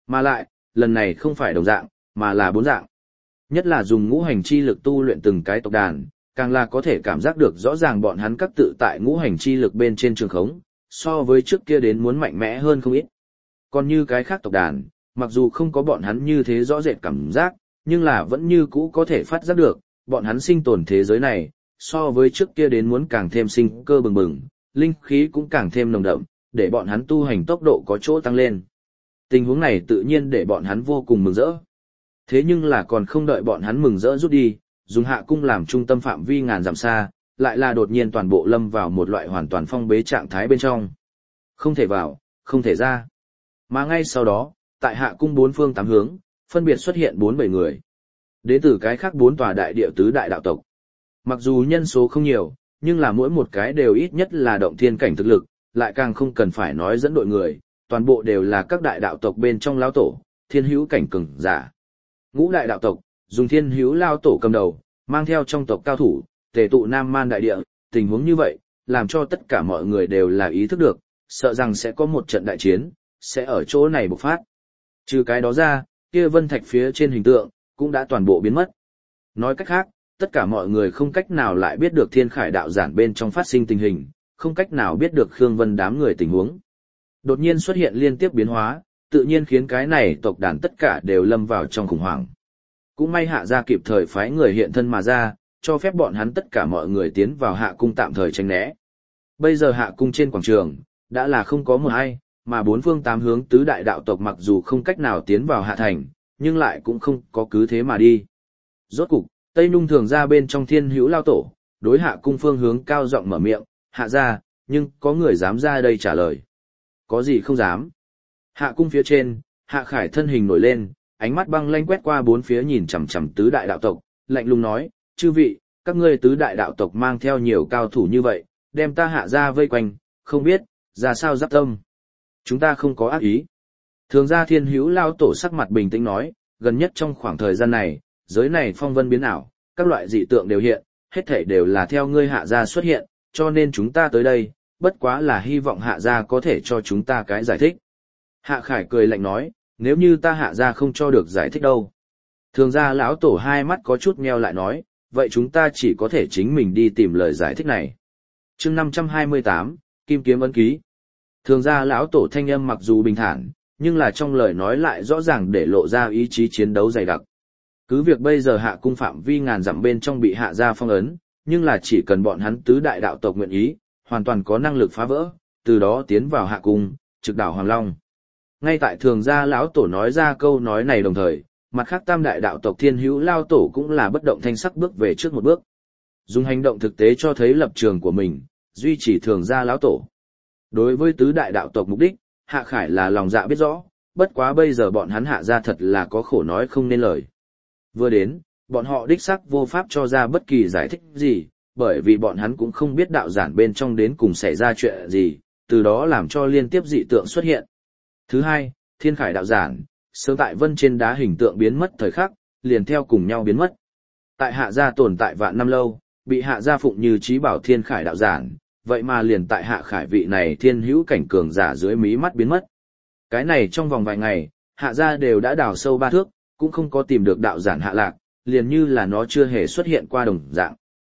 Mà lại, lần này không phải đồng dạng, mà là 4 dạng. Nhất là dùng ngũ hành chi lực tu luyện từng cái tộc đàn, càng là có thể cảm giác được rõ ràng bọn hắn các tự tại ngũ hành chi lực bên trên trường khống, so với trước kia đến muốn mạnh mẽ hơn không ít. Còn như cái khác tộc đàn, mặc dù không có bọn hắn như thế rõ rệt cảm giác, nhưng là vẫn như cũ có thể phát giác được, bọn hắn sinh tồn thế giới này, so với trước kia đến muốn càng thêm sinh cơ bừng bừng, linh khí cũng càng thêm nồng đậm, để bọn hắn tu hành tốc độ có chỗ tăng lên. Tình huống này tự nhiên để bọn hắn vô cùng mừng rỡ. Thế nhưng là còn không đợi bọn hắn mừng rỡ rút đi, dùng hạ cung làm trung tâm phạm vi ngàn dặm xa, lại là đột nhiên toàn bộ lâm vào một loại hoàn toàn phong bế trạng thái bên trong. Không thể vào, không thể ra. Mà ngay sau đó, tại hạ cung 4 phương 8 hướng, phân biệt xuất hiện 4-7 người. Đến từ cái khác 4 tòa đại địa tứ đại đạo tộc. Mặc dù nhân số không nhiều, nhưng là mỗi một cái đều ít nhất là động thiên cảnh thực lực, lại càng không cần phải nói dẫn đội người, toàn bộ đều là các đại đạo tộc bên trong lão tổ, thiên hữu cảnh cường giả. Ngũ đại đạo tộc, dùng thiên hữu lao tổ cầm đầu, mang theo trong tộc cao thủ, tề tụ Nam Man đại địa, tình huống như vậy, làm cho tất cả mọi người đều là ý thức được, sợ rằng sẽ có một trận đại chiến, sẽ ở chỗ này bộc phát. Trừ cái đó ra, kia vân thạch phía trên hình tượng, cũng đã toàn bộ biến mất. Nói cách khác, tất cả mọi người không cách nào lại biết được thiên khải đạo giản bên trong phát sinh tình hình, không cách nào biết được Khương Vân đám người tình huống. Đột nhiên xuất hiện liên tiếp biến hóa, tự nhiên khiến cái này tộc đàn tất cả đều lâm vào trong khủng hoảng. Cũng may hạ gia kịp thời phái người hiện thân mà ra, cho phép bọn hắn tất cả mọi người tiến vào hạ cung tạm thời tránh né. Bây giờ hạ cung trên quảng trường, đã là không có một ai, mà 4 phương 8 hướng tứ đại đạo tộc mặc dù không cách nào tiến vào hạ thành, nhưng lại cũng không có cứ thế mà đi. Rốt cục, Tây Nung thường ra bên trong thiên hữu lao tổ, đối hạ cung phương hướng cao giọng mở miệng, hạ ra, nhưng có người dám ra đây trả lời. Có gì không dám. Hạ cung phía trên, hạ khải thân hình nổi lên, ánh mắt băng lanh quét qua 4 phía nhìn chằm chằm tứ đại đạo tộc, lạnh lùng nói, chư vị, các ngươi tứ đại đạo tộc mang theo nhiều cao thủ như vậy, đem ta hạ ra vây quanh, không biết, ra sao giáp tâm. Chúng ta không có ác ý. Thường ra thiên hữu lao tổ sắc mặt bình tĩnh nói, gần nhất trong khoảng thời gian này, giới này phong vân biến ảo, các loại dị tượng đều hiện, hết thảy đều là theo ngươi hạ gia xuất hiện, cho nên chúng ta tới đây, bất quá là hy vọng hạ gia có thể cho chúng ta cái giải thích. Hạ khải cười lạnh nói, nếu như ta hạ gia không cho được giải thích đâu. Thường ra lão tổ hai mắt có chút nheo lại nói, vậy chúng ta chỉ có thể chính mình đi tìm lời giải thích này. Chương 528, Kim Kiếm ấn ký. Thường ra lão tổ thanh âm mặc dù bình thản, nhưng là trong lời nói lại rõ ràng để lộ ra ý chí chiến đấu dày đặc. Cứ việc bây giờ hạ cung phạm vi ngàn dặm bên trong bị hạ gia phong ấn, nhưng là chỉ cần bọn hắn tứ đại đạo tộc nguyện ý, hoàn toàn có năng lực phá vỡ, từ đó tiến vào hạ cung, trực đảo Hoàng Long. Ngay tại thường gia lão tổ nói ra câu nói này đồng thời, mặt khác tam đại đạo tộc thiên hữu lao tổ cũng là bất động thanh sắc bước về trước một bước. Dùng hành động thực tế cho thấy lập trường của mình, duy trì thường gia lão tổ. Đối với tứ đại đạo tộc mục đích, Hạ Khải là lòng dạ biết rõ, bất quá bây giờ bọn hắn hạ gia thật là có khổ nói không nên lời. Vừa đến, bọn họ đích xác vô pháp cho ra bất kỳ giải thích gì, bởi vì bọn hắn cũng không biết đạo giản bên trong đến cùng xảy ra chuyện gì, từ đó làm cho liên tiếp dị tượng xuất hiện. Thứ hai, thiên khải đạo giản, sớm tại vân trên đá hình tượng biến mất thời khắc, liền theo cùng nhau biến mất. Tại hạ gia tồn tại vạn năm lâu, bị hạ gia phụng như trí bảo thiên khải đạo giản, vậy mà liền tại hạ khải vị này thiên hữu cảnh cường giả dưới mí mắt biến mất. Cái này trong vòng vài ngày, hạ gia đều đã đào sâu 3 thước, cũng không có tìm được đạo giản hạ lạc, liền như là nó chưa hề xuất hiện qua đồng dạng.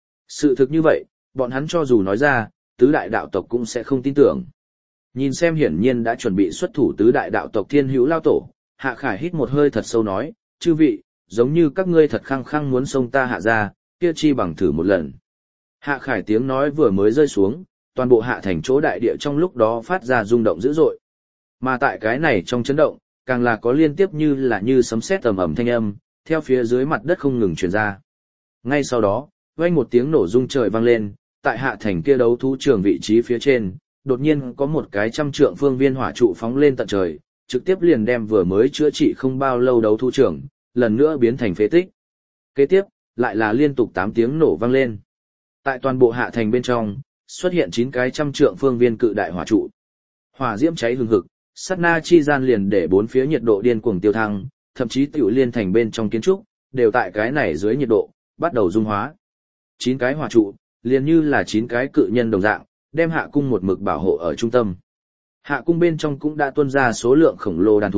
Sự thực như vậy, bọn hắn cho dù nói ra, tứ đại đạo tộc cũng sẽ không tin tưởng. Nhìn xem hiển nhiên đã chuẩn bị xuất thủ tứ đại đạo tộc thiên hữu lao tổ, Hạ Khải hít một hơi thật sâu nói, chư vị, giống như các ngươi thật khăng khăng muốn xông ta hạ ra, kia chi bằng thử một lần. Hạ Khải tiếng nói vừa mới rơi xuống, toàn bộ hạ thành chỗ đại địa trong lúc đó phát ra rung động dữ dội. Mà tại cái này trong chấn động, càng là có liên tiếp như sấm sét ầm ầm thanh âm, theo phía dưới mặt đất không ngừng truyền ra. Ngay sau đó, vang một tiếng nổ rung trời vang lên, tại hạ thành kia đấu thú trường vị trí phía trên, đột nhiên có một cái 100 trượng phương viên hỏa trụ phóng lên tận trời, trực tiếp liền đem vừa mới chữa trị không bao lâu đấu thú trường, lần nữa biến thành phế tích. Kế tiếp, lại là liên tục 8 tiếng nổ vang lên. Tại toàn bộ hạ thành bên trong, xuất hiện 9 cái 100 trượng phương viên cự đại hỏa trụ. Hỏa diễm cháy hừng hực, sát na chi gian liền để bốn phía nhiệt độ điên cuồng tiêu thăng, thậm chí tiểu liên thành bên trong kiến trúc, đều tại cái này dưới nhiệt độ, bắt đầu dung hóa. 9 cái hỏa trụ, liền như là 9 cái cự nhân đồng dạng, đem hạ cung một mực bảo hộ ở trung tâm. Hạ cung bên trong cũng đã tuôn ra số lượng khổng lồ đàn thú,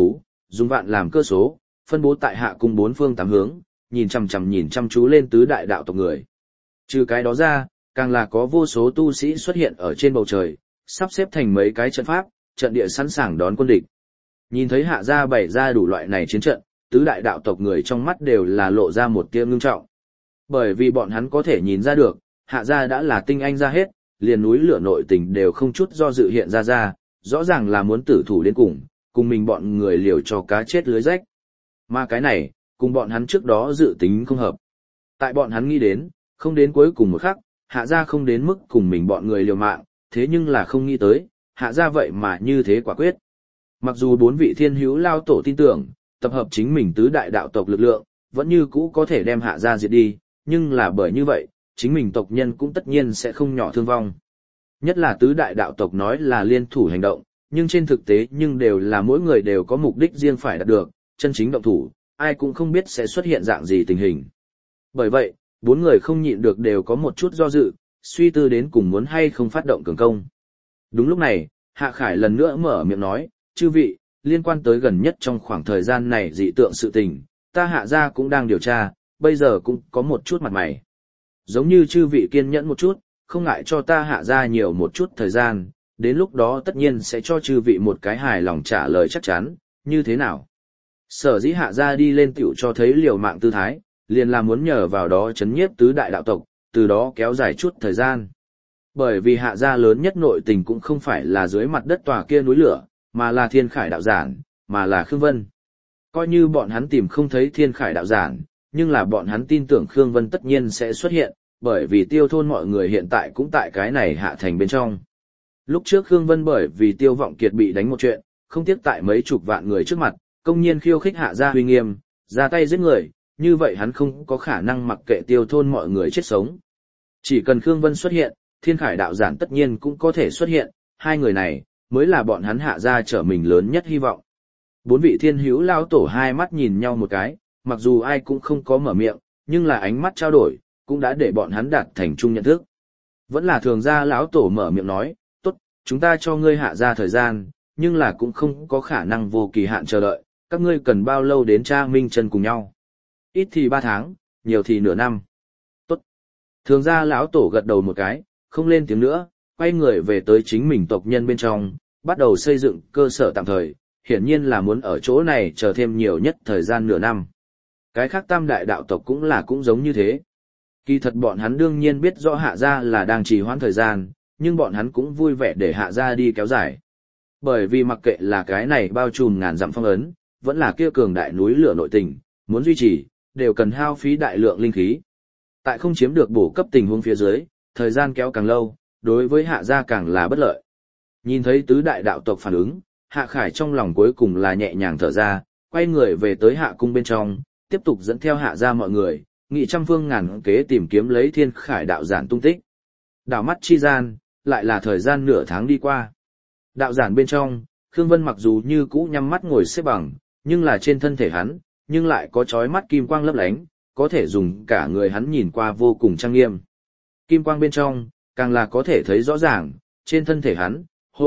dùng vạn làm cơ số, phân bố tại hạ cung bốn phương tám hướng, nhìn chăm chú lên tứ đại đạo tộc người. Trừ cái đó ra, càng là có vô số tu sĩ xuất hiện ở trên bầu trời, sắp xếp thành mấy cái trận pháp, trận địa sẵn sàng đón quân địch. Nhìn thấy hạ gia bày ra đủ loại này chiến trận, tứ đại đạo tộc người trong mắt đều là lộ ra một tia ngưng trọng. Bởi vì bọn hắn có thể nhìn ra được, hạ gia đã là tinh anh ra hết, liền núi lửa nội tình đều không chút do dự hiện ra, rõ ràng là muốn tử thủ đến cùng mình bọn người liều cho cá chết lưới rách. Mà cái này, cùng bọn hắn trước đó dự tính không hợp. Tại bọn hắn nghĩ đến, không đến cuối cùng một khắc, hạ gia không đến mức cùng mình bọn người liều mạng, thế nhưng là không nghĩ tới, hạ gia vậy mà như thế quả quyết. Mặc dù bốn vị thiên hữu lao tổ tin tưởng, tập hợp chính mình tứ đại đạo tộc lực lượng, vẫn như cũ có thể đem hạ gia diệt đi, nhưng là bởi như vậy, chính mình tộc nhân cũng tất nhiên sẽ không nhỏ thương vong. Nhất là tứ đại đạo tộc nói là liên thủ hành động, nhưng trên thực tế nhưng đều là mỗi người đều có mục đích riêng phải đạt được, chân chính động thủ, ai cũng không biết sẽ xuất hiện dạng gì tình hình. Bởi vậy, bốn người không nhịn được đều có một chút do dự, suy tư đến cùng muốn hay không phát động cường công. Đúng lúc này, Hạ Khải lần nữa mở miệng nói, chư vị, liên quan tới gần nhất trong khoảng thời gian này dị tượng sự tình, ta Hạ gia cũng đang điều tra, bây giờ cũng có một chút mặt mày. Giống như chư vị kiên nhẫn một chút, không ngại cho ta Hạ gia nhiều một chút thời gian, đến lúc đó tất nhiên sẽ cho chư vị một cái hài lòng trả lời chắc chắn, như thế nào? Sở dĩ Hạ gia đi lên tiểu cho thấy liều mạng tư thái, liền là muốn nhờ vào đó chấn nhiếp tứ đại đạo tộc, từ đó kéo dài chút thời gian. Bởi vì Hạ gia lớn nhất nội tình cũng không phải là dưới mặt đất tòa kia núi lửa, mà là Thiên Khải đạo giản, mà là Khương Vân. Coi như bọn hắn tìm không thấy Thiên Khải đạo giản, nhưng là bọn hắn tin tưởng Khương Vân tất nhiên sẽ xuất hiện, bởi vì Tiêu thôn mọi người hiện tại cũng tại cái này hạ thành bên trong. Lúc trước Khương Vân bởi vì Tiêu Vọng Kiệt bị đánh một chuyện, không tiếc tại mấy chục vạn người trước mặt, công nhiên khiêu khích Hạ gia uy nghiêm, ra tay giết người, như vậy hắn không có khả năng mặc kệ Tiêu thôn mọi người chết sống. Chỉ cần Khương Vân xuất hiện, Thiên Khải đạo giản tất nhiên cũng có thể xuất hiện, hai người này mới là bọn hắn Hạ gia trở mình lớn nhất hy vọng. Bốn vị thiên hữu lao tổ hai mắt nhìn nhau một cái, mặc dù ai cũng không có mở miệng, nhưng là ánh mắt trao đổi, cũng đã để bọn hắn đạt thành chung nhận thức. Vẫn là thường gia lão tổ mở miệng nói, tốt, chúng ta cho ngươi Hạ gia thời gian, nhưng là cũng không có khả năng vô kỳ hạn chờ đợi, các ngươi cần bao lâu đến tra minh chân cùng nhau. Ít thì 3 tháng, nhiều thì nửa năm. Tốt. Thường gia lão tổ gật đầu một cái, không lên tiếng nữa, quay người về tới chính mình tộc nhân bên trong, bắt đầu xây dựng cơ sở tạm thời, hiển nhiên là muốn ở chỗ này chờ thêm nhiều nhất thời gian nửa năm. Cái khác tam đại đạo tộc cũng giống như thế. Kỳ thật bọn hắn đương nhiên biết rõ Hạ gia là đang trì hoãn thời gian, nhưng bọn hắn cũng vui vẻ để Hạ gia đi kéo dài. Bởi vì mặc kệ là cái này bao trùm ngàn dặm phong ấn, vẫn là kia cường đại núi lửa nội tình, muốn duy trì, đều cần hao phí đại lượng linh khí. Tại không chiếm được bổ cấp tình huống phía dưới, thời gian kéo càng lâu, đối với Hạ gia càng là bất lợi. Nhìn thấy tứ đại đạo tộc phản ứng, Hạ Khải trong lòng cuối cùng là nhẹ nhàng thở ra, quay người về tới Hạ cung bên trong, tiếp tục dẫn theo Hạ gia mọi người, nghị trăm phương ngàn kế tìm kiếm lấy Thiên Khải đạo giản tung tích. Đảo mắt chi gian, lại là thời gian nửa tháng đi qua. Đạo giản bên trong, Khương Vân mặc dù như cũ nhắm mắt ngồi xếp bằng, nhưng là trên thân thể hắn, nhưng lại có chói mắt kim quang lấp lánh, có thể dùng cả người hắn nhìn qua vô cùng trang nghiêm. Kim quang bên trong, càng là có thể thấy rõ ràng, trên thân thể hắn,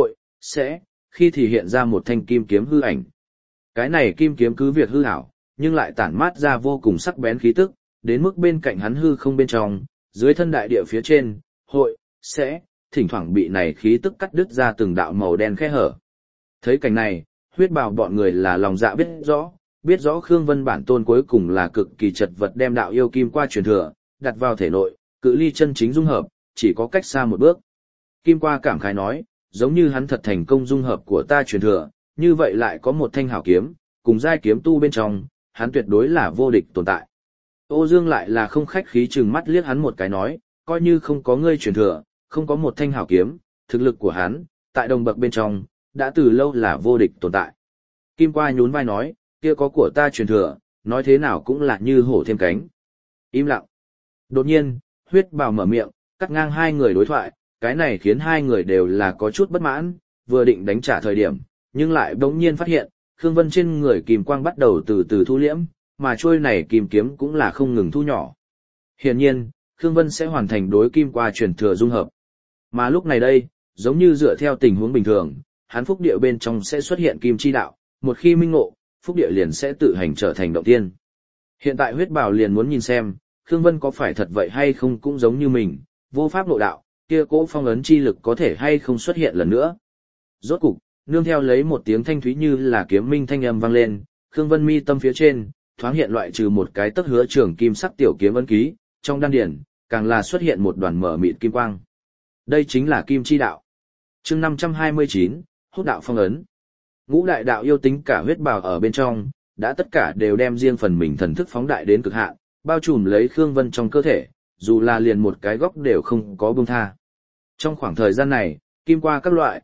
khi thì hiện ra một thanh kim kiếm hư ảnh. Cái này kim kiếm cứ việc hư ảo, nhưng lại tản mát ra vô cùng sắc bén khí tức, đến mức bên cạnh hắn hư không bên trong, dưới thân đại địa phía trên, thỉnh thoảng bị này khí tức cắt đứt ra từng đạo màu đen khe hở. Thấy cảnh này, Huyết Bào bọn người là lòng dạ biết rõ Khương Vân bản tôn cuối cùng là cực kỳ chật vật đem đạo yêu kim qua truyền thừa, đặt vào thể nội, cự ly chân chính dung hợp, chỉ có cách xa một bước. Kim qua cảm khái nói, giống như hắn thật thành công dung hợp của ta truyền thừa, như vậy lại có một thanh hảo kiếm, cùng giai kiếm tu bên trong, hắn tuyệt đối là vô địch tồn tại. Ô Dương lại là không khách khí trừng mắt liếc hắn một cái nói, coi như không có ngươi truyền thừa, không có một thanh hảo kiếm, thực lực của hắn, tại đồng bậc bên trong, đã từ lâu là vô địch tồn tại. Kim qua nhún vai nói, kia có của ta truyền thừa, nói thế nào cũng là như hổ thêm cánh. Im lặng. Đột nhiên, Huyết Bào mở miệng, cắt ngang hai người đối thoại, cái này khiến hai người đều là có chút bất mãn, vừa định đánh trả thời điểm, nhưng lại bỗng nhiên phát hiện, Khương Vân trên người kim quang bắt đầu từ từ thu liễm, mà trôi này kim kiếm cũng là không ngừng thu nhỏ. Hiển nhiên, Khương Vân sẽ hoàn thành đối kim qua truyền thừa dung hợp. Mà lúc này đây, giống như dựa theo tình huống bình thường, hắn phúc địa bên trong sẽ xuất hiện kim chi đạo, một khi minh ngộ, phúc địa liền sẽ tự hành trở thành động tiên. Hiện tại huyết bảo liền muốn nhìn xem, Khương Vân có phải thật vậy hay không cũng giống như mình, vô pháp nội đạo, kia cỗ phong ấn chi lực có thể hay không xuất hiện lần nữa. Rốt cục, nương theo lấy một tiếng thanh thúy như là kiếm minh thanh âm vang lên, Khương Vân mi tâm phía trên, thoáng hiện loại trừ một cái tấc hứa trường kim sắc tiểu kiếm ấn ký, trong đan điển, càng là xuất hiện một đoàn mở mịt kim quang. Đây chính là kim chi đạo. Chương 529, hút đạo phong ấn. Ngũ đại đạo yêu tính cả huyết bào ở bên trong, đã tất cả đều đem riêng phần mình thần thức phóng đại đến cực hạn, bao trùm lấy Khương Vân trong cơ thể, dù là liền một cái góc đều không có buông tha. Trong khoảng thời gian này, kim qua các loại,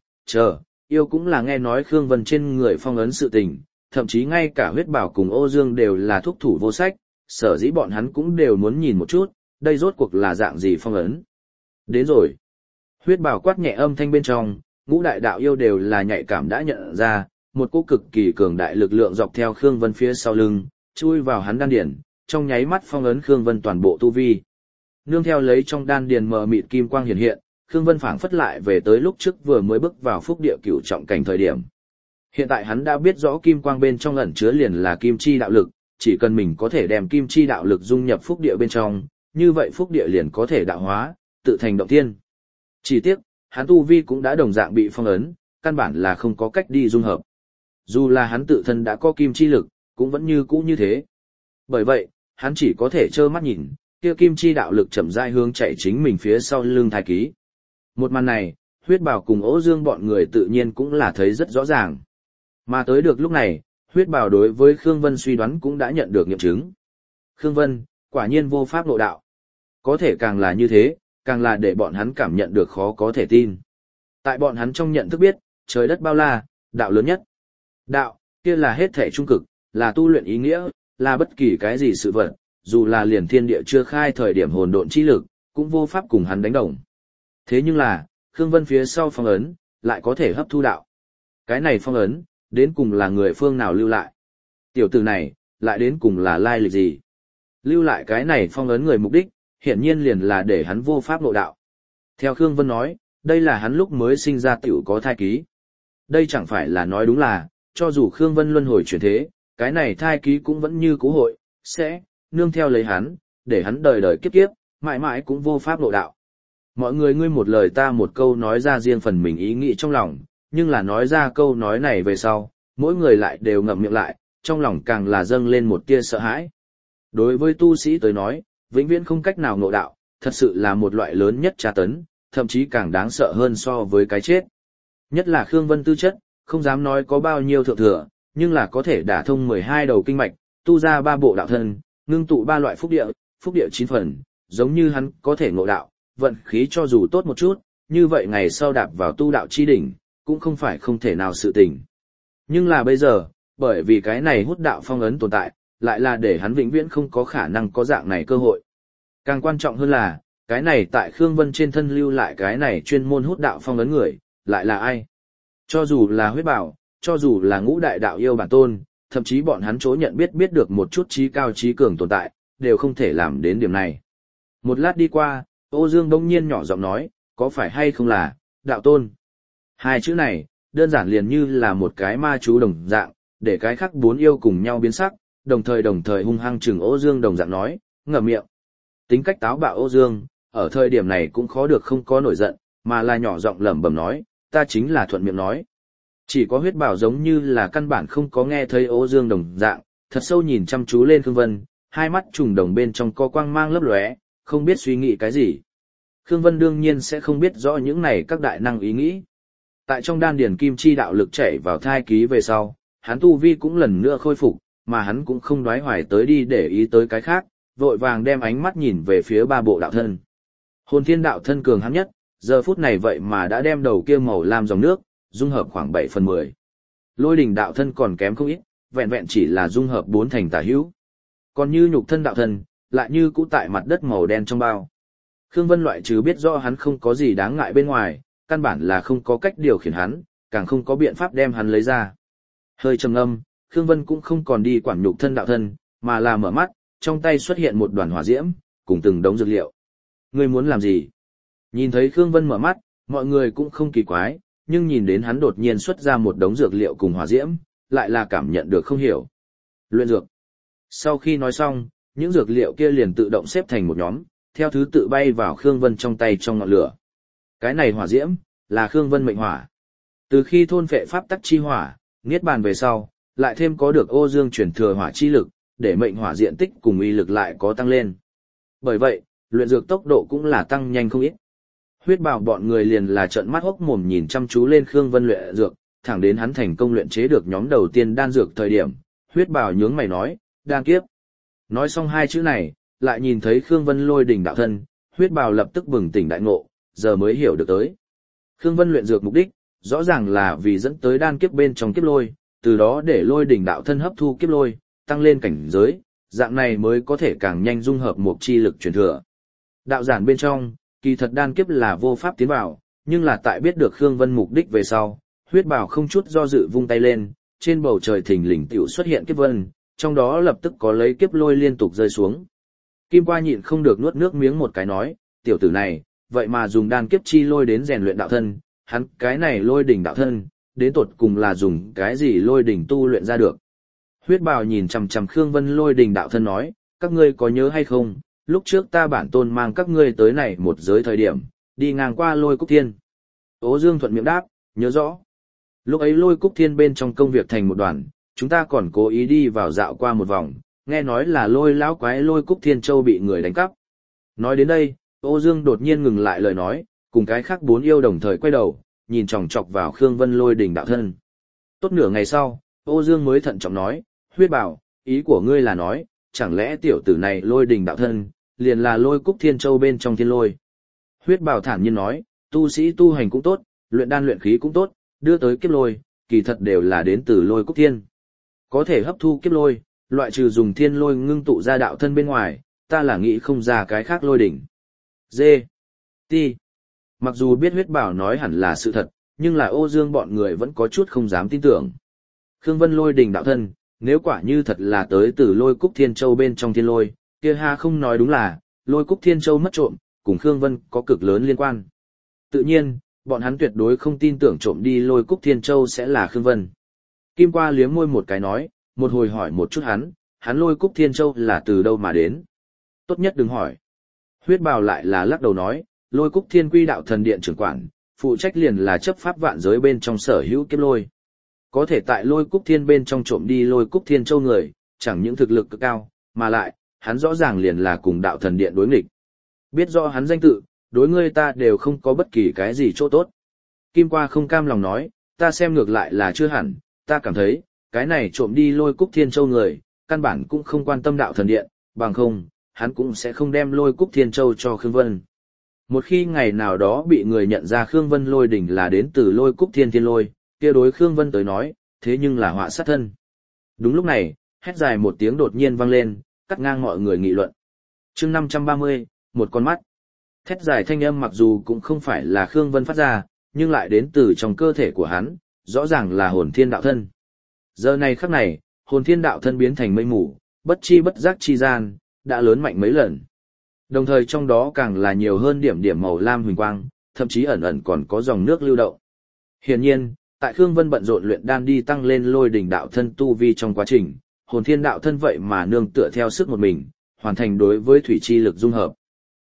yêu cũng là nghe nói Khương Vân trên người phong ấn sự tình, thậm chí ngay cả huyết bảo cùng Ô Dương đều là thúc thủ vô sách, sở dĩ bọn hắn cũng đều muốn nhìn một chút, đây rốt cuộc là dạng gì phong ấn. Đến rồi. Huyết bảo quát nhẹ âm thanh bên trong, ngũ đại đạo yêu đều là nhạy cảm đã nhận ra, một cỗ cực kỳ cường đại lực lượng dọc theo Khương Vân phía sau lưng, chui vào hắn đan điển, trong nháy mắt phong ấn Khương Vân toàn bộ tu vi. Nương theo lấy trong đan điền mờ mịt kim quang hiện hiện, Khương Vân phảng phất lại về tới lúc trước vừa mới bước vào phúc địa cửu trọng cảnh thời điểm. Hiện tại hắn đã biết rõ kim quang bên trong ẩn chứa liền là kim chi đạo lực, chỉ cần mình có thể đem kim chi đạo lực dung nhập phúc địa bên trong, như vậy phúc địa liền có thể đạo hóa, tự thành động thiên. Chỉ tiếc, hắn tu vi cũng đã đồng dạng bị phong ấn, căn bản là không có cách đi dung hợp. Dù là hắn tự thân đã có kim chi lực, cũng vẫn như cũ như thế. Bởi vậy, hắn chỉ có thể trơ mắt nhìn, kia kim chi đạo lực chậm rãi hướng chạy chính mình phía sau lưng thai ký. Một màn này, huyết bào cùng Ô Dương bọn người tự nhiên cũng là thấy rất rõ ràng. Mà tới được lúc này, huyết bào đối với Khương Vân suy đoán cũng đã nhận được nghiệm chứng. Khương Vân, quả nhiên vô pháp nội đạo. Có thể càng là như thế, càng là để bọn hắn cảm nhận được khó có thể tin. Tại bọn hắn trong nhận thức biết, trời đất bao la, đạo lớn nhất. Đạo, kia là hết thể trung cực, là tu luyện ý nghĩa, là bất kỳ cái gì sự vật, dù là liền thiên địa chưa khai thời điểm hồn độn chi lực, cũng vô pháp cùng hắn đánh đồng. Thế nhưng là, Khương Vân phía sau phong ấn, lại có thể hấp thu đạo. Cái này phong ấn, đến cùng là người phương nào lưu lại? Tiểu tử này, lại đến cùng là lai lịch gì? Lưu lại cái này phong ấn người mục đích, hiển nhiên liền là để hắn vô pháp nội đạo. Theo Khương Vân nói, đây là hắn lúc mới sinh ra tiểu có thai ký. Đây chẳng phải là nói đúng là, cho dù Khương Vân luân hồi chuyển thế, cái này thai ký cũng vẫn như cũ hội, sẽ, nương theo lấy hắn, để hắn đời đời kiếp kiếp, mãi mãi cũng vô pháp nội đạo. Mọi người ngươi một lời ta một câu nói ra riêng phần mình ý nghĩ trong lòng, nhưng là nói ra câu nói này về sau, mỗi người lại đều ngậm miệng lại, trong lòng càng là dâng lên một tia sợ hãi. Đối với tu sĩ tới nói, vĩnh viễn không cách nào ngộ đạo, thật sự là một loại lớn nhất tra tấn, thậm chí càng đáng sợ hơn so với cái chết. Nhất là Khương Vân tư chất, không dám nói có bao nhiêu thượng thừa, nhưng là có thể đả thông 12 đầu kinh mạch, tu ra 3 bộ đạo thân, ngưng tụ 3 loại phúc địa 9 phần, giống như hắn có thể ngộ đạo, vận khí cho dù tốt một chút, như vậy ngày sau đạp vào tu đạo chi đỉnh, cũng không phải không thể nào sự tình. Nhưng là bây giờ, bởi vì cái này hút đạo phong ấn tồn tại, lại là để hắn vĩnh viễn không có khả năng có dạng này cơ hội. Càng quan trọng hơn là, cái này tại Khương Vân trên thân lưu lại cái này chuyên môn hút đạo phong ấn người, lại là ai? Cho dù là huyết bảo, cho dù là ngũ đại đạo yêu bản tôn, thậm chí bọn hắn chỗ nhận biết được một chút trí cao trí cường tồn tại, đều không thể làm đến điểm này. Một lát đi qua, Ô Dương bỗng nhiên nhỏ giọng nói, có phải hay không là, đạo tôn? Hai chữ này, đơn giản liền như là một cái ma chú đồng dạng, để cái khác 4 yêu cùng nhau biến sắc, đồng thời hung hăng chừng Ô Dương đồng dạng nói, ngậm miệng. Tính cách táo bạo Ô Dương, ở thời điểm này cũng khó được không có nổi giận, mà là nhỏ giọng lẩm bẩm nói, ta chính là thuận miệng nói. Chỉ có huyết bảo giống như là căn bản không có nghe thấy Ô Dương đồng dạng, thật sâu nhìn chăm chú lên Khương Vân, hai mắt trùng đồng bên trong có quang mang lấp lóe, không biết suy nghĩ cái gì. Khương Vân đương nhiên sẽ không biết rõ những này các đại năng ý nghĩ. Tại trong đan điền kim chi đạo lực chảy vào thai ký về sau, hắn tu vi cũng lần nữa khôi phục, mà hắn cũng không đoái hoài tới đi để ý tới cái khác, vội vàng đem ánh mắt nhìn về phía 3 bộ đạo thân. Hồn thiên đạo thân cường hắn nhất, giờ phút này vậy mà đã đem đầu kia màu lam dòng nước, dung hợp khoảng 7/10. Lôi đỉnh đạo thân còn kém không ít, vẹn vẹn chỉ là dung hợp 4 thành tả hữu. Còn như nhục thân đạo thân, lại như cũ tại mặt đất màu đen trong bao. Khương Vân loại trừ biết rõ hắn không có gì đáng ngại bên ngoài, căn bản là không có cách điều khiển hắn, càng không có biện pháp đem hắn lấy ra. Hơi trầm ngâm, Khương Vân cũng không còn đi quản nhục thân đạo thân, mà là mở mắt, trong tay xuất hiện một đoàn hỏa diễm, cùng từng đống dược liệu. Ngươi muốn làm gì? Nhìn thấy Khương Vân mở mắt, mọi người cũng không kỳ quái, nhưng nhìn đến hắn đột nhiên xuất ra một đống dược liệu cùng hỏa diễm, lại là cảm nhận được không hiểu. Luyện dược. Sau khi nói xong, những dược liệu kia liền tự động xếp thành một nhóm, theo thứ tự bay vào Khương Vân trong tay trong ngọn lửa. Cái này hỏa diễm, là Khương Vân mệnh hỏa. Từ khi thôn phệ pháp tắc chi hỏa, niết bàn về sau, lại thêm có được Ô Dương chuyển thừa hỏa chi lực, để mệnh hỏa diện tích cùng uy lực lại có tăng lên. Bởi vậy, luyện dược tốc độ cũng là tăng nhanh không ít. Huyết Bảo bọn người liền là trợn mắt hốc mồm nhìn chăm chú lên Khương Vân luyện dược, thẳng đến hắn thành công luyện chế được nhóm đầu tiên đan dược thời điểm, Huyết Bảo nhướng mày nói, đan kiếp. Nói xong hai chữ này, lại nhìn thấy Khương Vân lôi đỉnh đạo thân, Huyết Bảo lập tức bừng tỉnh đại ngộ, giờ mới hiểu được tới. Khương Vân luyện dược mục đích, rõ ràng là vì dẫn tới đan kiếp bên trong kiếp lôi, từ đó để lôi đỉnh đạo thân hấp thu kiếp lôi, tăng lên cảnh giới, dạng này mới có thể càng nhanh dung hợp một chi lực truyền thừa. Đạo giản bên trong, kỳ thật đan kiếp là vô pháp tiến vào, nhưng là tại biết được Khương Vân mục đích về sau, Huyết Bảo không chút do dự vung tay lên, trên bầu trời thình lình tiểu xuất hiện kiếp vân, trong đó lập tức có lấy kiếp lôi liên tục rơi xuống. Kim Qua nhịn không được nuốt nước miếng một cái nói, tiểu tử này, vậy mà dùng đan kiếp chi lôi đến rèn luyện đạo thân, hắn cái này lôi đỉnh đạo thân, đến tột cùng là dùng cái gì lôi đỉnh tu luyện ra được. Huyết Bào nhìn chằm chằm Khương Vân lôi đỉnh đạo thân nói, các ngươi có nhớ hay không, lúc trước ta bản tôn mang các ngươi tới này một giới thời điểm, đi ngang qua lôi cúc thiên. Ô Dương thuận miệng đáp, nhớ rõ. Lúc ấy lôi cúc thiên bên trong công việc thành một đoàn, chúng ta còn cố ý đi vào dạo qua một vòng, nghe nói là lôi lão quái lôi cúc thiên châu bị người đánh cắp. Nói đến đây, Ô Dương đột nhiên ngừng lại lời nói, cùng cái khác bốn yêu đồng thời quay đầu, nhìn chòng chọc vào Khương Vân lôi đỉnh đạo thân. Tốt nửa ngày sau, Ô Dương mới thận trọng nói, Huyết Bảo, ý của ngươi là nói, chẳng lẽ tiểu tử này lôi đỉnh đạo thân, liền là lôi cúc thiên châu bên trong thiên lôi. Huyết Bảo thản nhiên nói, tu sĩ tu hành cũng tốt, luyện đan luyện khí cũng tốt, đưa tới kiếp lôi, kỳ thật đều là đến từ lôi cúc thiên. Có thể hấp thu kiếp lôi, loại trừ dùng thiên lôi ngưng tụ ra đạo thân bên ngoài, ta là nghĩ không ra cái khác lôi đỉnh. Dê. Ti. Mặc dù biết Huyết Bảo nói hẳn là sự thật, nhưng là Ô Dương bọn người vẫn có chút không dám tin tưởng. Khương Vân lôi đỉnh đạo thân, nếu quả như thật là tới từ lôi cúc thiên châu bên trong thiên lôi, kia ha không nói đúng là, lôi cúc thiên châu mất trộm, cùng Khương Vân có cực lớn liên quan. Tự nhiên, bọn hắn tuyệt đối không tin tưởng trộm đi lôi cúc thiên châu sẽ là Khương Vân. Kim Qua liếm môi một cái nói, một hồi hỏi một chút hắn lôi cúc thiên châu là từ đâu mà đến. Tốt nhất đừng hỏi. Huyết Bào lại là lắc đầu nói, lôi cúc thiên quy đạo thần điện trưởng quản, phụ trách liền là chấp pháp vạn giới bên trong sở hữu kiếp lôi. Có thể tại lôi cúc thiên bên trong trộm đi lôi cúc thiên châu người, chẳng những thực lực cực cao, mà lại, hắn rõ ràng liền là cùng đạo thần điện đối nghịch. Biết rõ hắn danh tự, đối ngươi ta đều không có bất kỳ cái gì chỗ tốt. Kim Qua không cam lòng nói, ta xem ngược lại là chưa hẳn, ta cảm thấy, cái này trộm đi lôi cúc thiên châu người, căn bản cũng không quan tâm đạo thần điện, bằng không, hắn cũng sẽ không đem lôi cúc thiên châu cho Khương Vân. Một khi ngày nào đó bị người nhận ra Khương Vân lôi đỉnh là đến từ lôi cúc thiên thiên lôi, kia đối Khương Vân tới nói, thế nhưng là họa sát thân. Đúng lúc này, hét dài một tiếng đột nhiên vang lên, cắt ngang mọi người nghị luận. Chương 530, một con mắt. Thét dài thanh âm mặc dù cũng không phải là Khương Vân phát ra, nhưng lại đến từ trong cơ thể của hắn, rõ ràng là hồn thiên đạo thân. Giờ này khắc này, hồn thiên đạo thân biến thành mây mù, bất chi bất giác chi gian, đã lớn mạnh mấy lần. Đồng thời trong đó càng là nhiều hơn điểm điểm màu lam huỳnh quang, thậm chí ẩn ẩn còn có dòng nước lưu động. Hiển nhiên, tại Khương Vân bận rộn luyện đan đi tăng lên lôi đỉnh đạo thân tu vi trong quá trình, hồn thiên đạo thân vậy mà nương tựa theo sức một mình, hoàn thành đối với thủy chi lực dung hợp.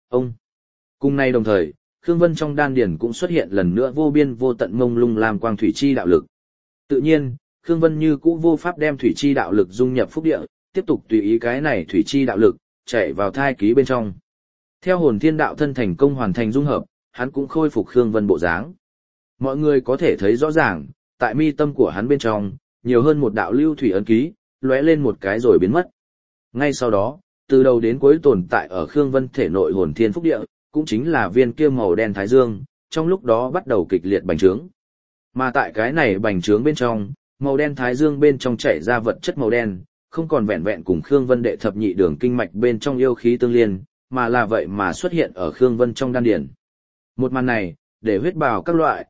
Cùng nay đồng thời, Khương Vân trong đan điển cũng xuất hiện lần nữa vô biên vô tận mông lung lam quang thủy chi đạo lực. Tự nhiên, Khương Vân như cũ vô pháp đem thủy chi đạo lực dung nhập phúc địa, tiếp tục tùy ý cái này thủy chi đạo lực chạy vào thai ký bên trong. Theo hồn thiên đạo thân thành công hoàn thành dung hợp, hắn cũng khôi phục Khương Vân bộ dáng. Mọi người có thể thấy rõ ràng, tại mi tâm của hắn bên trong, nhiều hơn một đạo lưu thủy ấn ký, lóe lên một cái rồi biến mất. Ngay sau đó, từ đầu đến cuối tồn tại ở Khương Vân thể nội hồn thiên phúc địa, cũng chính là viên kia màu đen thái dương, trong lúc đó bắt đầu kịch liệt bành trướng. Mà tại cái này bành trướng bên trong, màu đen thái dương bên trong chảy ra vật chất màu đen, không còn vẹn vẹn cùng Khương Vân đệ thập nhị đường kinh mạch bên trong yêu khí tương liên, mà là vậy mà xuất hiện ở Khương Vân trong đan điển. Một màn này, để Huyết Bào các loại,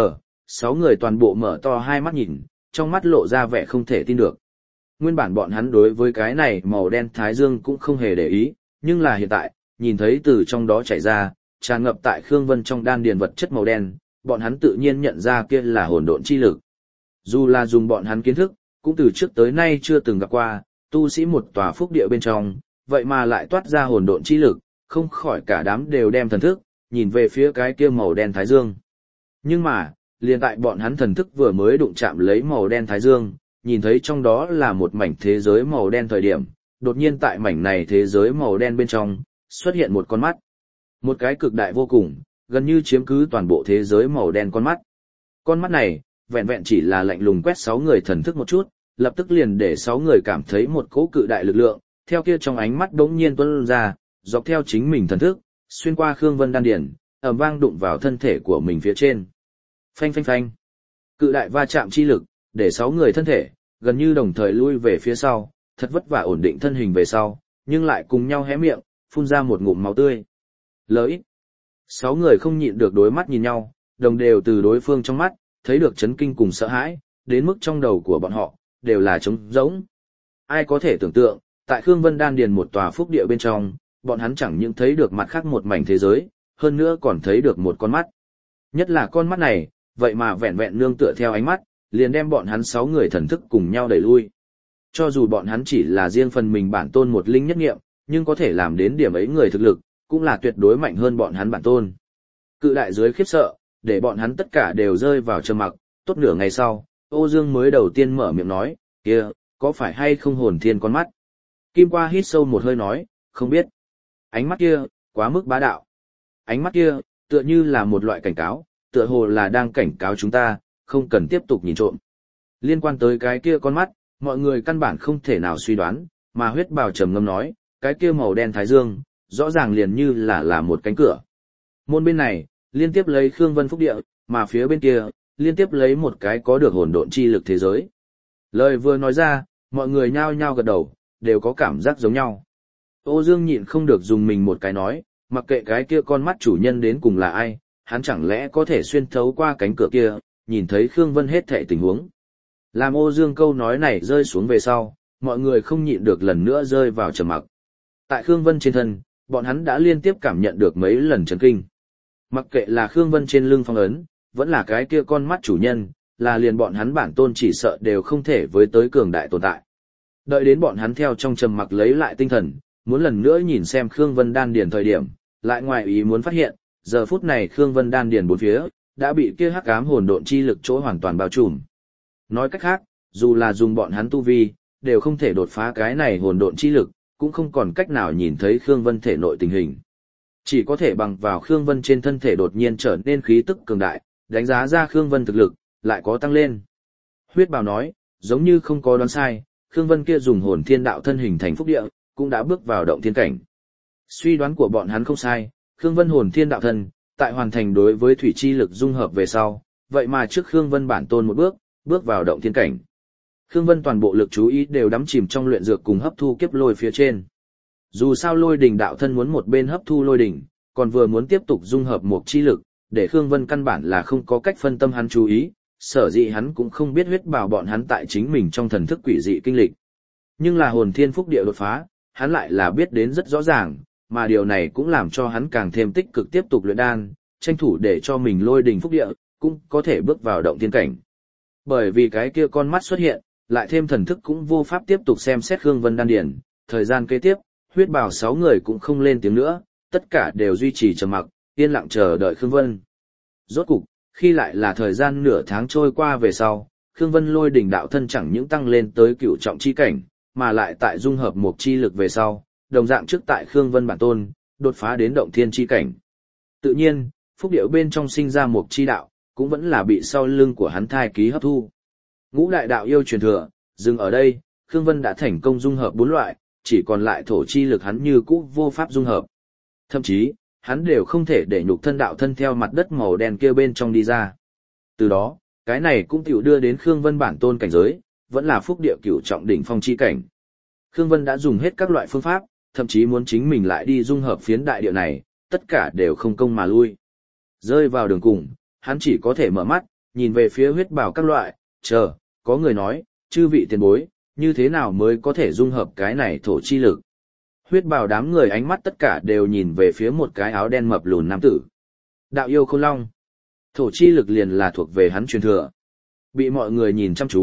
6 người toàn bộ mở to hai mắt nhìn, trong mắt lộ ra vẻ không thể tin được. Nguyên bản bọn hắn đối với cái này màu đen thái dương cũng không hề để ý, nhưng là hiện tại, nhìn thấy từ trong đó chảy ra, tràn ngập tại Khương Vân trong đan điền vật chất màu đen, bọn hắn tự nhiên nhận ra kia là hồn độn chi lực. Dù là dùng bọn hắn kiến thức, cũng từ trước tới nay chưa từng gặp qua, tu sĩ một tòa phúc địa bên trong, vậy mà lại toát ra hồn độn chi lực, không khỏi cả đám đều đem thần thức, nhìn về phía cái kia màu đen thái dương. Nhưng mà, liền tại bọn hắn thần thức vừa mới đụng chạm lấy màu đen thái dương, nhìn thấy trong đó là một mảnh thế giới màu đen thời điểm, đột nhiên tại mảnh này thế giới màu đen bên trong, xuất hiện một con mắt. Một cái cực đại vô cùng, gần như chiếm cứ toàn bộ thế giới màu đen con mắt. Con mắt này, vẹn vẹn chỉ là lạnh lùng quét 6 người thần thức một chút, lập tức liền để 6 người cảm thấy một cỗ cự đại lực lượng, theo kia trong ánh mắt đống nhiên tuôn ra, dọc theo chính mình thần thức, xuyên qua Khương Vân đan điển, ầm vang đụng vào thân thể của mình phía trên. Phanh phanh phanh. Cự đại va chạm chi lực, để 6 người thân thể, gần như đồng thời lui về phía sau, thật vất vả ổn định thân hình về sau, nhưng lại cùng nhau hé miệng, phun ra một ngụm máu tươi. Lợi. 6 người không nhịn được đối mắt nhìn nhau, đồng đều từ đối phương trong mắt, thấy được chấn kinh cùng sợ hãi, đến mức trong đầu của bọn họ, đều là trống rỗng. Ai có thể tưởng tượng, tại Khương Vân đan điền một tòa phúc địa bên trong, bọn hắn chẳng những thấy được mặt khác một mảnh thế giới, hơn nữa còn thấy được một con mắt. Nhất là con mắt này, vậy mà vẹn vẹn nương tựa theo ánh mắt, liền đem bọn hắn 6 người thần thức cùng nhau đẩy lui. Cho dù bọn hắn chỉ là riêng phần mình bản tôn một linh nhất nghiệm, nhưng có thể làm đến điểm ấy người thực lực, cũng là tuyệt đối mạnh hơn bọn hắn bản tôn. Cự đại dưới khiếp sợ, để bọn hắn tất cả đều rơi vào trầm mặc, tốt nửa ngày sau, Ô Dương mới đầu tiên mở miệng nói, kia, có phải hay không hồn thiên con mắt? Kim Qua hít sâu một hơi nói, không biết. Ánh mắt kia, quá mức bá đạo. Ánh mắt kia, tựa như là một loại cảnh cáo, tựa hồ là đang cảnh cáo chúng ta, không cần tiếp tục nhìn trộm. Liên quan tới cái kia con mắt, mọi người căn bản không thể nào suy đoán, mà huyết bào trầm ngâm nói, cái kia màu đen thái dương, rõ ràng liền như là một cánh cửa. Môn bên này, liên tiếp lấy Khương Vân phúc địa, mà phía bên kia, liên tiếp lấy một cái có được hồn độn chi lực thế giới. Lời vừa nói ra, mọi người nhao nhao gật đầu, đều có cảm giác giống nhau. Ô Dương nhịn không được dùng mình một cái nói, mặc kệ cái kia con mắt chủ nhân đến cùng là ai, hắn chẳng lẽ có thể xuyên thấu qua cánh cửa kia, nhìn thấy Khương Vân hết thảy tình huống. Làm Ô Dương câu nói này rơi xuống về sau, mọi người không nhịn được lần nữa rơi vào trầm mặc. Tại Khương Vân trên thân, bọn hắn đã liên tiếp cảm nhận được mấy lần chấn kinh. Mặc kệ là Khương Vân trên lưng phong ấn, vẫn là cái kia con mắt chủ nhân, là liền bọn hắn bản tôn chỉ sợ đều không thể với tới cường đại tồn tại. Đợi đến bọn hắn theo trong trầm mặc lấy lại tinh thần, muốn lần nữa nhìn xem Khương Vân đan điền thời điểm, lại ngoài ý muốn phát hiện, giờ phút này Khương Vân đan điền bốn phía đã bị kia hắc ám hồn độn chi lực chỗ hoàn toàn bao trùm. Nói cách khác, dù là dùng bọn hắn tu vi, đều không thể đột phá cái này hồn độn chi lực, cũng không còn cách nào nhìn thấy Khương Vân thể nội tình hình. Chỉ có thể bằng vào Khương Vân trên thân thể đột nhiên trở nên khí tức cường đại, đánh giá ra Khương Vân thực lực, lại có tăng lên. Huyết Bào nói, giống như không có đoán sai, Khương Vân kia dùng hồn thiên đạo thân hình thành phúc địa, cũng đã bước vào động thiên cảnh. Suy đoán của bọn hắn không sai, Khương Vân hồn thiên đạo thân, tại hoàn thành đối với thủy chi lực dung hợp về sau, vậy mà trước Khương Vân bản tôn một bước, bước vào động thiên cảnh. Khương Vân toàn bộ lực chú ý đều đắm chìm trong luyện dược cùng hấp thu kiếp lôi phía trên. Dù sao lôi đỉnh đạo thân muốn một bên hấp thu lôi đỉnh, còn vừa muốn tiếp tục dung hợp một chi lực, để Khương Vân căn bản là không có cách phân tâm hắn chú ý, sở dĩ hắn cũng không biết Huyết Bào bọn hắn tại chính mình trong thần thức quỷ dị kinh lịch. Nhưng là hồn thiên phúc địa đột phá, hắn lại là biết đến rất rõ ràng, mà điều này cũng làm cho hắn càng thêm tích cực tiếp tục luyện đan, tranh thủ để cho mình lôi đỉnh phúc địa, cũng có thể bước vào động thiên cảnh. Bởi vì cái kia con mắt xuất hiện, lại thêm thần thức cũng vô pháp tiếp tục xem xét Khương Vân đan điển, thời gian kế tiếp, Huyết Bào 6 người cũng không lên tiếng nữa, tất cả đều duy trì trầm mặc, yên lặng chờ đợi Khương Vân. Rốt cục, khi lại là thời gian nửa tháng trôi qua về sau, Khương Vân lôi đỉnh đạo thân chẳng những tăng lên tới cửu trọng chi cảnh, mà lại tại dung hợp một chi lực về sau, đồng dạng trước tại Khương Vân bản tôn, đột phá đến động thiên chi cảnh. Tự nhiên, phúc điệu bên trong sinh ra một chi đạo, cũng vẫn là bị sau lưng của hắn thai ký hấp thu. Ngũ đại đạo yêu truyền thừa, dừng ở đây, Khương Vân đã thành công dung hợp 4 loại, chỉ còn lại thổ chi lực hắn như cũ vô pháp dung hợp. Thậm chí, hắn đều không thể để nhục thân đạo thân theo mặt đất màu đen kia bên trong đi ra. Từ đó, cái này cũng tiểu đưa đến Khương Vân bản tôn cảnh giới, vẫn là phúc địa cửu trọng đỉnh phong chi cảnh. Khương Vân đã dùng hết các loại phương pháp, thậm chí muốn chính mình lại đi dung hợp phiến đại địa này, tất cả đều không công mà lui. Rơi vào đường cùng, hắn chỉ có thể mở mắt, nhìn về phía Huyết Bào các loại, chờ, có người nói, chư vị tiền bối, như thế nào mới có thể dung hợp cái này thổ chi lực. Huyết Bào đám người ánh mắt tất cả đều nhìn về phía một cái áo đen mập lùn nam tử. Đạo yêu Khôn Long. Thổ chi lực liền là thuộc về hắn truyền thừa. Bị mọi người nhìn chăm chú,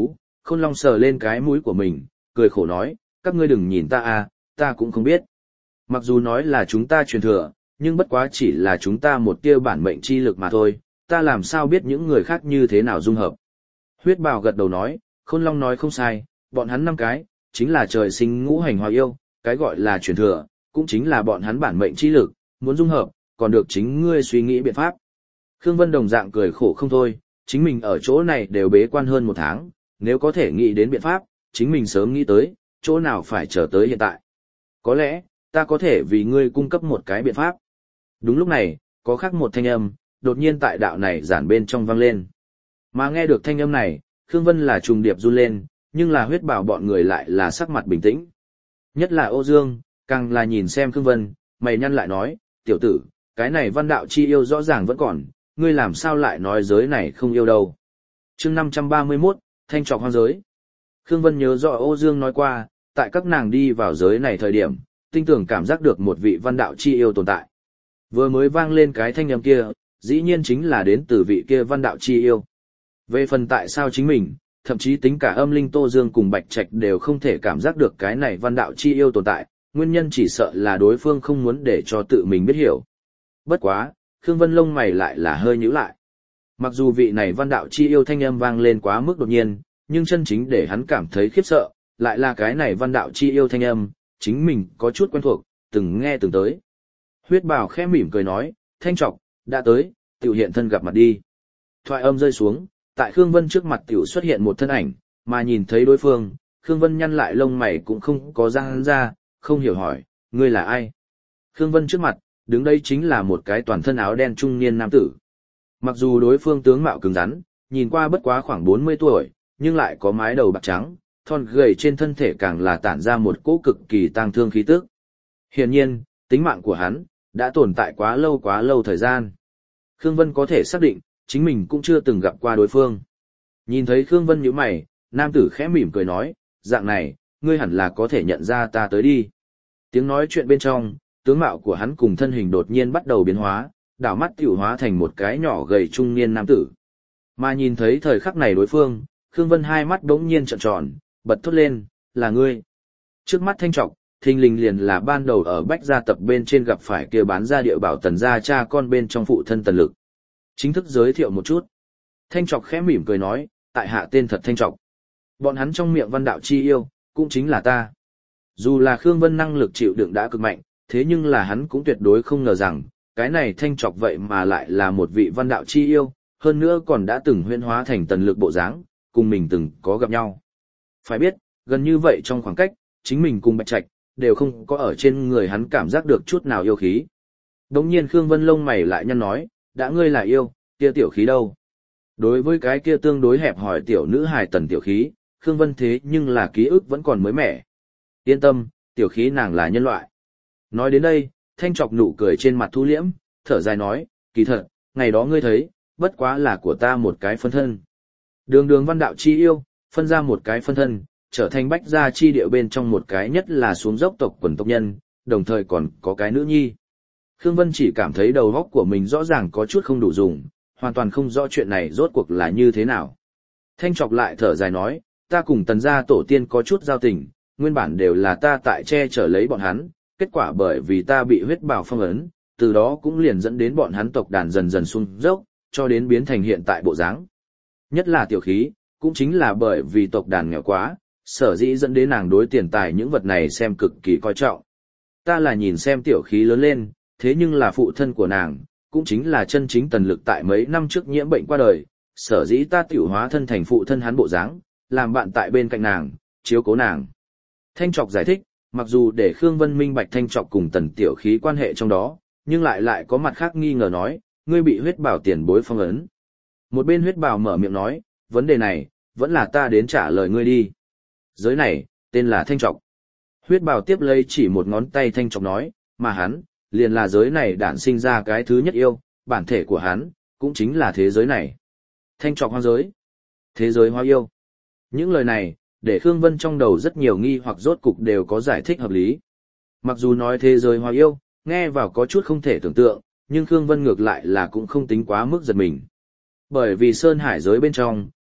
Khôn Long sờ lên cái mũi của mình, cười khổ nói, các ngươi đừng nhìn ta à, ta cũng không biết. Mặc dù nói là chúng ta truyền thừa, nhưng bất quá chỉ là chúng ta một tia bản mệnh chi lực mà thôi, ta làm sao biết những người khác như thế nào dung hợp. Huyết Bào gật đầu nói, Khôn Long nói không sai, bọn hắn 5 cái, chính là trời sinh ngũ hành hóa yêu, cái gọi là truyền thừa, cũng chính là bọn hắn bản mệnh chi lực, muốn dung hợp, còn được chính ngươi suy nghĩ biện pháp. Khương Vân đồng dạng cười khổ không thôi, chính mình ở chỗ này đều bế quan hơn 1 tháng, nếu có thể nghĩ đến biện pháp, chính mình sớm nghĩ tới, chỗ nào phải chờ tới hiện tại. Có lẽ, ta có thể vì ngươi cung cấp một cái biện pháp. Đúng lúc này, có khác một thanh âm, đột nhiên tại đạo này giản bên trong vang lên. Mà nghe được thanh âm này, Khương Vân là trùng điệp run lên, nhưng là Huyết Bảo bọn người lại là sắc mặt bình tĩnh. Nhất là Ô Dương, càng là nhìn xem Khương Vân, mày nhăn lại nói, tiểu tử, cái này văn đạo chi yêu rõ ràng vẫn còn, ngươi làm sao lại nói giới này không yêu đâu. Chương 531, Thanh trọc hoang giới. Khương Vân nhớ rõ Ô Dương nói qua, tại các nàng đi vào giới này thời điểm, tinh tưởng cảm giác được một vị văn đạo chi yêu tồn tại. Vừa mới vang lên cái thanh âm kia, dĩ nhiên chính là đến từ vị kia văn đạo chi yêu. Về phần tại sao chính mình, thậm chí tính cả âm linh Tô Dương cùng Bạch Trạch đều không thể cảm giác được cái này văn đạo chi yêu tồn tại, nguyên nhân chỉ sợ là đối phương không muốn để cho tự mình biết hiểu. Bất quá, Khương Vân lông mày lại là hơi nhíu lại. Mặc dù vị này văn đạo chi yêu thanh âm vang lên quá mức đột nhiên, nhưng chân chính để hắn cảm thấy khiếp sợ, lại là cái này văn đạo chi yêu thanh âm, chính mình có chút quen thuộc, từng nghe từng tới. Huyết Bảo khẽ mỉm cười nói, Thanh trọc, đã tới, tiểu hiện thân gặp mặt đi. Thoại âm rơi xuống, tại Khương Vân trước mặt tiểu xuất hiện một thân ảnh, mà nhìn thấy đối phương, Khương Vân nhăn lại lông mày cũng không có răng ra, không hiểu hỏi, ngươi là ai? Khương Vân trước mặt, đứng đây chính là một cái toàn thân áo đen trung niên nam tử. Mặc dù đối phương tướng mạo cứng rắn, nhìn qua bất quá khoảng 40 tuổi, nhưng lại có mái đầu bạc trắng, thon gầy trên thân thể càng là tản ra một cỗ cực kỳ tang thương khí tức. Hiển nhiên, tính mạng của hắn đã tồn tại quá lâu thời gian. Khương Vân có thể xác định, chính mình cũng chưa từng gặp qua đối phương. Nhìn thấy Khương Vân nhíu mày, nam tử khẽ mỉm cười nói, dạng này, ngươi hẳn là có thể nhận ra ta tới đi. Tiếng nói chuyện bên trong, tướng mạo của hắn cùng thân hình đột nhiên bắt đầu biến hóa, đảo mắt tiểu hóa thành một cái nhỏ gầy trung niên nam tử. Mà nhìn thấy thời khắc này đối phương, Khương Vân hai mắt đống nhiên trợn tròn, bật thốt lên, là ngươi. Trước mắt Thanh trọc, thình lình liền là ban đầu ở Bách Gia tập bên trên gặp phải kia bán ra địa bảo Tần gia cha con bên trong phụ thân Tần Lực. Chính thức giới thiệu một chút. Thanh trọc khẽ mỉm cười nói, tại hạ tên thật Thanh trọc. Bọn hắn trong miệng văn đạo chi yêu, cũng chính là ta. Dù là Khương Vân năng lực chịu đựng đã cực mạnh, thế nhưng là hắn cũng tuyệt đối không ngờ rằng, cái này Thanh trọc vậy mà lại là một vị văn đạo chi yêu, hơn nữa còn đã từng huyễn hóa thành Tần Lực bộ dáng, cùng mình từng có gặp nhau. Phải biết, gần như vậy trong khoảng cách, chính mình cùng Bạch Trạch đều không có ở trên người hắn cảm giác được chút nào yêu khí. Đống nhiên Khương Vân lông mày lại nhăn nói, đã ngươi là yêu, kia tiểu khí đâu? Đối với cái kia tương đối hẹp hỏi tiểu nữ hài Tần tiểu khí, Khương Vân thế nhưng là ký ức vẫn còn mới mẻ. Yên tâm, tiểu khí nàng là nhân loại. Nói đến đây, Thanh trọc nụ cười trên mặt thu liễm, thở dài nói, kỳ thật, ngày đó ngươi thấy, bất quá là của ta một cái phân thân. Đường đường văn đạo chi yêu, phân ra một cái phân thân, trở thành Bách Gia chi địa bên trong một cái nhất là xuống dốc tộc quần tộc nhân, đồng thời còn có cái nữ nhi. Khương Vân chỉ cảm thấy đầu óc của mình rõ ràng có chút không đủ dùng, hoàn toàn không rõ chuyện này rốt cuộc là như thế nào. Thanh trọc lại thở dài nói, ta cùng Tần gia tổ tiên có chút giao tình, nguyên bản đều là ta tại che chở lấy bọn hắn, kết quả bởi vì ta bị huyết bào phong ấn, từ đó cũng liền dẫn đến bọn hắn tộc đàn dần dần xuống dốc, cho đến biến thành hiện tại bộ dáng. Nhất là tiểu khí, cũng chính là bởi vì tộc đàn nghèo quá, sở dĩ dẫn đến nàng đối tiền tài những vật này xem cực kỳ coi trọng. Ta là nhìn xem tiểu khí lớn lên, thế nhưng là phụ thân của nàng, cũng chính là chân chính Tần Lực tại mấy năm trước nhiễm bệnh qua đời, sở dĩ ta tiểu hóa thân thành phụ thân hắn bộ dáng, làm bạn tại bên cạnh nàng, chiếu cố nàng. Thanh trọc giải thích, mặc dù để Khương Vân minh bạch Thanh trọc cùng Tần tiểu khí quan hệ trong đó, nhưng lại có mặt khác nghi ngờ nói, ngươi bị huyết bảo tiền bối phong ấn. Một bên huyết bảo mở miệng nói, vấn đề này, vẫn là ta đến trả lời ngươi đi. Giới này, tên là Thanh trọc. Huyết bảo tiếp lấy chỉ một ngón tay Thanh trọc nói, mà hắn, liền là giới này đản sinh ra cái thứ nhất yêu, bản thể của hắn, cũng chính là thế giới này. Thanh trọc hoang giới, thế giới hoa yêu. Những lời này, để Khương Vân trong đầu rất nhiều nghi hoặc rốt cục đều có giải thích hợp lý. Mặc dù nói thế giới hoa yêu, nghe vào có chút không thể tưởng tượng, nhưng Khương Vân ngược lại là cũng không tính quá mức giật mình. Bởi vì Sơn Hải giới bên trong,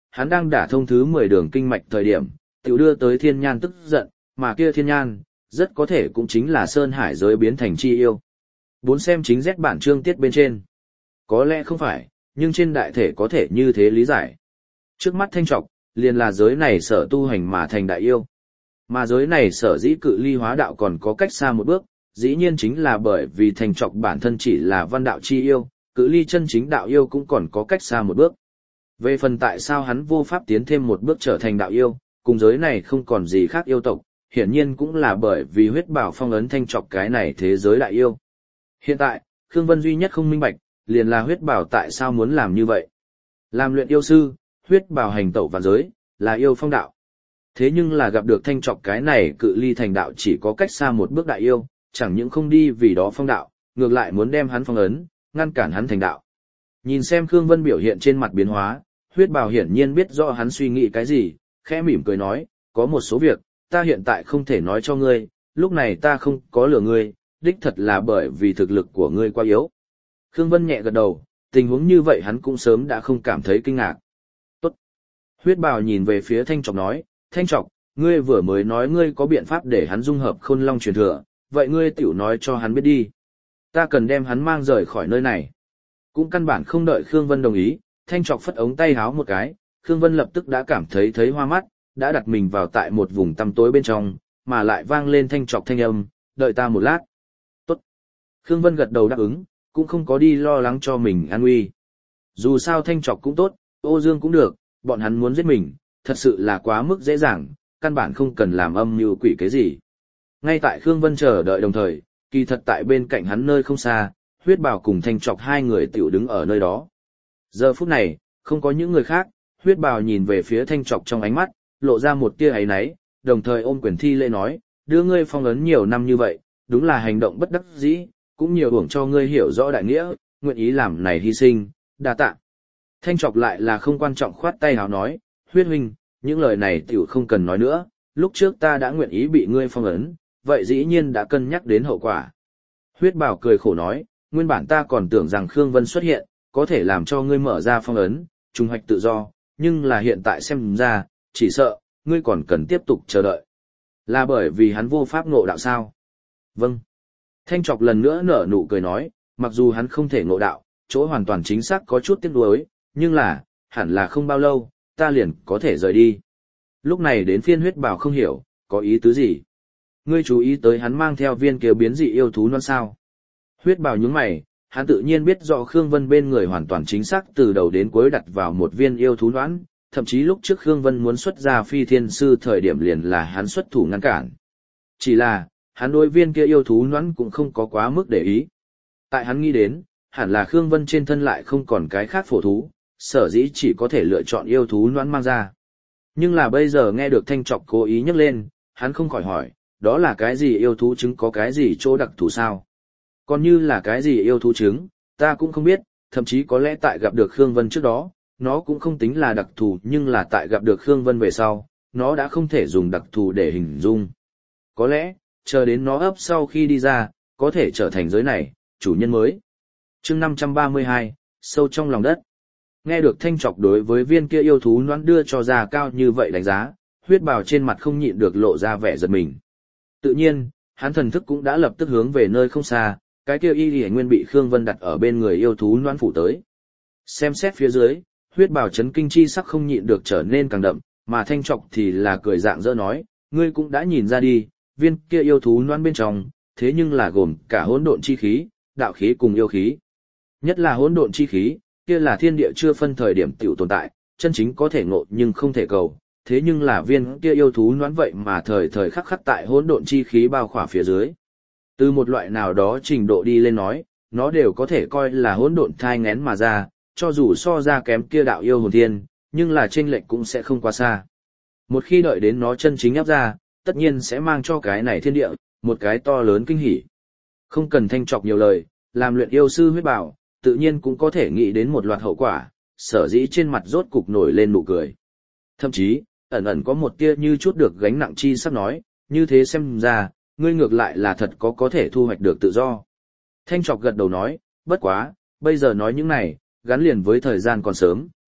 hắn đang đả thông thứ 10 đường kinh mạch thời điểm, tiểu đưa tới thiên nhan tức giận, mà kia thiên nhan, rất có thể cũng chính là Sơn Hải giới biến thành chi yêu. Bốn xem chính Z bản chương tiết bên trên. Có lẽ không phải, nhưng trên đại thể có thể như thế lý giải. Trước mắt Thanh Trọc, liền là giới này sở tu hành mà thành đại yêu. Mà giới này sở dĩ cự ly hóa đạo còn có cách xa một bước, dĩ nhiên chính là bởi vì Thanh Trọc bản thân chỉ là văn đạo chi yêu, cự ly chân chính đạo yêu cũng còn có cách xa một bước. Về phần tại sao hắn vô pháp tiến thêm một bước trở thành đạo yêu, cùng giới này không còn gì khác yêu tộc, hiển nhiên cũng là bởi vì huyết bảo phong ấn Thanh Trọc cái này thế giới đại yêu. Hiện tại, Khương Vân duy nhất không minh bạch, liền là huyết bảo tại sao muốn làm như vậy. Làm luyện yêu sư, huyết bảo hành tẩu vạn giới, là yêu phong đạo. Thế nhưng là gặp được Thanh Trọc cái này cự ly thành đạo chỉ có cách xa một bước đại yêu, chẳng những không đi vì đó phong đạo, ngược lại muốn đem hắn phong ấn, ngăn cản hắn thành đạo. Nhìn xem Khương Vân biểu hiện trên mặt biến hóa, huyết bào hiển nhiên biết rõ hắn suy nghĩ cái gì, khẽ mỉm cười nói, có một số việc, ta hiện tại không thể nói cho ngươi, lúc này ta không có lừa ngươi, đích thật là bởi vì thực lực của ngươi quá yếu. Khương Vân nhẹ gật đầu, tình huống như vậy hắn cũng sớm đã không cảm thấy kinh ngạc. Tốt. Huyết bào nhìn về phía Thanh Trọc nói, Thanh Trọc, ngươi vừa mới nói ngươi có biện pháp để hắn dung hợp Khôn Long truyền thừa, vậy ngươi tiểu nói cho hắn biết đi. Ta cần đem hắn mang rời khỏi nơi này. Cũng căn bản không đợi Khương Vân đồng ý, Thanh Trọc phất ống tay háo một cái, Khương Vân lập tức đã cảm thấy hoa mắt, đã đặt mình vào tại một vùng tăm tối bên trong, mà lại vang lên Thanh Trọc thanh âm, đợi ta một lát. Tốt. Khương Vân gật đầu đáp ứng, cũng không có đi lo lắng cho mình an nguy. Dù sao Thanh Trọc cũng tốt, Ô Dương cũng được, bọn hắn muốn giết mình, thật sự là quá mức dễ dàng, căn bản không cần làm âm mưu quỷ cái gì. Ngay tại Khương Vân chờ đợi đồng thời, kỳ thật tại bên cạnh hắn nơi không xa, huyết bảo cùng Thanh Trọc hai người tiểu đứng ở nơi đó. Giờ phút này, không có những người khác, huyết bảo nhìn về phía Thanh Trọc trong ánh mắt, lộ ra một tia áy náy, đồng thời ôm quyền thi lễ nói, đưa ngươi phong ấn nhiều năm như vậy, đúng là hành động bất đắc dĩ, cũng nhiều uổng cho ngươi hiểu rõ đại nghĩa, nguyện ý làm này hy sinh, đa tạ. Thanh Trọc lại là không quan trọng khoát tay hào nói, huyết huynh, những lời này tiểu không cần nói nữa, lúc trước ta đã nguyện ý bị ngươi phong ấn, vậy dĩ nhiên đã cân nhắc đến hậu quả. Huyết bảo cười khổ nói, nguyên bản ta còn tưởng rằng Khương Vân xuất hiện, có thể làm cho ngươi mở ra phong ấn, trùng hoạch tự do, nhưng là hiện tại xem ra, chỉ sợ, ngươi còn cần tiếp tục chờ đợi. Là bởi vì hắn vô pháp ngộ đạo sao? Vâng. Thanh Trọc lần nữa nở nụ cười nói, mặc dù hắn không thể ngộ đạo, chỗ hoàn toàn chính xác có chút tiếc nuối, nhưng là, hẳn là không bao lâu, ta liền có thể rời đi. Lúc này đến phiên huyết bảo không hiểu, có ý tứ gì? Ngươi chú ý tới hắn mang theo viên kia biến dị yêu thú non sao? Huyết bảo nhướng mày, hắn tự nhiên biết rõ Khương Vân bên người hoàn toàn chính xác từ đầu đến cuối đặt vào một viên yêu thú noãn, thậm chí lúc trước Khương Vân muốn xuất ra phi thiên sư thời điểm liền là hắn xuất thủ ngăn cản. Chỉ là, hắn đối viên kia yêu thú noãn cũng không có quá mức để ý. Tại hắn nghĩ đến, hẳn là Khương Vân trên thân lại không còn cái khác phổ thú, sở dĩ chỉ có thể lựa chọn yêu thú noãn mang ra. Nhưng là bây giờ nghe được Thanh Trọc cố ý nhắc lên, hắn không khỏi hỏi, đó là cái gì yêu thú trứng có cái gì chỗ đặc thù sao? Còn như là cái gì yêu thú trứng, ta cũng không biết, thậm chí có lẽ tại gặp được Khương Vân trước đó, nó cũng không tính là đặc thù nhưng là tại gặp được Khương Vân về sau, nó đã không thể dùng đặc thù để hình dung. Có lẽ, chờ đến nó ấp sau khi đi ra, có thể trở thành giới này, chủ nhân mới. Chương 532, sâu trong lòng đất. Nghe được Thanh Trọc đối với viên kia yêu thú noãn đưa cho ra cao như vậy đánh giá, huyết bào trên mặt không nhịn được lộ ra vẻ giật mình. Tự nhiên, hắn thần thức cũng đã lập tức hướng về nơi không xa, cái kia y lìa nguyên bị Khương Vân đặt ở bên người yêu thú noãn phủ tới. Xem xét phía dưới, huyết bào chấn kinh chi sắc không nhịn được trở nên càng đậm, mà Thanh Trọc thì là cười dạng dỡ nói, ngươi cũng đã nhìn ra đi, viên kia yêu thú noãn bên trong, thế nhưng là gồm cả hỗn độn chi khí, đạo khí cùng yêu khí. Nhất là hỗn độn chi khí, kia là thiên địa chưa phân thời điểm tiểu tồn tại, chân chính có thể ngộ nhưng không thể cầu, thế nhưng là viên kia yêu thú noãn vậy mà thời thời khắc khắc tại hỗn độn chi khí bao khỏa phía dưới. Từ một loại nào đó trình độ đi lên nói, nó đều có thể coi là hỗn độn thai nghén mà ra, cho dù so ra kém kia đạo yêu hồn thiên, nhưng là chênh lệch cũng sẽ không quá xa. Một khi đợi đến nó chân chính áp ra, tất nhiên sẽ mang cho cái này thiên địa, một cái to lớn kinh hỉ. Không cần Thanh Trọc nhiều lời, làm luyện yêu sư huyết bảo, tự nhiên cũng có thể nghĩ đến một loạt hậu quả, sở dĩ trên mặt rốt cục nổi lên nụ cười. Thậm chí, ẩn ẩn có một tia như chút được gánh nặng chi sắp nói, như thế xem ra, ngươi ngược lại là thật có thể thu hoạch được tự do. Thanh Trọc gật đầu nói, bất quá, bây giờ nói những này, gắn liền với thời gian còn sớm,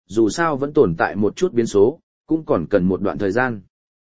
dù sao vẫn tồn tại một chút biến số, cũng còn cần một đoạn thời gian.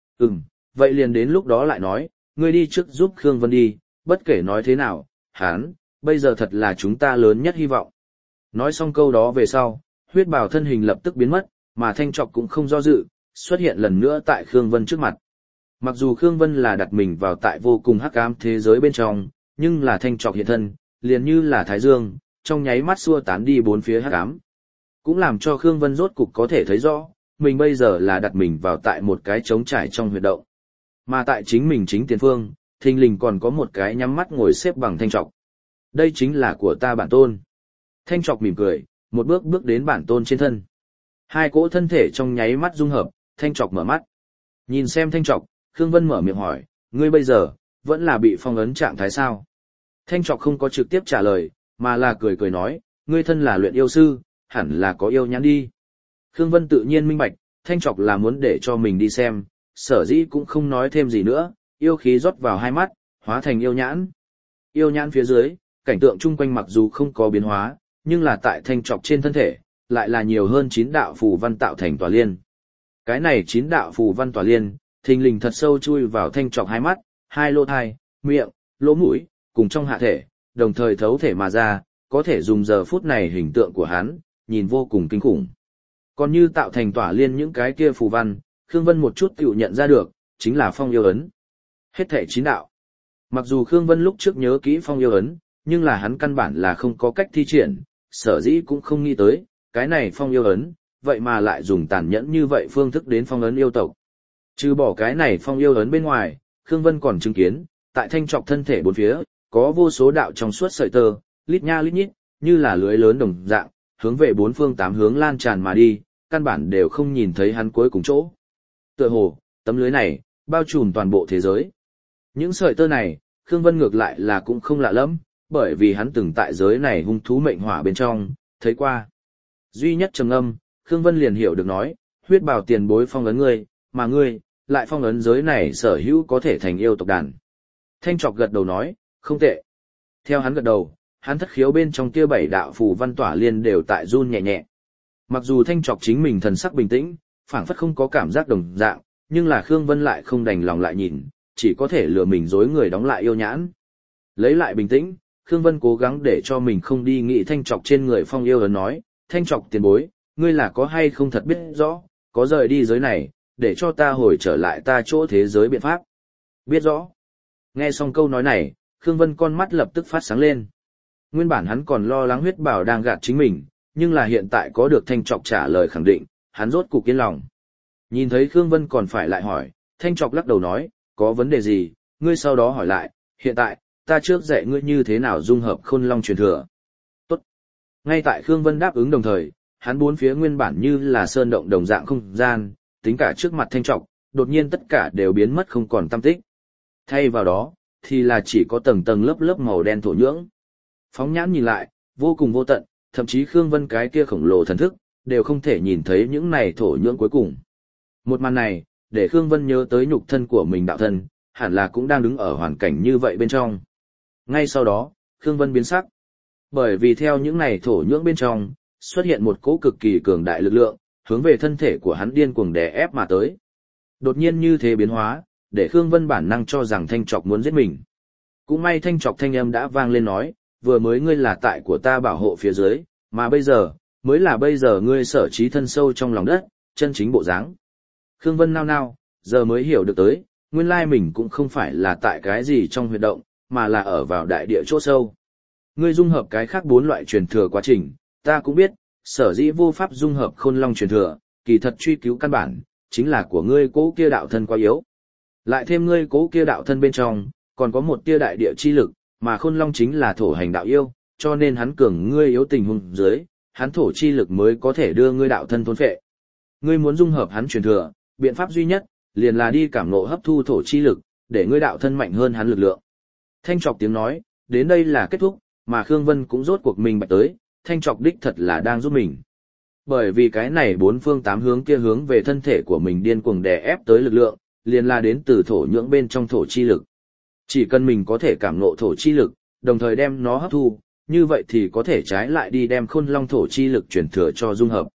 Vậy liền đến lúc đó lại nói, ngươi đi trước giúp Khương Vân đi, bất kể nói thế nào, hắn, bây giờ thật là chúng ta lớn nhất hy vọng. Nói xong câu đó về sau, huyết bào thân hình lập tức biến mất, mà Thanh Trọc cũng không do dự, xuất hiện lần nữa tại Khương Vân trước mặt. Mặc dù Khương Vân là đặt mình vào tại vô cùng hắc ám thế giới bên trong, nhưng là Thanh Trọc hiện thân, liền như là Thái Dương, trong nháy mắt xua tán đi bốn phía hắc ám. Cũng làm cho Khương Vân rốt cục có thể thấy rõ, mình bây giờ là đặt mình vào tại một cái trống trải trong huyệt động. Mà tại chính mình chính tiền phương, thình lình còn có một cái nhắm mắt ngồi xếp bằng Thanh Trọc. Đây chính là của ta bản tôn. Thanh Trọc mỉm cười, một bước bước đến bản tôn trên thân. Hai cỗ thân thể trong nháy mắt dung hợp, Thanh Trọc mở mắt. Nhìn xem Thanh Trọc, Khương Vân mở miệng hỏi, ngươi bây giờ, vẫn là bị phong ấn trạng thái sao? Thanh Trọc không có trực tiếp trả lời, mà là cười cười nói, ngươi thân là luyện yêu sư, hẳn là có yêu nhãn đi. Khương Vân tự nhiên minh bạch, Thanh Trọc là muốn để cho mình đi xem, sở dĩ cũng không nói thêm gì nữa, yêu khí rót vào hai mắt, hóa thành yêu nhãn. Yêu nhãn phía dưới, cảnh tượng chung quanh mặc dù không có biến hóa, nhưng là tại Thanh Trọc trên thân thể, lại là nhiều hơn 9 đạo phù văn tạo thành tòa liên. Cái này 9 đạo phù văn tòa liên, thình lình thật sâu chui vào Thanh Trọc hai mắt, hai lỗ tai, miệng, lỗ mũi, cùng trong hạ thể, đồng thời thấu thể mà ra, có thể dùng giờ phút này hình tượng của hắn, nhìn vô cùng kinh khủng. Còn như tạo thành tỏa liên những cái kia phù văn, Khương Vân một chút tiểu nhận ra được, chính là phong yêu ấn. Hết thể 9 đạo. Mặc dù Khương Vân lúc trước nhớ kỹ phong yêu ấn, nhưng là hắn căn bản là không có cách thi triển, sở dĩ cũng không nghĩ tới, cái này phong yêu ấn, vậy mà lại dùng tàn nhẫn như vậy phương thức đến phong ấn yêu tộc. Trừ bỏ cái này phong yêu ấn bên ngoài, Khương Vân còn chứng kiến, tại Thanh Trọc thân thể bốn phía, có vô số đạo trong suốt sợi tơ, lít nha lít nhít, như là lưới lớn đồng dạng, hướng về bốn phương tám hướng lan tràn mà đi, căn bản đều không nhìn thấy hắn cuối cùng chỗ. Tựa hồ, tấm lưới này, bao trùm toàn bộ thế giới. Những sợi tơ này, Khương Vân ngược lại là cũng không lạ lắm, bởi vì hắn từng tại giới này hung thú mệnh hỏa bên trong, thấy qua. Duy nhất trầm âm, Khương Vân liền hiểu được nói, huyết bào tiền bối phong ấn ngươi, mà ngươi, lại phong ấn giới này sở hữu có thể thành yêu tộc đàn. Thanh Trọc gật đầu nói, không tệ. Theo hắn gật đầu, hắn thất khiếu bên trong kia 7 đạo phù văn tỏa liên đều tại run nhẹ nhẹ. Mặc dù Thanh Trọc chính mình thần sắc bình tĩnh, phảng phất không có cảm giác đồng dạng, nhưng là Khương Vân lại không đành lòng lại nhìn, chỉ có thể lừa mình dối người đóng lại yêu nhãn. Lấy lại bình tĩnh, Khương Vân cố gắng để cho mình không đi nghĩ Thanh Trọc trên người phong yêu ấn nói, Thanh Trọc tiền bối, ngươi là có hay không thật biết rõ, có rời đi giới này, để cho ta hồi trở lại ta chỗ thế giới biện pháp. Biết rõ. Nghe xong câu nói này, Khương Vân con mắt lập tức phát sáng lên. Nguyên bản hắn còn lo lắng huyết bảo đang gạt chính mình, nhưng là hiện tại có được Thanh Trọc trả lời khẳng định, hắn rốt cục yên lòng. Nhìn thấy Khương Vân còn phải lại hỏi, Thanh Trọc lắc đầu nói, có vấn đề gì, ngươi sau đó hỏi lại, hiện tại, ta trước dạy ngươi như thế nào dung hợp Khôn Long truyền thừa. Tốt. Ngay tại Khương Vân đáp ứng đồng thời, hắn bốn phía nguyên bản như là sơn động đồng dạng không gian, tính cả trước mặt Thanh Trọc, đột nhiên tất cả đều biến mất không còn tăm tích. Thay vào đó, thì là chỉ có tầng tầng lớp lớp màu đen thổ nhưỡng. Phóng nhãn nhìn lại, vô cùng vô tận, thậm chí Khương Vân cái kia khổng lồ thần thức, đều không thể nhìn thấy những này thổ nhưỡng cuối cùng. Một màn này, để Khương Vân nhớ tới nhục thân của mình đạo thân, hẳn là cũng đang đứng ở hoàn cảnh như vậy bên trong. Ngay sau đó, Khương Vân biến sắc. Bởi vì theo những này thổ nhưỡng bên trong, xuất hiện một cỗ cực kỳ cường đại lực lượng, hướng về thân thể của hắn điên cuồng đè ép mà tới. Đột nhiên như thế biến hóa, để Khương Vân bản năng cho rằng Thanh Trọc muốn giết mình. Cũng may Thanh Trọc thanh âm đã vang lên nói, vừa mới ngươi là tại của ta bảo hộ phía dưới, mà bây giờ, mới là bây giờ ngươi sở trí thân sâu trong lòng đất, chân chính bộ dáng. Khương Vân nao nao, giờ mới hiểu được tới, nguyên lai mình cũng không phải là tại cái gì trong huyệt động, mà là ở vào đại địa chỗ sâu. Ngươi dung hợp cái khác 4 loại truyền thừa quá trình, ta cũng biết, sở dĩ vô pháp dung hợp Khôn Long truyền thừa, kỳ thật truy cứu căn bản, chính là của ngươi cố kia đạo thân quá yếu. Lại thêm ngươi cố kia đạo thân bên trong, còn có một tia đại địa chi lực, mà Khôn Long chính là thổ hành đạo yêu, cho nên hắn cường ngươi yếu tình huống dưới, hắn thổ chi lực mới có thể đưa ngươi đạo thân thôn phệ. Ngươi muốn dung hợp hắn truyền thừa, biện pháp duy nhất, liền là đi cảm ngộ hấp thu thổ chi lực, để ngươi đạo thân mạnh hơn hắn lực lượng. Thanh Trọc tiếng nói, đến đây là kết thúc, mà Khương Vân cũng rốt cuộc mình bạch tới, Thanh Trọc đích thật là đang giúp mình. Bởi vì cái này 4 phương 8 hướng kia hướng về thân thể của mình điên cuồng đè ép tới lực lượng, liền là đến từ thổ nhưỡng bên trong thổ chi lực. Chỉ cần mình có thể cảm ngộ thổ chi lực, đồng thời đem nó hấp thu, như vậy thì có thể trái lại đi đem Khôn Long thổ chi lực chuyển thừa cho dung hợp.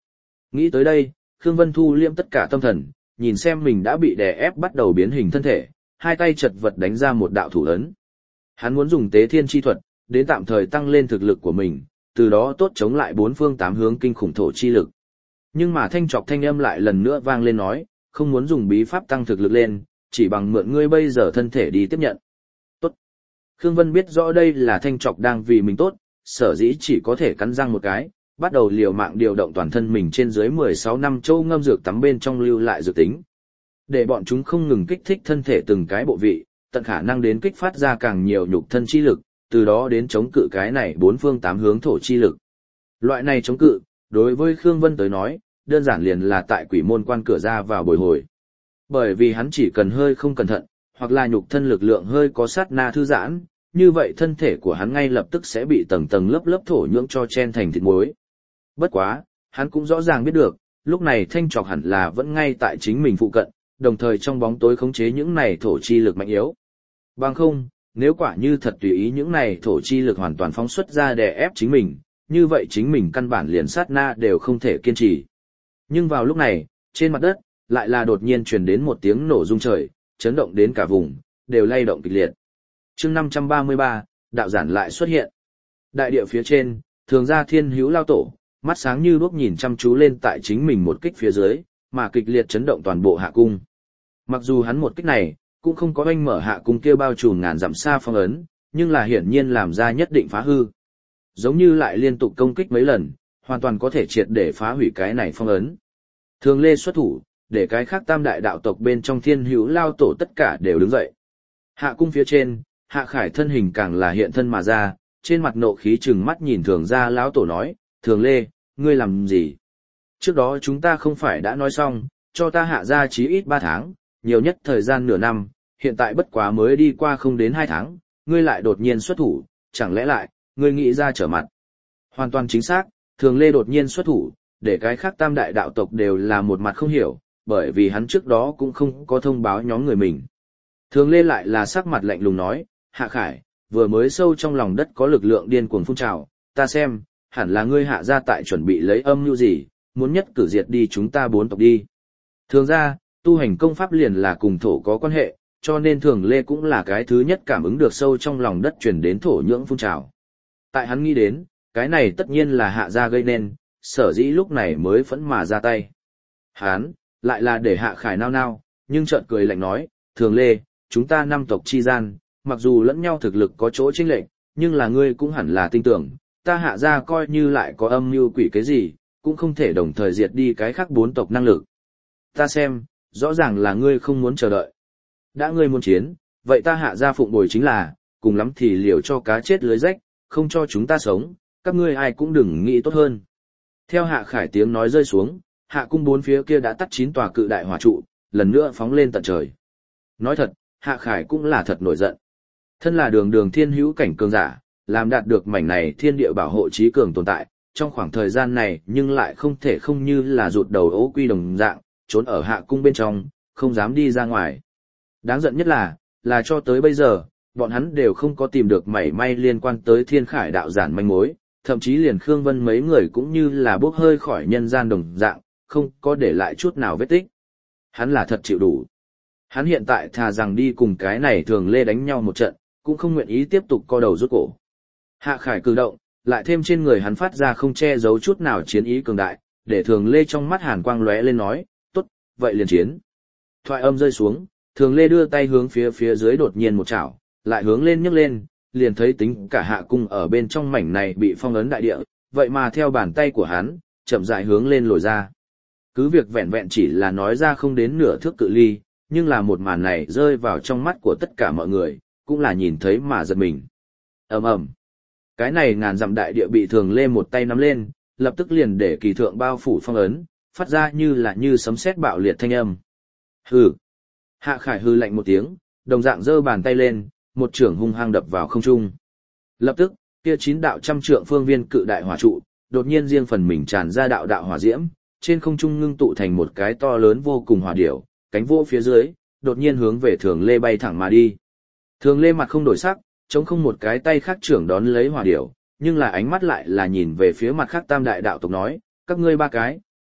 Nghĩ tới đây, Khương Vân thu liêm tất cả tâm thần, nhìn xem mình đã bị đè ép bắt đầu biến hình thân thể, hai tay chật vật đánh ra một đạo thủ ấn. Hắn muốn dùng tế thiên chi thuật, đến tạm thời tăng lên thực lực của mình, từ đó tốt chống lại bốn phương tám hướng kinh khủng thổ chi lực. Nhưng mà thanh trọc thanh âm lại lần nữa vang lên nói, không muốn dùng bí pháp tăng thực lực lên, chỉ bằng mượn ngươi bây giờ thân thể đi tiếp nhận. Tốt. Khương Vân biết rõ đây là thanh trọc đang vì mình tốt, sở dĩ chỉ có thể cắn răng một cái, bắt đầu liều mạng điều động toàn thân mình trên dưới 16 năm châu ngâm dược tắm bên trong lưu lại dược tính. Để bọn chúng không ngừng kích thích thân thể từng cái bộ vị, tận khả năng đến kích phát ra càng nhiều nhục thân chi lực, từ đó đến chống cự cái này bốn phương tám hướng thổ chi lực. Loại này chống cự, đối với Khương Vân tới nói, đơn giản liền là tại quỷ môn quan cửa ra vào bồi hồi. Bởi vì hắn chỉ cần hơi không cẩn thận, hoặc là nhục thân lực lượng hơi có sát na thư giãn, như vậy thân thể của hắn ngay lập tức sẽ bị tầng tầng lớp lớp thổ nhưỡng cho chen thành thịt muối. Bất quá, hắn cũng rõ ràng biết được, lúc này thanh trọc hẳn là vẫn ngay tại chính mình phụ cận, đồng thời trong bóng tối khống chế những này thổ chi lực mạnh yếu. Bằng không, nếu quả như thật tùy ý những này thổ chi lực hoàn toàn phóng xuất ra để ép chính mình, như vậy chính mình căn bản liền sát na đều không thể kiên trì. Nhưng vào lúc này, trên mặt đất, lại là đột nhiên truyền đến một tiếng nổ rung trời, chấn động đến cả vùng, đều lay động kịch liệt. Chương 533, đạo giản lại xuất hiện. Đại địa phía trên, thường ra Thiên Hữu lao tổ, mắt sáng như đuốc nhìn chăm chú lên tại chính mình một kích phía dưới, mà kịch liệt chấn động toàn bộ hạ cung. Mặc dù hắn một kích này, cũng không có oanh mở hạ cung kia bao trùm ngàn dặm xa phong ấn, nhưng là hiển nhiên làm ra nhất định phá hư. Giống như lại liên tục công kích mấy lần, hoàn toàn có thể triệt để phá hủy cái này phong ấn. Thường Lê xuất thủ, để cái khác tam đại đạo tộc bên trong Thiên Hữu lao tổ tất cả đều đứng dậy. Hạ cung phía trên, Hạ Khải thân hình càng là hiện thân mà ra, trên mặt nộ khí trừng mắt nhìn Thường gia lão tổ nói, Thường Lê, ngươi làm gì? Trước đó chúng ta không phải đã nói xong, cho ta hạ ra chí ít 3 tháng, nhiều nhất thời gian nửa năm, hiện tại bất quá mới đi qua không đến 2 tháng, ngươi lại đột nhiên xuất thủ, chẳng lẽ lại, ngươi nghĩ ra trở mặt? Hoàn toàn chính xác, Thường Lê đột nhiên xuất thủ, để cái khác tam đại đạo tộc đều là một mặt không hiểu, bởi vì hắn trước đó cũng không có thông báo nhóm người mình. Thường Lê lại là sắc mặt lạnh lùng nói, Hạ Khải, vừa mới sâu trong lòng đất có lực lượng điên cuồng phun trào, ta xem, hẳn là ngươi hạ ra tại chuẩn bị lấy âm mưu gì, muốn nhất cử diệt đi chúng ta 4 tộc đi. Thường ra, tu hành công pháp liền là cùng thổ có quan hệ, cho nên Thường Lê cũng là cái thứ nhất cảm ứng được sâu trong lòng đất truyền đến thổ nhưỡng phun trào. Tại hắn nghĩ đến, cái này tất nhiên là hạ ra gây nên, sở dĩ lúc này mới phẫn mà ra tay. Hắn, lại là để Hạ Khải nao nao, nhưng chợt cười lạnh nói, Thường Lê, chúng ta 5 tộc chi gian, mặc dù lẫn nhau thực lực có chỗ chênh lệch, nhưng là ngươi cũng hẳn là tin tưởng, ta hạ ra coi như lại có âm mưu quỷ cái gì, cũng không thể đồng thời diệt đi cái khác 4 tộc năng lực. Ta xem, rõ ràng là ngươi không muốn chờ đợi. Đã ngươi muốn chiến, vậy ta hạ ra phụng bồi chính là, cùng lắm thì liều cho cá chết lưới rách, không cho chúng ta sống, các ngươi ai cũng đừng nghĩ tốt hơn. Theo Hạ Khải tiếng nói rơi xuống, hạ cung 4 phía kia đã tắt 9 tòa cự đại hỏa trụ, lần nữa phóng lên tận trời. Nói thật, Hạ Khải cũng là thật nổi giận. Thân là đường thiên hữu cảnh cường giả, làm đạt được mảnh này thiên địa bảo hộ trí cường tồn tại, trong khoảng thời gian này nhưng lại không thể không như là rụt đầu ố quy đồng dạng, trốn ở hạ cung bên trong, không dám đi ra ngoài. Đáng giận nhất là cho tới bây giờ, bọn hắn đều không có tìm được mảy may liên quan tới Thiên Khải đạo giản manh mối, thậm chí liền Khương Vân mấy người cũng như là bốc hơi khỏi nhân gian đồng dạng, không có để lại chút nào vết tích. Hắn là thật chịu đủ. Hắn hiện tại thà rằng đi cùng cái này Thường Lê đánh nhau một trận, cũng không nguyện ý tiếp tục co đầu rút cổ. Hạ Khải cử động, lại thêm trên người hắn phát ra không che giấu chút nào chiến ý cường đại, để Thường Lê trong mắt hàn quang lóe lên nói, tốt, vậy liền chiến. Thoại âm rơi xuống, Thường Lê đưa tay hướng phía dưới đột nhiên một chảo, lại hướng lên nhấc lên, liền thấy tính cả hạ cung ở bên trong mảnh này bị phong ấn đại địa, vậy mà theo bàn tay của hắn, chậm rãi hướng lên lồi ra. Cứ việc vẹn vẹn chỉ là nói ra không đến nửa thước cự ly, nhưng là một màn này rơi vào trong mắt của tất cả mọi người, cũng là nhìn thấy mà giật mình. Ầm ầm. Cái này ngàn dặm đại địa bị Thường Lê một tay nắm lên, lập tức liền để kỳ thượng bao phủ phong ấn, phát ra như sấm sét bạo liệt thanh âm. Hừ. Hạ Khải hừ lạnh một tiếng, đồng dạng giơ bàn tay lên, một chưởng hung hăng đập vào không trung. Lập tức, kia 9 đạo trăm trượng phương viên cự đại hỏa trụ, đột nhiên riêng phần mình tràn ra đạo đạo hỏa diễm, trên không trung ngưng tụ thành một cái to lớn vô cùng hỏa điểu, cánh vô phía dưới, đột nhiên hướng về Thường Lê bay thẳng mà đi. Thường Lê mặt không đổi sắc, chống không một cái tay khác trưởng đón lấy hỏa điểu, nhưng là ánh mắt lại là nhìn về phía mặt khác tam đại đạo tộc nói, các ngươi 3 cái,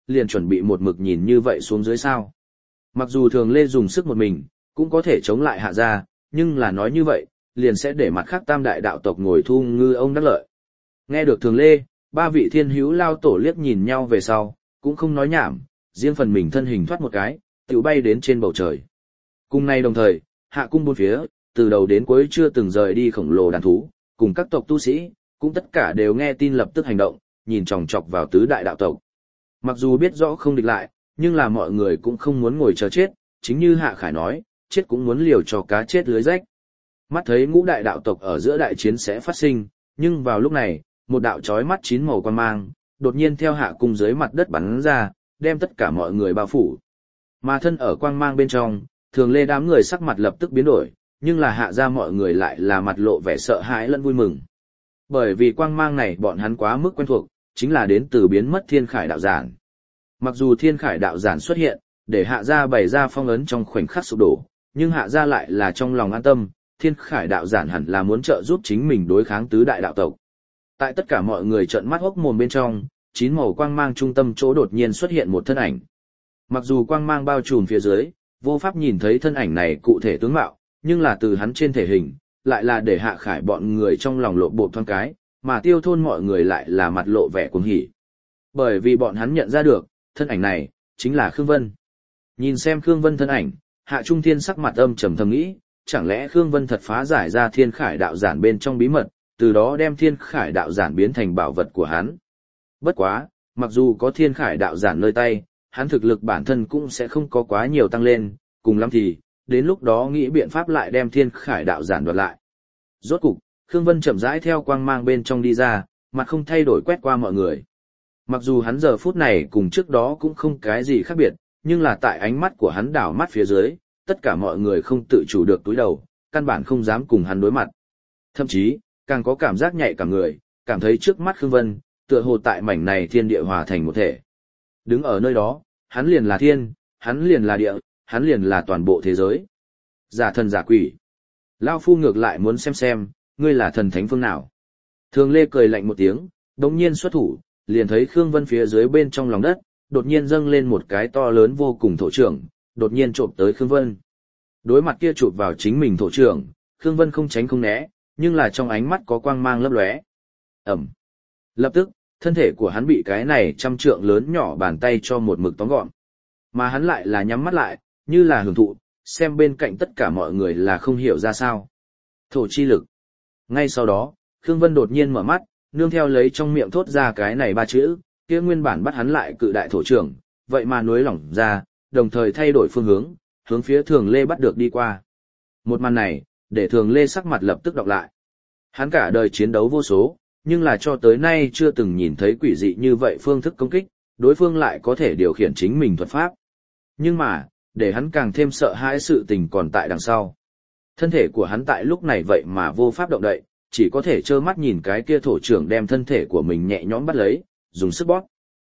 liền chuẩn bị một mực nhìn như vậy xuống dưới sao. Mặc dù Thường Lê dùng sức một mình, cũng có thể chống lại Hạ gia, nhưng là nói như vậy, liền sẽ để mặt khác tam đại đạo tộc ngồi thu ngư ông đắc lợi. Nghe được Thường Lê, ba vị thiên hữu lao tổ liếc nhìn nhau về sau, cũng không nói nhảm, riêng phần mình thân hình thoát một cái, tiểu bay đến trên bầu trời. Cùng nay đồng thời, hạ cung bốn phía, từ đầu đến cuối chưa từng rời đi khổng lồ đàn thú, cùng các tộc tu sĩ, cũng tất cả đều nghe tin lập tức hành động, nhìn chòng chọc vào tứ đại đạo tộc. Mặc dù biết rõ không địch lại, nhưng là mọi người cũng không muốn ngồi chờ chết, chính như Hạ Khải nói, chết cũng muốn liều cho cá chết lưới rách. Mắt thấy ngũ đại đạo tộc ở giữa đại chiến sẽ phát sinh, nhưng vào lúc này, một đạo chói mắt chín màu quang mang, đột nhiên theo hạ cung dưới mặt đất bắn ra, đem tất cả mọi người bao phủ. Mà thân ở quang mang bên trong, Thường Lê đám người sắc mặt lập tức biến đổi, nhưng là hạ ra mọi người lại là mặt lộ vẻ sợ hãi lẫn vui mừng. Bởi vì quang mang này bọn hắn quá mức quen thuộc, chính là đến từ biến mất Thiên Khải đạo giản. Mặc dù Thiên Khải đạo giản xuất hiện, để hạ gia bày ra phong ấn trong khoảnh khắc sụp đổ, nhưng hạ gia lại là trong lòng an tâm, Thiên Khải đạo giản hẳn là muốn trợ giúp chính mình đối kháng tứ đại đạo tộc. Tại tất cả mọi người trợn mắt hốc mồm bên trong, chín màu quang mang trung tâm chỗ đột nhiên xuất hiện một thân ảnh. Mặc dù quang mang bao trùm phía dưới, vô pháp nhìn thấy thân ảnh này cụ thể tướng mạo, nhưng là từ hắn trên thể hình, lại là để Hạ Khải bọn người trong lòng lộ bộ thoáng cái, mà Tiêu Thôn mọi người lại là mặt lộ vẻ cuồng hỉ. Bởi vì bọn hắn nhận ra được, thân ảnh này chính là Khương Vân. Nhìn xem Khương Vân thân ảnh, Hạ Trung Thiên sắc mặt âm trầm thầm nghĩ, chẳng lẽ Khương Vân thật phá giải ra Thiên Khải đạo giản bên trong bí mật, từ đó đem Thiên Khải đạo giản biến thành bảo vật của hắn. Bất quá, mặc dù có Thiên Khải đạo giản nơi tay, hắn thực lực bản thân cũng sẽ không có quá nhiều tăng lên, cùng lắm thì, đến lúc đó nghĩ biện pháp lại đem Thiên Khải đạo giản đoạt lại. Rốt cục, Khương Vân chậm rãi theo quang mang bên trong đi ra, mặt không thay đổi quét qua mọi người. Mặc dù hắn giờ phút này cùng trước đó cũng không cái gì khác biệt, nhưng là tại ánh mắt của hắn đảo mắt phía dưới, tất cả mọi người không tự chủ được túi đầu, căn bản không dám cùng hắn đối mặt. Thậm chí, càng có cảm giác nhạy cả người, cảm thấy trước mắt Khương Vân, tựa hồ tại mảnh này thiên địa hòa thành một thể. Đứng ở nơi đó, hắn liền là thiên, hắn liền là địa, hắn liền là toàn bộ thế giới. Giả thần giả quỷ. Lao phu ngược lại muốn xem, ngươi là thần thánh phương nào. Thường Lê cười lạnh một tiếng, đống nhiên xuất thủ, liền thấy Khương Vân phía dưới bên trong lòng đất, đột nhiên dâng lên một cái to lớn vô cùng thổ trưởng, đột nhiên chộp tới Khương Vân. Đối mặt kia chụp vào chính mình thổ trưởng, Khương Vân không tránh không né, nhưng là trong ánh mắt có quang mang lấp lóe. Ẩm. Lập tức, thân thể của hắn bị cái này trăm trượng lớn nhỏ bàn tay cho một mực tóm gọn. Mà hắn lại là nhắm mắt lại, như là hưởng thụ, xem bên cạnh tất cả mọi người là không hiểu ra sao. Thổ chi lực. Ngay sau đó, Khương Vân đột nhiên mở mắt, nương theo lấy trong miệng thốt ra cái này ba chữ, kia nguyên bản bắt hắn lại cự đại thổ trưởng, vậy mà nuối lỏng ra, đồng thời thay đổi phương hướng phía Thường Lê bắt được đi qua. Một màn này, để Thường Lê sắc mặt lập tức đọc lại. Hắn cả đời chiến đấu vô số, nhưng là cho tới nay chưa từng nhìn thấy quỷ dị như vậy phương thức công kích, đối phương lại có thể điều khiển chính mình thuật pháp. Nhưng mà, để hắn càng thêm sợ hãi sự tình còn tại đằng sau. Thân thể của hắn tại lúc này vậy mà vô pháp động đậy, chỉ có thể trơ mắt nhìn cái kia thổ trưởng đem thân thể của mình nhẹ nhõm bắt lấy, dùng sức bóp.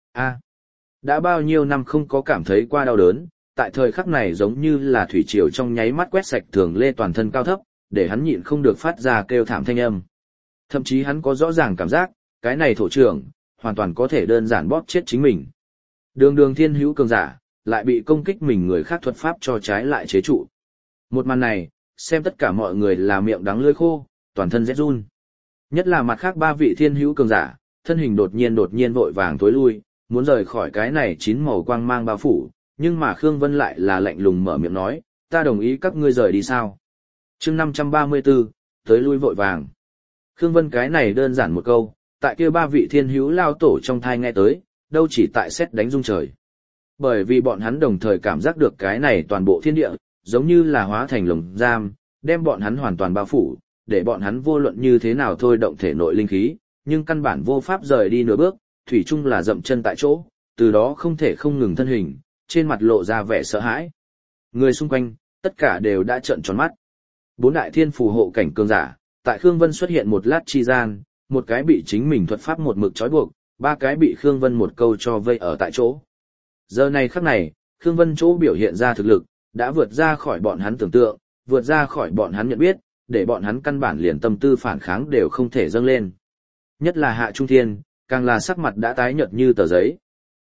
Đã bao nhiêu năm không có cảm thấy qua đau đớn, tại thời khắc này giống như là thủy triều trong nháy mắt quét sạch Thường Lê toàn thân cao thấp, để hắn nhịn không được phát ra kêu thảm thanh âm. Thậm chí hắn có rõ ràng cảm giác, cái này thổ trưởng, hoàn toàn có thể đơn giản bóp chết chính mình. Đường thiên hữu cường giả, lại bị công kích mình người khác thuật pháp cho trái lại chế trụ. Một màn này, xem tất cả mọi người là miệng đắng lưỡi khô, toàn thân rét run. Nhất là mặt khác ba vị thiên hữu cường giả, thân hình đột nhiên vội vàng tối lui, muốn rời khỏi cái này chín màu quang mang bao phủ, nhưng mà Khương Vân lại là lạnh lùng mở miệng nói, ta đồng ý các ngươi rời đi sao. Chương 534, tới lui vội vàng. Khương Vân cái này đơn giản một câu, tại kia ba vị thiên hữu lao tổ trong thai nghe tới, đâu chỉ tại sét đánh rung trời. Bởi vì bọn hắn đồng thời cảm giác được cái này toàn bộ thiên địa, giống như là hóa thành lồng giam, đem bọn hắn hoàn toàn bao phủ, để bọn hắn vô luận như thế nào thôi động thể nội linh khí, nhưng căn bản vô pháp rời đi nửa bước, thủy chung là dậm chân tại chỗ, từ đó không thể không ngừng thân hình, trên mặt lộ ra vẻ sợ hãi. Người xung quanh, tất cả đều đã trợn tròn mắt. Bốn đại thiên phù hộ cảnh cường giả, tại Khương Vân xuất hiện một lát chi gian, một cái bị chính mình thuật pháp một mực trói buộc, ba cái bị Khương Vân một câu cho vây ở tại chỗ. Giờ này khắc này, Khương Vân chỗ biểu hiện ra thực lực, đã vượt ra khỏi bọn hắn tưởng tượng, vượt ra khỏi bọn hắn nhận biết, để bọn hắn căn bản liền tâm tư phản kháng đều không thể dâng lên. Nhất là Hạ Trung Thiên, càng là sắc mặt đã tái nhợt như tờ giấy.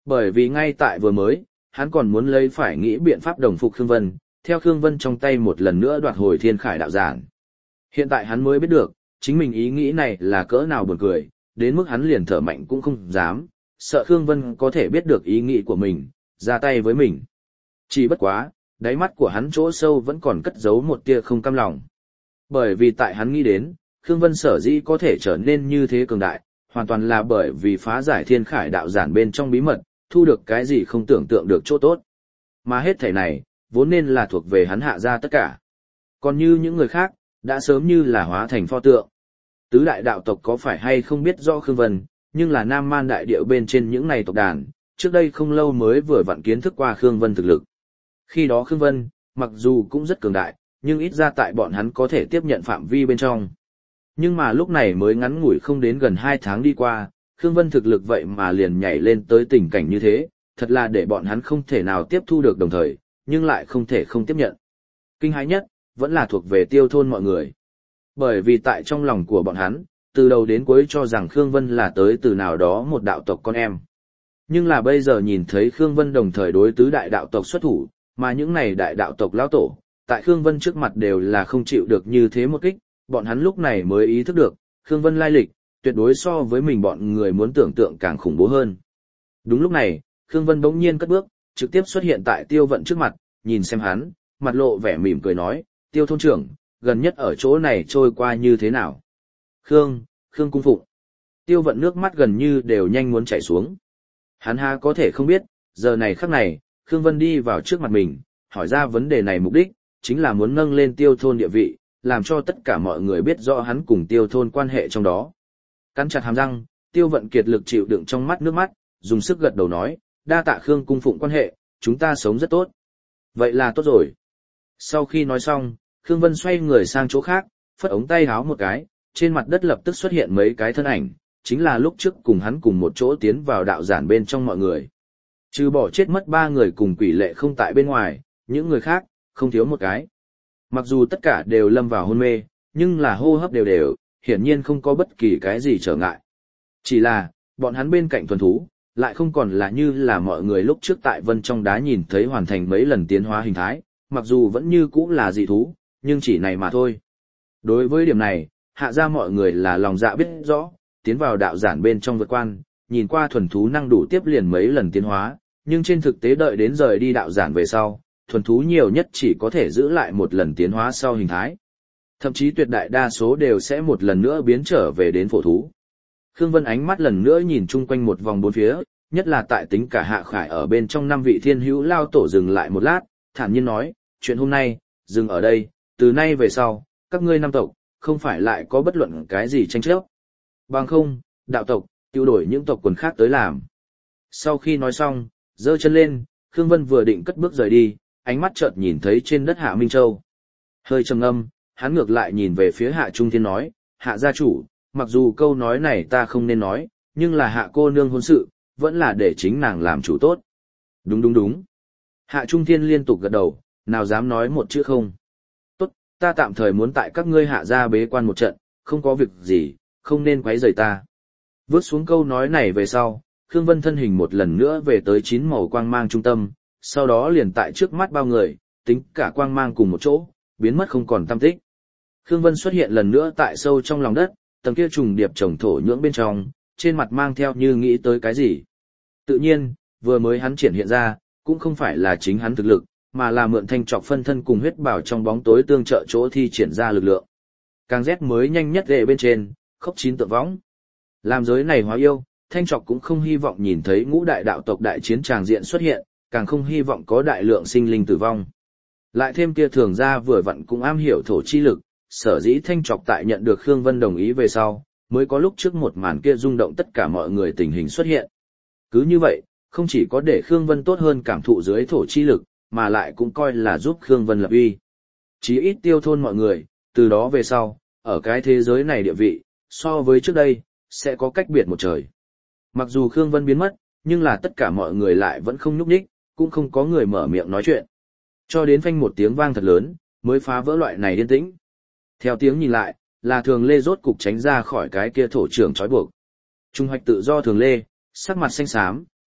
Bởi vì ngay tại vừa mới, hắn còn muốn lấy phải nghĩ biện pháp đồng phục Khương Vân, theo Khương Vân trong tay một lần nữa đoạt hồi Thiên Khải đạo giản. Hiện tại hắn mới biết được, chính mình ý nghĩ này là cỡ nào buồn cười, đến mức hắn liền thở mạnh cũng không dám, sợ Khương Vân có thể biết được ý nghĩ của mình, ra tay với mình. Chỉ bất quá, đáy mắt của hắn chỗ sâu vẫn còn cất giấu một tia không cam lòng. Bởi vì tại hắn nghĩ đến, Khương Vân sở dĩ có thể trở nên như thế cường đại, hoàn toàn là bởi vì phá giải Thiên Khải đạo giản bên trong bí mật, thu được cái gì không tưởng tượng được chỗ tốt. Mà hết thảy này, vốn nên là thuộc về hắn Hạ gia tất cả. Còn như những người khác, đã sớm như là hóa thành pho tượng. Tứ đại đạo tộc có phải hay không biết rõ Khương Vân, nhưng là Nam Man đại điệu bên trên những này tộc đàn, trước đây không lâu mới vừa vặn kiến thức qua Khương Vân thực lực. Khi đó Khương Vân, mặc dù cũng rất cường đại, nhưng ít ra tại bọn hắn có thể tiếp nhận phạm vi bên trong. Nhưng mà lúc này mới ngắn ngủi không đến gần 2 tháng đi qua, Khương Vân thực lực vậy mà liền nhảy lên tới tình cảnh như thế, thật là để bọn hắn không thể nào tiếp thu được đồng thời, nhưng lại không thể không tiếp nhận. Kinh hãi nhất, vẫn là thuộc về Tiêu thôn mọi người. Bởi vì tại trong lòng của bọn hắn, từ đầu đến cuối cho rằng Khương Vân là tới từ nào đó một đạo tộc con em. Nhưng là bây giờ nhìn thấy Khương Vân đồng thời đối tứ đại đạo tộc xuất thủ, mà những này đại đạo tộc lão tổ, tại Khương Vân trước mặt đều là không chịu được như thế một kích, bọn hắn lúc này mới ý thức được, Khương Vân lai lịch, tuyệt đối so với mình bọn người muốn tưởng tượng càng khủng bố hơn. Đúng lúc này, Khương Vân bỗng nhiên cất bước, trực tiếp xuất hiện tại Tiêu Vận trước mặt, nhìn xem hắn, mặt lộ vẻ mỉm cười nói, Tiêu thôn trưởng, gần nhất ở chỗ này trôi qua như thế nào? Khương cung phụng. Tiêu Vận nước mắt gần như đều nhanh muốn chảy xuống. Hắn ha có thể không biết, giờ này khắc này, Khương Vân đi vào trước mặt mình, hỏi ra vấn đề này mục đích, chính là muốn nâng lên Tiêu thôn địa vị, làm cho tất cả mọi người biết rõ hắn cùng Tiêu thôn quan hệ trong đó. Cắn chặt hàm răng, Tiêu Vận kiệt lực chịu đựng trong mắt nước mắt, dùng sức gật đầu nói, đa tạ Khương cung phụng quan hệ, chúng ta sống rất tốt. Vậy là tốt rồi. Sau khi nói xong, Khương Vân xoay người sang chỗ khác, phất ống tay háo một cái, trên mặt đất lập tức xuất hiện mấy cái thân ảnh, chính là lúc trước cùng hắn cùng một chỗ tiến vào đạo giản bên trong mọi người. Trừ bỏ chết mất 3 người cùng quỷ lệ không tại bên ngoài, những người khác, không thiếu một cái. Mặc dù tất cả đều lâm vào hôn mê, nhưng là hô hấp đều đều, hiển nhiên không có bất kỳ cái gì trở ngại. Chỉ là, bọn hắn bên cạnh thuần thú, lại không còn là như là mọi người lúc trước tại vân trong đá nhìn thấy hoàn thành mấy lần tiến hóa hình thái, mặc dù vẫn như cũ là dị thú, nhưng chỉ này mà thôi. Đối với điểm này, Hạ gia mọi người là lòng dạ biết rõ, tiến vào đạo giản bên trong vượt quan, nhìn qua thuần thú năng đủ tiếp liền mấy lần tiến hóa, nhưng trên thực tế đợi đến rời đi đạo giản về sau, thuần thú nhiều nhất chỉ có thể giữ lại một lần tiến hóa sau hình thái. Thậm chí tuyệt đại đa số đều sẽ một lần nữa biến trở về đến phổ thú. Khương Vân ánh mắt lần nữa nhìn chung quanh một vòng bốn phía, nhất là tại tính cả Hạ Khải ở bên trong 5 vị thiên hữu lao tổ dừng lại một lát, thản nhiên nói, chuyện hôm nay, dừng ở đây, từ nay về sau, các ngươi 5 tộc, không phải lại có bất luận cái gì tranh chấp. Bằng không, đạo tộc, tiêu đổi những tộc quần khác tới làm. Sau khi nói xong, giơ chân lên, Khương Vân vừa định cất bước rời đi, ánh mắt chợt nhìn thấy trên đất Hạ Minh Châu. Hơi trầm ngâm, hắn ngược lại nhìn về phía Hạ Trung Thiên nói, Hạ gia chủ, mặc dù câu nói này ta không nên nói, nhưng là Hạ cô nương hôn sự, vẫn là để chính nàng làm chủ tốt. Đúng. Hạ Trung Thiên liên tục gật đầu, nào dám nói một chữ không. Tốt, ta tạm thời muốn tại các ngươi Hạ gia bế quan một trận, không có việc gì, không nên quấy rầy ta. Vớt xuống câu nói này về sau, Khương Vân thân hình một lần nữa về tới 9 màu quang mang trung tâm, sau đó liền tại trước mắt bao người, tính cả quang mang cùng một chỗ, biến mất không còn tăm tích. Khương Vân xuất hiện lần nữa tại sâu trong lòng đất, tầng kia trùng điệp trồng thổ nhưỡng bên trong, trên mặt mang theo như nghĩ tới cái gì. Tự nhiên, vừa mới hắn triển hiện ra, cũng không phải là chính hắn thực lực, mà là mượn thanh trọc phân thân cùng huyết bảo trong bóng tối tương trợ chỗ thi triển ra lực lượng. Càng rét mới nhanh nhất ghệ bên trên, khốc 9 tượng võng. Làm giới này hóa yêu, thanh trọc cũng không hy vọng nhìn thấy ngũ đại đạo tộc đại chiến tràng diện xuất hiện, càng không hy vọng có đại lượng sinh linh tử vong. Lại thêm kia thường ra vừa vặn cũng am hiểu thổ chi lực, sở dĩ thanh trọc tại nhận được Khương Vân đồng ý về sau, mới có lúc trước một màn kia rung động tất cả mọi người tình hình xuất hiện. Cứ như vậy, không chỉ có để Khương Vân tốt hơn cảm thụ dưới thổ chi lực, mà lại cũng coi là giúp Khương Vân lập uy. Chí ít tiêu thôn mọi người, từ đó về sau, ở cái thế giới này địa vị, so với trước đây, sẽ có cách biệt một trời. Mặc dù Khương Vân biến mất, nhưng là tất cả mọi người lại vẫn không nhúc nhích, cũng không có người mở miệng nói chuyện. Cho đến phanh một tiếng vang thật lớn, mới phá vỡ loại này yên tĩnh. Theo tiếng nhìn lại, là Thường Lê rốt cục tránh ra khỏi cái kia thổ trưởng trói buộc. Trung hoạch tự do Thường Lê, sắc mặt xanh xám,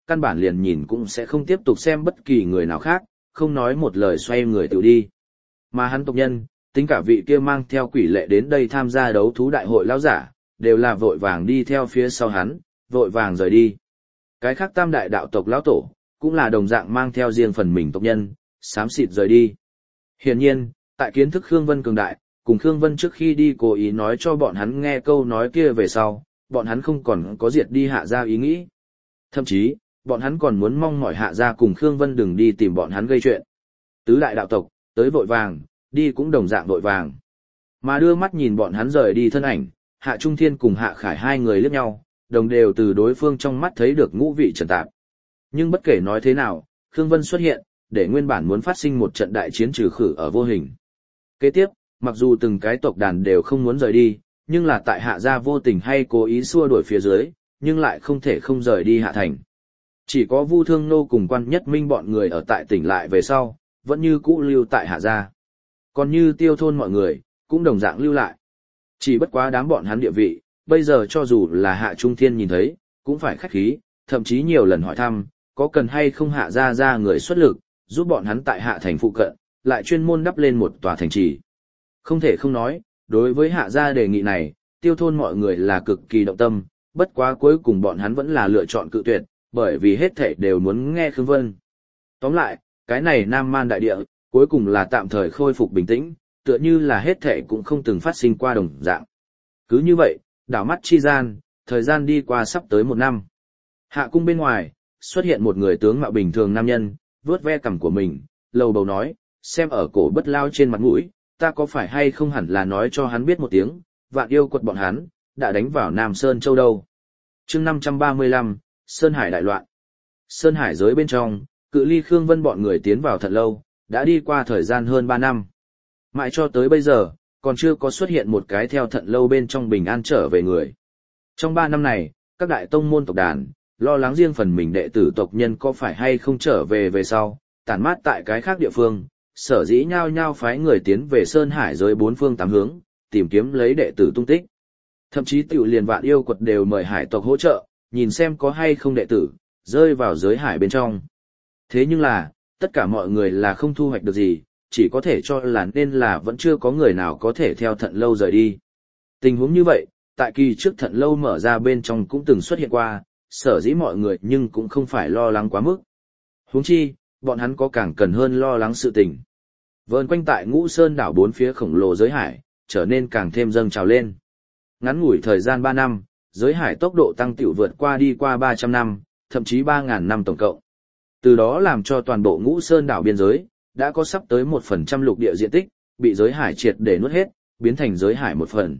căn bản liền nhìn cũng sẽ không tiếp tục xem bất kỳ người nào khác, không nói một lời xoay người tự đi. Mà hắn tộc nhân, tính cả vị kia mang theo quỷ lệ đến đây tham gia đấu thú đại hội lão giả, đều là vội vàng đi theo phía sau hắn, vội vàng rời đi. Cái khác tam đại đạo tộc lão tổ, cũng là đồng dạng mang theo riêng phần mình tộc nhân, xám xịt rời đi. Hiển nhiên, tại kiến thức Khương Vân cường đại, cùng Khương Vân trước khi đi cố ý nói cho bọn hắn nghe câu nói kia về sau, bọn hắn không còn có diệt đi Hạ gia ý nghĩ. Thậm chí, bọn hắn còn muốn mong mỏi Hạ gia cùng Khương Vân đừng đi tìm bọn hắn gây chuyện. Tứ đại đạo tộc, tới vội vàng, đi cũng đồng dạng vội vàng. Mà đưa mắt nhìn bọn hắn rời đi thân ảnh, Hạ Trung Thiên cùng Hạ Khải hai người liếc nhau, đồng đều từ đối phương trong mắt thấy được ngũ vị trần tạp. Nhưng bất kể nói thế nào, Khương Vân xuất hiện, để nguyên bản muốn phát sinh một trận đại chiến trừ khử ở vô hình. Kế tiếp, mặc dù từng cái tộc đàn đều không muốn rời đi, nhưng là tại Hạ gia vô tình hay cố ý xua đuổi phía dưới, nhưng lại không thể không rời đi Hạ thành. Chỉ có Vu Thương Nô cùng Quan Nhất Minh bọn người ở tại tỉnh lại về sau, vẫn như cũ lưu tại Hạ gia. Còn như Tiêu thôn mọi người, cũng đồng dạng lưu lại. Chỉ bất quá đám bọn hắn địa vị, bây giờ cho dù là Hạ Trung Thiên nhìn thấy, cũng phải khách khí, thậm chí nhiều lần hỏi thăm, có cần hay không Hạ gia ra người xuất lực, giúp bọn hắn tại Hạ thành phụ cận, lại chuyên môn đắp lên một tòa thành trì. Không thể không nói, đối với Hạ gia đề nghị này, Tiêu thôn mọi người là cực kỳ động tâm, bất quá cuối cùng bọn hắn vẫn là lựa chọn cự tuyệt, bởi vì hết thảy đều muốn nghe Khương Vân. Tóm lại, cái này Nam Man đại địa, cuối cùng là tạm thời khôi phục bình tĩnh, tựa như là hết thảy cũng không từng phát sinh qua đồng dạng. Cứ như vậy, đảo mắt chi gian, thời gian đi qua sắp tới 1 năm. Hạ cung bên ngoài, xuất hiện một người tướng mạo bình thường nam nhân, vuốt ve cằm của mình, lầu bầu nói, xem ở cổ Bất Lao trên mặt mũi, ta có phải hay không hẳn là nói cho hắn biết một tiếng, Vạn Yêu quật bọn hắn, đã đánh vào Nam Sơn Châu đâu. chương 535, Sơn Hải đại loạn. Sơn Hải giới bên trong, cự ly Khương Vân bọn người tiến vào thật lâu, đã đi qua thời gian hơn 3 năm. Mãi cho tới bây giờ, còn chưa có xuất hiện một cái theo Thận lâu bên trong bình an trở về người. Trong 3 năm này, các đại tông môn tộc đàn, lo lắng riêng phần mình đệ tử tộc nhân có phải hay không trở về sau, tản mát tại cái khác địa phương, sở dĩ nhao nhao phái người tiến về Sơn Hải giới 4 phương 8 hướng, tìm kiếm lấy đệ tử tung tích. Thậm chí tiểu liền Vạn Yêu quật đều mời hải tộc hỗ trợ, nhìn xem có hay không đệ tử, rơi vào giới hải bên trong. Thế nhưng là, tất cả mọi người là không thu hoạch được gì, chỉ có thể cho là nên là vẫn chưa có người nào có thể theo Thận lâu rời đi. Tình huống như vậy, tại kỳ trước Thận lâu mở ra bên trong cũng từng xuất hiện qua, sở dĩ mọi người nhưng cũng không phải lo lắng quá mức. Huống chi, bọn hắn có càng cần hơn lo lắng sự tình. Vờn quanh tại Ngũ Sơn đảo 4 phía khổng lồ giới hải, trở nên càng thêm dâng trào lên. Ngắn ngủi thời gian 3 năm, giới hải tốc độ tăng tiểu vượt qua đi qua 300 năm, thậm chí 3.000 năm tổng cộng. Từ đó làm cho toàn bộ Ngũ Sơn đảo biên giới, đã có sắp tới 1% lục địa diện tích, bị giới hải triệt để nuốt hết, biến thành giới hải 1 phần.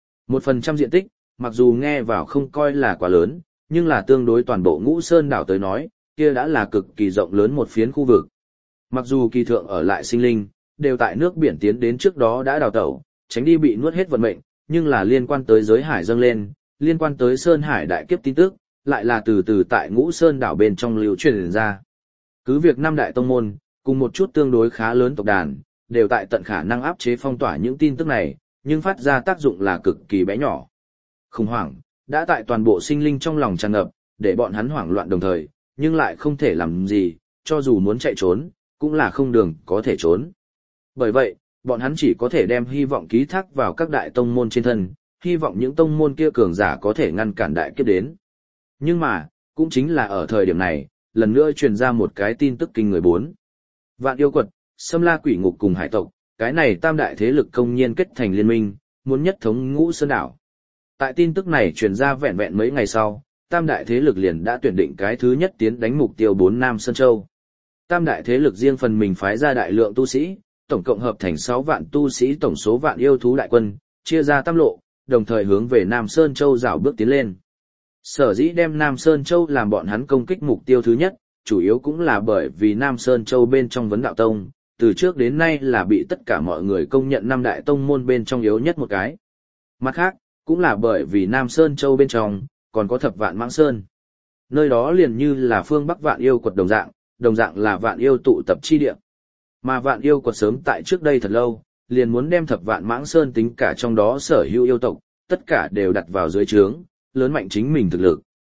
1% diện tích, mặc dù nghe vào không coi là quá lớn, nhưng là tương đối toàn bộ Ngũ Sơn đảo tới nói, kia đã là cực kỳ rộng lớn một phiến khu vực. Mặc dù kỳ thượng ở lại sinh linh, đều tại nước biển tiến đến trước đó đã đào tẩu, tránh đi bị nuốt hết vận mệnh, nhưng là liên quan tới giới hải dâng lên, liên quan tới Sơn Hải đại kiếp tin tức, lại là từ từ tại Ngũ Sơn đảo bên trong lưu truyền ra. Cứ việc 5 đại tông môn, cùng một chút tương đối khá lớn tộc đàn, đều tại tận khả năng áp chế phong tỏa những tin tức này, nhưng phát ra tác dụng là cực kỳ bé nhỏ. Khủng hoảng, đã tại toàn bộ sinh linh trong lòng tràn ngập, để bọn hắn hoảng loạn đồng thời, nhưng lại không thể làm gì, cho dù muốn chạy trốn, cũng là không đường có thể trốn. Bởi vậy, bọn hắn chỉ có thể đem hy vọng ký thác vào các đại tông môn trên thân, hy vọng những tông môn kia cường giả có thể ngăn cản đại kiếp đến. Nhưng mà, cũng chính là ở thời điểm này, lần nữa truyền ra một cái tin tức kinh người 4. Vạn Yêu quật, Xâm La Quỷ Ngục cùng hải tộc, cái này tam đại thế lực công nhiên kết thành liên minh, muốn nhất thống Ngũ Sơn đảo. Tại tin tức này truyền ra vẹn vẹn mấy ngày sau, tam đại thế lực liền đã tuyển định cái thứ nhất tiến đánh mục tiêu 4 Nam Sơn Châu. Tam đại thế lực riêng phần mình phái ra đại lượng tu sĩ, tổng cộng hợp thành 6 vạn tu sĩ tổng số vạn yêu thú đại quân, chia ra tam lộ, đồng thời hướng về Nam Sơn Châu rảo bước tiến lên. Sở dĩ đem Nam Sơn Châu làm bọn hắn công kích mục tiêu thứ nhất, chủ yếu cũng là bởi vì Nam Sơn Châu bên trong vấn đạo tông, từ trước đến nay là bị tất cả mọi người công nhận 5 đại tông môn bên trong yếu nhất một cái. Mặt khác, cũng là bởi vì Nam Sơn Châu bên trong, còn có Thập Vạn Mãng Sơn. Nơi đó liền như là phương Bắc Vạn Yêu quật đồng dạng là Vạn Yêu tụ tập chi địa. Mà Vạn Yêu quật sớm tại trước đây thật lâu, liền muốn đem Thập Vạn Mãng Sơn tính cả trong đó sở hữu yêu tộc, tất cả đều đặt vào dưới trướng, lớn mạnh chính mình thực lực.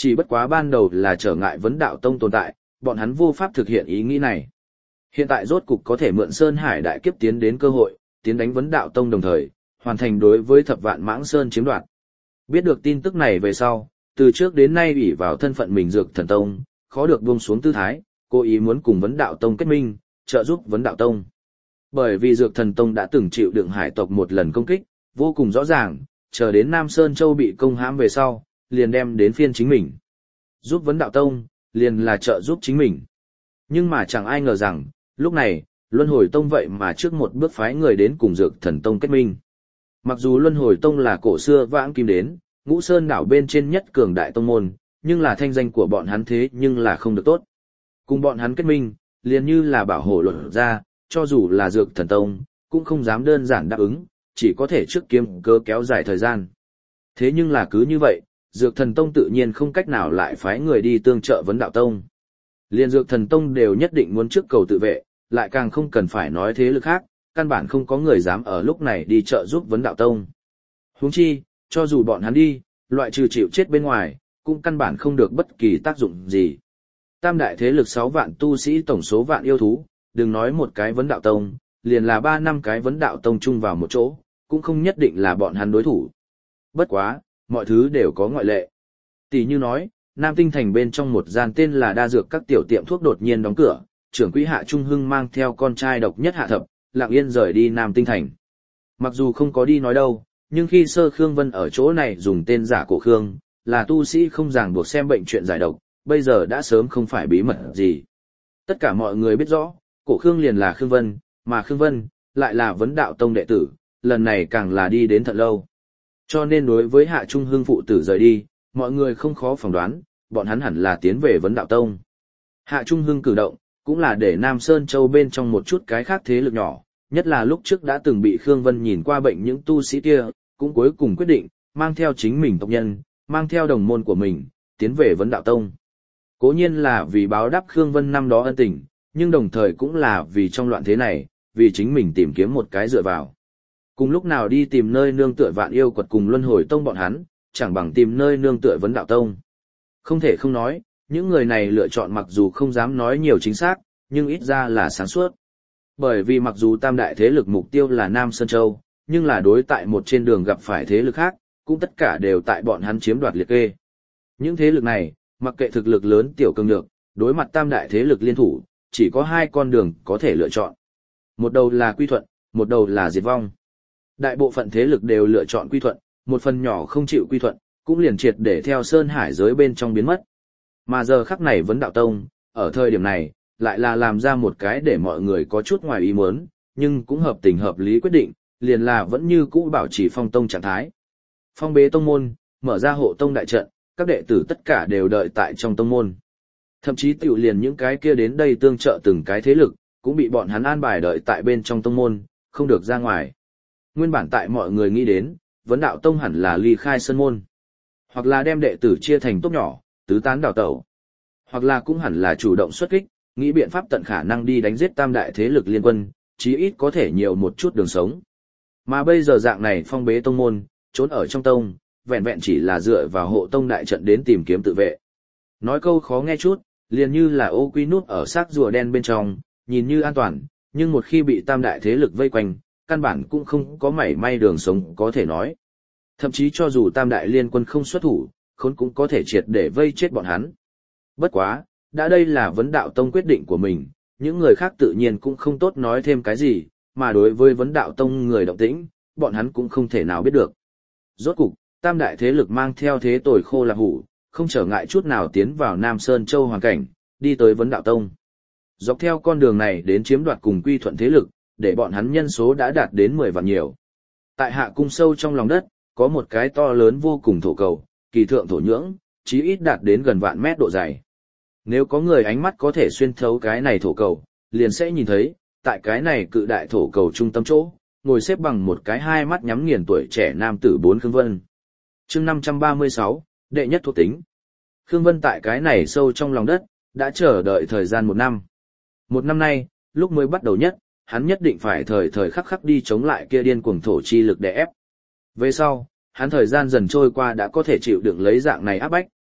Chỉ bất quá ban đầu là trở ngại vấn đạo tông tồn tại, bọn hắn vô pháp thực hiện ý nghĩ này. Hiện tại rốt cục có thể mượn Sơn Hải đại kiếp tiến đến cơ hội, tiến đánh vấn đạo tông đồng thời, hoàn thành đối với thập vạn mãng sơn chiếm đoạt. Biết được tin tức này về sau, từ trước đến nay ủy vào thân phận mình Dược Thần Tông, khó được buông xuống tư thái, cố ý muốn cùng vấn đạo tông kết minh, trợ giúp vấn đạo tông. Bởi vì Dược Thần Tông đã từng chịu đựng hải tộc một lần công kích, vô cùng rõ ràng, chờ đến Nam Sơn Châu bị công hãm về sau, liền đem đến phiên chính mình. Giúp vấn đạo tông, liền là trợ giúp chính mình. Nhưng mà chẳng ai ngờ rằng, lúc này, Luân Hồi Tông vậy mà trước một bước phái người đến cùng Dược Thần Tông kết minh. Mặc dù Luân Hồi Tông là cổ xưa vãng kim đến, Ngũ Sơn đảo bên trên nhất cường đại tông môn, nhưng là thanh danh của bọn hắn thế nhưng là không được tốt. Cùng bọn hắn kết minh, liền như là bảo hộ luật ra, cho dù là Dược Thần Tông, cũng không dám đơn giản đáp ứng, chỉ có thể trước kiếm cớ kéo dài thời gian. Thế nhưng là cứ như vậy, Dược Thần Tông tự nhiên không cách nào lại phái người đi tương trợ vấn đạo tông. Liên Dược Thần Tông đều nhất định muốn trước cầu tự vệ, lại càng không cần phải nói thế lực khác, căn bản không có người dám ở lúc này đi trợ giúp vấn đạo tông. Huống chi, cho dù bọn hắn đi, loại trừ chịu chết bên ngoài, cũng căn bản không được bất kỳ tác dụng gì. Tam đại thế lực 6 vạn tu sĩ tổng số vạn yêu thú, đừng nói một cái vấn đạo tông, liền là 3 năm cái vấn đạo tông chung vào một chỗ, cũng không nhất định là bọn hắn đối thủ. Bất quá, mọi thứ đều có ngoại lệ. Tỷ như nói, Nam Tinh Thành bên trong một gian tên là đa dược các tiểu tiệm thuốc đột nhiên đóng cửa, trưởng quỹ Hạ Trung Hưng mang theo con trai độc nhất Hạ Thập, lặng yên rời đi Nam Tinh Thành. Mặc dù không có đi nói đâu, nhưng khi Sơ Khương Vân ở chỗ này dùng tên giả Cổ Khương, là tu sĩ không ràng buộc xem bệnh chuyện giải độc, bây giờ đã sớm không phải bí mật gì. Tất cả mọi người biết rõ, Cổ Khương liền là Khương Vân, mà Khương Vân lại là vấn đạo tông đệ tử, lần này càng là đi đến thật lâu. Cho nên đối với Hạ Trung Hưng phụ tử rời đi, mọi người không khó phỏng đoán, bọn hắn hẳn là tiến về vấn đạo tông. Hạ Trung Hưng cử động, cũng là để Nam Sơn Châu bên trong một chút cái khác thế lực nhỏ, nhất là lúc trước đã từng bị Khương Vân nhìn qua bệnh những tu sĩ kia, cũng cuối cùng quyết định, mang theo chính mình tộc nhân, mang theo đồng môn của mình, tiến về vấn đạo tông. Cố nhiên là vì báo đáp Khương Vân năm đó ân tình, nhưng đồng thời cũng là vì trong loạn thế này, vì chính mình tìm kiếm một cái dựa vào. Cùng lúc nào đi tìm nơi nương tựa vạn yêu quật cùng luân hồi tông bọn hắn, chẳng bằng tìm nơi nương tựa vấn đạo tông. Không thể không nói, những người này lựa chọn mặc dù không dám nói nhiều chính xác, nhưng ít ra là sáng suốt. Bởi vì mặc dù tam đại thế lực mục tiêu là Nam Sơn Châu, nhưng là đối tại một trên đường gặp phải thế lực khác, cũng tất cả đều tại bọn hắn chiếm đoạt liệt kê. Những thế lực này, mặc kệ thực lực lớn tiểu cường được, đối mặt tam đại thế lực liên thủ, chỉ có 2 con đường có thể lựa chọn. Một đầu là quy thuận, một đầu là diệt vong. Đại bộ phận thế lực đều lựa chọn quy thuận, một phần nhỏ không chịu quy thuận, cũng liền triệt để theo sơn hải giới bên trong biến mất. Mà giờ khắc này vấn đạo tông, ở thời điểm này, lại là làm ra một cái để mọi người có chút ngoài ý muốn, nhưng cũng hợp tình hợp lý quyết định, liền là vẫn như cũ bảo trì phong tông trạng thái. Phong bế tông môn, mở ra hộ tông đại trận, các đệ tử tất cả đều đợi tại trong tông môn. Thậm chí tiểu liền những cái kia đến đây tương trợ từng cái thế lực, cũng bị bọn hắn an bài đợi tại bên trong tông môn, không được ra ngoài. Nguyên bản tại mọi người nghĩ đến, vấn đạo tông hẳn là ly khai sân môn, hoặc là đem đệ tử chia thành tốp nhỏ, tứ tán đào tẩu, hoặc là cũng hẳn là chủ động xuất kích, nghĩ biện pháp tận khả năng đi đánh giết tam đại thế lực liên quân, chí ít có thể nhiều một chút đường sống. Mà bây giờ dạng này phong bế tông môn, trốn ở trong tông, vẹn vẹn chỉ là dựa vào hộ tông đại trận đến tìm kiếm tự vệ. Nói câu khó nghe chút, liền như là ô quy nút ở xác rùa đen bên trong, nhìn như an toàn, nhưng một khi bị tam đại thế lực vây quanh, căn bản cũng không có mảy may đường sống có thể nói. Thậm chí cho dù tam đại liên quân không xuất thủ, khốn cũng có thể triệt để vây chết bọn hắn. Bất quá, đã đây là vấn đạo tông quyết định của mình, những người khác tự nhiên cũng không tốt nói thêm cái gì, mà đối với vấn đạo tông người động tĩnh, bọn hắn cũng không thể nào biết được. Rốt cục, tam đại thế lực mang theo thế tồi khô là hủ, không trở ngại chút nào tiến vào Nam Sơn Châu hoàn cảnh, đi tới vấn đạo tông. Dọc theo con đường này đến chiếm đoạt cùng quy thuận thế lực, để bọn hắn nhân số đã đạt đến 10 vạn nhiều. Tại hạ cung sâu trong lòng đất, có một cái to lớn vô cùng thổ cầu, kỳ thượng thổ nhưỡng, chí ít đạt đến gần vạn mét độ dày. Nếu có người ánh mắt có thể xuyên thấu cái này thổ cầu, liền sẽ nhìn thấy, tại cái này cự đại thổ cầu trung tâm chỗ, ngồi xếp bằng một cái 2 mắt nhắm nghiền tuổi trẻ nam tử 4 Khương Vân. Chương 536, đệ nhất thuộc tính. Khương Vân tại cái này sâu trong lòng đất, đã chờ đợi thời gian 1 năm. 1 năm nay, lúc mới bắt đầu nhất, hắn nhất định phải thời khắc khắc đi chống lại kia điên cuồng thổ chi lực đè ép. Về sau, hắn thời gian dần trôi qua đã có thể chịu đựng lấy dạng này áp bách.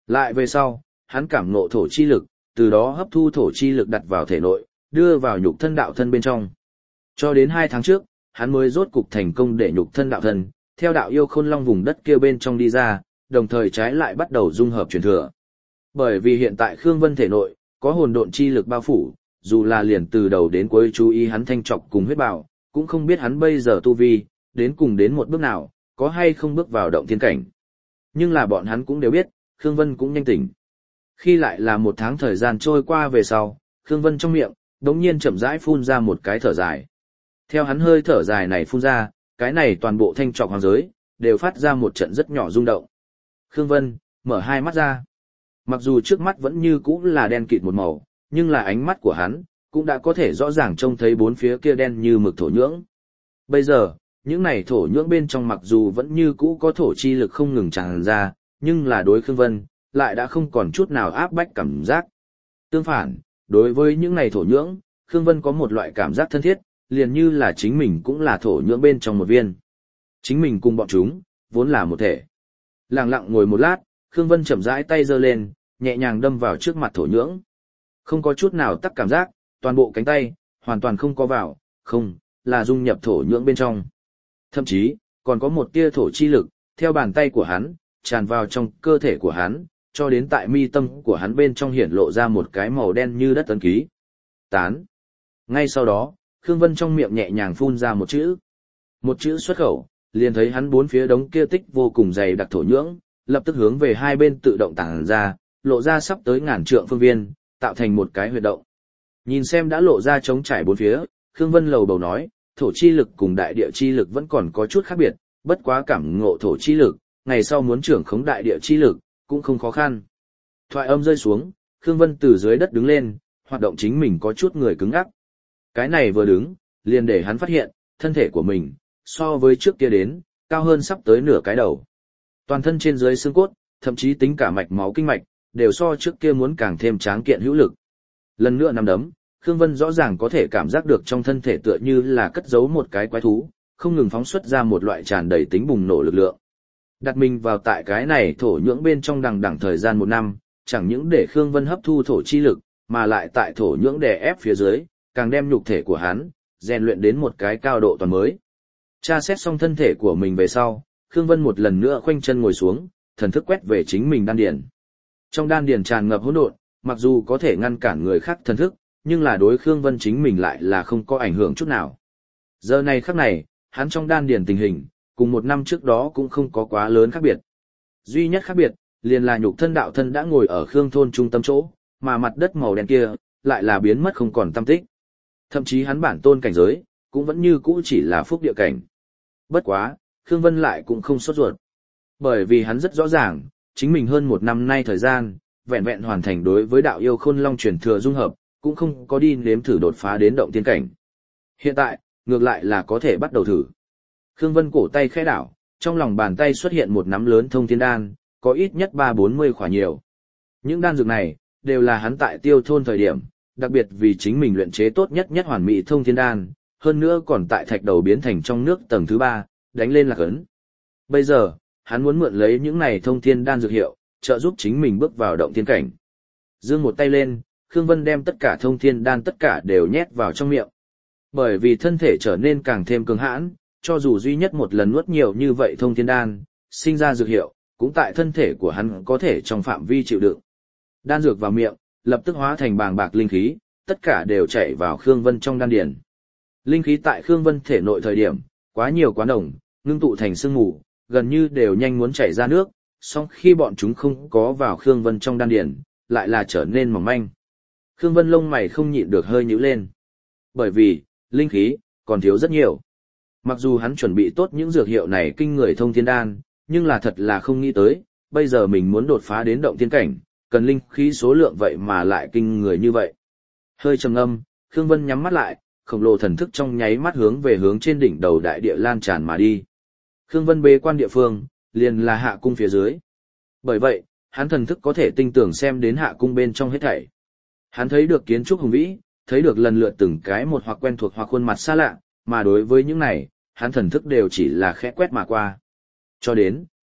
Lại về sau, hắn cảm ngộ thổ chi lực, từ đó hấp thu thổ chi lực đặt vào thể nội, đưa vào nhục thân đạo thân bên trong. Cho đến 2 tháng trước, hắn mới rốt cục thành công để nhục thân đạo thân, theo đạo yêu khôn long vùng đất kia bên trong đi ra, đồng thời trái lại bắt đầu dung hợp truyền thừa. Bởi vì hiện tại Khương Vân thể nội, có hồn độn chi lực bao phủ, dù là liền từ đầu đến cuối chú ý hắn thanh trọc cùng huyết bảo, cũng không biết hắn bây giờ tu vi, đến cùng đến một bước nào, có hay không bước vào động thiên cảnh. Nhưng là bọn hắn cũng đều biết, Khương Vân cũng nhanh tỉnh. Khi lại là 1 tháng thời gian trôi qua về sau, Khương Vân trong miệng, đống nhiên chậm rãi phun ra một cái thở dài. Theo hắn hơi thở dài này phun ra, cái này toàn bộ thanh trọc hoàng giới, đều phát ra một trận rất nhỏ rung động. Khương Vân, mở 2 mắt ra. Mặc dù trước mắt vẫn như cũ là đen kịt một màu, nhưng là ánh mắt của hắn, cũng đã có thể rõ ràng trông thấy 4 phía kia đen như mực thổ nhưỡng. Bây giờ, những này thổ nhưỡng bên trong mặc dù vẫn như cũ có thổ chi lực không ngừng tràn ra, nhưng là đối Khương Vân, lại đã không còn chút nào áp bách cảm giác. Tương phản, đối với những này thổ nhưỡng, Khương Vân có một loại cảm giác thân thiết, liền như là chính mình cũng là thổ nhưỡng bên trong một viên. Chính mình cùng bọn chúng, vốn là một thể. Lặng lặng ngồi một lát, Khương Vân chậm rãi tay giơ lên, nhẹ nhàng đâm vào trước mặt thổ nhưỡng. Không có chút nào tắc cảm giác, toàn bộ cánh tay, hoàn toàn không có vào, không, là dung nhập thổ nhưỡng bên trong. Thậm chí, còn có một tia thổ chi lực, theo bàn tay của hắn, tràn vào trong cơ thể của hắn, cho đến tại mi tâm của hắn bên trong hiển lộ ra một cái màu đen như đất ấn ký. Tán. Ngay sau đó, Khương Vân trong miệng nhẹ nhàng phun ra một chữ. Một chữ xuất khẩu, liền thấy hắn 4 phía đống kia tích vô cùng dày đặc thổ nhưỡng, lập tức hướng về hai bên tự động tản ra, lộ ra sắp tới ngàn trượng phương viên, tạo thành một cái huyệt động. Nhìn xem đã lộ ra trống trải 4 phía, Khương Vân lầu bầu nói, thổ chi lực cùng đại địa chi lực vẫn còn có chút khác biệt, bất quá cảm ngộ thổ chi lực, ngày sau muốn trưởng khống đại địa chi lực, cũng không khó khăn. Thoại âm rơi xuống, Khương Vân từ dưới đất đứng lên, hoạt động chính mình có chút người cứng ngắc. Cái này vừa đứng, liền để hắn phát hiện, thân thể của mình, so với trước kia đến, cao hơn sắp tới nửa cái đầu. Toàn thân trên dưới xương cốt, thậm chí tính cả mạch máu kinh mạch, đều so trước kia muốn càng thêm tráng kiện hữu lực. Lần nữa nắm đấm, Khương Vân rõ ràng có thể cảm giác được trong thân thể tựa như là cất giấu một cái quái thú, không ngừng phóng xuất ra một loại tràn đầy tính bùng nổ lực lượng. Đặt mình vào tại cái này thổ nhưỡng bên trong đằng đẵng thời gian 1 năm, chẳng những để Khương Vân hấp thu thổ chi lực, mà lại tại thổ nhưỡng đè ép phía dưới, càng đem nhục thể của hắn rèn luyện đến một cái cao độ toàn mới. Tra xét xong thân thể của mình về sau, Khương Vân một lần nữa khoanh chân ngồi xuống, thần thức quét về chính mình đan điền. Trong đan điền tràn ngập hỗn độn, mặc dù có thể ngăn cản người khác thần thức, nhưng là đối Khương Vân chính mình lại là không có ảnh hưởng chút nào. Giờ này khắc này, hắn trong đan điền tình hình, cùng 1 năm trước đó cũng không có quá lớn khác biệt. Duy nhất khác biệt, liền là nhục thân đạo thân đã ngồi ở Khương thôn trung tâm chỗ, mà mặt đất màu đen kia, lại là biến mất không còn tăm tích. Thậm chí hắn bản tôn cảnh giới, cũng vẫn như cũ chỉ là phúc địa cảnh. Bất quá, Khương Vân lại cũng không sốt ruột. Bởi vì hắn rất rõ ràng, chính mình hơn 1 năm nay thời gian, vẹn vẹn hoàn thành đối với đạo yêu khôn long truyền thừa dung hợp, cũng không có đi nếm thử đột phá đến động tiên cảnh. Hiện tại, ngược lại là có thể bắt đầu thử. Khương Vân cổ tay khẽ đảo, trong lòng bàn tay xuất hiện một nắm lớn thông thiên đan, có ít nhất 3-40 khỏa nhiều. Những đan dược này, đều là hắn tại tiêu thôn thời điểm, đặc biệt vì chính mình luyện chế tốt nhất hoàn mỹ thông thiên đan, hơn nữa còn tại thạch đầu biến thành trong nước tầng thứ 3, đánh lên lạc ấn. Bây giờ, hắn muốn mượn lấy những này thông thiên đan dược hiệu, trợ giúp chính mình bước vào động thiên cảnh. Giương một tay lên, Khương Vân đem tất cả thông thiên đan tất cả đều nhét vào trong miệng. Bởi vì thân thể trở nên càng thêm cường hãn, cho dù duy nhất một lần nuốt nhiều như vậy thông thiên đan, sinh ra dược hiệu, cũng tại thân thể của hắn có thể trong phạm vi chịu đựng. Đan dược vào miệng, lập tức hóa thành bàng bạc linh khí, tất cả đều chảy vào Khương Vân trong đan điền. Linh khí tại Khương Vân thể nội thời điểm, quá nhiều quá nồng, ngưng tụ thành sương mù, gần như đều nhanh muốn chảy ra nước, song khi bọn chúng không có vào Khương Vân trong đan điền, lại là trở nên mỏng manh. Khương Vân lông mày không nhịn được hơi nhíu lên. Bởi vì, linh khí, còn thiếu rất nhiều. Mặc dù hắn chuẩn bị tốt những dược hiệu này kinh người thông thiên đan, nhưng là thật là không nghĩ tới, bây giờ mình muốn đột phá đến động thiên cảnh, cần linh khí số lượng vậy mà lại kinh người như vậy. Hơi trầm ngâm, Khương Vân nhắm mắt lại, khổng lồ thần thức trong nháy mắt hướng về hướng trên đỉnh đầu đại địa lan tràn mà đi. Khương Vân bế quan địa phương, liền là hạ cung phía dưới. Bởi vậy, hắn thần thức có thể tinh tường xem đến hạ cung bên trong hết thảy. Hắn thấy được kiến trúc hùng vĩ, thấy được lần lượt từng cái một hoặc quen thuộc hoặc khuôn mặt xa lạ, mà đối với những này, hắn thần thức đều chỉ là khẽ quét mà qua. Cho đến,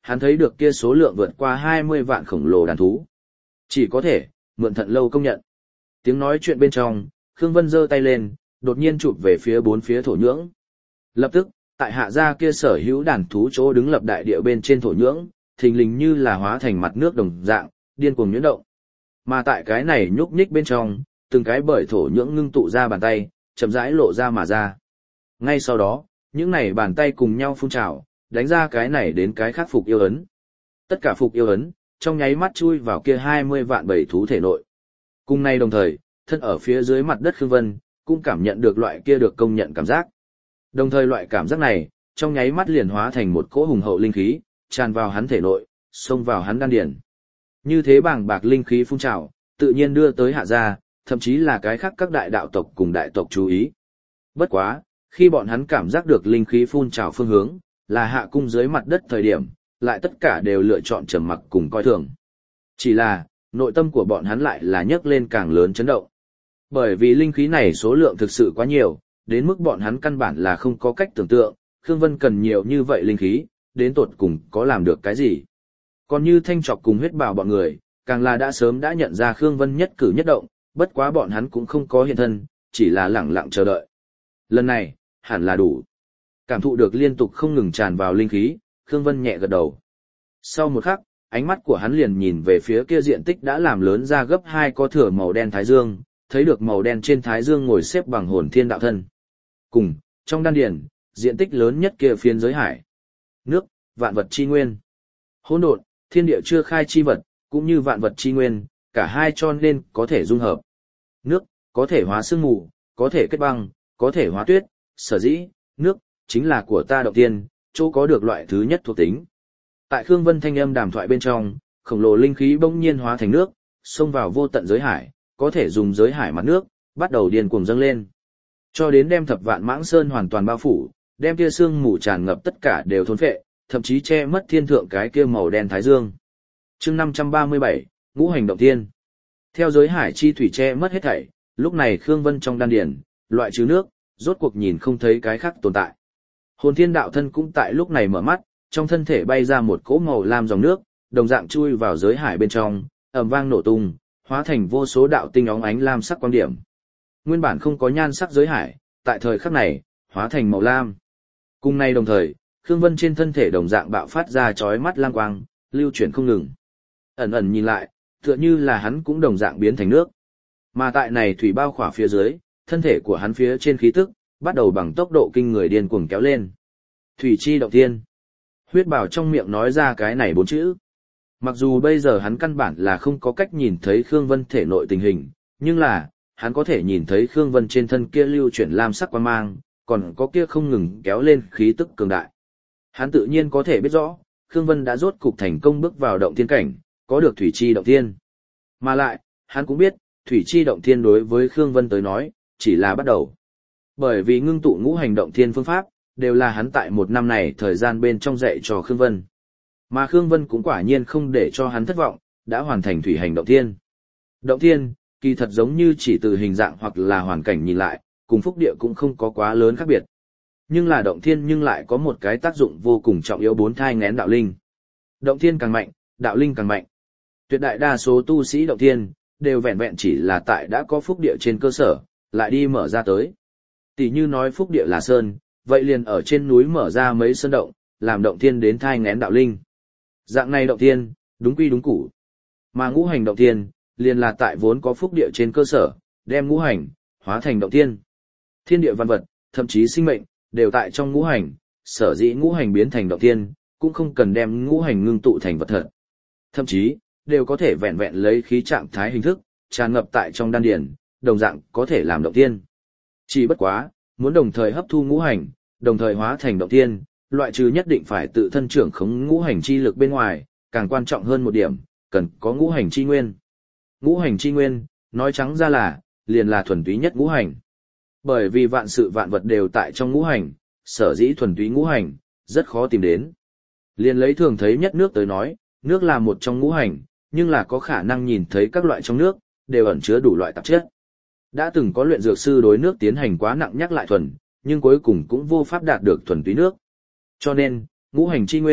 hắn thấy được kia số lượng vượt qua 20 vạn khổng lồ đàn thú. Chỉ có thể, mượn Thận Lâu công nhận. Tiếng nói chuyện bên trong, Khương Vân giơ tay lên, đột nhiên chụp về phía bốn phía thổ nhưỡng. Lập tức, tại hạ gia kia sở hữu đàn thú chỗ đứng lập đại địa bên trên thổ nhưỡng, thình lình như là hóa thành mặt nước đồng dạng, điên cuồng nhuyễn động. Mà tại cái này nhúc nhích bên trong, từng cái bởi thổ nhưỡng ngưng tụ ra bàn tay, chậm rãi lộ ra mà ra. Ngay sau đó, những này bàn tay cùng nhau phun trào, đánh ra cái này đến cái khác phục yêu ấn. Tất cả phục yêu ấn, trong nháy mắt chui vào kia 20 vạn bầy thú thể nội. Cùng nay đồng thời, thân ở phía dưới mặt đất Khương Vân, cũng cảm nhận được loại kia được công nhận cảm giác. Đồng thời loại cảm giác này, trong nháy mắt liền hóa thành một cỗ hùng hậu linh khí, tràn vào hắn thể nội, xông vào hắn đan điền. Như thế bàng bạc linh khí phun trào, tự nhiên đưa tới hạ gia, thậm chí là cái khác các đại đạo tộc cùng đại tộc chú ý. Bất quá, khi bọn hắn cảm giác được linh khí phun trào phương hướng, là hạ cung dưới mặt đất thời điểm, lại tất cả đều lựa chọn trầm mặc cùng coi thường. Chỉ là, nội tâm của bọn hắn lại là nhấc lên càng lớn chấn động. Bởi vì linh khí này số lượng thực sự quá nhiều, đến mức bọn hắn căn bản là không có cách tưởng tượng, Khương Vân cần nhiều như vậy linh khí, đến tột cùng có làm được cái gì. Còn như Thanh Trọc cùng Huyết Bào bọn người, càng là đã sớm đã nhận ra Khương Vân nhất cử nhất động, bất quá bọn hắn cũng không có hiện thân, chỉ là lẳng lặng chờ đợi. Lần này, hẳn là đủ. Cảm thụ được liên tục không ngừng tràn vào linh khí, Khương Vân nhẹ gật đầu. Sau một khắc, ánh mắt của hắn liền nhìn về phía kia diện tích đã làm lớn ra gấp 2 có thửa màu đen thái dương, thấy được màu đen trên thái dương ngồi xếp bằng hồn thiên đạo thân. Cùng, trong đan điền, diện tích lớn nhất kia phiến giới hải. Nước, vạn vật chi nguyên. Hỗn độn, thiên địa chưa khai chi vật, cũng như vạn vật chi nguyên, cả hai cho nên có thể dung hợp. Nước, có thể hóa sương mù, có thể kết băng, có thể hóa tuyết, sở dĩ, nước, chính là của ta động tiên, chỗ có được loại thứ nhất thuộc tính. Tại Khương Vân thanh âm đàm thoại bên trong, khổng lồ linh khí bỗng nhiên hóa thành nước, xông vào vô tận giới hải, có thể dùng giới hải mặt nước, bắt đầu điên cuồng dâng lên. Cho đến đem Thập Vạn Mãng Sơn hoàn toàn bao phủ, đem kia sương mù tràn ngập tất cả đều thôn phệ, thậm chí che mất thiên thượng cái kia màu đen thái dương. Chương 537, Ngũ hành động thiên. Theo giới hải chi thủy che mất hết thảy, lúc này Khương Vân trong đan điền, loại trừ nước, rốt cuộc nhìn không thấy cái khác tồn tại. Hồn thiên đạo thân cũng tại lúc này mở mắt, trong thân thể bay ra một cỗ màu lam dòng nước, đồng dạng chui vào giới hải bên trong, ầm vang nổ tung, hóa thành vô số đạo tinh óng ánh lam sắc quang điểm. Nguyên bản không có nhan sắc giới hải, tại thời khắc này, hóa thành màu lam. Cùng nay đồng thời, Khương Vân trên thân thể đồng dạng bạo phát ra chói mắt lam quang, lưu chuyển không ngừng. Ẩn ẩn nhìn lại, tựa như là hắn cũng đồng dạng biến thành nước. Mà tại này thủy bao khỏa phía dưới, thân thể của hắn phía trên khí tức, bắt đầu bằng tốc độ kinh người điên cuồng kéo lên. Thủy chi động thiên. Huyết Bảo trong miệng nói ra cái này 4 chữ. Mặc dù bây giờ hắn căn bản là không có cách nhìn thấy Khương Vân thể nội tình hình, nhưng là, hắn có thể nhìn thấy Khương Vân trên thân kia lưu chuyển lam sắc quang mang, còn có kia không ngừng kéo lên khí tức cường đại. Hắn tự nhiên có thể biết rõ, Khương Vân đã rốt cục thành công bước vào động thiên cảnh, có được thủy chi động thiên. Mà lại, hắn cũng biết, thủy chi động thiên đối với Khương Vân tới nói, chỉ là bắt đầu. Bởi vì ngưng tụ ngũ hành động thiên phương pháp, đều là hắn tại một năm này thời gian bên trong dạy cho Khương Vân. Mà Khương Vân cũng quả nhiên không để cho hắn thất vọng, đã hoàn thành thủy hành động thiên. Động thiên, kỳ thật giống như chỉ từ hình dạng hoặc là hoàn cảnh nhìn lại, cùng phúc địa cũng không có quá lớn khác biệt. Nhưng là động thiên nhưng lại có một cái tác dụng vô cùng trọng yếu 4 thai nghén đạo linh. Động thiên càng mạnh, đạo linh càng mạnh. Tuyệt đại đa số tu sĩ động thiên, đều vẹn vẹn chỉ là tại đã có phúc địa trên cơ sở, lại đi mở ra tới. Tỷ như nói phúc địa là sơn, vậy liền ở trên núi mở ra mấy sơn động, làm động thiên đến thai nghén đạo linh. Dạng này động thiên, đúng quy đúng củ. Mà ngũ hành động thiên, liền là tại vốn có phúc địa trên cơ sở, đem ngũ hành, hóa thành động thiên. Thiên địa văn vật, thậm chí sinh mệnh, đều tại trong ngũ hành, sở dĩ ngũ hành biến thành động thiên, cũng không cần đem ngũ hành ngưng tụ thành vật thật. Thậm chí, đều có thể vẹn vẹn lấy khí trạng thái hình thức, tràn ngập tại trong đan điển, đồng dạng có thể làm động thiên. Chỉ bất quá, muốn đồng thời hấp thu ngũ hành, đồng thời hóa thành động thiên, loại trừ nhất định phải tự thân trưởng khống ngũ hành chi lực bên ngoài, càng quan trọng hơn một điểm, cần có ngũ hành chi nguyên. Ngũ hành chi nguyên, nói trắng ra là, liền là thuần túy nhất ngũ hành. Bởi vì vạn sự vạn vật đều tại trong ngũ hành, sở dĩ thuần túy ngũ hành, rất khó tìm đến. Liền lấy thường thấy nhất nước tới nói, nước là một trong ngũ hành, nhưng là có khả năng nhìn thấy các loại trong nước, đều ẩn chứa đủ loại tạp chất. Đã từng có luyện dược sư đối nước tiến hành quá nặng nhắc lại thuần, nhưng cuối cùng cũng vô pháp đạt được thuần túy nước. Cho nên, ngũ hành chi nguyên,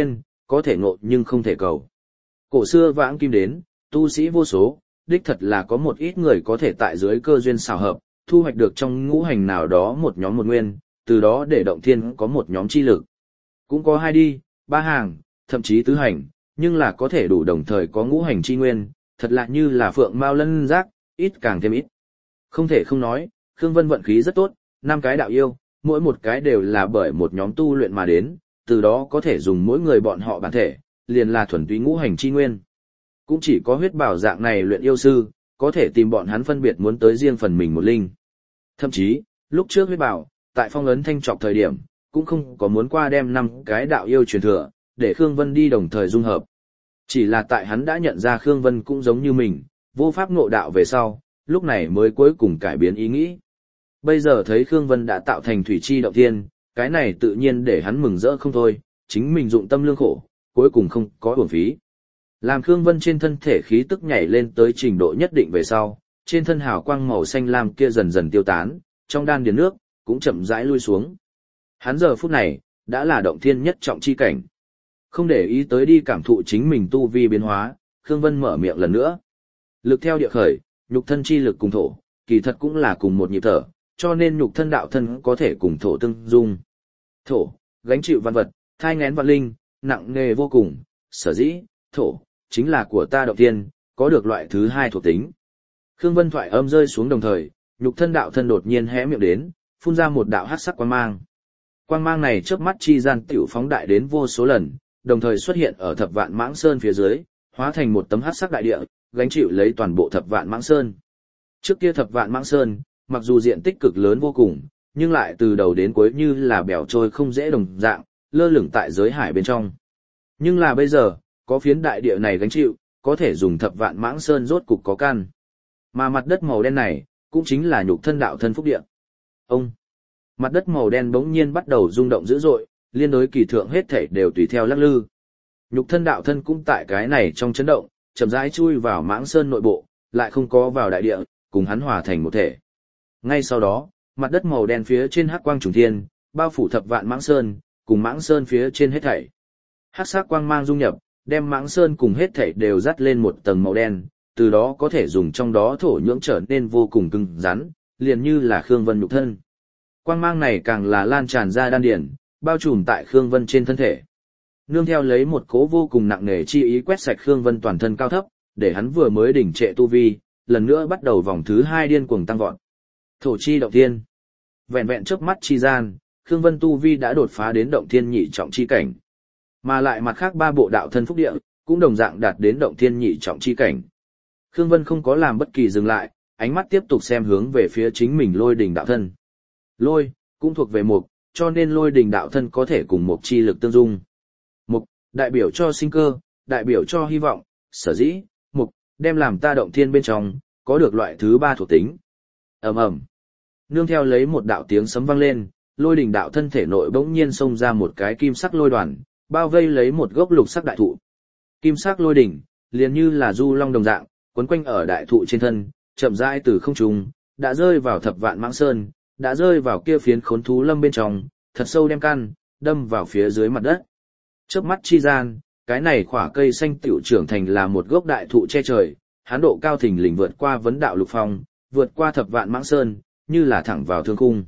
có thể ngộ nhưng không thể cầu. Cổ xưa vãng kim đến, tu sĩ vô số, đích thật là có một ít người có thể tại dưới cơ duyên xảo hợp, thu hoạch được trong ngũ hành nào đó một nhóm một nguyên, từ đó để động thiên có một nhóm chi lực. Cũng có hai đi, ba hàng, thậm chí tứ hành, nhưng là có thể đủ đồng thời có ngũ hành chi nguyên, thật lạ như là phượng mao lân giác, ít càng thêm ít. Không thể không nói, Khương Vân vận khí rất tốt, 5 cái đạo yêu, mỗi một cái đều là bởi một nhóm tu luyện mà đến, từ đó có thể dùng mỗi người bọn họ bản thể, liền là thuần túy ngũ hành chi nguyên. Cũng chỉ có huyết bảo dạng này luyện yêu sư, có thể tìm bọn hắn phân biệt muốn tới riêng phần mình một linh. Thậm chí, lúc trước huyết bảo, tại phong ấn thanh trọc thời điểm, cũng không có muốn qua đem 5 cái đạo yêu truyền thừa, để Khương Vân đi đồng thời dung hợp. Chỉ là tại hắn đã nhận ra Khương Vân cũng giống như mình, vô pháp ngộ đạo về sau, lúc này mới cuối cùng cải biến ý nghĩ. Bây giờ thấy Khương Vân đã tạo thành thủy chi động thiên, cái này tự nhiên để hắn mừng rỡ không thôi, chính mình dụng tâm lương khổ, cuối cùng không có uổng phí. Làm Khương Vân trên thân thể khí tức nhảy lên tới trình độ nhất định về sau, trên thân hào quang màu xanh lam kia dần dần tiêu tán, trong đan điền nước cũng chậm rãi lui xuống. Hắn giờ phút này đã là động thiên nhất trọng chi cảnh. Không để ý tới đi cảm thụ chính mình tu vi biến hóa, Khương Vân mở miệng lần nữa. Lực theo địa khởi, nhục thân chi lực cùng thổ, kỳ thật cũng là cùng một nhịp thở, cho nên nhục thân đạo thân có thể cùng thổ tương dung. Thổ, gánh chịu vạn vật, thai nghén vạn linh, nặng nề vô cùng, sở dĩ, thổ, chính là của ta động thiên, có được loại thứ hai thuộc tính. Khương Vân thoại âm rơi xuống đồng thời, nhục thân đạo thân đột nhiên hé miệng đến, phun ra một đạo hắc sắc quang mang. Quang mang này chớp mắt chi gian tiểu phóng đại đến vô số lần, đồng thời xuất hiện ở Thập Vạn Mãng Sơn phía dưới, hóa thành một tấm hắc sắc đại địa, gánh chịu lấy toàn bộ Thập Vạn Mãng Sơn. Trước kia Thập Vạn Mãng Sơn, mặc dù diện tích cực lớn vô cùng, nhưng lại từ đầu đến cuối như là bèo trôi không dễ đồng dạng, lơ lửng tại giới hải bên trong. Nhưng là bây giờ, có phiến đại địa này gánh chịu, có thể dùng Thập Vạn Mãng Sơn rốt cục có căn. Mà mặt đất màu đen này, cũng chính là nhục thân đạo thân phúc địa. Ông, mặt đất màu đen bỗng nhiên bắt đầu rung động dữ dội, liên đối kỳ thượng hết thảy đều tùy theo lắc lư. Nhục thân đạo thân cũng tại cái này trong chấn động, chậm rãi chui vào Mãng Sơn nội bộ, lại không có vào đại địa, cùng hắn hòa thành một thể. Ngay sau đó, mặt đất màu đen phía trên hắc quang trùng thiên, bao phủ Thập Vạn Mãng Sơn, cùng Mãng Sơn phía trên hết thảy. Hắc sắc quang mang dung nhập, đem Mãng Sơn cùng hết thảy đều dắt lên một tầng màu đen, từ đó có thể dùng trong đó thổ nhưỡng trở nên vô cùng cứng rắn, liền như là Khương Vân nhục thân. Quang mang này càng là lan tràn ra đan điển, bao trùm tại Khương Vân trên thân thể. Nương theo lấy một cỗ vô cùng nặng nề chi ý quét sạch Khương Vân toàn thân cao thấp, để hắn vừa mới đỉnh trệ tu vi, lần nữa bắt đầu vòng thứ 2 điên cuồng tăng vọt. Thổ chi động thiên. Vẹn vẹn chớp mắt chi gian, Khương Vân tu vi đã đột phá đến động thiên nhị trọng chi cảnh. Mà lại mặt khác 3 bộ đạo thân phúc địa, cũng đồng dạng đạt đến động thiên nhị trọng chi cảnh. Khương Vân không có làm bất kỳ dừng lại, ánh mắt tiếp tục xem hướng về phía chính mình lôi đỉnh đạo thân. Lôi, cũng thuộc về mục, cho nên lôi đỉnh đạo thân có thể cùng mục chi lực tương dung. Mục, đại biểu cho sinh cơ, đại biểu cho hy vọng, sở dĩ, mục, đem làm ta động thiên bên trong, có được loại thứ 3 thuộc tính. Ầm ầm. Nương theo lấy một đạo tiếng sấm vang lên, lôi đỉnh đạo thân thể nội bỗng nhiên xông ra một cái kim sắc lôi đoàn, bao vây lấy một gốc lục sắc đại thụ. Kim sắc lôi đỉnh, liền như là du long đồng dạng, quấn quanh ở đại thụ trên thân, chậm rãi từ không trung, đã rơi vào Thập Vạn Mãng Sơn, đã rơi vào kia phiến khốn thú lâm bên trong, thật sâu đem căn, đâm vào phía dưới mặt đất. Chớp mắt chi gian, cái này khỏa cây xanh tiểu trưởng thành là một gốc đại thụ che trời, hán độ cao thình lình vượt qua vấn đạo lục phong, vượt qua Thập Vạn Mãng Sơn, như là thẳng vào thương khung.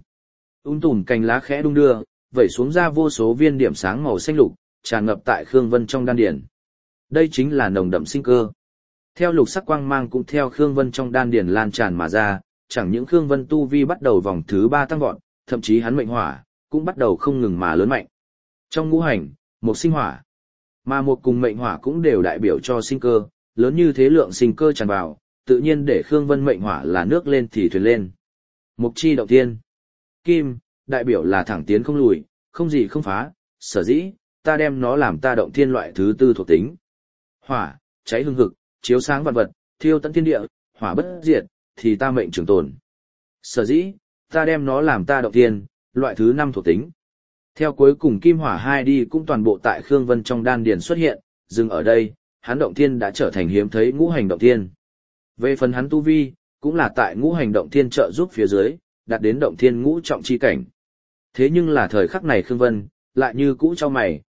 Tùm cành lá khẽ đung đưa, vẩy xuống ra vô số viên điểm sáng màu xanh lục, tràn ngập tại Khương Vân trong đan điền. Đây chính là nồng đậm sinh cơ. Theo lục sắc quang mang cũng theo Khương Vân trong đan điền lan tràn mà ra, chẳng những Khương Vân tu vi bắt đầu vòng thứ 3 tăng vọt, thậm chí hắn mệnh hỏa cũng bắt đầu không ngừng mà lớn mạnh. Trong ngũ hành, một sinh hỏa, mà một cùng mệnh hỏa cũng đều đại biểu cho sinh cơ, lớn như thế lượng sinh cơ tràn vào, tự nhiên để Khương Vân mệnh hỏa là nước lên thì thuyền lên. Mục chi động thiên. Kim, đại biểu là thẳng tiến không lùi, không gì không phá, sở dĩ, ta đem nó làm ta động thiên loại thứ 4 thuộc tính. Hỏa, cháy hương hực, chiếu sáng vạn vật, thiêu tận thiên địa, hỏa bất diệt, thì ta mệnh trường tồn. Sở dĩ, ta đem nó làm ta động thiên, loại thứ 5 thuộc tính. Theo cuối cùng kim hỏa 2 đi cũng toàn bộ tại Khương Vân trong đan điền xuất hiện, dừng ở đây, hắn động thiên đã trở thành hiếm thấy ngũ hành động thiên. Về phần hắn tu vi, cũng là tại ngũ hành động thiên trợ giúp phía dưới, đạt đến động thiên ngũ trọng chi cảnh. Thế nhưng là thời khắc này Khương Vân, lại như cũ cho mày,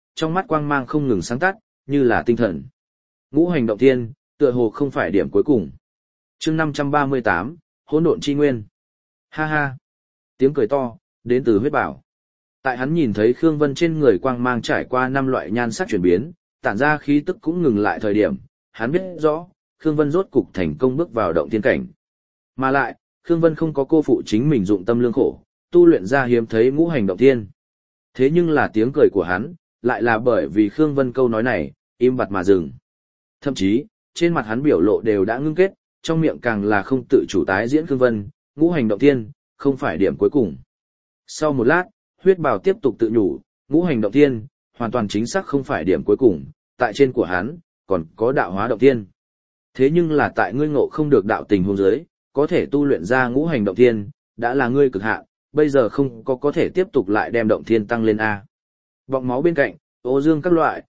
trong mắt quang mang không ngừng sáng tắt, như là tinh thần. Ngũ hành động thiên, tựa hồ không phải điểm cuối cùng. Chương 538, hỗn độn chi nguyên. Ha ha. Tiếng cười to đến từ huyết bảo. Tại hắn nhìn thấy Khương Vân trên người quang mang trải qua 5 loại nhan sắc chuyển biến, tản ra khí tức cũng ngừng lại thời điểm, hắn biết rõ, Khương Vân rốt cục thành công bước vào động thiên cảnh. Mà lại, Khương Vân không có cô phụ chính mình dụng tâm lương khổ, tu luyện ra hiếm thấy ngũ hành động thiên. Thế nhưng là tiếng cười của hắn, lại là bởi vì Khương Vân câu nói này, im bặt mà dừng. Thậm chí, trên mặt hắn biểu lộ đều đã ngưng kết, trong miệng càng là không tự chủ tái diễn Khương Vân, ngũ hành động thiên, không phải điểm cuối cùng. Sau một lát, huyết bào tiếp tục tự nhủ, ngũ hành động thiên, hoàn toàn chính xác không phải điểm cuối cùng, tại trên của hắn, còn có đạo hóa động thiên. Thế nhưng là tại ngươi ngộ không được đạo tình huống dưới, có thể tu luyện ra ngũ hành động thiên, đã là ngươi cực hạn, bây giờ không có thể tiếp tục lại đem động thiên tăng lên A. Bọng máu bên cạnh, ô dương các loại,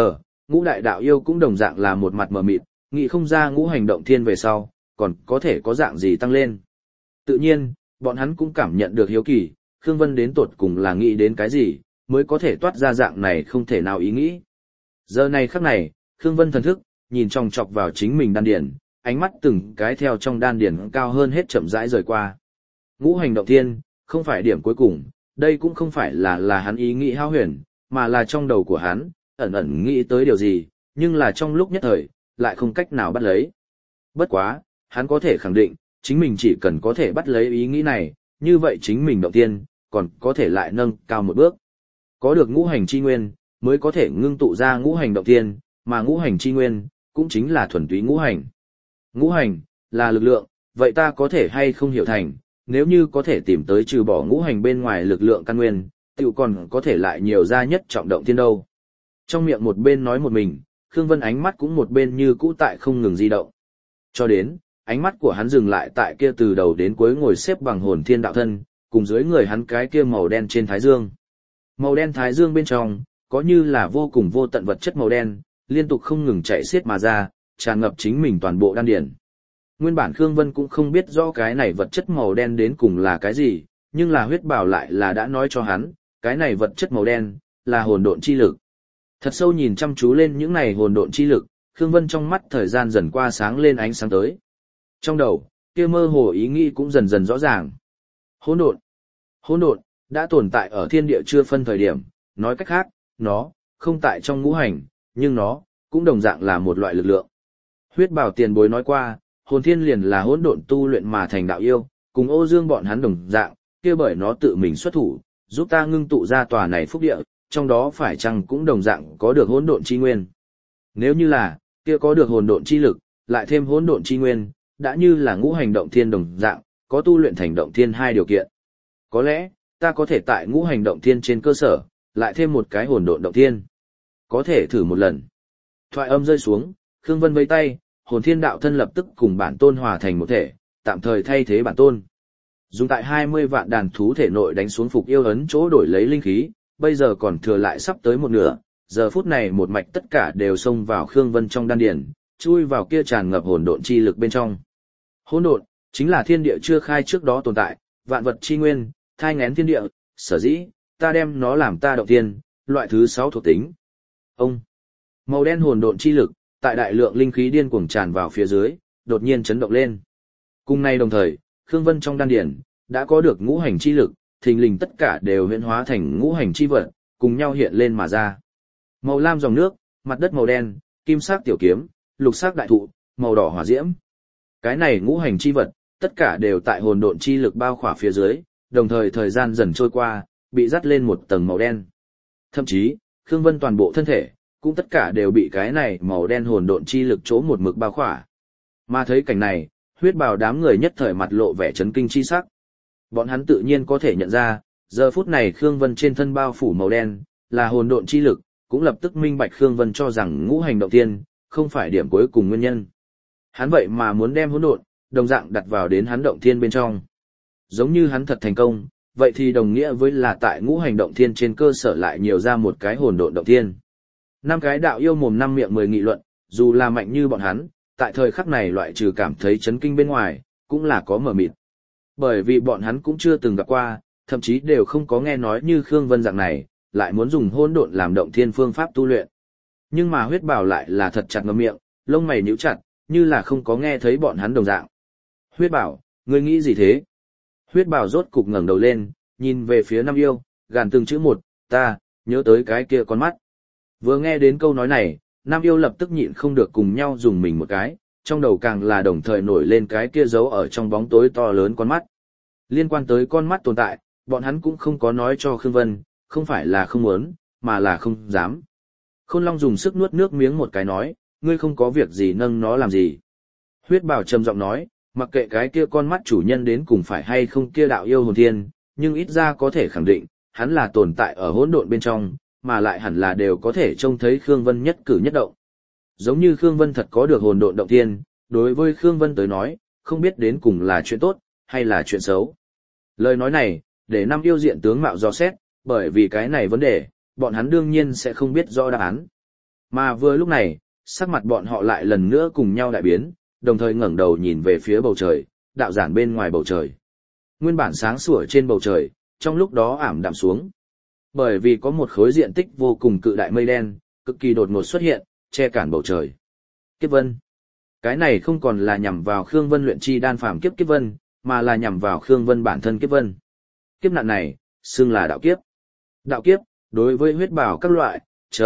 ngũ đại đạo yêu cũng đồng dạng là một mặt mờ mịt, nghĩ không ra ngũ hành động thiên về sau, còn có thể có dạng gì tăng lên. Tự nhiên, bọn hắn cũng cảm nhận được hiếu kỳ, Khương Vân đến tột cùng là nghĩ đến cái gì, mới có thể toát ra dạng này không thể nào ý nghĩ. Giờ này khắc này, Khương Vân thần thức, nhìn chòng chọc vào chính mình đan điển, ánh mắt từng cái theo trong đan điển cao hơn hết chậm rãi rời qua. Ngũ hành động thiên, không phải điểm cuối cùng, đây cũng không phải là hắn ý nghĩ hao huyền, mà là trong đầu của hắn, ẩn ẩn nghĩ tới điều gì, nhưng là trong lúc nhất thời, lại không cách nào bắt lấy. Bất quá, hắn có thể khẳng định, chính mình chỉ cần có thể bắt lấy ý nghĩ này, như vậy chính mình động tiên, còn có thể lại nâng cao một bước. Có được ngũ hành chi nguyên, mới có thể ngưng tụ ra ngũ hành động tiên, mà ngũ hành chi nguyên, cũng chính là thuần túy ngũ hành. Ngũ hành, là lực lượng, vậy ta có thể hay không hiểu thành, nếu như có thể tìm tới trừ bỏ ngũ hành bên ngoài lực lượng căn nguyên, tự còn có thể lại nhiều ra nhất trọng động thiên đâu. Trong miệng một bên nói một mình, Khương Vân ánh mắt cũng một bên như cũ tại không ngừng di động. Cho đến, ánh mắt của hắn dừng lại tại kia từ đầu đến cuối ngồi xếp bằng hồn thiên đạo thân, cùng dưới người hắn cái kia màu đen trên thái dương. Màu đen thái dương bên trong, có như là vô cùng vô tận vật chất màu đen, liên tục không ngừng chạy xiết mà ra, tràn ngập chính mình toàn bộ đan điển. Nguyên bản Khương Vân cũng không biết rõ cái này vật chất màu đen đến cùng là cái gì, nhưng là huyết bảo lại là đã nói cho hắn, cái này vật chất màu đen, là hồn độn chi lực. Thật sâu nhìn chăm chú lên những này hồn độn chi lực, Khương Vân trong mắt thời gian dần qua sáng lên ánh sáng tới. Trong đầu, kia mơ hồ ý nghĩ cũng dần dần rõ ràng. Hỗn độn. Hỗn độn đã tồn tại ở thiên địa chưa phân thời điểm, nói cách khác, nó không tại trong ngũ hành, nhưng nó cũng đồng dạng là một loại lực lượng. Huyết Bảo tiền bối nói qua, hồn thiên liền là hỗn độn tu luyện mà thành đạo yêu, cùng Ô Dương bọn hắn đồng dạng, kia bởi nó tự mình xuất thủ, giúp ta ngưng tụ ra tòa này phúc địa, trong đó phải chăng cũng đồng dạng có được hỗn độn chi nguyên. Nếu như là, kia có được hồn độn chi lực, lại thêm hỗn độn chi nguyên, đã như là ngũ hành động thiên đồng dạng, có tu luyện thành động thiên hai điều kiện. Có lẽ, ta có thể tại ngũ hành động thiên trên cơ sở, lại thêm một cái hồn độn động thiên. Có thể thử một lần. Thoại âm rơi xuống, Khương Vân vẫy tay, hồn thiên đạo thân lập tức cùng bản tôn hòa thành một thể, tạm thời thay thế bản tôn. Dùng tại 20 vạn đàn thú thể nội đánh xuống phục yêu ấn chỗ đổi lấy linh khí, bây giờ còn thừa lại sắp tới một nửa, giờ phút này một mạch tất cả đều xông vào Khương Vân trong đan điền, chui vào kia tràn ngập hồn độn chi lực bên trong. Hỗn độn chính là thiên địa chưa khai trước đó tồn tại, vạn vật chi nguyên, thai nghén thiên địa, sở dĩ ta đem nó làm ta động tiên, loại thứ 6 thuộc tính. Ông màu đen hồn độn chi lực, tại đại lượng linh khí điên cuồng tràn vào phía dưới, đột nhiên chấn động lên. Cùng nay đồng thời, Khương Vân trong đan điền đã có được ngũ hành chi lực, thình lình tất cả đều huyễn hóa thành ngũ hành chi vật, cùng nhau hiện lên mà ra. Màu lam dòng nước, mặt đất màu đen, kim sắc tiểu kiếm, lục sắc đại thụ, màu đỏ hỏa diễm. Cái này ngũ hành chi vật, tất cả đều tại hồn độn chi lực bao khỏa phía dưới, đồng thời thời gian dần trôi qua, bị dắt lên một tầng màu đen. Thậm chí, Khương Vân toàn bộ thân thể, cũng tất cả đều bị cái này màu đen hồn độn chi lực chỗ một mực bao khỏa. Mà thấy cảnh này, huyết bào đám người nhất thời mặt lộ vẻ chấn kinh chi sắc. Bọn hắn tự nhiên có thể nhận ra, giờ phút này Khương Vân trên thân bao phủ màu đen, là hồn độn chi lực, cũng lập tức minh bạch Khương Vân cho rằng ngũ hành động tiên, không phải điểm cuối cùng nguyên nhân. Hắn vậy mà muốn đem hỗn độn, đồng dạng đặt vào đến hắn động thiên bên trong. Giống như hắn thật thành công, vậy thì đồng nghĩa với là tại ngũ hành động thiên trên cơ sở lại nhiều ra một cái hồn độn động thiên. 5 cái đạo yêu mồm 5 miệng 10 nghị luận, dù là mạnh như bọn hắn, tại thời khắc này loại trừ cảm thấy chấn kinh bên ngoài, cũng là có mờ mịt. Bởi vì bọn hắn cũng chưa từng gặp qua, thậm chí đều không có nghe nói như Khương Vân dạng này, lại muốn dùng hỗn độn làm động thiên phương pháp tu luyện. Nhưng mà huyết bảo lại là thật chặt ngậm miệng, lông mày nhíu chặt, như là không có nghe thấy bọn hắn đồng dạng. Huyết bảo, ngươi nghĩ gì thế? Huyết bảo rốt cục ngẩng đầu lên, nhìn về phía Nam Yêu, gàn từng chữ một, ta, nhớ tới cái kia con mắt. Vừa nghe đến câu nói này, Nam Yêu lập tức nhịn không được cùng nhau dùng mình một cái, trong đầu càng là đồng thời nổi lên cái kia giấu ở trong bóng tối to lớn con mắt. Liên quan tới con mắt tồn tại, bọn hắn cũng không có nói cho Khương Vân, không phải là không muốn, mà là không dám. Khôn Long dùng sức nuốt nước miếng một cái nói, ngươi không có việc gì nâng nó làm gì. Huyết Bảo trầm giọng nói, mặc kệ cái kia con mắt chủ nhân đến cùng phải hay không kia đạo yêu hồn thiên, nhưng ít ra có thể khẳng định, hắn là tồn tại ở hỗn độn bên trong, mà lại hẳn là đều có thể trông thấy Khương Vân nhất cử nhất động. Giống như Khương Vân thật có được hồn độn động thiên, đối với Khương Vân tới nói, không biết đến cùng là chuyện tốt, hay là chuyện xấu. Lời nói này, để năm yêu diện tướng mạo dò xét, bởi vì cái này vấn đề, bọn hắn đương nhiên sẽ không biết rõ đáp án. Mà vừa lúc này, sắc mặt bọn họ lại lần nữa cùng nhau đại biến, đồng thời ngẩng đầu nhìn về phía bầu trời, đạo giản bên ngoài bầu trời. Nguyên bản sáng sủa trên bầu trời, trong lúc đó ảm đạm xuống. Bởi vì có một khối diện tích vô cùng cự đại mây đen, cực kỳ đột ngột xuất hiện, che cản bầu trời. Kiếp vân. Cái này không còn là nhằm vào Khương Vân luyện chi đan phàm kiếp vân, mà là nhằm vào Khương Vân bản thân kiếp vân. Kiếp nạn này, xưng là đạo kiếp. Đạo kiếp, đối với huyết bảo các loại,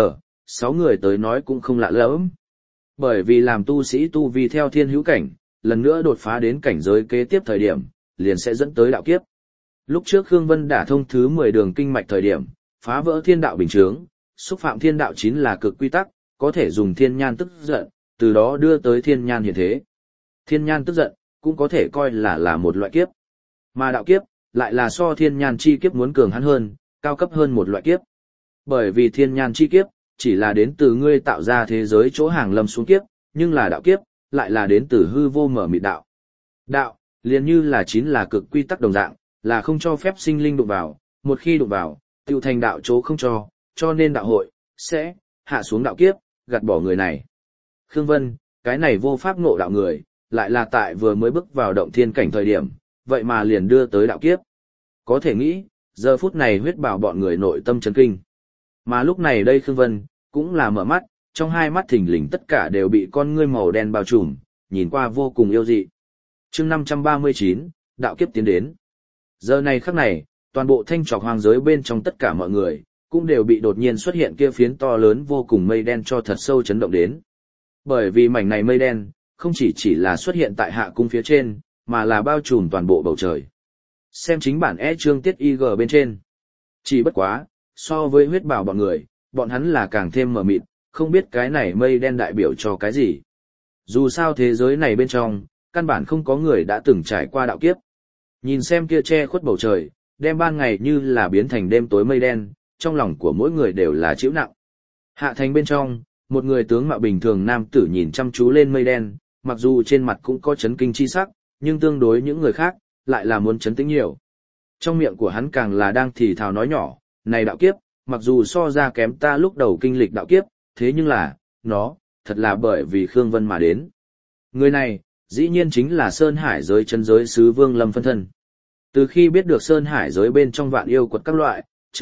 6 người tới nói cũng không lạ lẫm. Bởi vì làm tu sĩ tu vi theo thiên hữu cảnh, lần nữa đột phá đến cảnh giới kế tiếp thời điểm, liền sẽ dẫn tới đạo kiếp. Lúc trước Khương Vân đả thông thứ 10 đường kinh mạch thời điểm, phá vỡ thiên đạo bình chướng, xúc phạm thiên đạo chính là cực quy tắc, có thể dùng thiên nhan tức giận, từ đó đưa tới thiên nhan hiện thế. Thiên nhan tức giận, cũng có thể coi là một loại kiếp. Mà đạo kiếp, lại là so thiên nhan chi kiếp muốn cường hắn hơn, cao cấp hơn một loại kiếp. Bởi vì thiên nhan chi kiếp, chỉ là đến từ ngươi tạo ra thế giới chỗ hàng lâm xuống kiếp, nhưng là đạo kiếp, lại là đến từ hư vô mở mịt đạo. Đạo, liền như là chính là cực quy tắc đồng dạng, là không cho phép sinh linh đụng vào, một khi đụng vào, tiêu thành đạo chỗ không cho nên đạo hội, sẽ, hạ xuống đạo kiếp, gạt bỏ người này. Khương Vân, cái này vô pháp ngộ đạo người, lại là tại vừa mới bước vào động thiên cảnh thời điểm, vậy mà liền đưa tới đạo kiếp. Có thể nghĩ, giờ phút này huyết bảo bọn người nội tâm chấn kinh. Mà lúc này đây Khương Vân, cũng là mở mắt, trong hai mắt thình lình tất cả đều bị con ngươi màu đen bao trùm, nhìn qua vô cùng yêu dị. Chương 539, đạo kiếp tiến đến. Giờ này khắc này, toàn bộ thanh trọc hoang giới bên trong tất cả mọi người, cũng đều bị đột nhiên xuất hiện kia phiến to lớn vô cùng mây đen cho thật sâu chấn động đến. Bởi vì mảnh này mây đen, không chỉ là xuất hiện tại hạ cung phía trên, mà là bao trùm toàn bộ bầu trời. Xem chính bản chương tiết IG bên trên. Chỉ bất quá, so với huyết bảo bọn người, bọn hắn là càng thêm mờ mịt, không biết cái này mây đen đại biểu cho cái gì. Dù sao thế giới này bên trong, căn bản không có người đã từng trải qua đạo kiếp. Nhìn xem kia che khuất bầu trời, đem ban ngày như là biến thành đêm tối mây đen, trong lòng của mỗi người đều là chịu nặng. Hạ thành bên trong, một người tướng mạo bình thường nam tử nhìn chăm chú lên mây đen, mặc dù trên mặt cũng có chấn kinh chi sắc, nhưng tương đối những người khác, lại là muốn chấn tĩnh nhiều. Trong miệng của hắn càng là đang thì thào nói nhỏ, này đạo kiếp, mặc dù so ra kém ta lúc đầu kinh lịch đạo kiếp, thế nhưng là, nó, thật là bởi vì Khương Vân mà đến. Người này, dĩ nhiên chính là Sơn Hải giới chân giới sứ Vương Lâm phân thân. Từ khi biết được Sơn Hải giới bên trong vạn yêu quật các loại,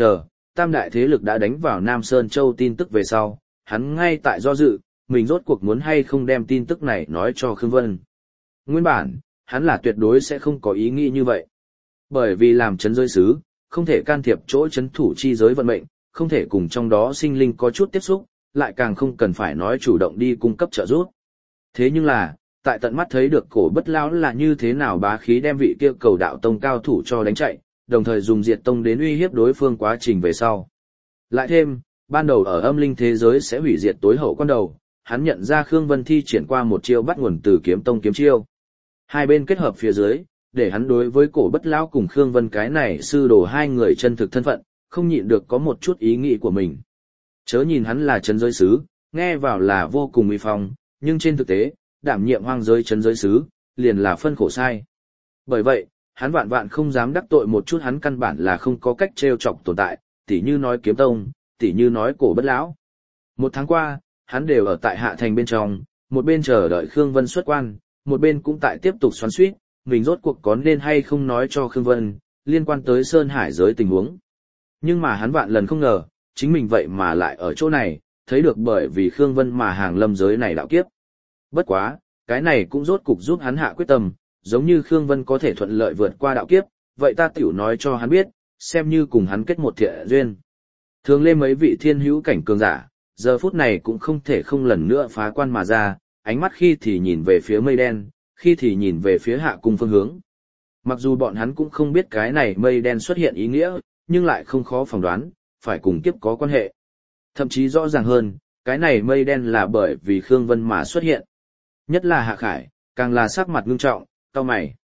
tam đại thế lực đã đánh vào Nam Sơn Châu tin tức về sau, hắn ngay tại do dự, mình rốt cuộc muốn hay không đem tin tức này nói cho Khương Vân. Nguyên bản, hắn là tuyệt đối sẽ không có ý nghĩ như vậy. Bởi vì làm chấn giới sứ, không thể can thiệp chỗ chấn thủ chi giới vận mệnh, không thể cùng trong đó sinh linh có chút tiếp xúc, lại càng không cần phải nói chủ động đi cung cấp trợ giúp. Thế nhưng là, tại tận mắt thấy được cổ bất lão là như thế nào bá khí đem vị kia cầu đạo tông cao thủ cho đánh chạy, đồng thời dùng diệt tông đến uy hiếp đối phương quá trình về sau. Lại thêm, ban đầu ở âm linh thế giới sẽ hủy diệt tối hậu quan đầu, hắn nhận ra Khương Vân thi triển qua một chiêu bắt nguồn từ kiếm tông kiếm chiêu. Hai bên kết hợp phía dưới, để hắn đối với cổ bất lão cùng Khương Vân cái này sư đồ hai người chân thực thân phận, không nhịn được có một chút ý nghĩ của mình. Chớ nhìn hắn là chân giới sứ, nghe vào là vô cùng uy phong, nhưng trên thực tế, đảm nhiệm hoang giới chân giới sứ, liền là phân khổ sai. Bởi vậy, hắn vạn vạn không dám đắc tội một chút hắn căn bản là không có cách trêu chọc tồn tại, tỉ như nói kiếm tông, tỉ như nói cổ bất lão. Một tháng qua, hắn đều ở tại hạ thành bên trong, một bên chờ đợi Khương Vân xuất quan, một bên cũng tại tiếp tục xoắn xuýt, mình rốt cuộc có nên hay không nói cho Khương Vân, liên quan tới Sơn Hải giới tình huống. Nhưng mà hắn vạn lần không ngờ, chính mình vậy mà lại ở chỗ này, thấy được bởi vì Khương Vân mà hàng lâm giới này đạo kiếp. Bất quá, cái này cũng rốt cục giúp hắn hạ quyết tâm, giống như Khương Vân có thể thuận lợi vượt qua đạo kiếp, vậy ta tiểu nói cho hắn biết, xem như cùng hắn kết một thiện duyên. Thường lên mấy vị thiên hữu cảnh cường giả, giờ phút này cũng không thể không lần nữa phá quan mà ra, ánh mắt khi thì nhìn về phía mây đen, khi thì nhìn về phía hạ cung phương hướng. Mặc dù bọn hắn cũng không biết cái này mây đen xuất hiện ý nghĩa, nhưng lại không khó phỏng đoán, phải cùng kiếp có quan hệ. Thậm chí rõ ràng hơn, cái này mây đen là bởi vì Khương Vân mà xuất hiện. Nhất là Hạ Khải, càng là sắc mặt ngưng trọng, cau mày.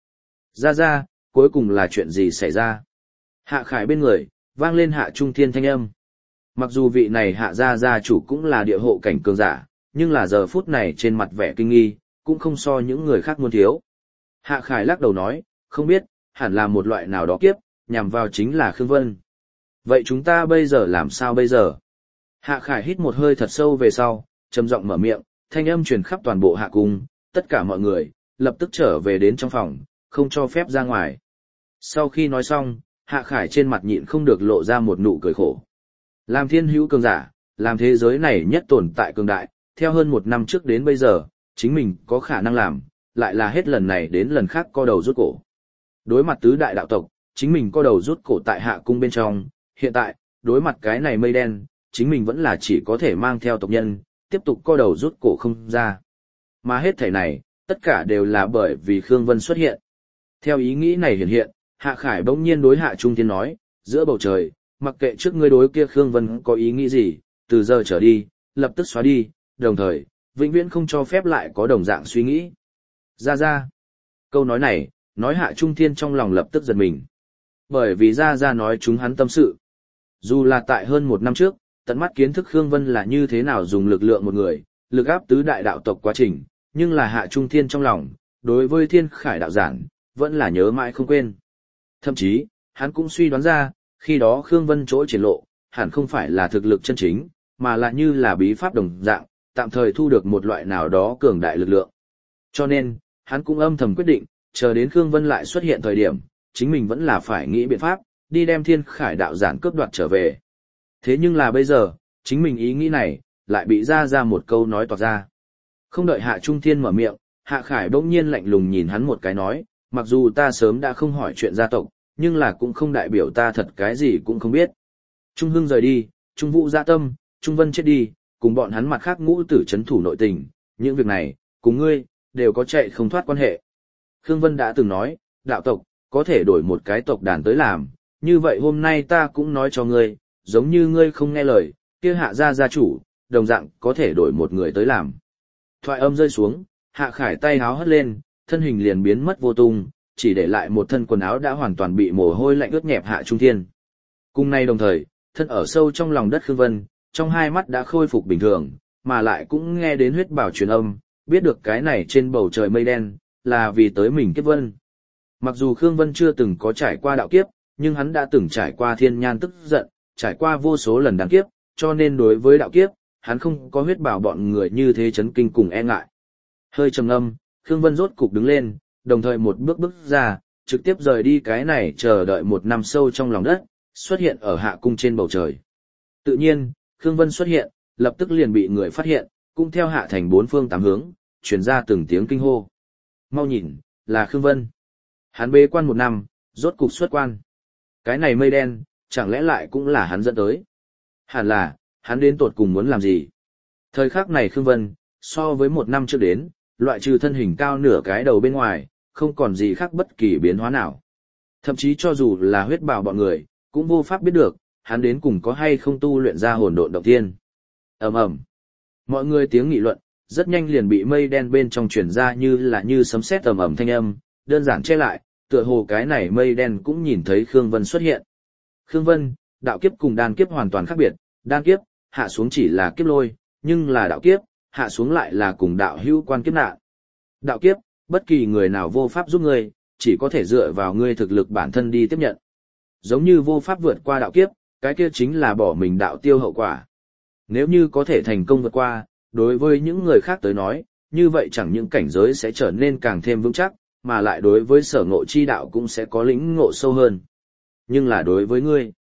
Ra, cuối cùng là chuyện gì xảy ra? Hạ Khải bên người, vang lên Hạ Trung Thiên thanh âm. Mặc dù vị này Hạ gia chủ cũng là địa hộ cảnh cường giả, nhưng là giờ phút này trên mặt vẻ kinh nghi, cũng không so những người khác muốn thiếu. Hạ Khải lắc đầu nói, không biết, hẳn là một loại nào đó kiếp, nhằm vào chính là Khương Vân. Vậy chúng ta bây giờ làm sao bây giờ? Hạ Khải hít một hơi thật sâu về sau, trầm giọng mở miệng, thanh âm truyền khắp toàn bộ hạ cung, tất cả mọi người, lập tức trở về đến trong phòng, không cho phép ra ngoài. Sau khi nói xong, Hạ Khải trên mặt nhịn không được lộ ra một nụ cười khổ. Làm thiên hữu cường giả, làm thế giới này nhất tồn tại cường đại, theo hơn 1 năm trước đến bây giờ, chính mình có khả năng làm, lại là hết lần này đến lần khác co đầu rút cổ. Đối mặt tứ đại đạo tộc, chính mình co đầu rút cổ tại hạ cung bên trong, hiện tại, đối mặt cái này mây đen, chính mình vẫn là chỉ có thể mang theo tộc nhân, tiếp tục co đầu rút cổ không ra. Mà hết thảy này, tất cả đều là bởi vì Khương Vân xuất hiện. Theo ý nghĩ này hiện, Hạ Khải bỗng nhiên đối Hạ Trung Thiên nói, giữa bầu trời, mặc kệ trước ngươi đối kia Khương Vân có ý nghĩ gì, từ giờ trở đi, lập tức xóa đi, đồng thời, vĩnh viễn không cho phép lại có đồng dạng suy nghĩ. Ra. Câu nói này, nói Hạ Trung Thiên trong lòng lập tức giật mình. Bởi vì ra nói chúng hắn tâm sự. Dù là tại hơn 1 năm trước, tận mắt kiến thức Khương Vân là như thế nào dùng lực lượng một người, lực áp tứ đại đạo tộc quá trình, nhưng là Hạ Trung Thiên trong lòng, đối với Thiên Khải đạo giản, vẫn là nhớ mãi không quên. Thậm chí, hắn cũng suy đoán ra, khi đó Khương Vân chỗ triển lộ, hẳn không phải là thực lực chân chính, mà là như là bí pháp đồng dạng, tạm thời thu được một loại nào đó cường đại lực lượng. Cho nên, hắn cũng âm thầm quyết định, chờ đến Khương Vân lại xuất hiện thời điểm, chính mình vẫn là phải nghĩ biện pháp, đi đem Thiên Khải đạo giản cướp đoạt trở về. Thế nhưng là bây giờ, chính mình ý nghĩ này, lại bị ra một câu nói toạc ra. Không đợi Hạ Trung Thiên mở miệng, Hạ Khải bỗng nhiên lạnh lùng nhìn hắn một cái nói, mặc dù ta sớm đã không hỏi chuyện gia tộc, nhưng là cũng không đại biểu ta thật cái gì cũng không biết. Trung Hưng rời đi, Trung Vũ dạ tâm, Trung Vân chết đi, cùng bọn hắn mặt khác ngũ tử chấn thủ nội tình, những việc này, cùng ngươi, đều có chạy không thoát quan hệ. Khương Vân đã từng nói, đạo tộc, có thể đổi một cái tộc đàn tới làm, như vậy hôm nay ta cũng nói cho ngươi, giống như ngươi không nghe lời, kia Hạ gia chủ, đồng dạng có thể đổi một người tới làm. Thoại âm rơi xuống, Hạ Khải tay háo hất lên, thân hình liền biến mất vô tung, chỉ để lại một thân quần áo đã hoàn toàn bị mồ hôi lạnh ướt nhẹp Hạ Trung Thiên. Cùng nay đồng thời, thân ở sâu trong lòng đất Khương Vân, trong hai mắt đã khôi phục bình thường, mà lại cũng nghe đến huyết bảo truyền âm, biết được cái này trên bầu trời mây đen, là vì tới mình kiếp vân. Mặc dù Khương Vân chưa từng có trải qua đạo kiếp, nhưng hắn đã từng trải qua thiên nhan tức giận, trải qua vô số lần đáng kiếp, cho nên đối với đạo kiếp, hắn không có huyết bảo bọn người như thế chấn kinh cùng e ngại. Hơi trầm ngâm, Khương Vân rốt cục đứng lên, đồng thời một bước ra, trực tiếp rời đi cái này chờ đợi 1 năm sâu trong lòng đất, xuất hiện ở hạ cung trên bầu trời. Tự nhiên, Khương Vân xuất hiện, lập tức liền bị người phát hiện, cũng theo hạ thành 4 phương 8 hướng, truyền ra từng tiếng kinh hô. Mau nhìn, là Khương Vân. Hắn bế quan 1 năm, rốt cục xuất quan. Cái này mây đen, chẳng lẽ lại cũng là hắn dẫn tới? Hẳn là, hắn đến tột cùng muốn làm gì? Thời khắc này Khương Vân, so với 1 năm trước đến, loại trừ thân hình cao nửa cái đầu bên ngoài, không còn gì khác bất kỳ biến hóa nào. Thậm chí cho dù là huyết bào bọn người, cũng vô pháp biết được, hắn đến cùng có hay không tu luyện ra hồn độn động thiên. Ầm ầm. Mọi người tiếng nghị luận, rất nhanh liền bị mây đen bên trong truyền ra như sấm sét ầm ầm thanh âm, đơn giản che lại, tựa hồ cái này mây đen cũng nhìn thấy Khương Vân xuất hiện. Khương Vân, đạo kiếp cùng đan kiếp hoàn toàn khác biệt, đan kiếp, hạ xuống chỉ là kiếp lôi, nhưng là đạo kiếp, hạ xuống lại là cùng đạo hữu quan kiếp nạn. Đạo kiếp, bất kỳ người nào vô pháp giúp ngươi, chỉ có thể dựa vào ngươi thực lực bản thân đi tiếp nhận. Giống như vô pháp vượt qua đạo kiếp, cái kia chính là bỏ mình đạo tiêu hậu quả. Nếu như có thể thành công vượt qua, đối với những người khác tới nói, như vậy chẳng những cảnh giới sẽ trở nên càng thêm vững chắc, mà lại đối với sở ngộ chi đạo cũng sẽ có lĩnh ngộ sâu hơn. Nhưng là đối với ngươi,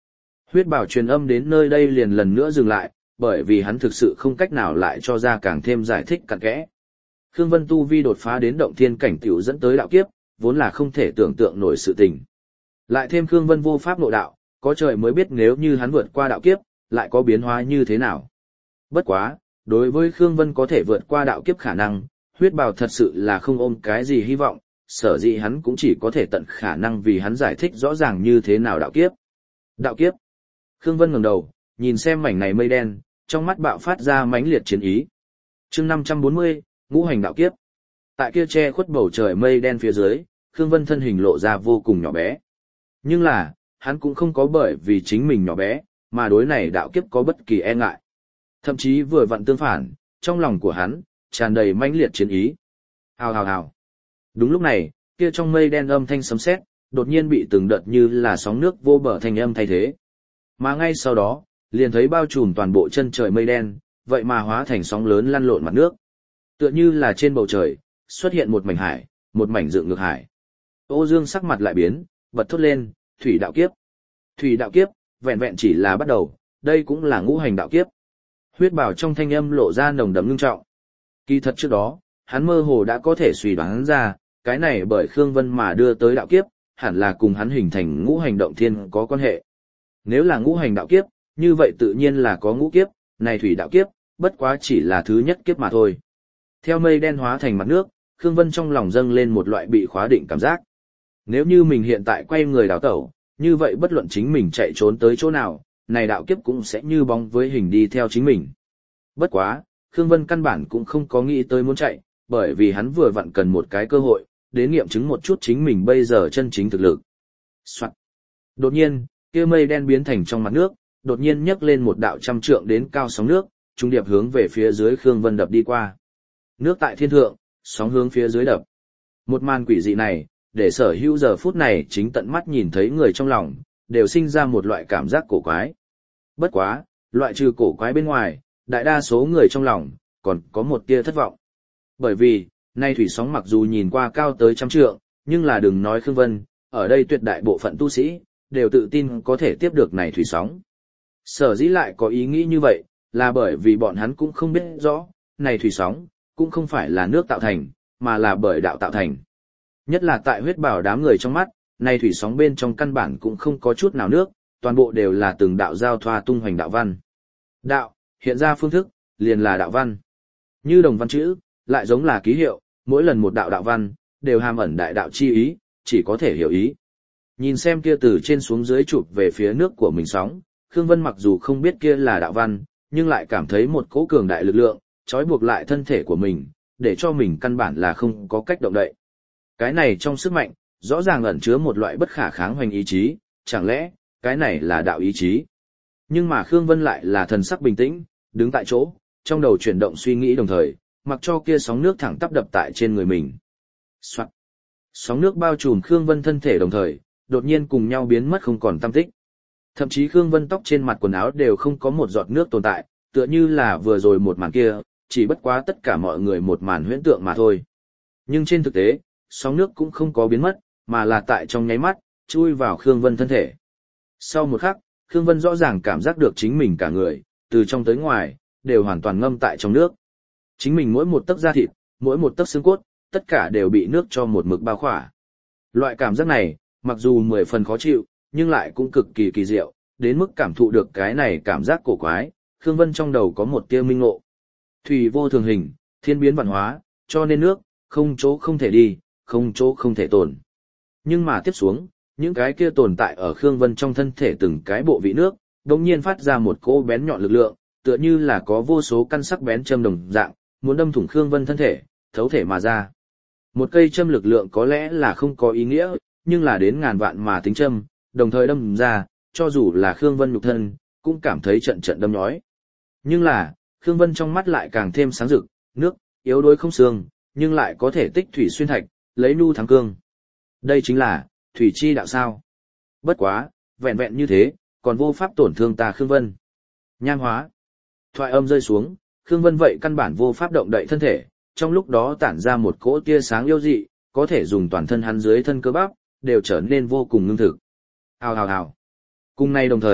Huyết bảo truyền âm đến nơi đây liền lần nữa dừng lại, bởi vì hắn thực sự không cách nào lại cho ra càng thêm giải thích cặn kẽ. Khương Vân tu vi đột phá đến động thiên cảnh tiểu dẫn tới đạo kiếp, vốn là không thể tưởng tượng nổi sự tình. Lại thêm Khương Vân vô pháp nội đạo, có trời mới biết nếu như hắn vượt qua đạo kiếp, lại có biến hóa như thế nào. Bất quá, đối với Khương Vân có thể vượt qua đạo kiếp khả năng, huyết bào thật sự là không ôm cái gì hy vọng, sở dĩ hắn cũng chỉ có thể tận khả năng vì hắn giải thích rõ ràng như thế nào đạo kiếp. Đạo kiếp. Khương Vân ngẩng đầu, nhìn xem mảnh này mây đen, trong mắt bạo phát ra mãnh liệt chiến ý. Chương 540, ngũ hành đạo kiếp. Tại kia che khuất bầu trời mây đen phía dưới, Khương Vân thân hình lộ ra vô cùng nhỏ bé. Nhưng là, hắn cũng không có bởi vì chính mình nhỏ bé, mà đối này đạo kiếp có bất kỳ e ngại. Thậm chí vừa vặn tương phản, trong lòng của hắn, tràn đầy mãnh liệt chiến ý. Hào hào hào. Đúng lúc này, kia trong mây đen âm thanh sấm sét, đột nhiên bị từng đợt như là sóng nước vô bờ thanh âm thay thế. Mà ngay sau đó, liền thấy bao trùm toàn bộ chân trời mây đen, vậy mà hóa thành sóng lớn lăn lộn mặt nước. Tựa như là trên bầu trời, xuất hiện một mảnh hải, một mảnh dựng ngược hải. Ô Dương sắc mặt lại biến, bật thốt lên, thủy đạo kiếp. Thủy đạo kiếp, vẹn vẹn chỉ là bắt đầu, đây cũng là ngũ hành đạo kiếp. Huyết bảo trong thanh âm lộ ra nồng đậm ngưng trọng. Kỳ thật trước đó, hắn mơ hồ đã có thể suy đoán ra, cái này bởi Khương Vân mà đưa tới đạo kiếp, hẳn là cùng hắn hình thành ngũ hành động thiên có quan hệ. Nếu là ngũ hành đạo kiếp, như vậy tự nhiên là có ngũ kiếp, này thủy đạo kiếp, bất quá chỉ là thứ nhất kiếp mà thôi. Theo mây đen hóa thành mặt nước, Khương Vân trong lòng dâng lên một loại bị khóa định cảm giác. Nếu như mình hiện tại quay người đào tẩu, như vậy bất luận chính mình chạy trốn tới chỗ nào, này đạo kiếp cũng sẽ như bóng với hình đi theo chính mình. Bất quá, Khương Vân căn bản cũng không có nghĩ tới muốn chạy, bởi vì hắn vừa vặn cần một cái cơ hội, đến nghiệm chứng một chút chính mình bây giờ chân chính thực lực. Soạn. Đột nhiên, kia mây đen biến thành trong mặt nước, đột nhiên nhấc lên một đạo trăm trượng đến cao sóng nước, trung điệp hướng về phía dưới Khương Vân đập đi qua. Nước tại thiên thượng, sóng hướng phía dưới đập. Một màn quỷ dị này, để sở hữu giờ phút này chính tận mắt nhìn thấy người trong lòng, đều sinh ra một loại cảm giác cổ quái. Bất quá, loại trừ cổ quái bên ngoài, đại đa số người trong lòng, còn có một tia thất vọng. Bởi vì, nay thủy sóng mặc dù nhìn qua cao tới trăm trượng, nhưng là đừng nói Khương Vân, ở đây tuyệt đại bộ phận tu sĩ, đều tự tin có thể tiếp được này thủy sóng. Sở dĩ lại có ý nghĩ như vậy, là bởi vì bọn hắn cũng không biết rõ, này thủy sóng, cũng không phải là nước tạo thành, mà là bởi đạo tạo thành. Nhất là tại huyết bảo đám người trong mắt, này thủy sóng bên trong căn bản cũng không có chút nào nước, toàn bộ đều là từng đạo giao thoa tung hoành đạo văn. Đạo, hiện ra phương thức, liền là đạo văn. Như đồng văn chữ, lại giống là ký hiệu, mỗi lần một đạo đạo văn, đều hàm ẩn đại đạo chi ý, chỉ có thể hiểu ý. Nhìn xem kia từ trên xuống dưới chụp về phía nước của mình sóng, Khương Vân mặc dù không biết kia là đạo văn, nhưng lại cảm thấy một cỗ cường đại lực lượng, trói buộc lại thân thể của mình, để cho mình căn bản là không có cách động đậy. Cái này trong sức mạnh, rõ ràng ẩn chứa một loại bất khả kháng hoành ý chí, chẳng lẽ, cái này là đạo ý chí. Nhưng mà Khương Vân lại là thần sắc bình tĩnh, đứng tại chỗ, trong đầu chuyển động suy nghĩ đồng thời, mặc cho kia sóng nước thẳng tắp đập tại trên người mình. Soạn. Sóng nước bao trùm Khương Vân thân thể đồng thời, đột nhiên cùng nhau biến mất không còn tăm tích. Thậm chí Khương Vân tóc trên mặt quần áo đều không có một giọt nước tồn tại, tựa như là vừa rồi một màn kia, chỉ bất quá tất cả mọi người một màn huyễn tượng mà thôi. Nhưng trên thực tế, sóng nước cũng không có biến mất, mà là tại trong nháy mắt, chui vào Khương Vân thân thể. Sau một khắc, Khương Vân rõ ràng cảm giác được chính mình cả người, từ trong tới ngoài, đều hoàn toàn ngâm tại trong nước. Chính mình mỗi một tấc da thịt, mỗi một tấc xương cốt, tất cả đều bị nước cho một mực bao khỏa. Loại cảm giác này, mặc dù 10 phần khó chịu, nhưng lại cũng cực kỳ kỳ diệu, đến mức cảm thụ được cái này cảm giác cổ quái, Khương Vân trong đầu có một tia minh ngộ. Thủy vô thường hình, thiên biến vạn hóa, cho nên nước, không chỗ không thể đi, không chỗ không thể tồn. Nhưng mà tiếp xuống, những cái kia tồn tại ở Khương Vân trong thân thể từng cái bộ vị nước, đột nhiên phát ra một cỗ bén nhọn lực lượng, tựa như là có vô số căn sắc bén châm đồng dạng, muốn đâm thủng Khương Vân thân thể, thấu thể mà ra. Một cây châm lực lượng có lẽ là không có ý nghĩa, nhưng là đến ngàn vạn mà tính châm, đồng thời đâm ra, cho dù là Khương Vân nhục thân, cũng cảm thấy trận trận đâm nhói. Nhưng là, Khương Vân trong mắt lại càng thêm sáng rực, nước, yếu đuối không xương, nhưng lại có thể tích thủy xuyên thạch, lấy nhu thắng cương. Đây chính là, thủy chi đạo sao. Bất quá, vẹn vẹn như thế, còn vô pháp tổn thương ta Khương Vân. Nham hóa. Thoại âm rơi xuống, Khương Vân vậy căn bản vô pháp động đậy thân thể, trong lúc đó tản ra một cỗ tia sáng yêu dị, có thể dùng toàn thân hắn dưới thân cơ bắp, đều trở nên vô cùng ngưng thực. Hào hào hào. Cùng nay đồng thời,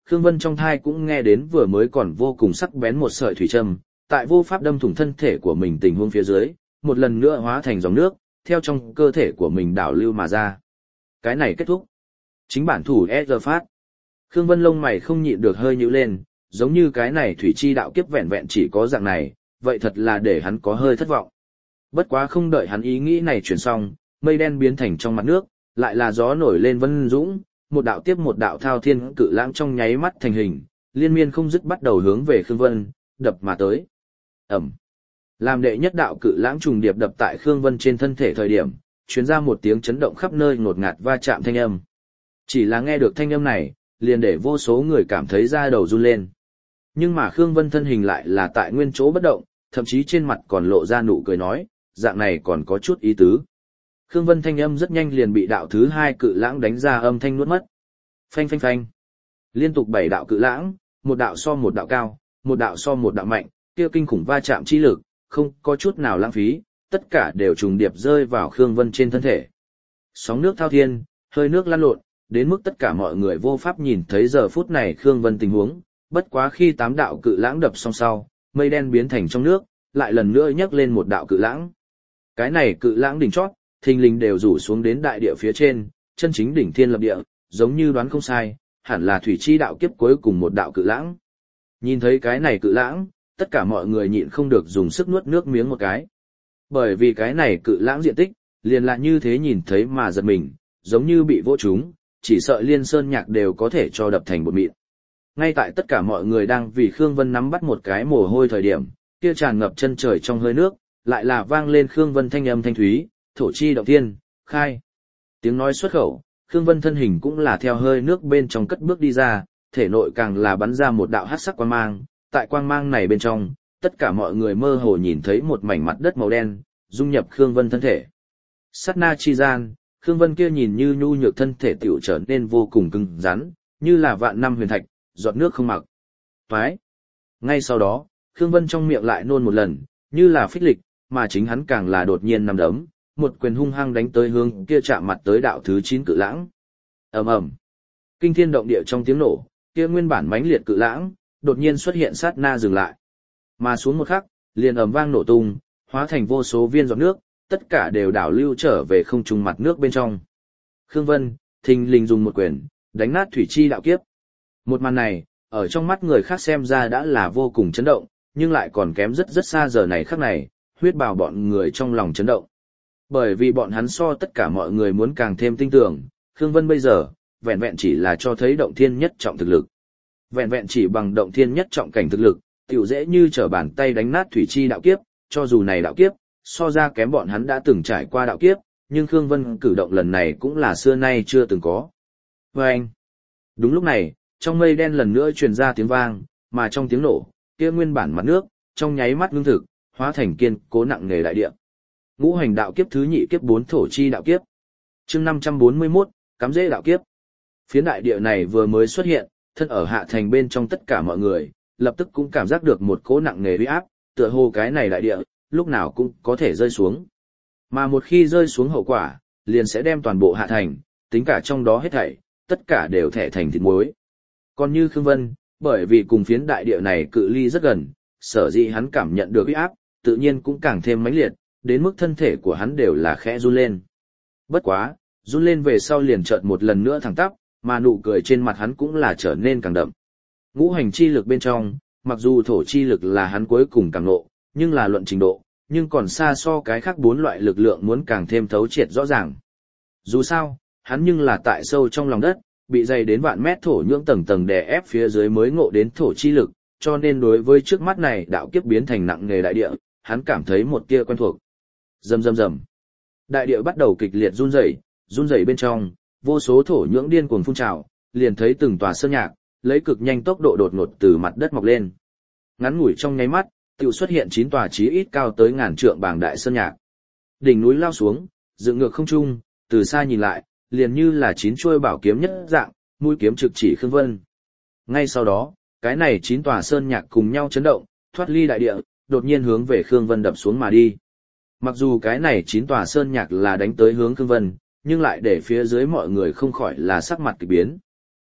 Khương Vân trong thai cũng nghe đến vừa mới còn vô cùng sắc bén một sợi thủy châm, tại vô pháp đâm thủng thân thể của mình tình huống phía dưới, một lần nữa hóa thành dòng nước, theo trong cơ thể của mình đảo lưu mà ra. Cái này kết thúc. Chính bản thủ E.G. phát. Khương Vân lông mày không nhịn được hơi nhíu lên, giống như cái này thủy chi đạo kiếp vẹn vẹn chỉ có dạng này, vậy thật là để hắn có hơi thất vọng. Bất quá không đợi hắn ý nghĩ này chuyển xong, mây đen biến thành trong mặt nước, lại là gió nổi lên vân dũng, một đạo tiếp một đạo thao thiên cự lãng trong nháy mắt thành hình, liên miên không dứt bắt đầu hướng về Khương Vân, đập mà tới. Ẩm. Làm đệ nhất đạo cự lãng trùng điệp đập tại Khương Vân trên thân thể thời điểm, truyền ra một tiếng chấn động khắp nơi ngột ngạt va chạm thanh âm. Chỉ là nghe được thanh âm này, liền để vô số người cảm thấy da đầu run lên. Nhưng mà Khương Vân thân hình lại là tại nguyên chỗ bất động, thậm chí trên mặt còn lộ ra nụ cười nói, dạng này còn có chút ý tứ. Khương Vân thanh âm rất nhanh liền bị đạo thứ hai cự lãng đánh ra âm thanh nuốt mất. Phanh phanh phanh. Liên tục 7 đạo cự lãng, một đạo so một đạo cao, một đạo so một đạo mạnh, kia kinh khủng va chạm chi lực, không có chút nào lãng phí, tất cả đều trùng điệp rơi vào Khương Vân trên thân thể. Sóng nước thao thiên, hơi nước lăn lộn, đến mức tất cả mọi người vô pháp nhìn thấy giờ phút này Khương Vân tình huống, bất quá khi 8 đạo cự lãng đập xong sau, mây đen biến thành trong nước, lại lần nữa nhấc lên một đạo cự lãng. Cái này cự lãng đỉnh chót, thình lình đều rủ xuống đến đại địa phía trên, chân chính đỉnh thiên lập địa, giống như đoán không sai, hẳn là thủy chi đạo kiếp cuối cùng một đạo cự lãng. Nhìn thấy cái này cự lãng, tất cả mọi người nhịn không được dùng sức nuốt nước miếng một cái. Bởi vì cái này cự lãng diện tích, liền là như thế nhìn thấy mà giật mình, giống như bị vỗ trúng, chỉ sợ liên sơn nhạc đều có thể cho đập thành bột mịn. Ngay tại tất cả mọi người đang vì Khương Vân nắm bắt một cái mồ hôi thời điểm, kia tràn ngập chân trời trong hơi nước, lại là vang lên Khương Vân thanh âm thanh thúy, thổ chi động thiên, khai. Tiếng nói xuất khẩu, Khương Vân thân hình cũng là theo hơi nước bên trong cất bước đi ra, thể nội càng là bắn ra một đạo hắc sắc quang mang, tại quang mang này bên trong, tất cả mọi người mơ hồ nhìn thấy một mảnh mặt đất màu đen, dung nhập Khương Vân thân thể. Sát na chi gian, Khương Vân kia nhìn như nhu nhược thân thể tiểu trở nên vô cùng cứng rắn, như là vạn năm huyền thạch, giọt nước không mặc. Phái. Ngay sau đó, Khương Vân trong miệng lại nôn một lần, như là phích lịch, mà chính hắn càng là đột nhiên nằm đấm, một quyền hung hăng đánh tới hướng kia chạm mặt tới đạo thứ 9 cự lãng. Ầm ầm. Kinh thiên động địa trong tiếng nổ, kia nguyên bản mãnh liệt cự lãng, đột nhiên xuất hiện sát na dừng lại. Mà xuống một khắc, liền ầm vang nổ tung, hóa thành vô số viên giọt nước, tất cả đều đảo lưu trở về không trung mặt nước bên trong. Khương Vân, thình lình dùng một quyền, đánh nát thủy chi đạo kiếp. Một màn này, ở trong mắt người khác xem ra đã là vô cùng chấn động, nhưng lại còn kém rất rất xa giờ này khắc này, huyết bào bọn người trong lòng chấn động. Bởi vì bọn hắn so tất cả mọi người muốn càng thêm tin tưởng, Khương Vân bây giờ, vẹn vẹn chỉ là cho thấy động thiên nhất trọng thực lực. Vẹn vẹn chỉ bằng động thiên nhất trọng cảnh thực lực, tiểu dễ như trở bàn tay đánh nát thủy chi đạo kiếp, cho dù này đạo kiếp, so ra kém bọn hắn đã từng trải qua đạo kiếp, nhưng Khương Vân cử động lần này cũng là xưa nay chưa từng có. Và anh, đúng lúc này, trong mây đen lần nữa truyền ra tiếng vang, mà trong tiếng nổ, kia nguyên bản mặt nước, trong nháy mắt ngưng thực, hóa thành kiên cố nặng nề đại địa. Ngũ hành đạo kiếp thứ nhị kiếp 4 thổ chi đạo kiếp. Chương 541, cắm rễ đạo kiếp. Phiến đại địa này vừa mới xuất hiện, thân ở hạ thành bên trong tất cả mọi người, lập tức cũng cảm giác được một cỗ nặng nề uy áp, tựa hồ cái này đại địa, lúc nào cũng có thể rơi xuống. Mà một khi rơi xuống hậu quả, liền sẽ đem toàn bộ hạ thành, tính cả trong đó hết thảy, tất cả đều thẻ thành thịt muối. Còn như Khương Vân, bởi vì cùng phiến đại địa này cự ly rất gần, sở dĩ hắn cảm nhận được uy áp, tự nhiên cũng càng thêm mãnh liệt, đến mức thân thể của hắn đều là khẽ run lên. Bất quá, run lên về sau liền chợt một lần nữa thẳng tắp, mà nụ cười trên mặt hắn cũng là trở nên càng đậm. Ngũ hành chi lực bên trong, mặc dù thổ chi lực là hắn cuối cùng càng nộ, nhưng là luận trình độ, nhưng còn xa so cái khác 4 loại lực lượng muốn càng thêm thấu triệt rõ ràng. Dù sao, hắn nhưng là tại sâu trong lòng đất, bị dày đến vạn mét thổ nhưỡng tầng tầng đè ép phía dưới mới ngộ đến thổ chi lực, cho nên đối với trước mắt này đạo kiếp biến thành nặng nghề đại địa, hắn cảm thấy một tia quen thuộc. Rầm rầm rầm. Đại địa bắt đầu kịch liệt run rẩy bên trong, vô số thổ nhưỡng điên cuồng phun trào, liền thấy từng tòa sơn nhạc, lấy cực nhanh tốc độ đột ngột từ mặt đất mọc lên. Ngắn ngủi trong nháy mắt, tiểu xuất hiện 9 tòa chí ít cao tới ngàn trượng bảng đại sơn nhạc. Đỉnh núi lao xuống, dựng ngược không trung, từ xa nhìn lại, liền như là 9 chuôi bảo kiếm nhất dạng, mũi kiếm trực chỉ Khương Vân. Ngay sau đó, cái này 9 tòa sơn nhạc cùng nhau chấn động, thoát ly đại địa, đột nhiên hướng về Khương Vân đập xuống mà đi. Mặc dù cái này 9 tòa sơn nhạc là đánh tới hướng Khương Vân, nhưng lại để phía dưới mọi người không khỏi là sắc mặt kỳ biến.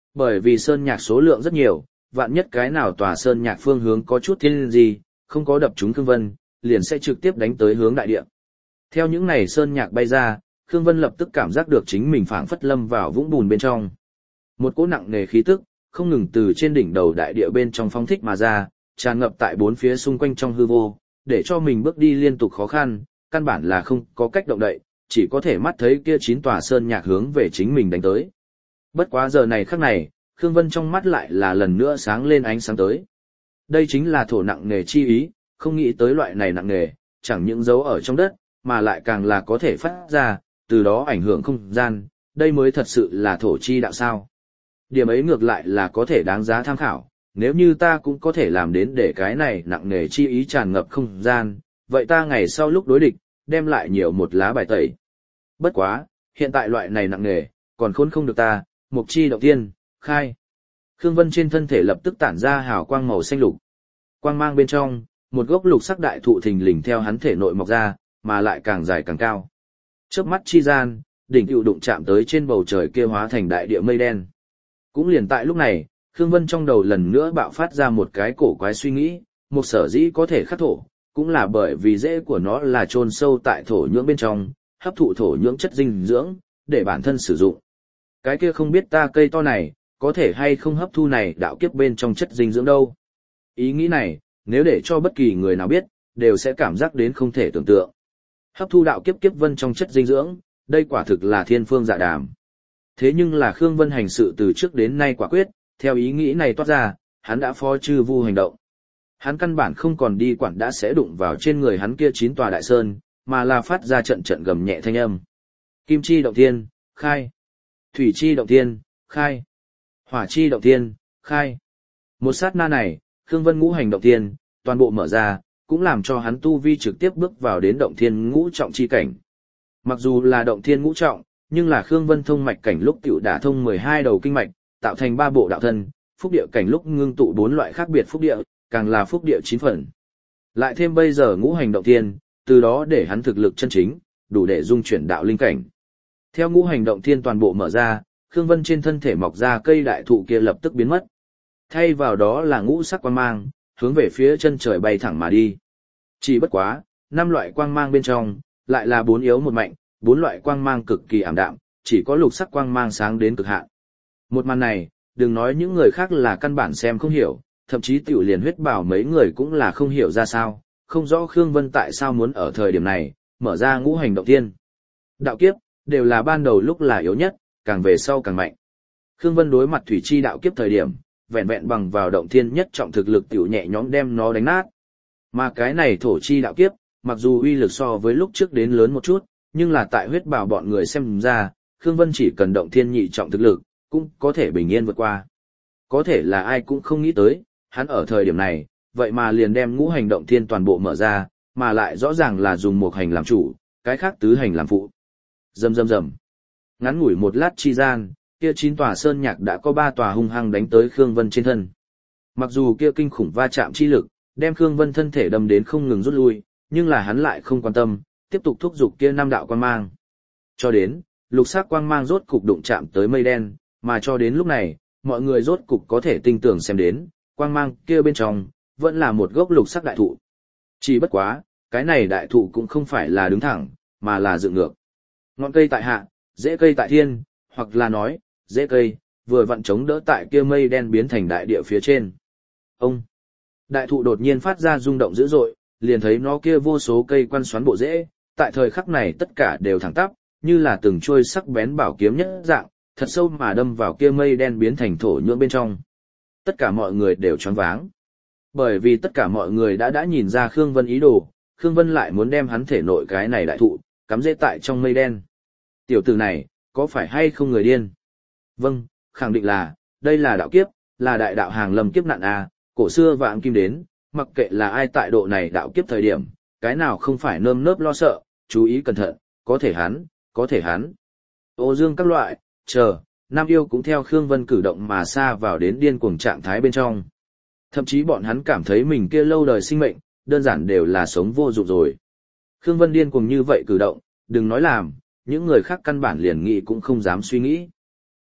Bởi vì sơn nhạc số lượng rất nhiều, vạn nhất cái nào tòa sơn nhạc phương hướng có chút thiên gì, không có đập trúng Khương Vân, liền sẽ trực tiếp đánh tới hướng đại địa. Theo những này sơn nhạc bay ra, Khương Vân lập tức cảm giác được chính mình phảng phất lâm vào vũng bùn bên trong. Một cỗ nặng nề khí tức, không ngừng từ trên đỉnh đầu đại địa bên trong phóng thích mà ra, tràn ngập tại bốn phía xung quanh trong hư vô, để cho mình bước đi liên tục khó khăn, căn bản là không có cách động đậy, chỉ có thể mắt thấy kia 9 tòa sơn nhạc hướng về chính mình đánh tới. Bất quá giờ này khắc này, Khương Vân trong mắt lại là lần nữa sáng lên ánh sáng tới. Đây chính là thổ nặng nề chi ý, không nghĩ tới loại này nặng nề, chẳng những dấu ở trong đất, mà lại càng là có thể phát ra, từ đó ảnh hưởng không gian, đây mới thật sự là thổ chi đạo sao. Điểm ấy ngược lại là có thể đáng giá tham khảo, nếu như ta cũng có thể làm đến để cái này nặng nề chi ý tràn ngập không gian, vậy ta ngày sau lúc đối địch, đem lại nhiều một lá bài tẩy. Bất quá, hiện tại loại này nặng nề, còn khốn không được ta, mục chi động tiên, khai. Khương Vân trên thân thể lập tức tản ra hào quang màu xanh lục. Quang mang bên trong, một gốc lục sắc đại thụ thình lình theo hắn thể nội mọc ra, mà lại càng dài càng cao. Chớp mắt chi gian, đỉnh hữu đụng chạm tới trên bầu trời kia hóa thành đại địa mây đen. Cũng liền tại lúc này, Khương Vân trong đầu lần nữa bạo phát ra một cái cổ quái suy nghĩ, một sở dĩ có thể khắc thổ, cũng là bởi vì rễ của nó là chôn sâu tại thổ nhưỡng bên trong, hấp thụ thổ nhưỡng chất dinh dưỡng, để bản thân sử dụng. Cái kia không biết ta cây to này, có thể hay không hấp thu này đạo kiếp bên trong chất dinh dưỡng đâu. Ý nghĩ này, nếu để cho bất kỳ người nào biết, đều sẽ cảm giác đến không thể tưởng tượng. Hấp thu đạo kiếp kiếp vân trong chất dinh dưỡng, đây quả thực là thiên phương dạ đàm. Thế nhưng là Khương Vân hành sự từ trước đến nay quả quyết, theo ý nghĩ này toát ra, hắn đã phó chư vu hành động. Hắn căn bản không còn đi quản đã sẽ đụng vào trên người hắn kia 9 tòa đại sơn, mà là phát ra trận trận gầm nhẹ thanh âm. Kim chi động thiên, khai. Thủy chi động thiên, khai. Hỏa chi động thiên, khai. Một sát na này, Khương Vân ngũ hành động thiên, toàn bộ mở ra, cũng làm cho hắn tu vi trực tiếp bước vào đến động thiên ngũ trọng chi cảnh. Mặc dù là động thiên ngũ trọng, nhưng là Khương Vân thông mạch cảnh lúc tiểu đả thông 12 đầu kinh mạch, tạo thành 3 bộ đạo thân, phúc địa cảnh lúc ngưng tụ 4 loại khác biệt phúc địa, càng là phúc địa 9 phần. Lại thêm bây giờ ngũ hành động thiên, từ đó để hắn thực lực chân chính, đủ để dung chuyển đạo linh cảnh. Theo ngũ hành động thiên toàn bộ mở ra, Khương Vân trên thân thể mọc ra cây đại thụ kia lập tức biến mất. Thay vào đó là ngũ sắc quang mang, hướng về phía chân trời bay thẳng mà đi. Chỉ bất quá, 5 loại quang mang bên trong, lại là 4 yếu một mạnh, 4 loại quang mang cực kỳ ảm đạm, chỉ có lục sắc quang mang sáng đến cực hạn. Một màn này, đừng nói những người khác là căn bản xem không hiểu, thậm chí tiểu liền huyết bảo mấy người cũng là không hiểu ra sao, không rõ Khương Vân tại sao muốn ở thời điểm này, mở ra ngũ hành động thiên. Đạo kiếp, đều là ban đầu lúc là yếu nhất, càng về sau càng mạnh. Khương Vân đối mặt thủy chi đạo kiếp thời điểm, vẹn vẹn bằng vào động thiên nhất trọng thực lực tiểu nhẹ nhõm đem nó đánh nát. Mà cái này thổ chi đạo kiếp, mặc dù uy lực so với lúc trước đến lớn một chút, nhưng là tại huyết bảo bọn người xem ra, Khương Vân chỉ cần động thiên nhị trọng thực lực, cũng có thể bình yên vượt qua. Có thể là ai cũng không nghĩ tới, hắn ở thời điểm này, vậy mà liền đem ngũ hành động thiên toàn bộ mở ra, mà lại rõ ràng là dùng một hành làm chủ, cái khác tứ hành làm phụ. Rầm rầm rầm. Ngắn ngủi một lát chi gian, kia 9 tòa sơn nhạc đã có 3 tòa hung hăng đánh tới Khương Vân trên thân. Mặc dù kia kinh khủng va chạm chi lực, đem Khương Vân thân thể đâm đến không ngừng rút lui, nhưng là hắn lại không quan tâm, tiếp tục thúc giục kia 5 đạo quang mang. Cho đến, lục sắc quang mang rốt cục đụng chạm tới mây đen, mà cho đến lúc này, mọi người rốt cục có thể tinh tưởng xem đến, quang mang kia bên trong, vẫn là một gốc lục sắc đại thụ. Chỉ bất quá, cái này đại thụ cũng không phải là đứng thẳng, mà là dựng ngược. Ngọn cây tại hạ, rễ cây tại thiên, hoặc là nói, rễ cây, vừa vặn chống đỡ tại kia mây đen biến thành đại địa phía trên. Ông! Đại thụ đột nhiên phát ra rung động dữ dội, liền thấy nó kia vô số cây quăn xoắn bộ rễ, tại thời khắc này tất cả đều thẳng tắp, như là từng chuôi sắc bén bảo kiếm nhất dạng, thật sâu mà đâm vào kia mây đen biến thành thổ nhưỡng bên trong. Tất cả mọi người đều choáng váng. Bởi vì tất cả mọi người đã nhìn ra Khương Vân ý đồ, Khương Vân lại muốn đem hắn thể nội cái này đại thụ, cắm rễ tại trong mây đen. Tiểu tử này, có phải hay không người điên? Vâng, khẳng định là, đây là đạo kiếp, là đại đạo hàng lâm kiếp nạn à, cổ xưa vạn kim đến, mặc kệ là ai tại độ này đạo kiếp thời điểm, cái nào không phải nơm nớp lo sợ, chú ý cẩn thận, có thể hắn, có thể hắn. Ô dương các loại, chờ, Nam Yêu cũng theo Khương Vân cử động mà xa vào đến điên cuồng trạng thái bên trong. Thậm chí bọn hắn cảm thấy mình kia lâu đời sinh mệnh, đơn giản đều là sống vô dụng rồi. Khương Vân điên cuồng như vậy cử động, đừng nói làm, những người khác căn bản liền nghĩ cũng không dám suy nghĩ.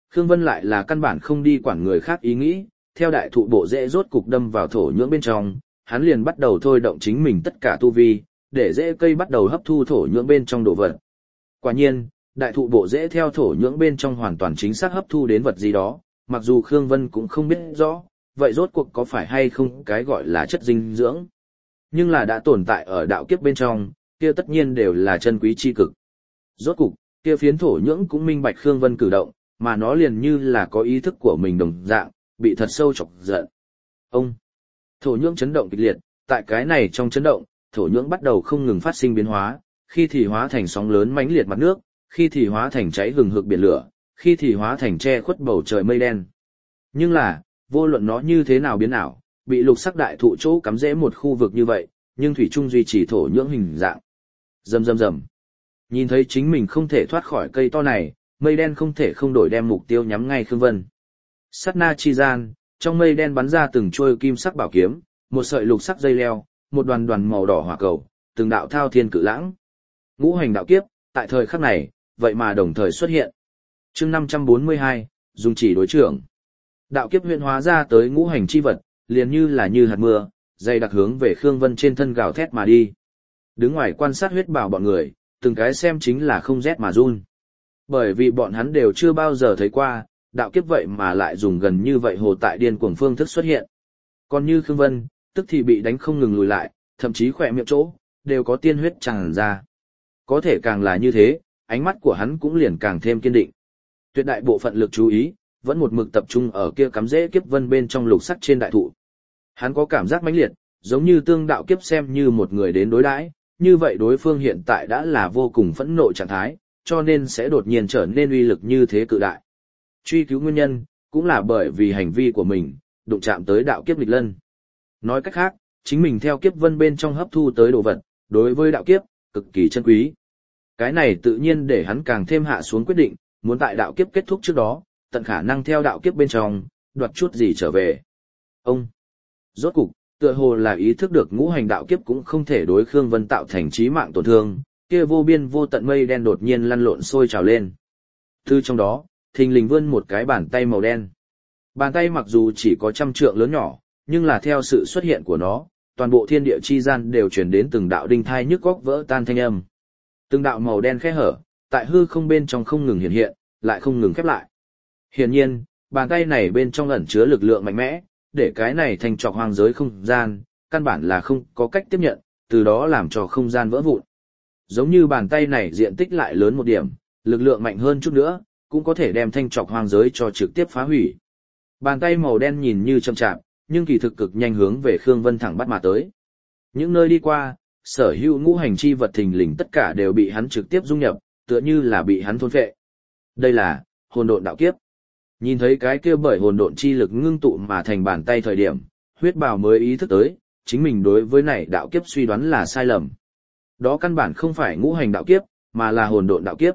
Khương Vân lại là căn bản không đi quản người khác ý nghĩ, theo đại thụ bộ rễ rốt cục đâm vào thổ nhưỡng bên trong, hắn liền bắt đầu thôi động chính mình tất cả tu vi, để rễ cây bắt đầu hấp thu thổ nhưỡng bên trong đồ vật. Quả nhiên, đại thụ bộ rễ theo thổ nhưỡng bên trong hoàn toàn chính xác hấp thu đến vật gì đó, mặc dù Khương Vân cũng không biết rõ, vậy rốt cuộc có phải hay không cái gọi là chất dinh dưỡng. Nhưng là đã tồn tại ở đạo kiếp bên trong, kia tất nhiên đều là chân quý chi cực. Rốt cục, kia phiến thổ nhưỡng cũng minh bạch Khương Vân cử động, mà nó liền như là có ý thức của mình đồng dạng, bị thật sâu chọc giận. Ông, thổ nhưỡng chấn động kịch liệt, tại cái này trong chấn động, thổ nhưỡng bắt đầu không ngừng phát sinh biến hóa, khi thì hóa thành sóng lớn mãnh liệt mặt nước, khi thì hóa thành cháy hừng hực biển lửa, khi thì hóa thành che khuất bầu trời mây đen. Nhưng là, vô luận nó như thế nào biến ảo, bị lục sắc đại thụ chỗ cắm rễ một khu vực như vậy, nhưng thủy chung duy trì thổ nhưỡng hình dạng. Rầm rầm rầm. Nhìn thấy chính mình không thể thoát khỏi cây to này, mây đen không thể không đổi đem mục tiêu nhắm ngay Khương Vân. Sát na chi gian, trong mây đen bắn ra từng chuôi kim sắc bảo kiếm, một sợi lục sắc dây leo, một đoàn đoàn màu đỏ hỏa cầu, từng đạo thao thiên cự lãng. Ngũ hành đạo kiếp, tại thời khắc này, vậy mà đồng thời xuất hiện. Chương 542, dùng chỉ đối trưởng. Đạo kiếp huyễn hóa ra tới ngũ hành chi vật, liền như là như hạt mưa, dày đặc hướng về Khương Vân trên thân gào thét mà đi. Đứng ngoài quan sát huyết bảo bọn người, từng cái xem chính là không rét mà run. Bởi vì bọn hắn đều chưa bao giờ thấy qua, đạo kiếp vậy mà lại dùng gần như vậy hồ tại điên cuồng phương thức xuất hiện. Còn như Khương Vân, tức thì bị đánh không ngừng lùi lại, thậm chí khỏe miệng chỗ, đều có tiên huyết tràn ra. Có thể càng là như thế, ánh mắt của hắn cũng liền càng thêm kiên định. Tuyệt đại bộ phận lực chú ý, vẫn một mực tập trung ở kia cắm rễ kiếp vân bên trong lục sắc trên đại thụ. Hắn có cảm giác mãnh liệt, giống như tương đạo kiếp xem như một người đến đối đãi, như vậy đối phương hiện tại đã là vô cùng phẫn nộ trạng thái, cho nên sẽ đột nhiên trở nên uy lực như thế cự đại. Truy cứu nguyên nhân, cũng là bởi vì hành vi của mình, đụng chạm tới đạo kiếp nghịch lân. Nói cách khác, chính mình theo kiếp vân bên trong hấp thu tới đồ vật, đối với đạo kiếp, cực kỳ chân quý. Cái này tự nhiên để hắn càng thêm hạ xuống quyết định, muốn tại đạo kiếp kết thúc trước đó, tận khả năng theo đạo kiếp bên trong, đoạt chút gì trở về. Ông, rốt cục, tựa hồ là ý thức được ngũ hành đạo kiếp cũng không thể đối Khương Vân tạo thành chí mạng tổn thương, kia vô biên vô tận mây đen đột nhiên lăn lộn sôi trào lên. Từ trong đó, thình lình vươn một cái bàn tay màu đen. Bàn tay mặc dù chỉ có 100 trượng lớn nhỏ, nhưng là theo sự xuất hiện của nó, toàn bộ thiên địa chi gian đều truyền đến từng đạo đinh thai nhức góc vỡ tan thanh âm. Từng đạo màu đen khẽ hở, tại hư không bên trong không ngừng hiện hiện, lại không ngừng khép lại. Hiển nhiên, bàn tay này bên trong ẩn chứa lực lượng mạnh mẽ, để cái này thành trọc hoang giới không gian, căn bản là không có cách tiếp nhận, từ đó làm cho không gian vỡ vụn. Giống như bàn tay này diện tích lại lớn một điểm, lực lượng mạnh hơn chút nữa, cũng có thể đem thanh trọc hoang giới cho trực tiếp phá hủy. Bàn tay màu đen nhìn như chậm chạp, nhưng kỳ thực cực nhanh hướng về Khương Vân thẳng bắt mà tới. Những nơi đi qua, sở hữu ngũ hành chi vật thình lình tất cả đều bị hắn trực tiếp dung nhập, tựa như là bị hắn thôn phệ. Đây là hồn độn đạo kiếp. Nhìn thấy cái kia bởi hồn độn chi lực ngưng tụ mà thành bàn tay thời điểm, huyết bào mới ý thức tới, chính mình đối với này đạo kiếp suy đoán là sai lầm. Đó căn bản không phải ngũ hành đạo kiếp, mà là hồn độn đạo kiếp.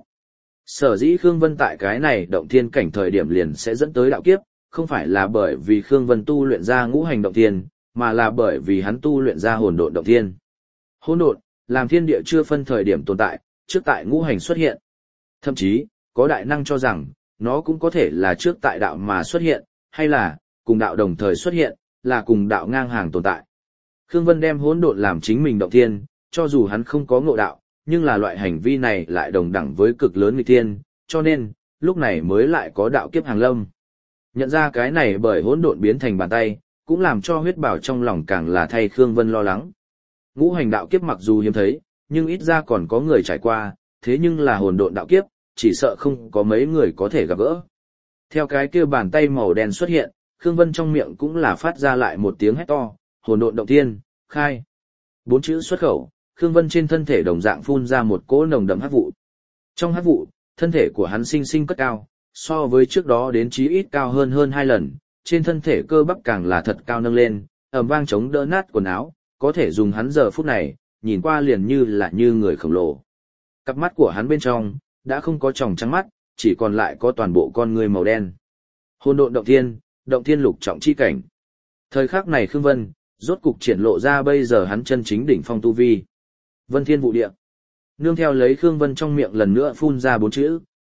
Sở dĩ Khương Vân tại cái này động thiên cảnh thời điểm liền sẽ dẫn tới đạo kiếp, không phải là bởi vì Khương Vân tu luyện ra ngũ hành động thiên, mà là bởi vì hắn tu luyện ra hồn độn động thiên. Hỗn độn, làm thiên địa chưa phân thời điểm tồn tại, trước tại ngũ hành xuất hiện. Thậm chí, có đại năng cho rằng, nó cũng có thể là trước tại đạo mà xuất hiện, hay là, cùng đạo đồng thời xuất hiện, là cùng đạo ngang hàng tồn tại. Khương Vân đem hỗn độn làm chính mình động thiên, cho dù hắn không có ngộ đạo, nhưng là loại hành vi này lại đồng đẳng với cực lớn nghịch thiên, cho nên, lúc này mới lại có đạo kiếp hàng lâm. Nhận ra cái này bởi hỗn độn biến thành bàn tay, cũng làm cho huyết bảo trong lòng càng là thay Khương Vân lo lắng. Ngũ hành đạo kiếp mặc dù hiếm thấy, nhưng ít ra còn có người trải qua, thế nhưng là hồn độn đạo kiếp, chỉ sợ không có mấy người có thể gặp gỡ. Theo cái kia bàn tay màu đen xuất hiện, Khương Vân trong miệng cũng là phát ra lại một tiếng hét to, hồn độn động thiên, khai. 4 chữ xuất khẩu, Khương Vân trên thân thể đồng dạng phun ra một cỗ nồng đậm hắc vụ. Trong hắc vụ, thân thể của hắn sinh sinh cất cao, so với trước đó đến chí ít cao hơn 2 lần, trên thân thể cơ bắp càng là thật cao nâng lên, ầm vang chống đỡ nát quần áo, có thể dùng hắn giờ phút này, nhìn qua liền như là như người khổng lồ. Cặp mắt của hắn bên trong, đã không có tròng trắng mắt, chỉ còn lại có toàn bộ con người màu đen. Hồn độn động thiên lục trọng chi cảnh. Thời khắc này Khương Vân, rốt cục triển lộ ra bây giờ hắn chân chính đỉnh phong tu vi. Vân thiên vụ địa. Nương theo lấy Khương Vân trong miệng lần nữa phun ra 4 chữ,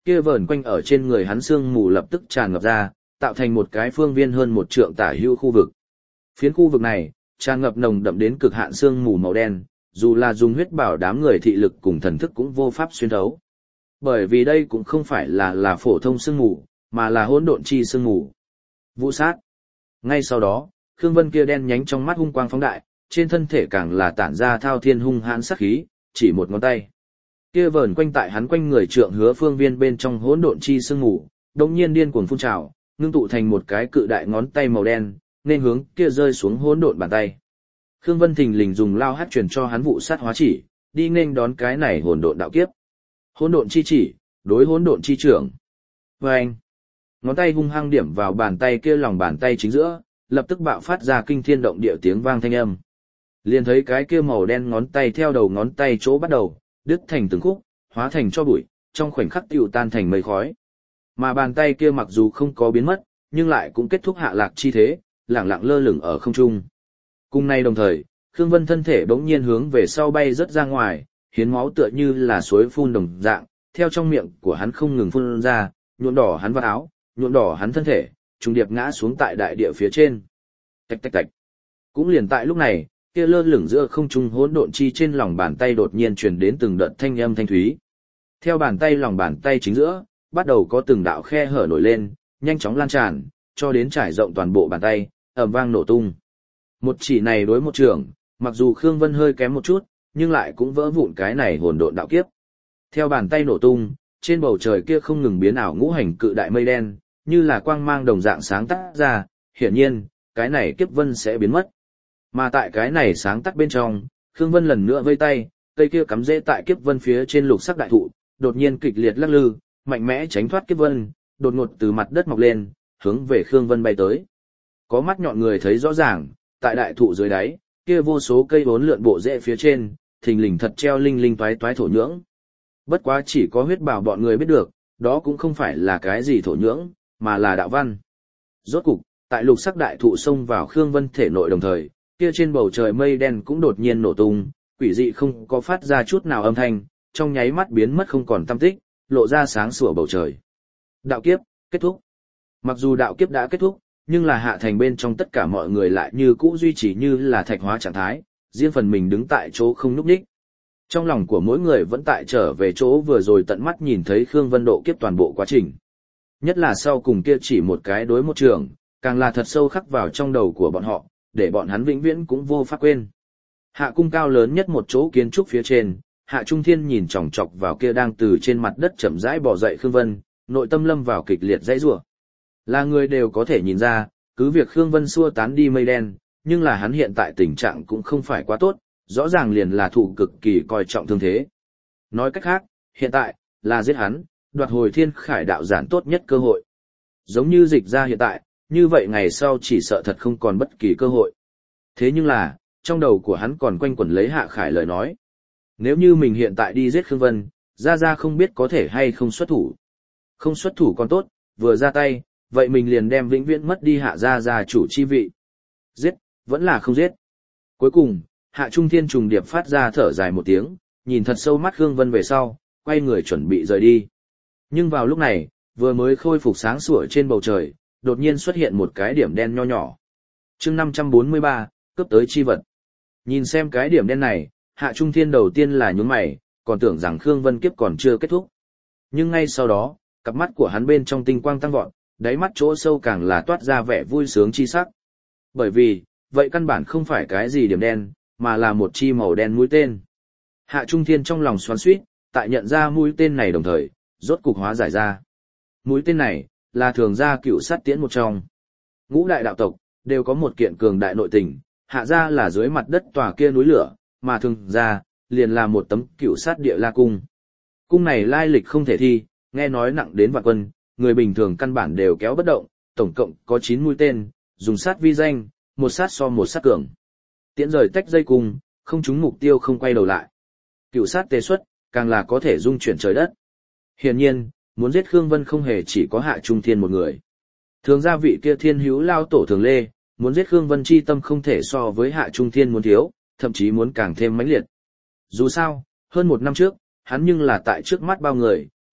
kia vờn quanh ở trên người hắn sương mù lập tức tràn ngập ra, tạo thành một cái phương viên hơn 1 trượng tả hữu khu vực. Phiến khu vực này, tràn ngập nồng đậm đến cực hạn sương mù màu đen, dù là dùng huyết bảo đám người thị lực cùng thần thức cũng vô pháp xuyên thấu. Bởi vì đây cũng không phải là phổ thông sương mù, mà là hỗn độn chi sương mù. Vũ sát. Ngay sau đó, Khương Vân kia đen nhánh trong mắt hung quang phóng đại, trên thân thể càng là tản ra thao thiên hung hãn sát khí, chỉ một ngón tay. Kia vờn quanh tại hắn quanh người trượng hứa phương viên bên trong hỗn độn chi sương mù, đột nhiên điên cuồng phun trào, ngưng tụ thành một cái cự đại ngón tay màu đen, nên hướng kia rơi xuống hỗn độn bàn tay. Khương Vân thình lình dùng lao hắc truyền cho hắn vụ sát hóa chỉ, đi nên đón cái này hỗn độn đạo kiếp. Hỗn độn chi chỉ, đối hỗn độn chi trưởng. Và anh, ngón tay hung hăng điểm vào bàn tay kia lòng bàn tay chính giữa, lập tức bạo phát ra kinh thiên động địa tiếng vang thanh âm. Liền thấy cái kia màu đen ngón tay theo đầu ngón tay chỗ bắt đầu, đứt thành từng khúc, hóa thành cho bụi, trong khoảnh khắc tiêu tan thành mây khói. Mà bàn tay kia mặc dù không có biến mất, nhưng lại cũng kết thúc hạ lạc chi thế, lẳng lặng lơ lửng ở không trung. Cùng nay đồng thời, Khương Vân thân thể bỗng nhiên hướng về sau bay rất ra ngoài, hiến máu tựa như là suối phun đồng dạng, theo trong miệng của hắn không ngừng phun ra, nhuộm đỏ hắn vào áo, nhuộm đỏ hắn thân thể, trùng điệp ngã xuống tại đại địa phía trên. Tạch tạch tạch. Cũng liền tại lúc này, kia lơ lửng giữa không trung hỗn độn chi trên lòng bàn tay đột nhiên truyền đến từng đợt thanh âm thanh thúy. Theo bàn tay lòng bàn tay chính giữa, bắt đầu có từng đạo khe hở nổi lên, nhanh chóng lan tràn, cho đến trải rộng toàn bộ bàn tay, ầm vang nổ tung. Một chỉ này đối một trường, mặc dù Khương Vân hơi kém một chút, nhưng lại cũng vỡ vụn cái này hỗn độn đạo kiếp. Theo bàn tay nổ tung, trên bầu trời kia không ngừng biến ảo ngũ hành cự đại mây đen, như là quang mang đồng dạng sáng tắt ra, hiển nhiên, cái này kiếp vân sẽ biến mất. Mà tại cái này sáng tắt bên trong, Khương Vân lần nữa vây tay, cây kia cắm rễ tại kiếp vân phía trên lục sắc đại thụ, đột nhiên kịch liệt lắc lư, mạnh mẽ tránh thoát kiếp vân, đột ngột từ mặt đất mọc lên, hướng về Khương Vân bay tới. Có mắt nhọn người thấy rõ ràng, tại đại thụ dưới đáy, kia vô số cây vốn lượn bộ rễ phía trên, thình lình thật treo linh linh toái toái thổ nhưỡng. Bất quá chỉ có huyết bảo bọn người biết được, đó cũng không phải là cái gì thổ nhưỡng, mà là đạo văn. Rốt cục, tại lục sắc đại thụ xông vào Khương Vân thể nội đồng thời, kia trên bầu trời mây đen cũng đột nhiên nổ tung, quỷ dị không có phát ra chút nào âm thanh, trong nháy mắt biến mất không còn tăm tích, lộ ra sáng sủa bầu trời. Đạo kiếp, kết thúc. Mặc dù đạo kiếp đã kết thúc, nhưng là hạ thành bên trong tất cả mọi người lại như cũ duy trì như là thạch hóa trạng thái, riêng phần mình đứng tại chỗ không nhúc nhích. Trong lòng của mỗi người vẫn tại trở về chỗ vừa rồi tận mắt nhìn thấy Khương Vân độ kiếp toàn bộ quá trình. Nhất là sau cùng kia chỉ một cái đối một trường, càng là thật sâu khắc vào trong đầu của bọn họ, để bọn hắn vĩnh viễn cũng vô pháp quên. Hạ cung cao lớn nhất một chỗ kiến trúc phía trên, Hạ Trung Thiên nhìn chòng chọc vào kia đang từ trên mặt đất chậm rãi bò dậy Khương Vân, nội tâm lâm vào kịch liệt dãy rủa. Là người đều có thể nhìn ra, cứ việc Khương Vân xua tán đi mây đen, nhưng là hắn hiện tại tình trạng cũng không phải quá tốt, rõ ràng liền là thụ cực kỳ coi trọng thương thế. Nói cách khác, hiện tại, là giết hắn, đoạt hồi thiên khải đạo giản tốt nhất cơ hội. Giống như dịch ra hiện tại, như vậy ngày sau chỉ sợ thật không còn bất kỳ cơ hội. Thế nhưng là, trong đầu của hắn còn quanh quẩn lấy Hạ Khải lời nói. Nếu như mình hiện tại đi giết Khương Vân, ra không biết có thể hay không xuất thủ. Không xuất thủ còn tốt, vừa ra tay, vậy mình liền đem vĩnh viễn mất đi Hạ gia chủ chi vị. Giết, vẫn là không giết. Cuối cùng, Hạ Trung Thiên trùng điệp phát ra thở dài một tiếng, nhìn thật sâu mắt Khương Vân về sau, quay người chuẩn bị rời đi. Nhưng vào lúc này, vừa mới khôi phục sáng sủa trên bầu trời, đột nhiên xuất hiện một cái điểm đen nho nhỏ. Chương 543, cướp tới chi vật. Nhìn xem cái điểm đen này, Hạ Trung Thiên đầu tiên là nhướng mày, còn tưởng rằng Khương Vân kiếp còn chưa kết thúc. Nhưng ngay sau đó, cặp mắt của hắn bên trong tinh quang tăng vọt, đáy mắt chỗ sâu càng là toát ra vẻ vui sướng chi sắc. Bởi vì, vậy căn bản không phải cái gì điểm đen, mà là một chi màu đen mũi tên. Hạ Trung Thiên trong lòng xoắn xuýt, tại nhận ra mũi tên này đồng thời, rốt cục hóa giải ra. Mũi tên này, là thường gia cựu sát tiễn một trong. Ngũ đại đạo tộc, đều có một kiện cường đại nội tình, Hạ gia là dưới mặt đất tòa kia núi lửa, mà thường gia, liền là một tấm cựu sát địa la cung. Cung này lai lịch không thể thi, nghe nói nặng đến vạn quân, người bình thường căn bản đều kéo bất động, tổng cộng có 9 mũi tên, dùng sát vi danh, một sát so một sát cường. Tiễn rời tách dây cung, không trúng mục tiêu không quay đầu lại. Cựu sát tê xuất, càng là có thể dung chuyển trời đất. Hiển nhiên, muốn giết Khương Vân không hề chỉ có Hạ Trung Thiên một người. Thường gia vị kia thiên hữu lao tổ thường lê, muốn giết Khương Vân chi tâm không thể so với Hạ Trung Thiên muốn thiếu, thậm chí muốn càng thêm mãnh liệt. Dù sao, hơn 1 năm trước, hắn nhưng là tại trước mắt bao người,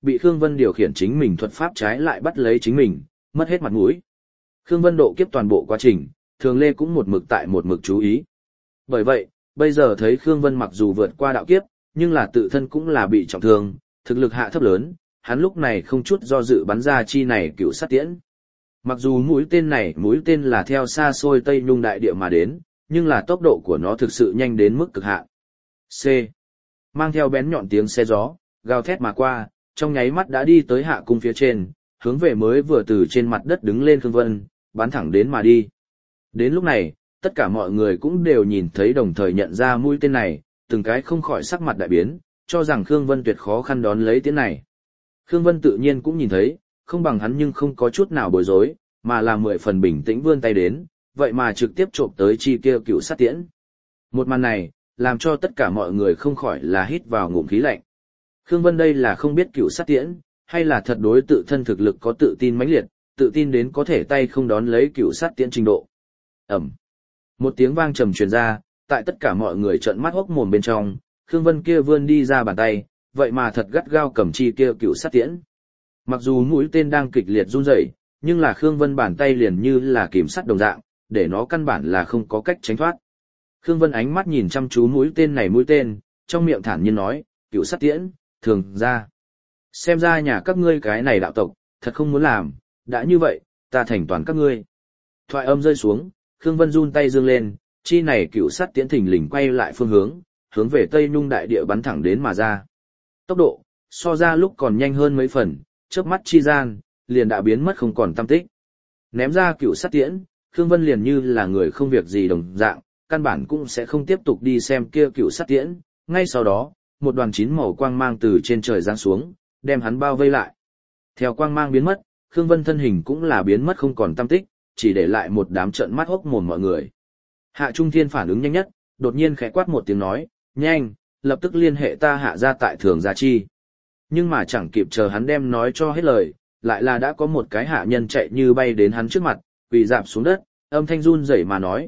bị Khương Vân điều khiển chính mình thuật pháp trái lại bắt lấy chính mình, mất hết mặt mũi. Khương Vân độ kiếp toàn bộ quá trình, Thường Lê cũng một mực chú ý. Bởi vậy, bây giờ thấy Khương Vân mặc dù vượt qua đạo kiếp, nhưng là tự thân cũng là bị trọng thương, thực lực hạ thấp lớn, hắn lúc này không chút do dự bắn ra chi này cựu sát tiễn. Mặc dù mũi tên là theo xa xôi Tây Nhung đại địa mà đến, nhưng là tốc độ của nó thực sự nhanh đến mức cực hạn. C. Mang theo bén nhọn tiếng xe gió, gào thét mà qua, trong nháy mắt đã đi tới hạ cung phía trên, hướng về mới vừa từ trên mặt đất đứng lên Khương Vân, bắn thẳng đến mà đi. Đến lúc này, tất cả mọi người cũng đều nhìn thấy đồng thời nhận ra mũi tên này, từng cái không khỏi sắc mặt đại biến, cho rằng Khương Vân tuyệt khó khăn đón lấy tiễn này. Khương Vân tự nhiên cũng nhìn thấy, không bằng hắn nhưng không có chút nào bối rối, mà là 10 phần bình tĩnh vươn tay đến, vậy mà trực tiếp trộm tới chi kia cựu sát tiễn. Một màn này, làm cho tất cả mọi người không khỏi là hít vào ngụm khí lạnh. Khương Vân đây là không biết cựu sát tiễn, hay là thật đối tự thân thực lực có tự tin mãnh liệt, tự tin đến có thể tay không đón lấy cựu sát tiễn trình độ. Ẩm. Một tiếng vang trầm truyền ra, tại tất cả mọi người trợn mắt hốc mồm bên trong, Khương Vân kia vươn đi ra bàn tay, vậy mà thật gắt gao cầm chi kia cựu sát tiễn. Mặc dù mũi tên đang kịch liệt run rẩy, nhưng là Khương Vân bàn tay liền như là kìm sắt đồng dạng, để nó căn bản là không có cách tránh thoát. Khương Vân ánh mắt nhìn chăm chú mũi tên, trong miệng thản nhiên nói, cựu sát tiễn, Thường ra. Xem ra nhà các ngươi cái này đạo tộc, thật không muốn làm, đã như vậy, ta thành toàn các ngươi. Thoại âm rơi xuống, Khương Vân run tay dương lên, chi này cựu sát tiễn thình lình quay lại phương hướng về Tây Nhung đại địa bắn thẳng đến mà ra. Tốc độ, so ra lúc còn nhanh hơn mấy phần, chớp mắt chi gian, liền đã biến mất không còn tăm tích. Ném ra cựu sát tiễn, Khương Vân liền như là người không việc gì đồng dạng, căn bản cũng sẽ không tiếp tục đi xem kia cựu sát tiễn, ngay sau đó, một đoàn chín màu quang mang từ trên trời giáng xuống, đem hắn bao vây lại. Theo quang mang biến mất, Khương Vân thân hình cũng là biến mất không còn tăm tích, chỉ để lại một đám trợn mắt hốc mồm mọi người. Hạ Trung Thiên phản ứng nhanh nhất, đột nhiên khẽ quát một tiếng nói, nhanh, lập tức liên hệ ta Hạ gia tại Thường Gia Chi. Nhưng mà chẳng kịp chờ hắn đem nói cho hết lời, lại là đã có một cái hạ nhân chạy như bay đến hắn trước mặt, quỳ rạp xuống đất, âm thanh run rẩy mà nói,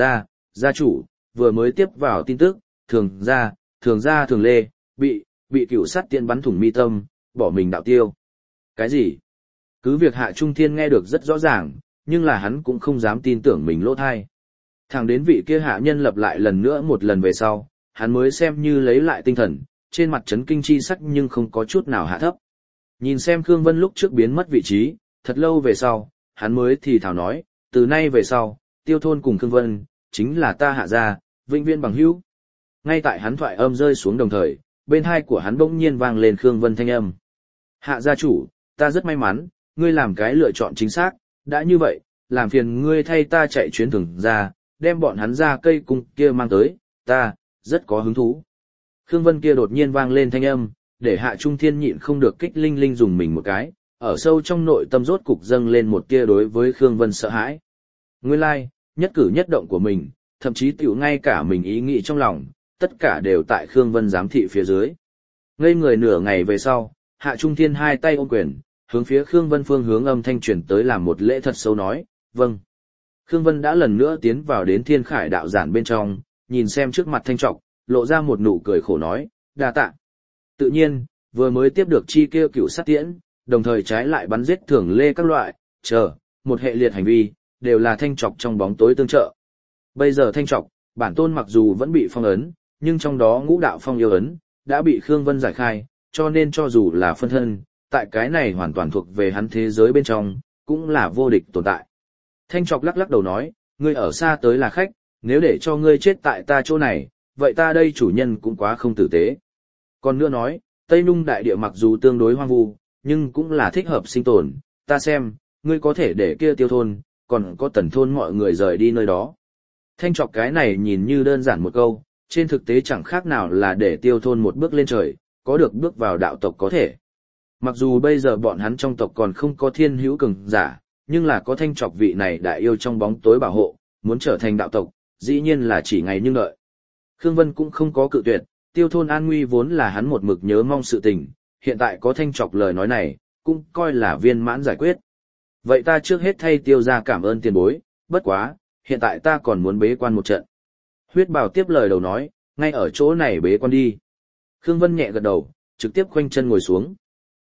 gia chủ, vừa mới tiếp vào tin tức, Thường Gia Thường Lê, bị cựu sát tiễn bắn thủng mi tâm, bỏ mình đạo tiêu. Cái gì? Cứ việc Hạ Trung Thiên nghe được rất rõ ràng, nhưng là hắn cũng không dám tin tưởng mình lỗ thai. Thẳng đến vị kia hạ nhân lặp lại lần nữa một lần về sau, hắn mới xem như lấy lại tinh thần, trên mặt chấn kinh chi sắc nhưng không có chút nào hạ thấp. Nhìn xem Khương Vân lúc trước biến mất vị trí, thật lâu về sau, hắn mới thì thào nói, từ nay về sau, Tiêu Thôn cùng Khương Vân, chính là ta Hạ gia, vĩnh viễn bằng hữu. Ngay tại hắn thoại âm rơi xuống đồng thời, bên hai của hắn bỗng nhiên vang lên Khương Vân thanh âm. Hạ gia chủ, ta rất may mắn, ngươi làm cái lựa chọn chính xác, đã như vậy, làm phiền ngươi thay ta chạy chuyến Thường gia, đem bọn hắn ra cây cung kia mang tới, ta, rất có hứng thú. Khương Vân kia đột nhiên vang lên thanh âm, để Hạ Trung Thiên nhịn không được kích linh linh dùng mình một cái, ở sâu trong nội tâm rốt cục dâng lên một tia đối với Khương Vân sợ hãi. Nguyên lai, nhất cử nhất động của mình, thậm chí tiểu ngay cả mình ý nghĩ trong lòng, tất cả đều tại Khương Vân giám thị phía dưới. Ngây người nửa ngày về sau, Hạ Trung Thiên hai tay ôm quyền, hướng phía Khương Vân phương hướng âm thanh truyền tới làm một lễ thật sâu nói, vâng. Khương Vân đã lần nữa tiến vào đến Thiên Khải đạo giản bên trong, nhìn xem trước mặt Thanh Trọc, lộ ra một nụ cười khổ nói, đa tạ. Tự nhiên, vừa mới tiếp được chi kia cựu sát tiễn, đồng thời trái lại bắn giết Thường Lê các loại, một hệ liệt hành vi, đều là Thanh Trọc trong bóng tối tương trợ. Bây giờ Thanh Trọc, bản tôn mặc dù vẫn bị phong ấn, nhưng trong đó ngũ đạo phong yêu ấn, đã bị Khương Vân giải khai, cho nên cho dù là phân thân, tại cái này hoàn toàn thuộc về hắn thế giới bên trong, cũng là vô địch tồn tại. Thanh Trọc lắc lắc đầu nói, ngươi ở xa tới là khách, nếu để cho ngươi chết tại ta chỗ này, vậy ta đây chủ nhân cũng quá không tử tế. Còn nữa nói, Tây Nhung đại địa mặc dù tương đối hoang vu, nhưng cũng là thích hợp sinh tồn, ta xem, ngươi có thể để kia Tiêu Thôn, còn có Tần Thôn mọi người rời đi nơi đó. Thanh Trọc cái này nhìn như đơn giản một câu, trên thực tế chẳng khác nào là để Tiêu Thôn một bước lên trời, có được bước vào đạo tộc có thể. Mặc dù bây giờ bọn hắn trong tộc còn không có thiên hữu cường giả, nhưng là có Thanh Trọc vị này đại yêu trong bóng tối bảo hộ, muốn trở thành đạo tộc, dĩ nhiên là chỉ ngày nhưng đợi. Khương Vân cũng không có cự tuyệt, Tiêu Thôn an nguy vốn là hắn một mực nhớ mong sự tình, hiện tại có Thanh Trọc lời nói này, cũng coi là viên mãn giải quyết. Vậy ta trước hết thay Tiêu gia cảm ơn tiền bối, bất quá, hiện tại ta còn muốn bế quan một trận. Huyết Bảo tiếp lời đầu nói, ngay ở chỗ này bế quan đi. Khương Vân nhẹ gật đầu, trực tiếp khoanh chân ngồi xuống.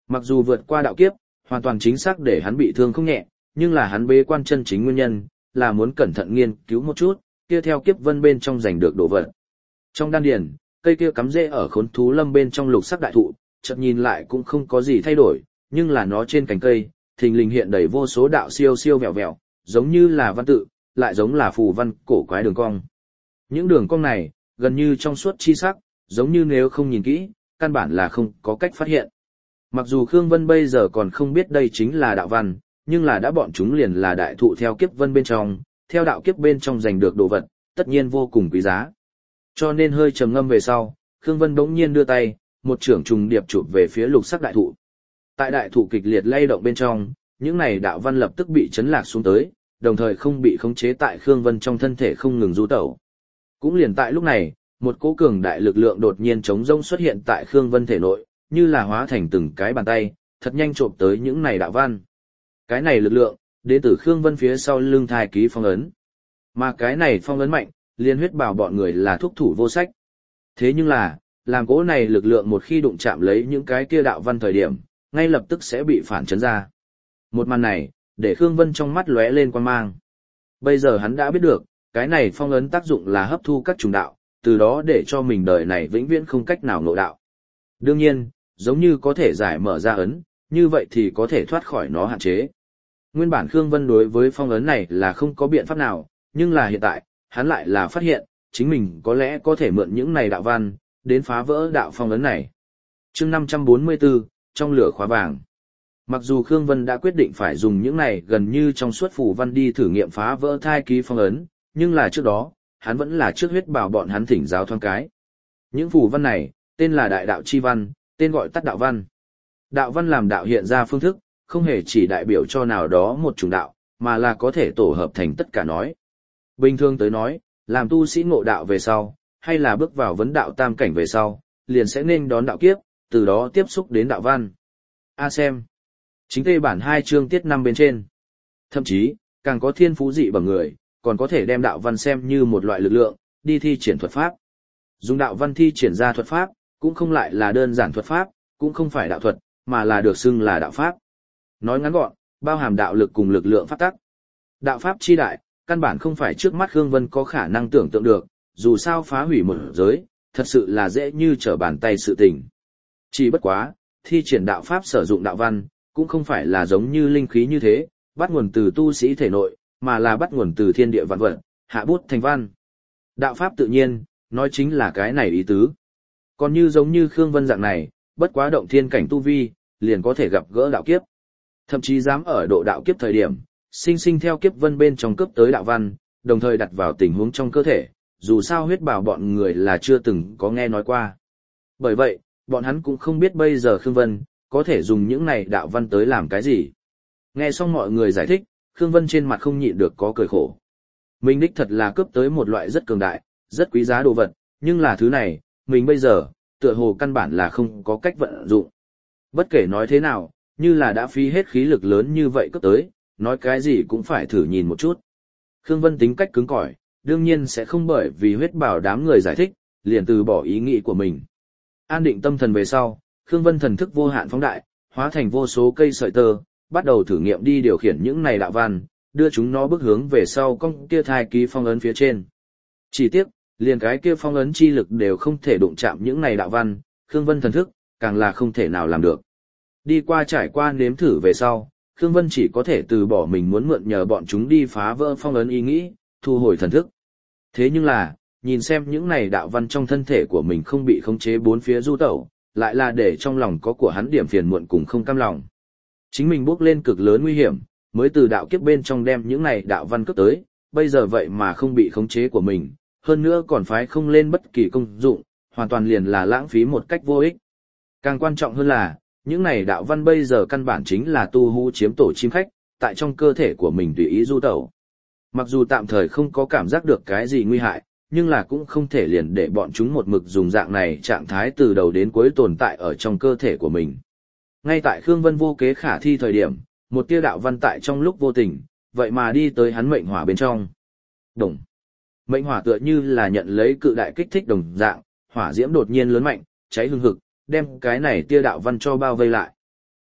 Mặc dù vượt qua đạo kiếp, hoàn toàn chính xác để hắn bị thương không nhẹ, nhưng là hắn bế quan chân chính nguyên nhân, là muốn cẩn thận nghiên cứu một chút, kia theo kiếp vân bên trong giành được đồ vật. Trong đan điền, cây kia cắm rễ ở khốn thú lâm bên trong lục sắc đại thụ, chợt nhìn lại cũng không có gì thay đổi, nhưng là nó trên cành cây, thình lình hiện đầy vô số đạo siêu siêu vẹo vẹo, giống như là văn tự, lại giống là phù văn cổ quái đường cong. Những đường cong này, gần như trong suốt chi sắc, giống như nếu không nhìn kỹ, căn bản là không có cách phát hiện. Mặc dù Khương Vân bây giờ còn không biết đây chính là đạo văn, nhưng là đã bọn chúng liền là đại thụ theo kiếp vân bên trong, theo đạo kiếp bên trong giành được đồ vật, tất nhiên vô cùng quý giá. Cho nên hơi trầm ngâm về sau, Khương Vân bỗng nhiên đưa tay, một trưởng trùng điệp chụp về phía lục sắc đại thụ. Tại đại thụ kịch liệt lay động bên trong, những này đạo văn lập tức bị chấn lạc xuống tới, đồng thời không bị khống chế tại Khương Vân trong thân thể không ngừng du tẩu. Cũng liền tại lúc này, một cỗ cường đại lực lượng đột nhiên chống rông xuất hiện tại Khương Vân thể nội, như là hóa thành từng cái bàn tay, thật nhanh trộm tới những này đạo văn. Cái này lực lượng, đến từ Khương Vân phía sau lưng thai ký phong ấn. Mà cái này phong ấn mạnh, liên huyết bảo bọn người là thuốc thủ vô sách. Thế nhưng là, làm cỗ này lực lượng một khi đụng chạm lấy những cái kia đạo văn thời điểm, ngay lập tức sẽ bị phản chấn ra. Một màn này, để Khương Vân trong mắt lóe lên quan mang. Bây giờ hắn đã biết được, cái này phong ấn tác dụng là hấp thu các trùng đạo, từ đó để cho mình đời này vĩnh viễn không cách nào ngộ đạo. Đương nhiên, giống như có thể giải mở ra ấn, như vậy thì có thể thoát khỏi nó hạn chế. Nguyên bản Khương Vân đối với phong ấn này là không có biện pháp nào, nhưng là hiện tại, hắn lại là phát hiện, chính mình có lẽ có thể mượn những này đạo văn, đến phá vỡ đạo phong ấn này. Chương 544, trong lửa khóa vàng. Mặc dù Khương Vân đã quyết định phải dùng những này gần như trong suốt phù văn đi thử nghiệm phá vỡ thai ký phong ấn, nhưng là trước đó, hắn vẫn là trước huyết bảo bọn hắn thỉnh giáo thoáng cái. Những phù văn này, tên là đại đạo chi văn, tên gọi tắt đạo văn. Đạo văn làm đạo hiện ra phương thức, không hề chỉ đại biểu cho nào đó một chủng đạo, mà là có thể tổ hợp thành tất cả nói. Bình thường tới nói, làm tu sĩ ngộ đạo về sau, hay là bước vào vấn đạo tam cảnh về sau, liền sẽ nên đón đạo kiếp, từ đó tiếp xúc đến đạo văn. A xem. Chính tê bản 2 chương tiết 5 bên trên. Thậm chí, càng có thiên phú dị bằng người, còn có thể đem đạo văn xem như một loại lực lượng, đi thi triển thuật pháp. Dùng đạo văn thi triển ra thuật pháp, cũng không lại là đơn giản thuật pháp, cũng không phải đạo thuật, mà là được xưng là đạo pháp. Nói ngắn gọn, bao hàm đạo lực cùng lực lượng pháp tắc. Đạo pháp chi đại, căn bản không phải trước mắt Khương Vân có khả năng tưởng tượng được, dù sao phá hủy một giới, thật sự là dễ như trở bàn tay sự tình. Chỉ bất quá, thi triển đạo pháp sử dụng đạo văn, cũng không phải là giống như linh khí như thế, bắt nguồn từ tu sĩ thể nội, mà là bắt nguồn từ thiên địa vạn vật, hạ bút thành văn. Đạo pháp tự nhiên, nói chính là cái này ý tứ. Còn như giống như Khương Vân dạng này, bất quá động thiên cảnh tu vi, liền có thể gặp gỡ đạo kiếp. Thậm chí dám ở độ đạo kiếp thời điểm, sinh sinh theo kiếp vân bên trong cấp tới đạo văn, đồng thời đặt vào tình huống trong cơ thể, dù sao huyết bảo bọn người là chưa từng có nghe nói qua. Bởi vậy, bọn hắn cũng không biết bây giờ Khương Vân, có thể dùng những này đạo văn tới làm cái gì. Nghe xong mọi người giải thích, Khương Vân trên mặt không nhịn được có cười khổ. Mình đích thật là cướp tới một loại rất cường đại, rất quý giá đồ vật, nhưng là thứ này, mình bây giờ, tựa hồ căn bản là không có cách vận dụng. Bất kể nói thế nào, như là đã phí hết khí lực lớn như vậy cướp tới, nói cái gì cũng phải thử nhìn một chút. Khương Vân tính cách cứng cỏi, đương nhiên sẽ không bởi vì huyết bảo đám người giải thích, liền từ bỏ ý nghĩ của mình. An định tâm thần về sau, Khương Vân thần thức vô hạn phóng đại, hóa thành vô số cây sợi tơ, bắt đầu thử nghiệm đi điều khiển những này đạo văn, đưa chúng nó bước hướng về sau con kia thai ký phong ấn phía trên. Chỉ tiếc, liền cái kia phong ấn chi lực đều không thể đụng chạm những này đạo văn, Khương Vân thần thức, càng là không thể nào làm được. Đi qua trải qua nếm thử về sau, Khương Vân chỉ có thể từ bỏ mình muốn mượn nhờ bọn chúng đi phá vỡ phong ấn ý nghĩ, thu hồi thần thức. Thế nhưng là, nhìn xem những này đạo văn trong thân thể của mình không bị khống chế bốn phía du tẩu, lại là để trong lòng có của hắn điểm phiền muộn cùng không cam lòng. Chính mình bước lên cực lớn nguy hiểm, mới từ đạo kiếp bên trong đem những này đạo văn cướp tới, bây giờ vậy mà không bị khống chế của mình, hơn nữa còn phái không lên bất kỳ công dụng, hoàn toàn liền là lãng phí một cách vô ích. Càng quan trọng hơn là, những này đạo văn bây giờ căn bản chính là tu hú chiếm tổ chim khách, tại trong cơ thể của mình tùy ý du tẩu. Mặc dù tạm thời không có cảm giác được cái gì nguy hại, nhưng là cũng không thể liền để bọn chúng một mực dùng dạng này trạng thái từ đầu đến cuối tồn tại ở trong cơ thể của mình. Ngay tại Khương Vân vô kế khả thi thời điểm, một tia đạo văn tại trong lúc vô tình, vậy mà đi tới hắn mệnh hỏa bên trong. Đồng. Mệnh hỏa tựa như là nhận lấy cự đại kích thích đồng dạng, hỏa diễm đột nhiên lớn mạnh, cháy hừng hực, đem cái này tia đạo văn cho bao vây lại.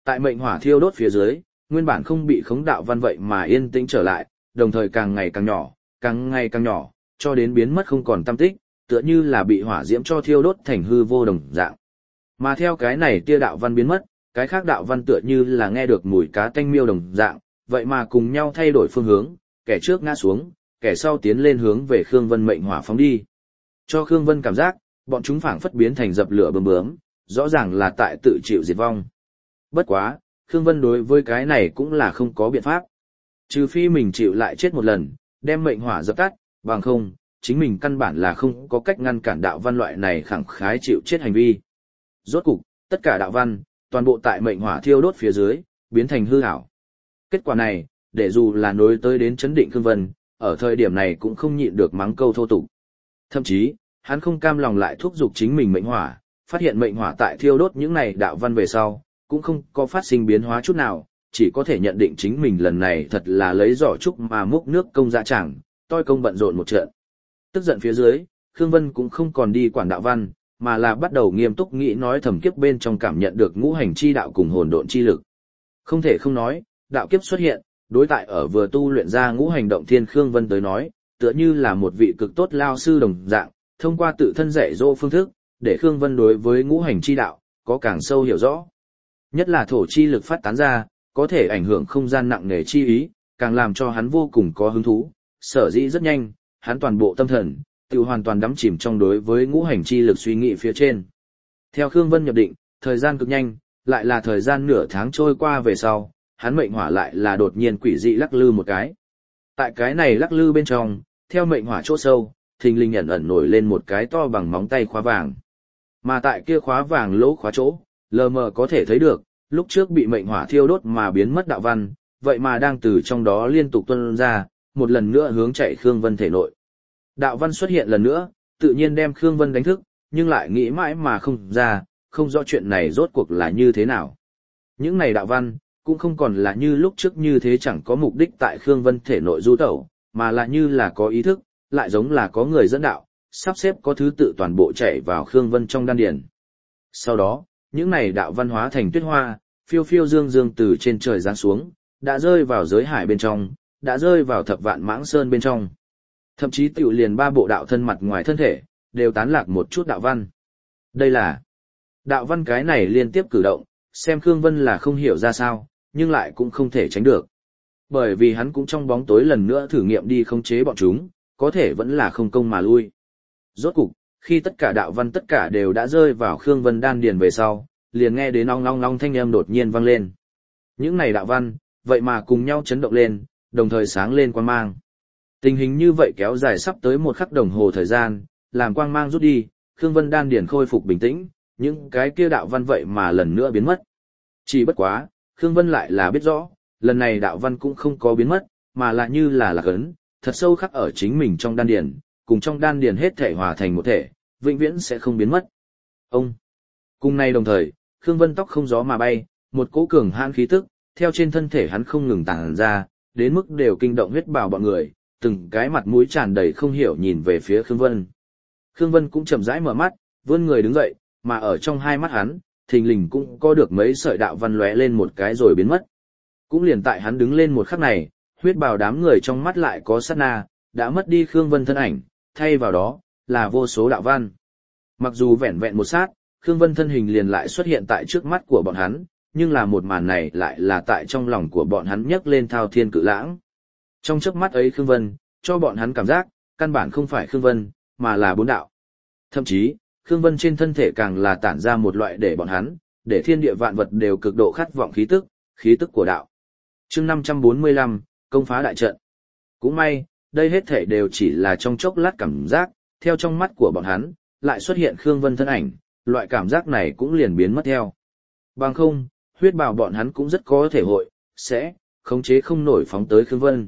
Tại mệnh hỏa thiêu đốt phía dưới, nguyên bản không bị khống đạo văn vậy mà yên tĩnh trở lại, đồng thời càng ngày càng nhỏ, càng ngày càng nhỏ, cho đến biến mất không còn tăm tích, tựa như là bị hỏa diễm cho thiêu đốt thành hư vô đồng dạng. Mà theo cái này tia đạo văn biến mất, cái khác đạo văn tựa như là nghe được mùi cá tanh miêu đồng dạng, vậy mà cùng nhau thay đổi phương hướng, kẻ trước ngã xuống, kẻ sau tiến lên hướng về Khương Vân mệnh hỏa phóng đi. Cho Khương Vân cảm giác, bọn chúng phảng phất biến thành dập lửa bướm bướm, rõ ràng là tại tự chịu diệt vong. Bất quá, Khương Vân đối với cái này cũng là không có biện pháp. Trừ phi mình chịu lại chết một lần, đem mệnh hỏa dập tắt, bằng không, chính mình căn bản là không có cách ngăn cản đạo văn loại này khẳng khái chịu chết hành vi. Rốt cục, tất cả đạo văn, toàn bộ tại mệnh hỏa thiêu đốt phía dưới, biến thành hư ảo. Kết quả này, để dù là nối tới đến chấn định Khương Vân, ở thời điểm này cũng không nhịn được mắng câu thô tục. Thậm chí, hắn không cam lòng lại thúc giục chính mình mệnh hỏa, phát hiện mệnh hỏa tại thiêu đốt những này đạo văn về sau, cũng không có phát sinh biến hóa chút nào, chỉ có thể nhận định chính mình lần này thật là lấy giỏ trúc mà múc nước công dạ chẳng, toi công bận rộn một trận. Tức giận phía dưới, Khương Vân cũng không còn đi quản đạo văn, mà là bắt đầu nghiêm túc nghĩ nói thầm kiếp bên trong cảm nhận được ngũ hành chi đạo cùng hồn độn chi lực. Không thể không nói, đạo kiếp xuất hiện, đối tại ở vừa tu luyện ra ngũ hành động thiên Khương Vân tới nói, tựa như là một vị cực tốt lao sư đồng dạng, thông qua tự thân dạy dỗ phương thức, để Khương Vân đối với ngũ hành chi đạo có càng sâu hiểu rõ. Nhất là thổ chi lực phát tán ra, có thể ảnh hưởng không gian nặng nề chi ý, càng làm cho hắn vô cùng có hứng thú, sở dĩ rất nhanh, hắn toàn bộ tâm thần tự hoàn toàn đắm chìm trong đối với ngũ hành chi lực suy nghĩ phía trên. Theo Khương Vân nhập định, thời gian cực nhanh, lại là thời gian nửa tháng trôi qua về sau, hắn mệnh hỏa lại là đột nhiên quỷ dị lắc lư một cái. Tại cái này lắc lư bên trong, theo mệnh hỏa chỗ sâu, thình lình ẩn ẩn nổi lên một cái to bằng móng tay khóa vàng. Mà tại kia khóa vàng lỗ khóa chỗ, lờ mờ có thể thấy được, lúc trước bị mệnh hỏa thiêu đốt mà biến mất đạo văn, vậy mà đang từ trong đó liên tục tuôn ra, một lần nữa hướng chạy Khương Vân thể nội. Đạo văn xuất hiện lần nữa, tự nhiên đem Khương Vân đánh thức, nhưng lại nghĩ mãi mà không ra, không rõ chuyện này rốt cuộc là như thế nào. Những này đạo văn, cũng không còn là như lúc trước như thế chẳng có mục đích tại Khương Vân thể nội du tẩu, mà là như là có ý thức, lại giống là có người dẫn đạo, sắp xếp có thứ tự toàn bộ chạy vào Khương Vân trong đan điền. Sau đó, những này đạo văn hóa thành tuyết hoa, phiêu phiêu dương dương từ trên trời giáng xuống, đã rơi vào giới hải bên trong, đã rơi vào thập vạn mãng sơn bên trong. Thậm chí tiểu liền ba bộ đạo thân mặt ngoài thân thể, đều tán lạc một chút đạo văn. Đây là đạo văn cái này liên tiếp cử động, xem Khương Vân là không hiểu ra sao, nhưng lại cũng không thể tránh được. Bởi vì hắn cũng trong bóng tối lần nữa thử nghiệm đi khống chế bọn chúng, có thể vẫn là không công mà lui. Rốt cục, khi tất cả đạo văn tất cả đều đã rơi vào Khương Vân đan điền về sau, liền nghe đến ong long long thanh âm đột nhiên vang lên. Những này đạo văn, vậy mà cùng nhau chấn động lên, đồng thời sáng lên quang mang. Tình hình như vậy kéo dài sắp tới 1 khắc đồng hồ thời gian, làm quang mang rút đi, Khương Vân đan điền khôi phục bình tĩnh, những cái kia đạo văn vậy mà lần nữa biến mất. Chỉ bất quá, Khương Vân lại là biết rõ, lần này đạo văn cũng không có biến mất, mà là như là lạc ấn, thật sâu khắc ở chính mình trong đan điền, cùng trong đan điền hết thể hòa thành một thể, vĩnh viễn sẽ không biến mất. Ông. Cùng nay đồng thời, Khương Vân tóc không gió mà bay, một cỗ cường hãn khí tức, theo trên thân thể hắn không ngừng tản ra, đến mức đều kinh động huyết bào bọn người, từng cái mặt mũi tràn đầy không hiểu nhìn về phía Khương Vân. Khương Vân cũng chậm rãi mở mắt, vươn người đứng dậy, mà ở trong hai mắt hắn, thình lình cũng có được mấy sợi đạo văn lóe lên một cái rồi biến mất. Cũng liền tại hắn đứng lên một khắc này, huyết bào đám người trong mắt lại có sát na, đã mất đi Khương Vân thân ảnh, thay vào đó là vô số đạo văn. Mặc dù vẹn vẹn một sát, Khương Vân thân hình liền lại xuất hiện tại trước mắt của bọn hắn, nhưng là một màn này lại là tại trong lòng của bọn hắn nhấc lên thao thiên cự lãng. Trong chớp mắt ấy Khương Vân, cho bọn hắn cảm giác, căn bản không phải Khương Vân, mà là 4 đạo. Thậm chí, Khương Vân trên thân thể càng là tản ra một loại để bọn hắn, để thiên địa vạn vật đều cực độ khát vọng khí tức của đạo. Chương 545, công phá đại trận. Cũng may, đây hết thể đều chỉ là trong chốc lát cảm giác, theo trong mắt của bọn hắn, lại xuất hiện Khương Vân thân ảnh, loại cảm giác này cũng liền biến mất theo. Bằng không, huyết bào bọn hắn cũng rất có thể hội, sẽ, khống chế không nổi phóng tới Khương Vân.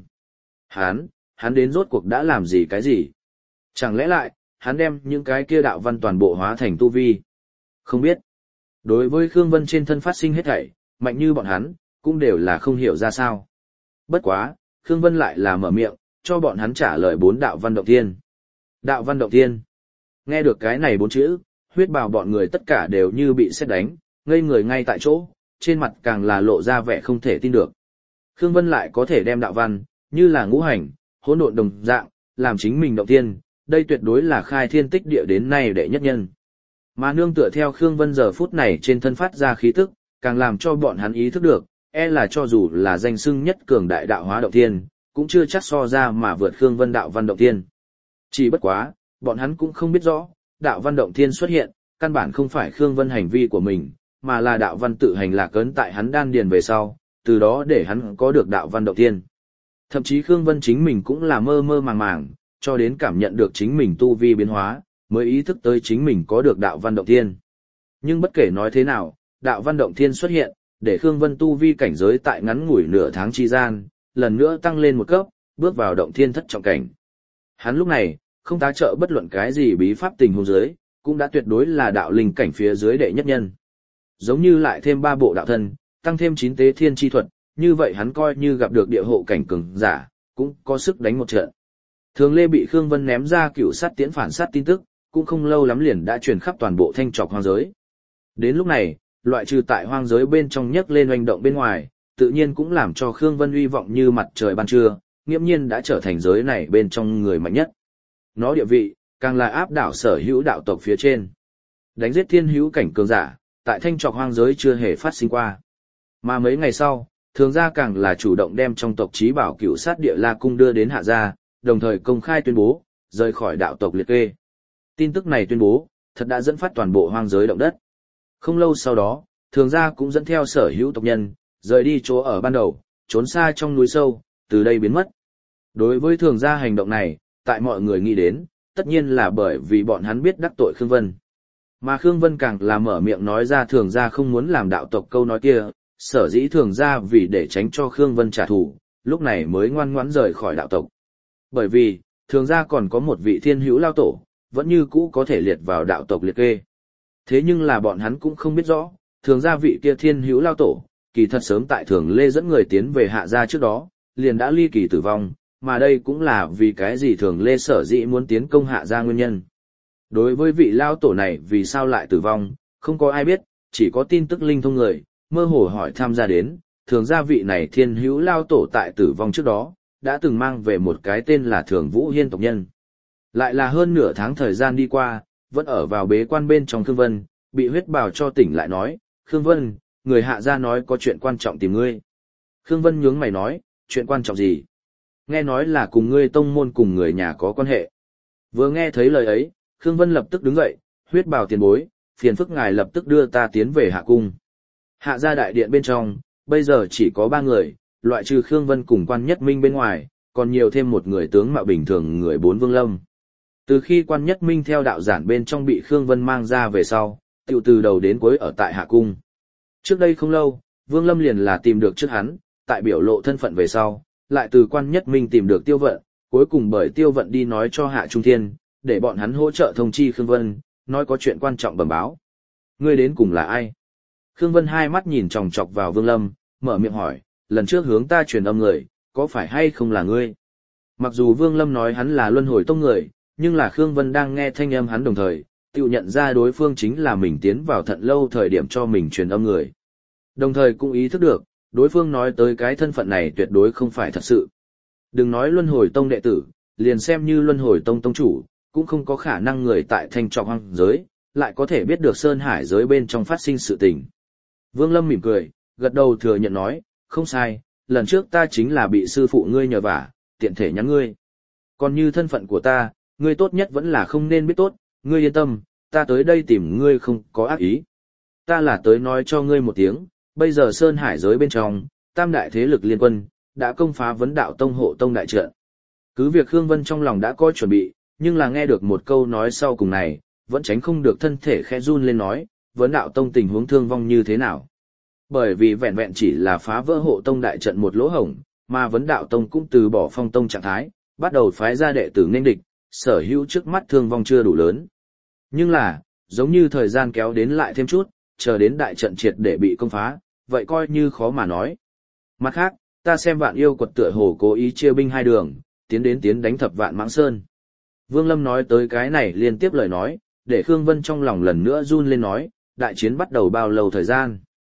Hắn đến rốt cuộc đã làm gì cái gì? Chẳng lẽ lại, hắn đem những cái kia đạo văn toàn bộ hóa thành tu vi? Không biết. Đối với Khương Vân trên thân phát sinh hết thảy, mạnh như bọn hắn, cũng đều là không hiểu ra sao. Bất quá, Khương Vân lại là mở miệng, cho bọn hắn trả lời 4 đạo văn động thiên. Đạo văn động thiên. Nghe được cái này 4 chữ, huyết bào bọn người tất cả đều như bị sét đánh, ngây người ngay tại chỗ, trên mặt càng là lộ ra vẻ không thể tin được. Khương Vân lại có thể đem đạo văn, như là ngũ hành, hỗn độn đồng dạng, làm chính mình động tiên, đây tuyệt đối là khai thiên tích địa đến nay đệ nhất nhân. Mà nương tựa theo Khương Vân giờ phút này trên thân phát ra khí tức, càng làm cho bọn hắn ý thức được, là cho dù là danh xưng nhất cường đại đạo hóa động tiên, cũng chưa chắc so ra mà vượt Khương Vân đạo văn động tiên. Chỉ bất quá, bọn hắn cũng không biết rõ, đạo văn động tiên xuất hiện, căn bản không phải Khương Vân hành vi của mình, mà là đạo văn tự hành lạc ấn tại hắn đan điền về sau, từ đó để hắn có được đạo văn động tiên. Thậm chí Khương Vân chính mình cũng là mơ mơ màng màng, cho đến cảm nhận được chính mình tu vi biến hóa, mới ý thức tới chính mình có được đạo văn động tiên. Nhưng bất kể nói thế nào, đạo văn động tiên xuất hiện, để Khương Vân tu vi cảnh giới tại ngắn ngủi nửa tháng chi gian, lần nữa tăng lên một cấp, bước vào động thiên thất trọng cảnh. Hắn lúc này, không tá trợ bất luận cái gì bí pháp tình huống dưới, cũng đã tuyệt đối là đạo linh cảnh phía dưới đệ nhất nhân. Giống như lại thêm 3 bộ đạo thân, tăng thêm 9 tế thiên chi thuật, như vậy hắn coi như gặp được địa hộ cảnh cường giả, cũng có sức đánh một trận. Thường Lê bị Khương Vân ném ra cựu sát tiễn phản sát tin tức, cũng không lâu lắm liền đã truyền khắp toàn bộ thanh trọc hoang giới. Đến lúc này, loại trừ tại hoang giới bên trong nhấc lên oanh động bên ngoài, tự nhiên cũng làm cho Khương Vân uy vọng như mặt trời ban trưa, nghiễm nhiên đã trở thành giới này bên trong người mạnh nhất. Nó địa vị, càng là áp đảo sở hữu đạo tộc phía trên. Đánh giết thiên hữu cảnh cường giả, tại thanh trọc hoang giới chưa hề phát sinh qua. Mà mấy ngày sau, Thường gia càng là chủ động đem trong tộc chí bảo cựu sát địa la cung đưa đến hạ gia, đồng thời công khai tuyên bố, rời khỏi đạo tộc liệt kê. Tin tức này tuyên bố, thật đã dẫn phát toàn bộ hoang giới động đất. Không lâu sau đó, Thường gia cũng dẫn theo sở hữu tộc nhân, rời đi chỗ ở ban đầu, trốn xa trong núi sâu, từ đây biến mất. Đối với Thường gia hành động này, tại mọi người nghĩ đến, tất nhiên là bởi vì bọn hắn biết đắc tội Khương Vân. Mà Khương Vân càng là mở miệng nói ra Thường gia không muốn làm đạo tộc câu nói kia, sở dĩ Thường gia vì để tránh cho Khương Vân trả thù, lúc này mới ngoan ngoãn rời khỏi đạo tộc. Bởi vì, Thường gia còn có một vị thiên hữu lao tổ, vẫn như cũ có thể liệt vào đạo tộc liệt kê. Thế nhưng là bọn hắn cũng không biết rõ, Thường gia vị kia thiên hữu lao tổ, kỳ thật sớm tại Thường Lê dẫn người tiến về hạ gia trước đó, liền đã ly kỳ tử vong, mà đây cũng là vì cái gì Thường Lê sở dĩ muốn tiến công hạ gia nguyên nhân. Đối với vị lao tổ này vì sao lại tử vong, không có ai biết, chỉ có tin tức linh thông người, mơ hồ hỏi tham gia đến, Thường gia vị này thiên hữu lao tổ tại tử vong trước đó, đã từng mang về một cái tên là Thường Vũ Hiên tộc nhân. Lại là hơn nửa tháng thời gian đi qua, vẫn ở vào bế quan bên trong Khương Vân, bị huyết bào cho tỉnh lại nói, Khương Vân, người hạ gia nói có chuyện quan trọng tìm ngươi. Khương Vân nhướng mày nói, chuyện quan trọng gì? Nghe nói là cùng ngươi tông môn cùng người nhà có quan hệ. Vừa nghe thấy lời ấy, Khương Vân lập tức đứng dậy, huyết bào tiền bối, phiền phức ngài lập tức đưa ta tiến về hạ cung. Hạ gia đại điện bên trong, bây giờ chỉ có 3 người, loại trừ Khương Vân cùng Quan Nhất Minh bên ngoài, còn nhiều thêm một người tướng mạo bình thường người 4 Vương Lâm. Từ khi Quan Nhất Minh theo đạo giản bên trong bị Khương Vân mang ra về sau, tiểu từ đầu đến cuối ở tại hạ cung. Trước đây không lâu, Vương Lâm liền là tìm được trước hắn, tại biểu lộ thân phận về sau, lại từ Quan Nhất Minh tìm được Tiêu Vận, cuối cùng bởi Tiêu Vận đi nói cho Hạ Trung Thiên, để bọn hắn hỗ trợ thông chi Khương Vân, nói có chuyện quan trọng bẩm báo. Ngươi đến cùng là ai? Khương Vân hai mắt nhìn chòng chọc vào Vương Lâm, mở miệng hỏi, lần trước hướng ta truyền âm người, có phải hay không là ngươi? Mặc dù Vương Lâm nói hắn là Luân Hồi Tông người, nhưng là Khương Vân đang nghe thanh âm hắn đồng thời, tự nhận ra đối phương chính là mình tiến vào Thận Lâu thời điểm cho mình truyền âm người. Đồng thời cũng ý thức được, đối phương nói tới cái thân phận này tuyệt đối không phải thật sự. Đừng nói Luân Hồi Tông đệ tử, liền xem như Luân Hồi Tông tông chủ, cũng không có khả năng người tại thanh trọc hoang giới, lại có thể biết được Sơn Hải giới bên trong phát sinh sự tình. Vương Lâm mỉm cười, gật đầu thừa nhận nói, không sai, lần trước ta chính là bị sư phụ ngươi nhờ vả, tiện thể nhắn ngươi. Còn như thân phận của ta, ngươi tốt nhất vẫn là không nên biết tốt, ngươi yên tâm, ta tới đây tìm ngươi không có ác ý. Ta là tới nói cho ngươi một tiếng, bây giờ Sơn Hải giới bên trong, tam đại thế lực liên quân, đã công phá Vấn Đạo Tông hộ tông đại trận. Cứ việc Khương Vân trong lòng đã có chuẩn bị, nhưng là nghe được một câu nói sau cùng này, vẫn tránh không được thân thể khẽ run lên nói, Vấn Đạo Tông tình huống thương vong như thế nào. Bởi vì vẹn vẹn chỉ là phá vỡ hộ tông đại trận một lỗ hổng, mà Vấn Đạo Tông cũng từ bỏ phong tông trạng thái, bắt đầu phái ra đệ tử nghênh địch, sở hữu trước mắt thương vong chưa đủ lớn. Nhưng là, giống như thời gian kéo đến lại thêm chút, chờ đến đại trận triệt để bị công phá, vậy coi như khó mà nói. Mặt khác, ta xem Vạn Yêu Quật tựa hồ cố ý chia binh hai đường, tiến đánh Thập Vạn Mãng Sơn. Vương Lâm nói tới cái này liên tiếp lời nói, để Khương Vân trong lòng lần nữa run lên nói, đại chiến bắt đầu bao lâu thời gian.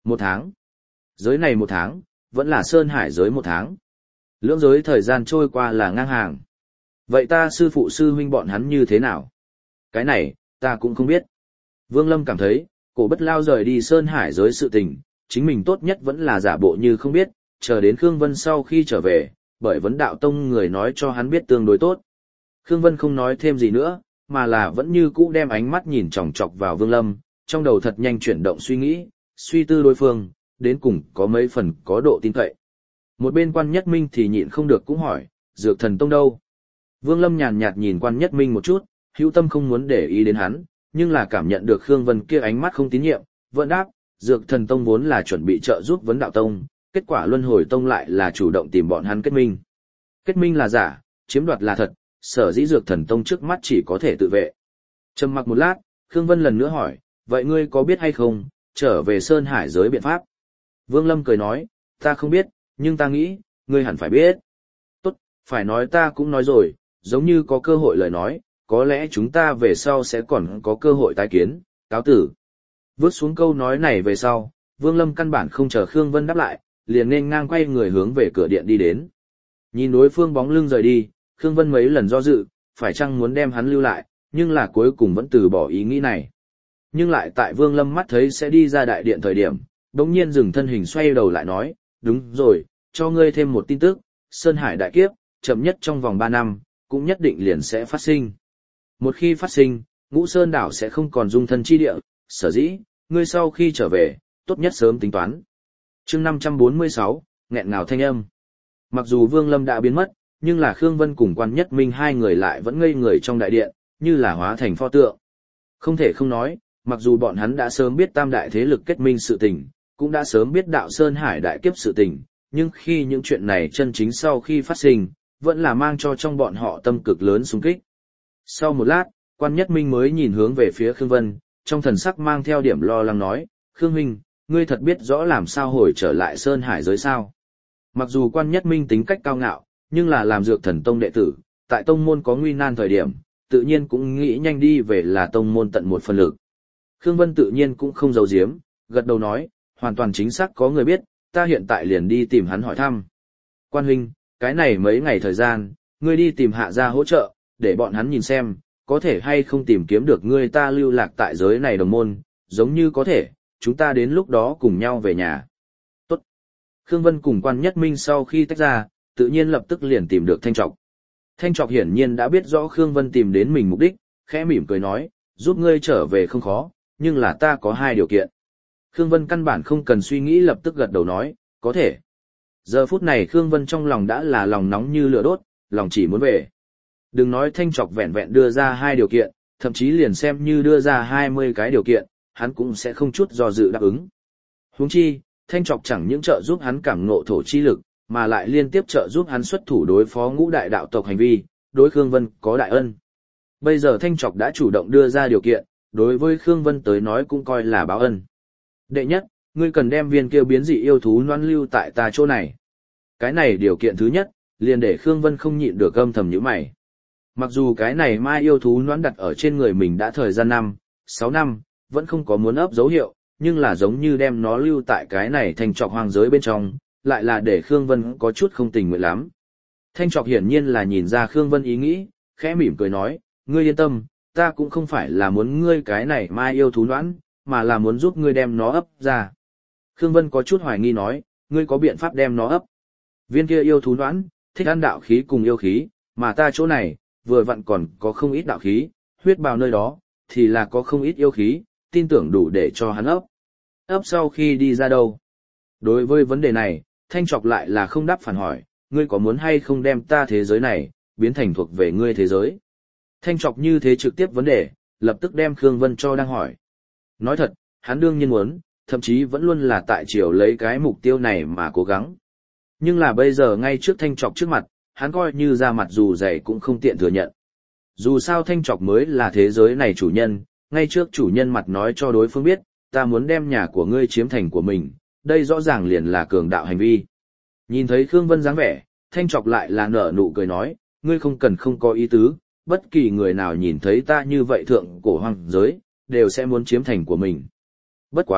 1 tháng. Giới này 1 tháng, vẫn là Sơn Hải giới 1 tháng. Lưỡng giới thời gian trôi qua là ngang hàng. Vậy ta sư phụ sư huynh bọn hắn như thế nào? Cái này, ta cũng không biết. Vương Lâm cảm thấy, Cổ Bất Lao rời đi Sơn Hải giới sự tình, chính mình tốt nhất vẫn là giả bộ như không biết, chờ đến Khương Vân sau khi trở về, bởi vấn đạo tông người nói cho hắn biết tương đối tốt. Khương Vân không nói thêm gì nữa, mà là vẫn như cũ đem ánh mắt nhìn chòng chọc vào Vương Lâm, trong đầu thật nhanh chuyển động suy nghĩ, suy tư đối phương, đến cùng có mấy phần có độ tin cậy. Một bên Quan Nhất Minh thì nhịn không được cũng hỏi, Dược Thần Tông đâu? Vương Lâm nhàn nhạt nhìn Quan Nhất Minh một chút, hữu tâm không muốn để ý đến hắn, nhưng là cảm nhận được Khương Vân kia ánh mắt không tín nhiệm, vẫn đáp, Dược Thần Tông vốn là chuẩn bị trợ giúp vấn đạo tông, kết quả Luân Hồi Tông lại là chủ động tìm bọn hắn kết minh. Kết minh là giả, chiếm đoạt là thật, sở dĩ Dược Thần Tông trước mắt chỉ có thể tự vệ. Trầm mặc một lát, Khương Vân lần nữa hỏi, vậy ngươi có biết hay không, trở về Sơn Hải giới biện pháp? Vương Lâm cười nói, ta không biết, nhưng ta nghĩ, ngươi hẳn phải biết. Tốt, phải nói ta cũng nói rồi, giống như có cơ hội lời nói, có lẽ chúng ta về sau sẽ còn có cơ hội tái kiến, cáo tử. Vớt xuống câu nói này về sau, Vương Lâm căn bản không chờ Khương Vân đáp lại, liền nên ngang quay người hướng về cửa điện đi đến. Nhìn đối phương bóng lưng rời đi, Khương Vân mấy lần do dự, phải chăng muốn đem hắn lưu lại, nhưng là cuối cùng vẫn từ bỏ ý nghĩ này. Nhưng lại tại Vương Lâm mắt thấy sẽ đi ra đại điện thời điểm, đống nhiên dừng thân hình xoay đầu lại nói, đúng rồi, cho ngươi thêm một tin tức, Sơn Hải đại kiếp, chậm nhất trong vòng 3 năm, cũng nhất định liền sẽ phát sinh. Một khi phát sinh, Ngũ Sơn đảo sẽ không còn dung thân chi địa, sở dĩ, ngươi sau khi trở về, tốt nhất sớm tính toán. Chương 546, nghẹn ngào thanh âm. Mặc dù Vương Lâm đã biến mất, nhưng là Khương Vân cùng Quan Nhất Minh hai người lại vẫn ngây người trong đại điện, như là hóa thành pho tượng. Không thể không nói, mặc dù bọn hắn đã sớm biết tam đại thế lực kết minh sự tình, cũng đã sớm biết đạo Sơn Hải đại kiếp sự tình, nhưng khi những chuyện này chân chính sau khi phát sinh, vẫn là mang cho trong bọn họ tâm cực lớn xung kích. Sau một lát, Quan Nhất Minh mới nhìn hướng về phía Khương Vân, trong thần sắc mang theo điểm lo lắng nói, Khương Huynh, ngươi thật biết rõ làm sao hồi trở lại Sơn Hải giới sao. Mặc dù Quan Nhất Minh tính cách cao ngạo, nhưng là làm Dược Thần Tông đệ tử, tại tông môn có nguy nan thời điểm, tự nhiên cũng nghĩ nhanh đi về là tông môn tận một phần lực. Khương Vân tự nhiên cũng không giấu giếm, gật đầu nói, hoàn toàn chính xác có người biết, ta hiện tại liền đi tìm hắn hỏi thăm. Quan huynh, cái này mấy ngày thời gian, ngươi đi tìm Hạ gia hỗ trợ, để bọn hắn nhìn xem, có thể hay không tìm kiếm được ngươi ta lưu lạc tại giới này đồng môn, giống như có thể, chúng ta đến lúc đó cùng nhau về nhà. Tốt. Khương Vân cùng Quan Nhất Minh sau khi tách ra, tự nhiên lập tức liền tìm được Thanh Trọc. Thanh Trọc hiển nhiên đã biết rõ Khương Vân tìm đến mình mục đích, khẽ mỉm cười nói, giúp ngươi trở về không khó, nhưng là ta có 2 điều kiện. Khương Vân căn bản không cần suy nghĩ lập tức gật đầu nói, có thể. Giờ phút này Khương Vân trong lòng đã là lòng nóng như lửa đốt, lòng chỉ muốn về. Đừng nói Thanh Trọc vẹn vẹn đưa ra 2 điều kiện, thậm chí liền xem như đưa ra 20 cái điều kiện, hắn cũng sẽ không chút do dự đáp ứng. Huống chi, Thanh Trọc chẳng những trợ giúp hắn cảm ngộ thổ chi lực, mà lại liên tiếp trợ giúp hắn xuất thủ đối phó ngũ đại đạo tộc hành vi, đối Khương Vân có đại ân. Bây giờ Thanh Trọc đã chủ động đưa ra điều kiện, đối với Khương Vân tới nói cũng coi là báo ân. Đệ nhất, ngươi cần đem viên kia biến dị yêu thú noan lưu tại ta chỗ này. Cái này điều kiện thứ nhất, liền để Khương Vân không nhịn được âm thầm nhíu mày. Mặc dù cái này mai yêu thú noan đặt ở trên người mình đã thời gian 6 năm, vẫn không có muốn ấp dấu hiệu, nhưng là giống như đem nó lưu tại cái này Thanh Trọc hoang giới bên trong, lại là để Khương Vân có chút không tình nguyện lắm. Thanh Trọc hiển nhiên là nhìn ra Khương Vân ý nghĩ, khẽ mỉm cười nói, ngươi yên tâm, ta cũng không phải là muốn ngươi cái này mai yêu thú noãn, mà là muốn giúp ngươi đem nó ấp ra. Khương Vân có chút hoài nghi nói, ngươi có biện pháp đem nó ấp. Viên kia yêu thú noãn, thích ăn đạo khí cùng yêu khí, mà ta chỗ này, vừa vặn còn có không ít đạo khí, huyết bào nơi đó, thì là có không ít yêu khí, tin tưởng đủ để cho hắn ấp. Ấp sau khi đi ra đâu? Đối với vấn đề này, Thanh Trọc lại là không đáp phản hỏi, ngươi có muốn hay không đem ta thế giới này, biến thành thuộc về ngươi thế giới? Thanh Trọc như thế trực tiếp vấn đề, lập tức đem Khương Vân cho đang hỏi. Nói thật, hắn đương nhiên muốn, thậm chí vẫn luôn là tại chiều lấy cái mục tiêu này mà cố gắng. Nhưng là bây giờ ngay trước Thanh Trọc trước mặt, hắn coi như ra mặt dù dày cũng không tiện thừa nhận. Dù sao Thanh Trọc mới là thế giới này chủ nhân, ngay trước chủ nhân mặt nói cho đối phương biết, ta muốn đem nhà của ngươi chiếm thành của mình, đây rõ ràng liền là cường đạo hành vi. Nhìn thấy Khương Vân dáng vẻ, Thanh Trọc lại là nở nụ cười nói, ngươi không cần không có ý tứ, bất kỳ người nào nhìn thấy ta như vậy thượng cổ hoang giới, đều sẽ muốn chiếm thành của mình. Bất quá,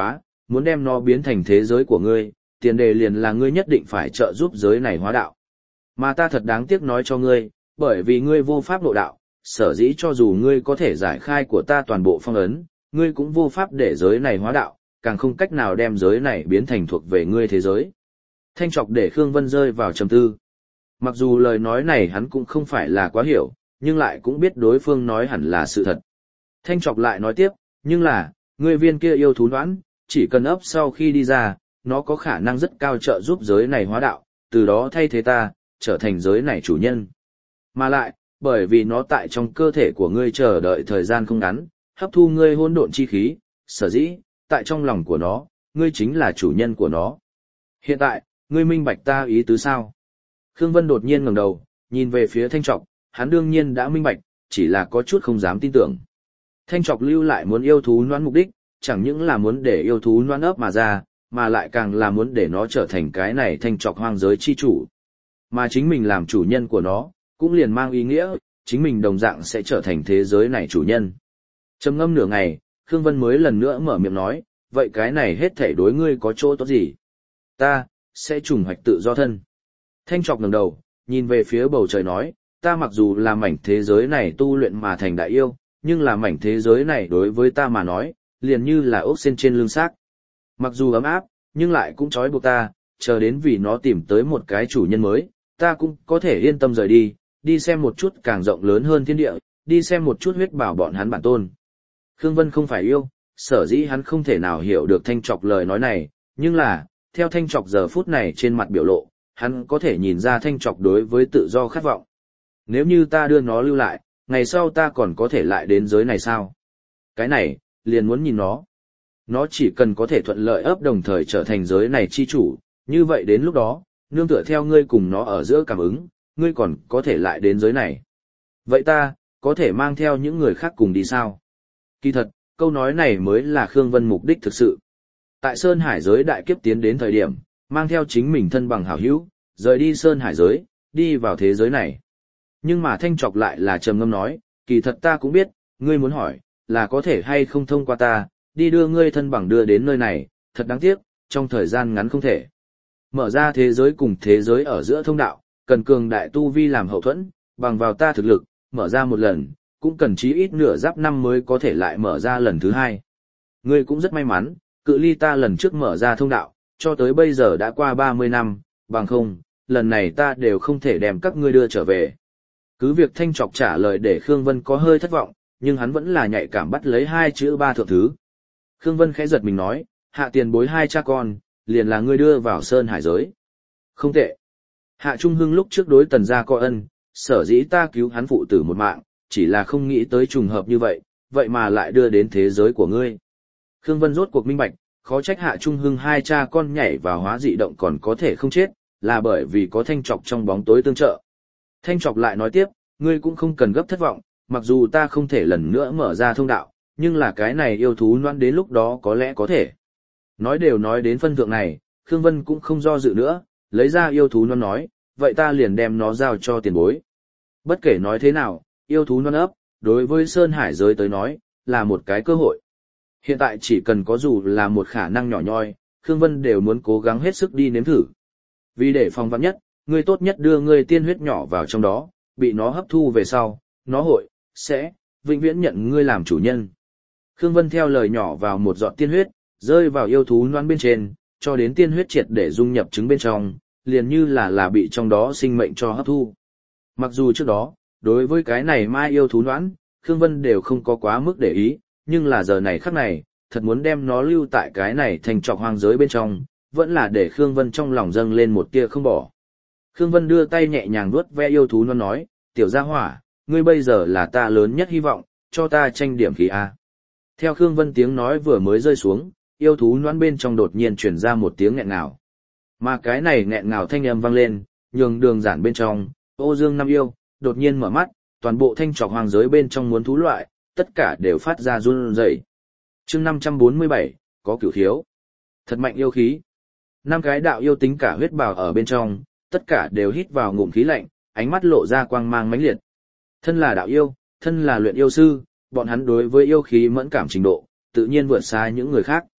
muốn đem nó biến thành thế giới của ngươi, tiền đề liền là ngươi nhất định phải trợ giúp giới này hóa đạo. Mà ta thật đáng tiếc nói cho ngươi, bởi vì ngươi vô pháp độ đạo, sở dĩ cho dù ngươi có thể giải khai của ta toàn bộ phong ấn, ngươi cũng vô pháp để giới này hóa đạo, càng không cách nào đem giới này biến thành thuộc về ngươi thế giới. Thanh Trọc để Khương Vân rơi vào trầm tư. Mặc dù lời nói này hắn cũng không phải là quá hiểu, nhưng lại cũng biết đối phương nói hẳn là sự thật. Thanh Trọc lại nói tiếp, nhưng là, ngươi viên kia yêu thú đoán, chỉ cần ấp sau khi đi ra, nó có khả năng rất cao trợ giúp giới này hóa đạo, từ đó thay thế ta, trở thành giới này chủ nhân. Mà lại, bởi vì nó tại trong cơ thể của ngươi chờ đợi thời gian không ngắn, hấp thu ngươi hỗn độn chi khí, sở dĩ, tại trong lòng của nó, ngươi chính là chủ nhân của nó. Hiện tại, ngươi minh bạch ta ý tứ sao? Khương Vân đột nhiên ngẩng đầu, nhìn về phía Thanh Trọc, hắn đương nhiên đã minh bạch, chỉ là có chút không dám tin tưởng. Thanh Trọc lưu lại muốn yêu thú noãn mục đích, chẳng những là muốn để yêu thú noãn ấp mà ra, mà lại càng là muốn để nó trở thành cái này Thanh Trọc hoang giới chi chủ. Mà chính mình làm chủ nhân của nó, cũng liền mang ý nghĩa, chính mình đồng dạng sẽ trở thành thế giới này chủ nhân. Trầm ngâm nửa ngày, Khương Vân mới lần nữa mở miệng nói, vậy cái này hết thảy đối ngươi có chỗ tốt gì? Ta, sẽ trùng hoạch tự do thân. Thanh Trọc ngẩng đầu, nhìn về phía bầu trời nói, ta mặc dù là mảnh thế giới này tu luyện mà thành đại yêu, nhưng là mảnh thế giới này đối với ta mà nói, liền như là ốc sên trên lưng xác. Mặc dù ấm áp, nhưng lại cũng trói buộc ta, chờ đến vì nó tìm tới một cái chủ nhân mới, ta cũng có thể yên tâm rời đi, đi xem một chút càng rộng lớn hơn thiên địa, đi xem một chút huyết bảo bọn hắn bản tôn. Khương Vân không phải yêu, sở dĩ hắn không thể nào hiểu được Thanh Trọc lời nói này, nhưng là, theo Thanh Trọc giờ phút này trên mặt biểu lộ, hắn có thể nhìn ra Thanh Trọc đối với tự do khát vọng. Nếu như ta đưa nó lưu lại, ngày sau ta còn có thể lại đến giới này sao? Cái này, liền muốn nhìn nó. Nó chỉ cần có thể thuận lợi ấp đồng thời trở thành giới này chi chủ, như vậy đến lúc đó, nương tựa theo ngươi cùng nó ở giữa cảm ứng, ngươi còn có thể lại đến giới này. Vậy ta, có thể mang theo những người khác cùng đi sao? Kỳ thật, câu nói này mới là Khương Vân mục đích thực sự. Tại Sơn Hải giới đại kiếp tiến đến thời điểm, mang theo chính mình thân bằng hảo hữu, rời đi Sơn Hải giới, đi vào thế giới này. Nhưng mà Thanh Trọc lại là trầm ngâm nói, kỳ thật ta cũng biết, ngươi muốn hỏi, là có thể hay không thông qua ta, đi đưa ngươi thân bằng đưa đến nơi này, thật đáng tiếc, trong thời gian ngắn không thể. Mở ra thế giới cùng thế giới ở giữa thông đạo, cần cường đại tu vi làm hậu thuẫn, bằng vào ta thực lực, mở ra một lần, cũng cần chí ít nửa giáp năm mới có thể lại mở ra lần thứ hai. Ngươi cũng rất may mắn, cự ly ta lần trước mở ra thông đạo, cho tới bây giờ đã qua 30 năm, bằng không, lần này ta đều không thể đem các ngươi đưa trở về. Cứ việc Thanh Trọc trả lời để Khương Vân có hơi thất vọng, nhưng hắn vẫn là nhạy cảm bắt lấy hai chữ ba thượng thứ. Khương Vân khẽ giật mình nói, hạ tiền bối hai cha con, liền là ngươi đưa vào Sơn Hải giới. Không tệ. Hạ Trung Hưng lúc trước đối Tần gia có ân, sở dĩ ta cứu hắn phụ tử một mạng, chỉ là không nghĩ tới trùng hợp như vậy, vậy mà lại đưa đến thế giới của ngươi. Khương Vân rốt cuộc minh bạch, khó trách Hạ Trung Hưng hai cha con nhảy vào hóa dị động còn có thể không chết, là bởi vì có Thanh Trọc trong bóng tối tương trợ. Thanh Trọc lại nói tiếp, ngươi cũng không cần gấp thất vọng, mặc dù ta không thể lần nữa mở ra thông đạo, nhưng là cái này yêu thú noan đến lúc đó có lẽ có thể. Nói đều nói đến phân thượng này, Khương Vân cũng không do dự nữa, lấy ra yêu thú noan nói, vậy ta liền đem nó giao cho tiền bối. Bất kể nói thế nào, yêu thú noan ấp, đối với Sơn Hải giới tới nói, là một cái cơ hội. Hiện tại chỉ cần có dù là một khả năng nhỏ nhoi, Khương Vân đều muốn cố gắng hết sức đi nếm thử. Vì để phòng vạn nhất, ngươi tốt nhất đưa ngươi tiên huyết nhỏ vào trong đó, bị nó hấp thu về sau, nó sẽ vĩnh viễn nhận ngươi làm chủ nhân. Khương Vân theo lời nhỏ vào một giọt tiên huyết, rơi vào yêu thú noan bên trên, cho đến tiên huyết triệt để dung nhập trứng bên trong, liền như là bị trong đó sinh mệnh cho hấp thu. Mặc dù trước đó, đối với cái này mai yêu thú noãn, Khương Vân đều không có quá mức để ý, nhưng là giờ này khắc này, thật muốn đem nó lưu tại cái này Thanh Trọc hoang giới bên trong, vẫn là để Khương Vân trong lòng dâng lên một tia không bỏ. Khương Vân đưa tay nhẹ nhàng vuốt ve yêu thú noãn nói, tiểu gia hỏa, ngươi bây giờ là ta lớn nhất hy vọng, cho ta tranh điểm khí A. Theo Khương Vân tiếng nói vừa mới rơi xuống, yêu thú noãn bên trong đột nhiên truyền ra một tiếng nghẹn ngào. Mà cái này nghẹn ngào thanh âm vang lên, nhường đường giản bên trong, Ô Dương Nam Yêu, đột nhiên mở mắt, toàn bộ Thanh Trọc hoang giới bên trong muốn thú loại, tất cả đều phát ra run rẩy. Chương 547, có cửu thiếu. Thật mạnh yêu khí. Năm cái đạo yêu tính cả huyết bào ở bên trong, tất cả đều hít vào ngụm khí lạnh, ánh mắt lộ ra quang mang mãnh liệt. Thân là đạo yêu, thân là luyện yêu sư, bọn hắn đối với yêu khí mẫn cảm trình độ, tự nhiên vượt xa những người khác.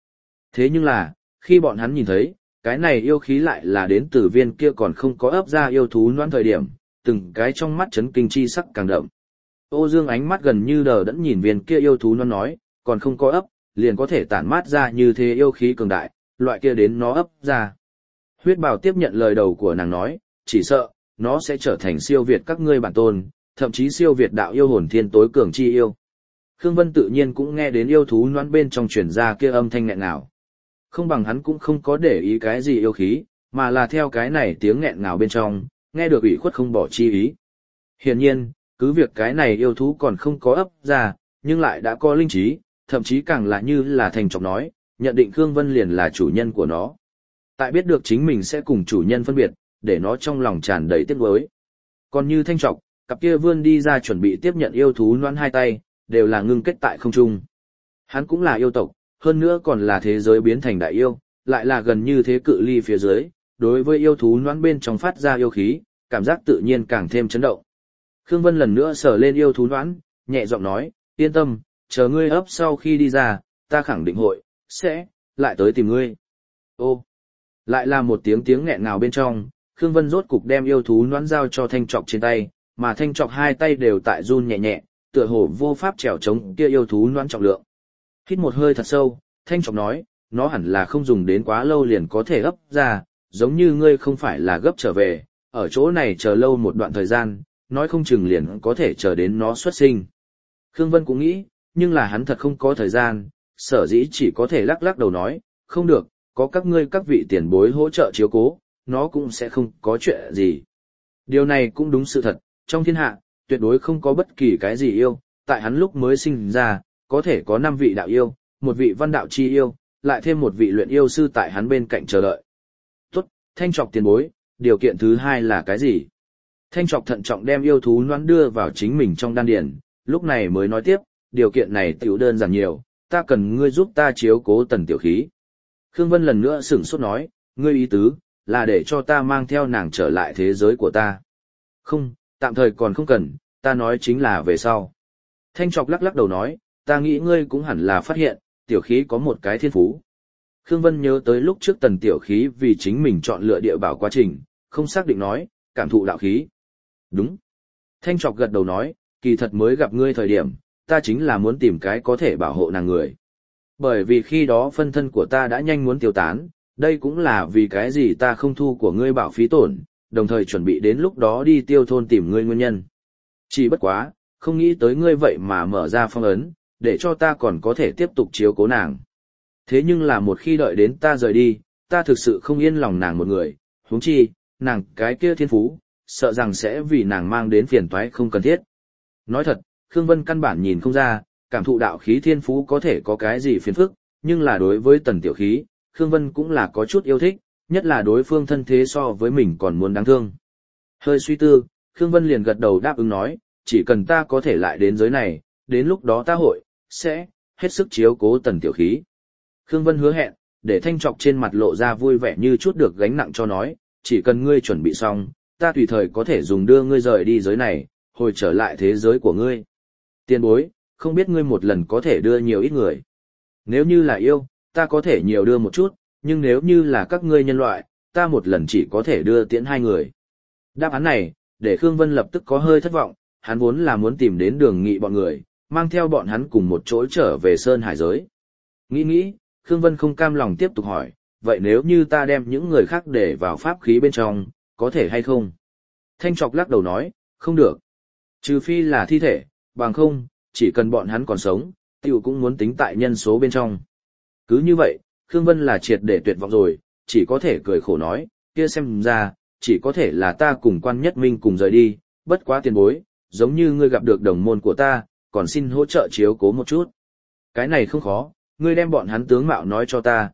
Thế nhưng là, khi bọn hắn nhìn thấy, cái này yêu khí lại là đến từ viên kia còn không có ấp ra yêu thú noãn thời điểm, từng cái trong mắt chấn kinh chi sắc càng đậm. Ô Dương ánh mắt gần như đờ đẫn nhìn viên kia yêu thú noãn nói, còn không có ấp, liền có thể tản mát ra như thế yêu khí cường đại, loại kia đến nó ấp ra. Huyết Bào tiếp nhận lời đầu của nàng nói, chỉ sợ, nó sẽ trở thành siêu việt các ngươi bản tôn, thậm chí siêu việt đạo yêu hồn thiên tối cường chi yêu. Khương Vân tự nhiên cũng nghe đến yêu thú noãn bên trong truyền ra kia âm thanh nghẹn ngào. Không bằng hắn cũng không có để ý cái gì yêu khí, mà là theo cái này tiếng nghẹn ngào bên trong, nghe được ủy khuất không bỏ chi ý. Hiển nhiên, cứ việc cái này yêu thú còn không có ấp ra, nhưng lại đã có linh trí, thậm chí càng là như là Thanh Trọc nói, nhận định Khương Vân liền là chủ nhân của nó. Tại biết được chính mình sẽ cùng chủ nhân phân biệt, để nó trong lòng tràn đầy tiếc nuối. Còn như Thanh Trọc, cặp kia vươn đi ra chuẩn bị tiếp nhận yêu thú noãn hai tay, đều là ngưng kết tại không trung. Hắn cũng là yêu tộc, hơn nữa còn là thế giới biến thành đại yêu, lại là gần như thế cự ly phía dưới, đối với yêu thú noãn bên trong phát ra yêu khí, cảm giác tự nhiên càng thêm chấn động. Khương Vân lần nữa sờ lên yêu thú noãn, nhẹ giọng nói, yên tâm, chờ ngươi ấp sau khi đi ra, ta khẳng định sẽ lại tới tìm ngươi. Ô, lại là một tiếng nghẹn ngào bên trong, Khương Vân rốt cục đem yêu thú noãn giao cho Thanh Trọc trên tay, mà Thanh Trọc hai tay đều tại run nhẹ nhẹ, tựa hồ vô pháp trèo chống kia yêu thú noãn trọng lượng. Hít một hơi thật sâu, Thanh Trọc nói, nó hẳn là không dùng đến quá lâu liền có thể ấp ra, giống như ngươi không phải là gấp trở về, ở chỗ này chờ lâu một đoạn thời gian, nói không chừng liền có thể chờ đến nó xuất sinh. Khương Vân cũng nghĩ, nhưng là hắn thật không có thời gian, sở dĩ chỉ có thể lắc lắc đầu nói, không được, có các ngươi các vị tiền bối hỗ trợ chiếu cố, nó cũng sẽ không có chuyện gì. Điều này cũng đúng sự thật, trong thiên hạ, tuyệt đối không có bất kỳ cái gì yêu, tại hắn lúc mới sinh ra, có thể có 5 vị đạo yêu, một vị văn đạo chi yêu, lại thêm một vị luyện yêu sư tại hắn bên cạnh chờ đợi. Tốt, Thanh Trọc tiền bối, điều kiện thứ hai là cái gì? Thanh Trọc thận trọng đem yêu thú noãn đưa vào chính mình trong đan điền, lúc này mới nói tiếp, điều kiện này tiểu đơn giản nhiều, ta cần ngươi giúp ta chiếu cố tần tiểu khí. Khương Vân lần nữa sửng sốt nói, ngươi ý tứ, là để cho ta mang theo nàng trở lại thế giới của ta. Không, tạm thời còn không cần, ta nói chính là về sau. Thanh Trọc lắc lắc đầu nói, ta nghĩ ngươi cũng hẳn là phát hiện, tiểu khí có một cái thiên phú. Khương Vân nhớ tới lúc trước tần tiểu khí vì chính mình chọn lựa địa bảo quá trình, không xác định nói, cảm thụ đạo khí. Đúng. Thanh Trọc gật đầu nói, kỳ thật mới gặp ngươi thời điểm, ta chính là muốn tìm cái có thể bảo hộ nàng người. Bởi vì khi đó phân thân của ta đã nhanh muốn tiêu tán, đây cũng là vì cái gì ta không thu của ngươi bảo phí tổn, đồng thời chuẩn bị đến lúc đó đi tiêu thôn tìm ngươi nguyên nhân. Chỉ bất quá, không nghĩ tới ngươi vậy mà mở ra phong ấn, để cho ta còn có thể tiếp tục chiếu cố nàng. Thế nhưng là một khi đợi đến ta rời đi, ta thực sự không yên lòng nàng một người, huống chi, nàng cái kia thiên phú, sợ rằng sẽ vì nàng mang đến phiền toái không cần thiết. Nói thật, Khương Vân căn bản nhìn không ra, cảm thụ đạo khí thiên phú có thể có cái gì phiền phức, nhưng là đối với tần tiểu khí, Khương Vân cũng là có chút yêu thích, nhất là đối phương thân thế so với mình còn muốn đáng thương. Hơi suy tư, Khương Vân liền gật đầu đáp ứng nói, chỉ cần ta có thể lại đến giới này, đến lúc đó ta sẽ hết sức chiếu cố tần tiểu khí. Khương Vân hứa hẹn, để Thanh Trọc trên mặt lộ ra vui vẻ như chút được gánh nặng cho nói, chỉ cần ngươi chuẩn bị xong, ta tùy thời có thể dùng đưa ngươi rời đi giới này, hồi trở lại thế giới của ngươi. Tiền bối, không biết ngươi một lần có thể đưa nhiều ít người. Nếu như là yêu, ta có thể nhiều đưa một chút, nhưng nếu như là các ngươi nhân loại, ta một lần chỉ có thể đưa tiễn 2 người. Đáp án này, để Khương Vân lập tức có hơi thất vọng, hắn vốn là muốn tìm đến Đường Nghị bọn người, mang theo bọn hắn cùng một chỗ trở về Sơn Hải giới. Nghĩ, Khương Vân không cam lòng tiếp tục hỏi, vậy nếu như ta đem những người khác để vào pháp khí bên trong, có thể hay không? Thanh Trọc lắc đầu nói, không được. Trừ phi là thi thể, bằng không, chỉ cần bọn hắn còn sống, tiểu cũng muốn tính tại nhân số bên trong. Cứ như vậy, Khương Vân là triệt để tuyệt vọng rồi, chỉ có thể cười khổ nói, kia xem ra, chỉ có thể là ta cùng Quan Nhất Minh cùng rời đi, bất quá tiền bối, giống như ngươi gặp được đồng môn của ta, còn xin hỗ trợ chiếu cố một chút. Cái này không khó, ngươi đem bọn hắn tướng mạo nói cho ta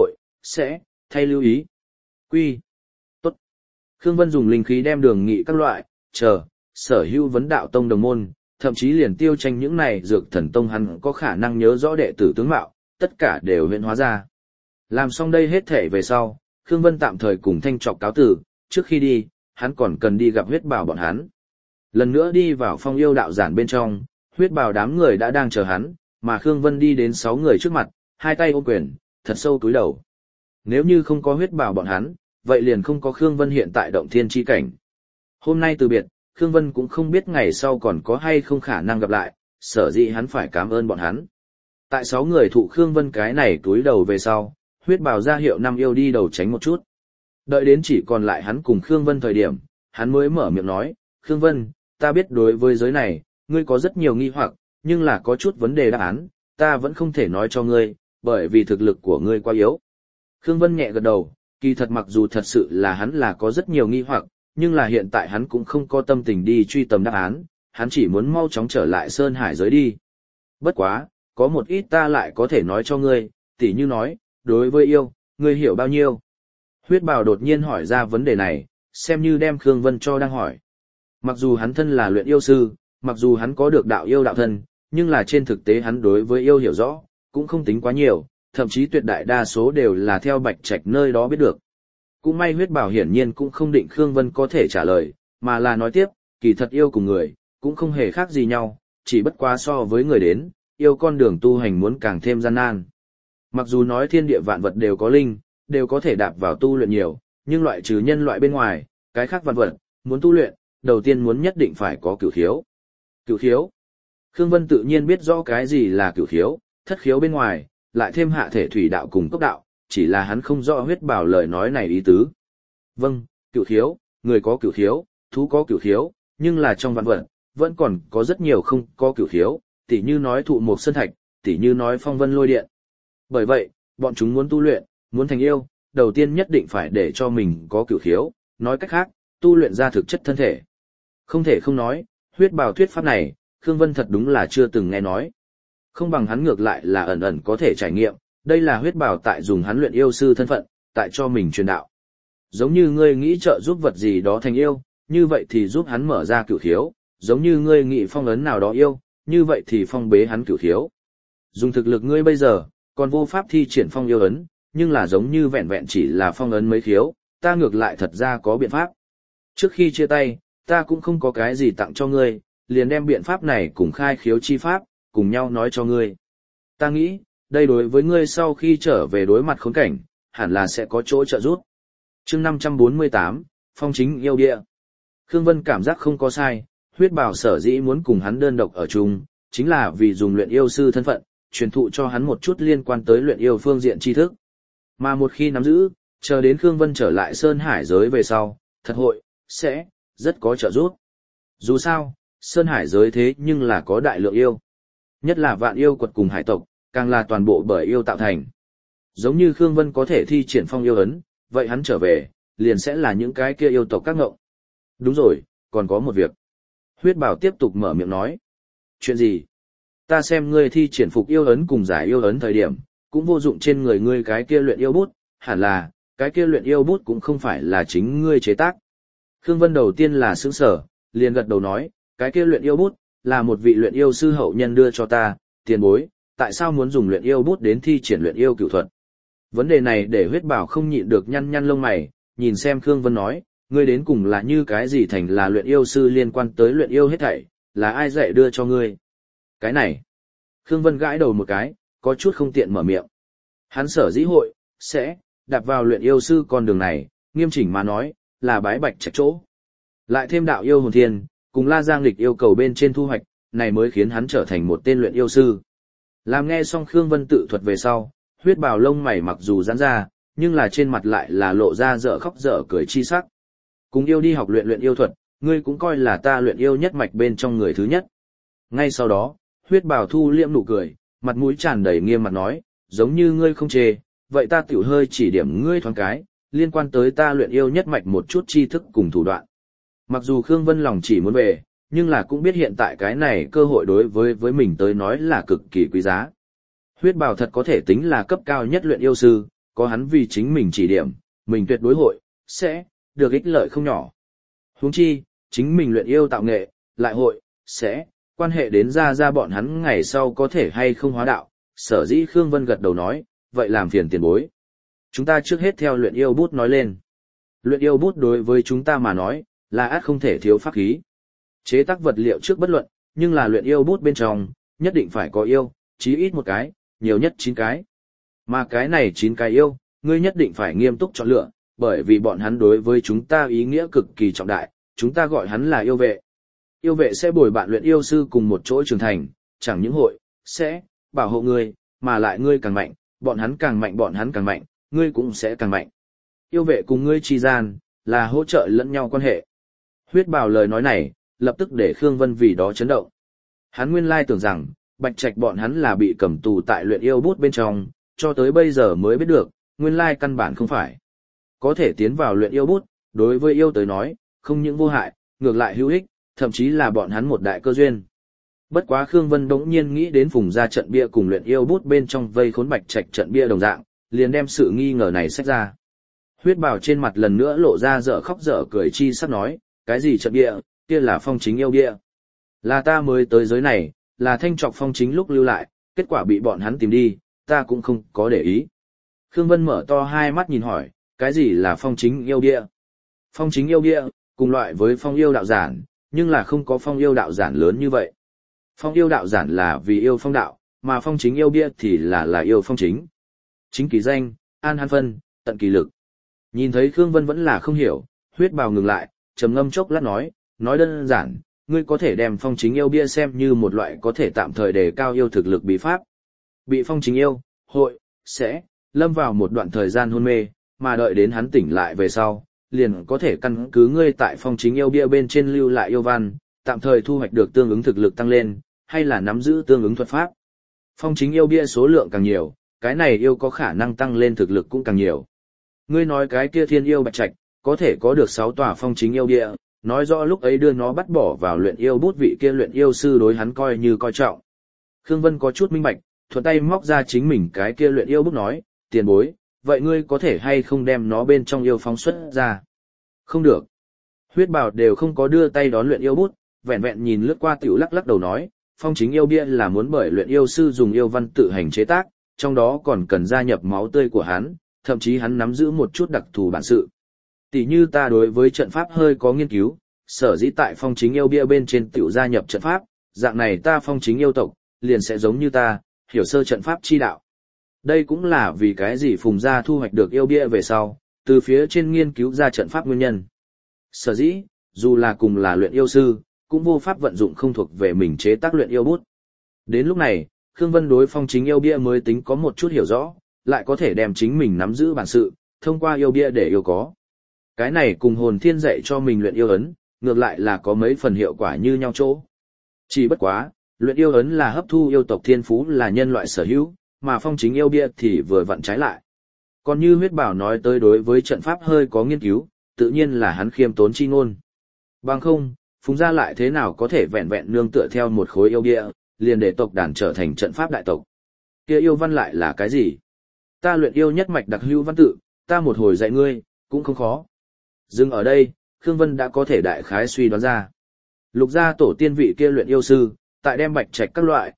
sẽ thay lưu ý. Quy. Tốt. Khương Vân dùng linh khí đem Đường Nghị các loại, sở hữu vấn đạo tông đồng môn, thậm chí liền Tiêu Tranh những này dược thần tông hắn có khả năng nhớ rõ đệ tử tướng mạo, tất cả đều hiện hóa ra. Làm xong đây hết thể về sau, Khương Vân tạm thời cùng Thanh Trọc cáo tử, trước khi đi, hắn còn cần đi gặp Huyết Bào bọn hắn. Lần nữa đi vào Phong Yêu đạo giản bên trong, Huyết Bào đám người đã đang chờ hắn, mà Khương Vân đi đến 6 người trước mặt, hai tay ôm quyền, thật sâu cúi đầu. Nếu như không có huyết bảo bọn hắn, vậy liền không có Khương Vân hiện tại động thiên chi cảnh. Hôm nay từ biệt, Khương Vân cũng không biết ngày sau còn có hay không khả năng gặp lại, sở dĩ hắn phải cảm ơn bọn hắn. Tại 6 người thụ Khương Vân cái này cúi đầu về sau, huyết bảo ra hiệu năm yêu đi đầu tránh một chút. Đợi đến chỉ còn lại hắn cùng Khương Vân thời điểm, hắn mới mở miệng nói, Khương Vân, ta biết đối với giới này, ngươi có rất nhiều nghi hoặc, nhưng là có chút vấn đề đáp án, ta vẫn không thể nói cho ngươi, bởi vì thực lực của ngươi quá yếu. Khương Vân nhẹ gật đầu, kỳ thật mặc dù thật sự là hắn là có rất nhiều nghi hoặc, nhưng là hiện tại hắn cũng không có tâm tình đi truy tầm đáp án, hắn chỉ muốn mau chóng trở lại Sơn Hải giới đi. Bất quá, có một ít ta lại có thể nói cho ngươi, tỉ như nói, đối với yêu, ngươi hiểu bao nhiêu? Huyết Bảo đột nhiên hỏi ra vấn đề này, xem như đem Khương Vân cho đang hỏi. Mặc dù hắn thân là luyện yêu sư, mặc dù hắn có được đạo yêu đạo thân, nhưng là trên thực tế hắn đối với yêu hiểu rõ, cũng không tính quá nhiều, thậm chí tuyệt đại đa số đều là theo Bạch Trạch nơi đó biết được. Cũng may Huyết Bảo hiển nhiên cũng không định Khương Vân có thể trả lời, mà là nói tiếp, kỳ thật yêu cùng người, cũng không hề khác gì nhau, chỉ bất quá so với người đến, yêu con đường tu hành muốn càng thêm gian nan. Mặc dù nói thiên địa vạn vật đều có linh, đều có thể đạp vào tu luyện nhiều, nhưng loại trừ nhân loại bên ngoài, cái khác vạn vật, muốn tu luyện, đầu tiên muốn nhất định phải có cửu khiếu. Cửu khiếu. Khương Vân tự nhiên biết rõ cái gì là cửu khiếu, thất khiếu bên ngoài, lại thêm hạ thể thủy đạo cùng cốc đạo, chỉ là hắn không rõ Huyết Bảo lời nói này ý tứ. Vâng, cửu khiếu, người có cửu khiếu, thú có cửu khiếu, nhưng là trong vạn vật, vẫn còn có rất nhiều không có cửu khiếu, tỉ như nói thụ mộc sơn thạch, tỉ như nói phong vân lôi điện. Bởi vậy, bọn chúng muốn tu luyện, muốn thành yêu, đầu tiên nhất định phải để cho mình có cửu khiếu, nói cách khác, tu luyện ra thực chất thân thể. Không thể không nói, Huyết Bảo thuyết pháp này, Khương Vân thật đúng là chưa từng nghe nói. Không bằng hắn ngược lại là ẩn ẩn có thể trải nghiệm, đây là Huyết Bảo tại dùng hắn luyện yêu sư thân phận, tại cho mình truyền đạo. Giống như ngươi nghĩ trợ giúp vật gì đó thành yêu, như vậy thì giúp hắn mở ra cửu khiếu, giống như ngươi nghĩ phong ấn nào đó yêu, như vậy thì phong bế hắn cửu khiếu. Dùng thực lực ngươi bây giờ, còn vô pháp thi triển phong yêu ấn, nhưng là giống như vẹn vẹn chỉ là phong ấn mấy khiếu, ta ngược lại thật ra có biện pháp. Trước khi chia tay, ta cũng không có cái gì tặng cho ngươi, liền đem biện pháp này cùng khai khiếu chi pháp, cùng nhau nói cho ngươi. Ta nghĩ, đây đối với ngươi sau khi trở về đối mặt khốn cảnh, hẳn là sẽ có chỗ trợ giúp. Chương 548, Phong chính yêu địa. Khương Vân cảm giác không có sai, Huyết Bảo sở dĩ muốn cùng hắn đơn độc ở chung, chính là vì dùng luyện yêu sư thân phận, truyền thụ cho hắn một chút liên quan tới luyện yêu phương diện tri thức. Mà một khi nắm giữ, chờ đến Khương Vân trở lại Sơn Hải giới về sau, thật hội, sẽ, rất có trợ giúp. Dù sao, Sơn Hải giới thế nhưng là có đại lượng yêu. Nhất là vạn yêu quật cùng hải tộc, càng là toàn bộ bởi yêu tạo thành. Giống như Khương Vân có thể thi triển phong yêu ấn, vậy hắn trở về, liền sẽ là những cái kia yêu tộc các ngộng. Đúng rồi, còn có một việc. Huyết Bảo tiếp tục mở miệng nói. Chuyện gì? Ta xem ngươi thi triển phục yêu ấn cùng giải yêu ấn thời điểm, cũng vô dụng trên người ngươi cái kia luyện yêu bút, hẳn là, cái kia luyện yêu bút cũng không phải là chính ngươi chế tác. Khương Vân đầu tiên là sững sở, liền gật đầu nói, cái kia luyện yêu bút, là một vị luyện yêu sư hậu nhân đưa cho ta, tiền bối, tại sao muốn dùng luyện yêu bút đến thi triển luyện yêu cửu thuật? Vấn đề này để Huyết Bảo không nhịn được nhăn nhăn lông mày, nhìn xem Khương Vân nói, ngươi đến cùng là như cái gì thành là luyện yêu sư liên quan tới luyện yêu hết thảy, là ai dạy đưa cho ngươi? Cái này. Khương Vân gãi đầu một cái, có chút không tiện mở miệng. Hắn sở dĩ hội, sẽ, đạp vào luyện yêu sư con đường này, nghiêm chỉnh mà nói, là bái Bạch Trạch chỗ. Lại thêm đạo yêu hồn thiên, cùng La Giang Lịch yêu cầu bên trên thu hoạch, này mới khiến hắn trở thành một tên luyện yêu sư. Làm nghe xong Khương Vân tự thuật về sau, Huyết Bảo lông mày mặc dù giãn ra, nhưng là trên mặt lại là lộ ra dở khóc dở cười chi sắc. Cùng yêu đi học luyện yêu thuật, ngươi cũng coi là ta luyện yêu nhất mạch bên trong người thứ nhất. Ngay sau đó, Huyết Bảo thu liễm nụ cười, mặt mũi tràn đầy nghiêm mặt nói, giống như ngươi không chê, vậy ta tiểu hơi chỉ điểm ngươi thoáng cái, liên quan tới ta luyện yêu nhất mạch một chút tri thức cùng thủ đoạn. Mặc dù Khương Vân lòng chỉ muốn về, nhưng là cũng biết hiện tại cái này cơ hội đối với mình tới nói là cực kỳ quý giá. Huyết Bảo thật có thể tính là cấp cao nhất luyện yêu sư, có hắn vì chính mình chỉ điểm, mình tuyệt đối hội, sẽ, được ích lợi không nhỏ. Huống chi, chính mình luyện yêu tạo nghệ, lại hội, sẽ, quan hệ đến ra bọn hắn ngày sau có thể hay không hóa đạo, sở dĩ Khương Vân gật đầu nói, vậy làm phiền tiền bối. Chúng ta trước hết theo luyện yêu bút nói lên. Luyện yêu bút đối với chúng ta mà nói, là ắt không thể thiếu pháp khí. Chế tác vật liệu trước bất luận, nhưng là luyện yêu bút bên trong, nhất định phải có yêu, chí ít một cái, nhiều nhất 9 cái. Mà cái này 9 cái yêu, ngươi nhất định phải nghiêm túc chọn lựa, bởi vì bọn hắn đối với chúng ta ý nghĩa cực kỳ trọng đại, chúng ta gọi hắn là yêu vệ. Yêu vệ sẽ bồi bạn luyện yêu sư cùng một chỗ trưởng thành, chẳng những hội, sẽ, bảo hộ ngươi, mà lại ngươi càng mạnh, bọn hắn càng mạnh, ngươi cũng sẽ càng mạnh. Yêu vệ cùng ngươi chi gian, là hỗ trợ lẫn nhau quan hệ. Huyết Bảo lời nói này, lập tức để Khương Vân vì đó chấn động. Hắn nguyên lai tưởng rằng, Bạch Trạch bọn hắn là bị cầm tù tại luyện yêu bút bên trong, cho tới bây giờ mới biết được, nguyên lai căn bản không phải. Có thể tiến vào luyện yêu bút, đối với yêu tới nói, không những vô hại, ngược lại hữu ích, thậm chí là bọn hắn một đại cơ duyên. Bất quá Khương Vân đống nhiên nghĩ đến Phùng gia trận bia cùng luyện yêu bút bên trong vây khốn Bạch Trạch trận bia đồng dạng, liền đem sự nghi ngờ này xách ra. Huyết Bảo trên mặt lần nữa lộ ra dở khóc dở cười chi sắp nói, cái gì trận bia, kia là phong chính yêu bia. Là ta mới tới giới này, là thanh trọc phong chính lúc lưu lại, kết quả bị bọn hắn tìm đi, ta cũng không có để ý. Khương Vân mở to hai mắt nhìn hỏi, cái gì là phong chính yêu bia? Phong chính yêu bia, cùng loại với phong yêu đạo giản, nhưng là không có phong yêu đạo giản lớn như vậy. Phong yêu đạo giản là vì yêu phong đạo, mà phong chính yêu bia thì là yêu phong chính. Chính kỳ danh, an han phân, tận kỳ lực. Nhìn thấy Khương Vân vẫn là không hiểu, Huyết Bào ngừng lại, trầm ngâm chốc lát nói đơn giản, ngươi có thể đem phong chính yêu bia xem như một loại có thể tạm thời đề cao yêu thực lực bí pháp. Bị phong chính yêu, hội, sẽ, lâm vào một đoạn thời gian hôn mê, mà đợi đến hắn tỉnh lại về sau, liền có thể căn cứ ngươi tại phong chính yêu bia bên trên lưu lại yêu văn, tạm thời thu hoạch được tương ứng thực lực tăng lên, hay là nắm giữ tương ứng thuật pháp. Phong chính yêu bia số lượng càng nhiều, cái này yêu có khả năng tăng lên thực lực cũng càng nhiều. Ngươi nói cái kia thiên yêu Bạch Trạch, có thể có được 6 tòa phong chính yêu bia, nói rõ lúc ấy đưa nó bắt bỏ vào luyện yêu bút vị kia luyện yêu sư đối hắn coi như coi trọng. Khương Vân có chút minh bạch, thuận tay móc ra chính mình cái kia luyện yêu bút nói, tiền bối, vậy ngươi có thể hay không đem nó bên trong yêu phóng xuất ra? Không được. Huyết Bảo đều không có đưa tay đón luyện yêu bút, vẹn vẹn nhìn lướt qua tiểu lắc đầu nói, phong chính yêu bia là muốn bởi luyện yêu sư dùng yêu văn tự hành chế tác, trong đó còn cần gia nhập máu tươi của hắn, thậm chí hắn nắm giữ một chút đặc thù bản sự. Tỷ như ta đối với trận pháp hơi có nghiên cứu, sở dĩ tại phong chính yêu bia bên trên tiểu gia nhập trận pháp, dạng này ta phong chính yêu tộc, liền sẽ giống như ta, hiểu sơ trận pháp chi đạo. Đây cũng là vì cái gì Phùng gia thu hoạch được yêu bia về sau, từ phía trên nghiên cứu ra trận pháp nguyên nhân. Sở dĩ, dù là cùng là luyện yêu sư, cũng vô pháp vận dụng không thuộc về mình chế tác luyện yêu bút. Đến lúc này, Khương Vân đối phong chính yêu bia mới tính có một chút hiểu rõ, lại có thể đem chính mình nắm giữ bản sự, thông qua yêu bia để yêu có. Cái này cùng hồn thiên dạy cho mình luyện yêu ấn, ngược lại là có mấy phần hiệu quả như nhau chỗ. Chỉ bất quá, luyện yêu ấn là hấp thu yêu tộc thiên phú là nhân loại sở hữu, mà phong chính yêu bia thì vừa vặn trái lại. Còn như Huyết Bảo nói tới đối với trận pháp hơi có nghiên cứu, tự nhiên là hắn khiêm tốn chi ngôn. Bằng không, Phùng gia lại thế nào có thể vẹn vẹn nương tựa theo một khối yêu bia, liền để tộc đàn trở thành trận pháp đại tộc. Kia yêu văn lại là cái gì? Ta luyện yêu nhất mạch đặc hữu văn tự, ta một hồi dạy ngươi, cũng không khó. Dừng ở đây, Khương Vân đã có thể đại khái suy đoán ra. Lục gia tổ tiên vị kia luyện yêu sư, tại đem Bạch Trạch các loại,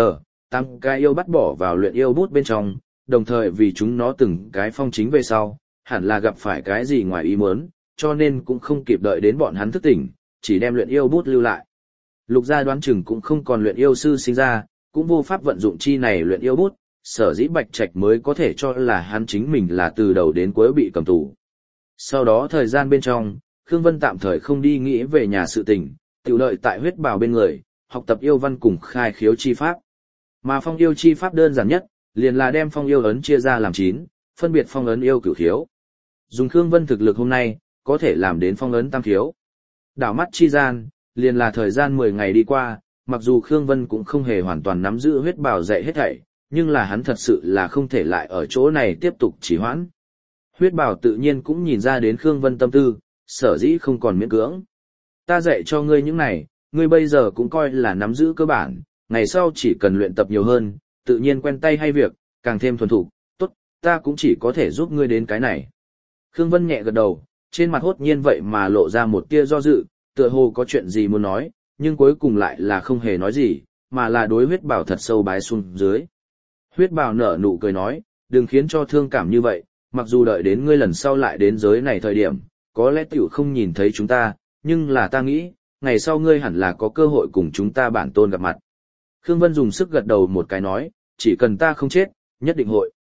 tăng cái yêu bắt bỏ vào luyện yêu bút bên trong, đồng thời vì chúng nó từng cái phong chính về sau, hẳn là gặp phải cái gì ngoài ý muốn, cho nên cũng không kịp đợi đến bọn hắn thức tỉnh, chỉ đem luyện yêu bút lưu lại. Lục gia đoán chừng cũng không còn luyện yêu sư sinh ra, cũng vô pháp vận dụng chi này luyện yêu bút, sở dĩ Bạch Trạch mới có thể cho là hắn chính mình là từ đầu đến cuối bị cầm tù. Sau đó thời gian bên trong, Khương Vân tạm thời không đi nghĩ về nhà sự tình, tiểu đợi tại Huyết Bảo bên người, học tập yêu văn cùng khai khiếu chi pháp. Mà phong yêu chi pháp đơn giản nhất, liền là đem phong yêu ấn chia ra làm 9, phân biệt phong ấn yêu cửu khiếu. Dùng Khương Vân thực lực hôm nay, có thể làm đến phong ấn tam khiếu. Đảo mắt chi gian, liền là thời gian 10 ngày đi qua, mặc dù Khương Vân cũng không hề hoàn toàn nắm giữ Huyết Bảo dạy hết thảy, nhưng là hắn thật sự là không thể lại ở chỗ này tiếp tục trì hoãn. Huyết Bảo tự nhiên cũng nhìn ra đến Khương Vân tâm tư, sở dĩ không còn miễn cưỡng. Ta dạy cho ngươi những này, ngươi bây giờ cũng coi là nắm giữ cơ bản, ngày sau chỉ cần luyện tập nhiều hơn, tự nhiên quen tay hay việc, càng thêm thuần thục, tốt, ta cũng chỉ có thể giúp ngươi đến cái này. Khương Vân nhẹ gật đầu, trên mặt hốt nhiên vậy mà lộ ra một tia do dự, tựa hồ có chuyện gì muốn nói, nhưng cuối cùng lại là không hề nói gì, mà là đối Huyết Bảo thật sâu bái xuống dưới. Huyết Bảo nở nụ cười nói, đừng khiến cho thương cảm như vậy, mặc dù đợi đến ngươi lần sau lại đến giới này thời điểm, có lẽ tiểu không nhìn thấy chúng ta, nhưng là ta nghĩ, ngày sau ngươi hẳn là có cơ hội cùng chúng ta bản tôn gặp mặt. Khương Vân dùng sức gật đầu một cái nói, chỉ cần ta không chết, nhất định hội.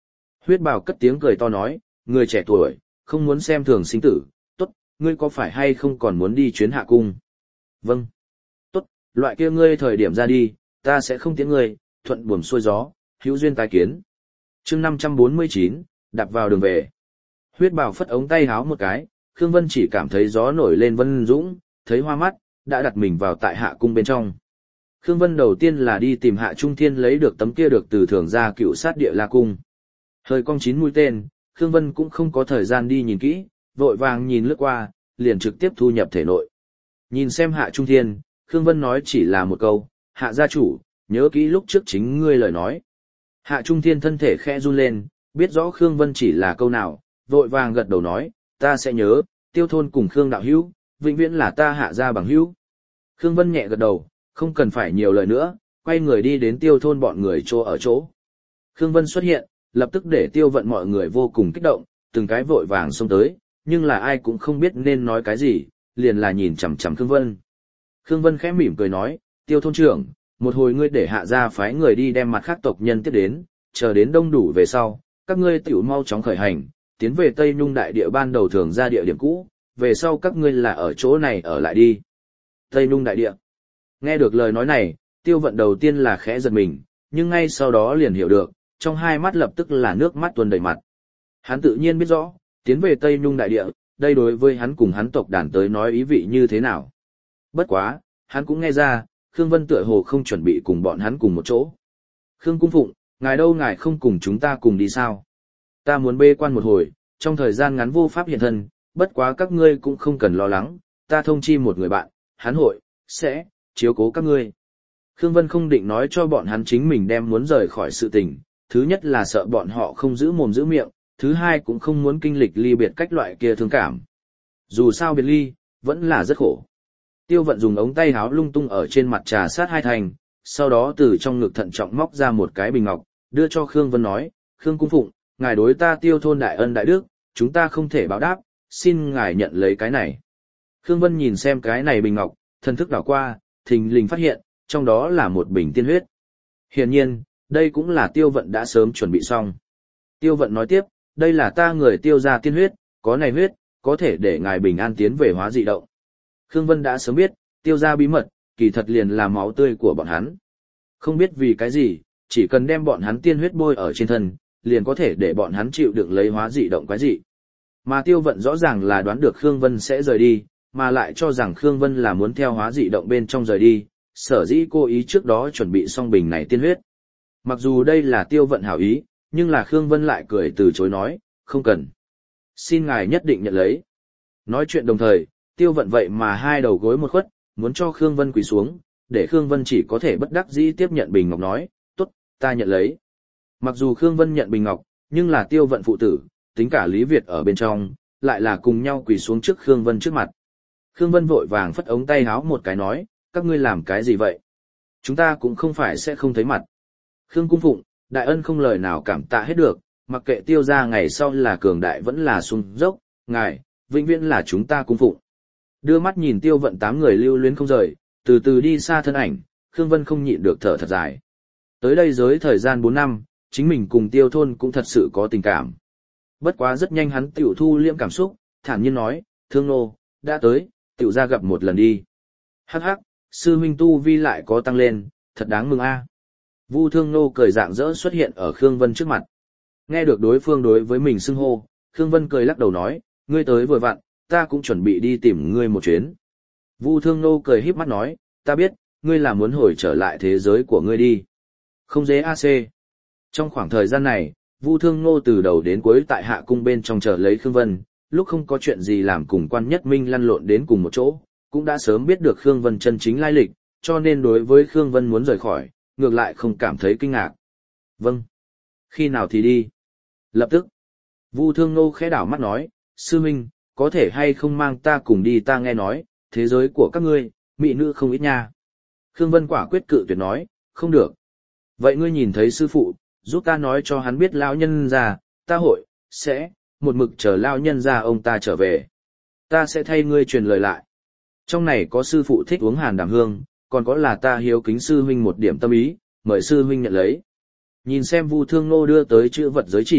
Huyết Bảo cất tiếng cười to nói, người trẻ tuổi, không muốn xem thường sinh tử, tốt, ngươi có phải hay không còn muốn đi chuyến hạ cung? Vâng. Tốt, loại kia ngươi thời điểm ra đi, ta sẽ không tiễn ngươi, thuận buồm xuôi gió, hữu duyên tái kiến. chương 549, đạp vào đường về. Huyết Bảo phất ống tay háo một cái, Khương Vân chỉ cảm thấy gió nổi lên vân dũng, thấy hoa mắt, đã đặt mình vào tại hạ cung bên trong. Khương Vân đầu tiên là đi tìm Hạ Trung Thiên lấy được tấm kia được từ thưởng ra cựu sát địa la cung. Hơi cong 9 mũi tên, Khương Vân cũng không có thời gian đi nhìn kỹ, vội vàng nhìn lướt qua, liền trực tiếp thu nhập thể nội. Nhìn xem Hạ Trung Thiên, Khương Vân nói chỉ là một câu, Hạ gia chủ, nhớ kỹ lúc trước chính ngươi lời nói. Hạ Trung Thiên thân thể khẽ run lên, biết rõ Khương Vân chỉ là câu nào, vội vàng gật đầu nói, ta sẽ nhớ, Tiêu thôn cùng Khương đạo hữu, vĩnh viễn là ta Hạ gia bằng hữu. Khương Vân nhẹ gật đầu, không cần phải nhiều lời nữa, quay người đi đến Tiêu thôn bọn người chỗ ở chỗ. Khương Vân xuất hiện, lập tức để Tiêu vận mọi người vô cùng kích động, từng cái vội vàng xông tới, nhưng là ai cũng không biết nên nói cái gì, liền là nhìn chằm chằm Khương Vân. Khương Vân khẽ mỉm cười nói, Tiêu thôn trưởng, một hồi ngươi để Hạ gia phái người đi đem mặt khác tộc nhân tiếp đến, chờ đến đông đủ về sau, các ngươi tiểu mau chóng khởi hành, tiến về Tây Nhung đại địa ban đầu thường ra địa điểm cũ, về sau các ngươi là ở chỗ này ở lại đi. Tây Nhung đại địa. Nghe được lời nói này, Tiêu vận đầu tiên là khẽ giật mình, nhưng ngay sau đó liền hiểu được, trong hai mắt lập tức là nước mắt tuôn đầy mặt. Hắn tự nhiên biết rõ, tiến về Tây Nhung đại địa, đây đối với hắn cùng hắn tộc đàn tới nói ý vị như thế nào. Bất quá, hắn cũng nghe ra, Khương Vân tựa hồ không chuẩn bị cùng bọn hắn cùng một chỗ. Khương Cung Phụng, ngài đâu ngài không cùng chúng ta cùng đi sao? Ta muốn bê quan một hồi, trong thời gian ngắn vô pháp hiện thân, bất quá các ngươi cũng không cần lo lắng, ta thông chi một người bạn, hắn hội, sẽ, chiếu cố các ngươi. Khương Vân không định nói cho bọn hắn chính mình đem muốn rời khỏi sự tình, thứ nhất là sợ bọn họ không giữ mồm giữ miệng, thứ hai cũng không muốn kinh lịch ly biệt cách loại kia thương cảm. Dù sao biệt ly, vẫn là rất khổ. Tiêu vận dùng ống tay háo lung tung ở trên mặt trà sát hai thành, sau đó từ trong ngực thận trọng móc ra một cái bình ngọc, đưa cho Khương Vân nói, Khương Cung Phụng, ngài đối ta Tiêu thôn đại ân đại đức, chúng ta không thể báo đáp, xin ngài nhận lấy cái này. Khương Vân nhìn xem cái này bình ngọc, thần thức đảo qua, thình lình phát hiện, trong đó là một bình tiên huyết. Hiển nhiên, đây cũng là Tiêu vận đã sớm chuẩn bị xong. Tiêu vận nói tiếp, đây là ta người Tiêu gia tiên huyết, có này huyết, có thể để ngài bình an tiến về hóa dị động. Khương Vân đã sớm biết, Tiêu gia bí mật, kỳ thật liền là máu tươi của bọn hắn. Không biết vì cái gì, chỉ cần đem bọn hắn tiên huyết bôi ở trên thân, liền có thể để bọn hắn chịu đựng lấy hóa dị động quái dị. Mà Tiêu vận rõ ràng là đoán được Khương Vân sẽ rời đi, mà lại cho rằng Khương Vân là muốn theo hóa dị động bên trong rời đi, sở dĩ cô ý trước đó chuẩn bị xong bình này tiên huyết. Mặc dù đây là Tiêu vận hảo ý, nhưng là Khương Vân lại cười từ chối nói, không cần. Xin ngài nhất định nhận lấy. Nói chuyện đồng thời, Tiêu vận vậy mà hai đầu gối một khuất, muốn cho Khương Vân quỳ xuống, để Khương Vân chỉ có thể bất đắc dĩ tiếp nhận bình ngọc nói, tốt, ta nhận lấy. Mặc dù Khương Vân nhận bình ngọc, nhưng là Tiêu vận phụ tử, tính cả Lý Việt ở bên trong, lại là cùng nhau quỳ xuống trước Khương Vân trước mặt. Khương Vân vội vàng phất ống tay háo một cái nói, các ngươi làm cái gì vậy? Chúng ta cũng không phải sẽ không thấy mặt. Khương Cung Phụng, đại ân không lời nào cảm tạ hết được, mặc kệ Tiêu gia ngày sau là cường đại vẫn là sung dốc, ngài, vĩnh viễn là chúng ta cung phụng. Đưa mắt nhìn Tiêu vận 8 người lưu luyến không rời, từ từ đi xa thân ảnh, Khương Vân không nhịn được thở thật dài. Tới đây giới thời gian 4 năm, chính mình cùng Tiêu thôn cũng thật sự có tình cảm. Bất quá rất nhanh hắn tiểu thu liễm cảm xúc, thản nhiên nói, Thương nô, đã tới, tiểu ra gặp một lần đi. Hắc hắc, sư huynh tu vi lại có tăng lên, thật đáng mừng a. Vu Thương nô cười rạng rỡ xuất hiện ở Khương Vân trước mặt. Nghe được đối phương đối với mình xưng hô, Khương Vân cười lắc đầu nói, ngươi tới vừa vặn, ta cũng chuẩn bị đi tìm ngươi một chuyến. Vu Thương nô cười híp mắt nói, ta biết, ngươi là muốn hồi trở lại thế giới của ngươi đi. Không dễ AC. Trong khoảng thời gian này, Vu Thương nô từ đầu đến cuối tại hạ cung bên trong chờ lấy Khương Vân, lúc không có chuyện gì làm cùng Quan Nhất Minh lăn lộn đến cùng một chỗ, cũng đã sớm biết được Khương Vân chân chính lai lịch, cho nên đối với Khương Vân muốn rời khỏi, ngược lại không cảm thấy kinh ngạc. Vâng. Khi nào thì đi? Lập tức. Vu Thương nô khẽ đảo mắt nói, sư huynh, có thể hay không mang ta cùng đi, ta nghe nói, thế giới của các ngươi, mỹ nữ không ít nha. Khương Vân quả quyết cự tuyệt nói, không được. Vậy ngươi nhìn thấy sư phụ, giúp ta nói cho hắn biết lão nhân già, ta hội, sẽ, một mực chờ lão nhân già ông ta trở về. Ta sẽ thay ngươi truyền lời lại. Trong này có sư phụ thích uống hàn đàm hương, còn có là ta hiếu kính sư huynh một điểm tâm ý, mời sư huynh nhận lấy. Nhìn xem Vu Thương nô đưa tới chữ vật giới chỉ,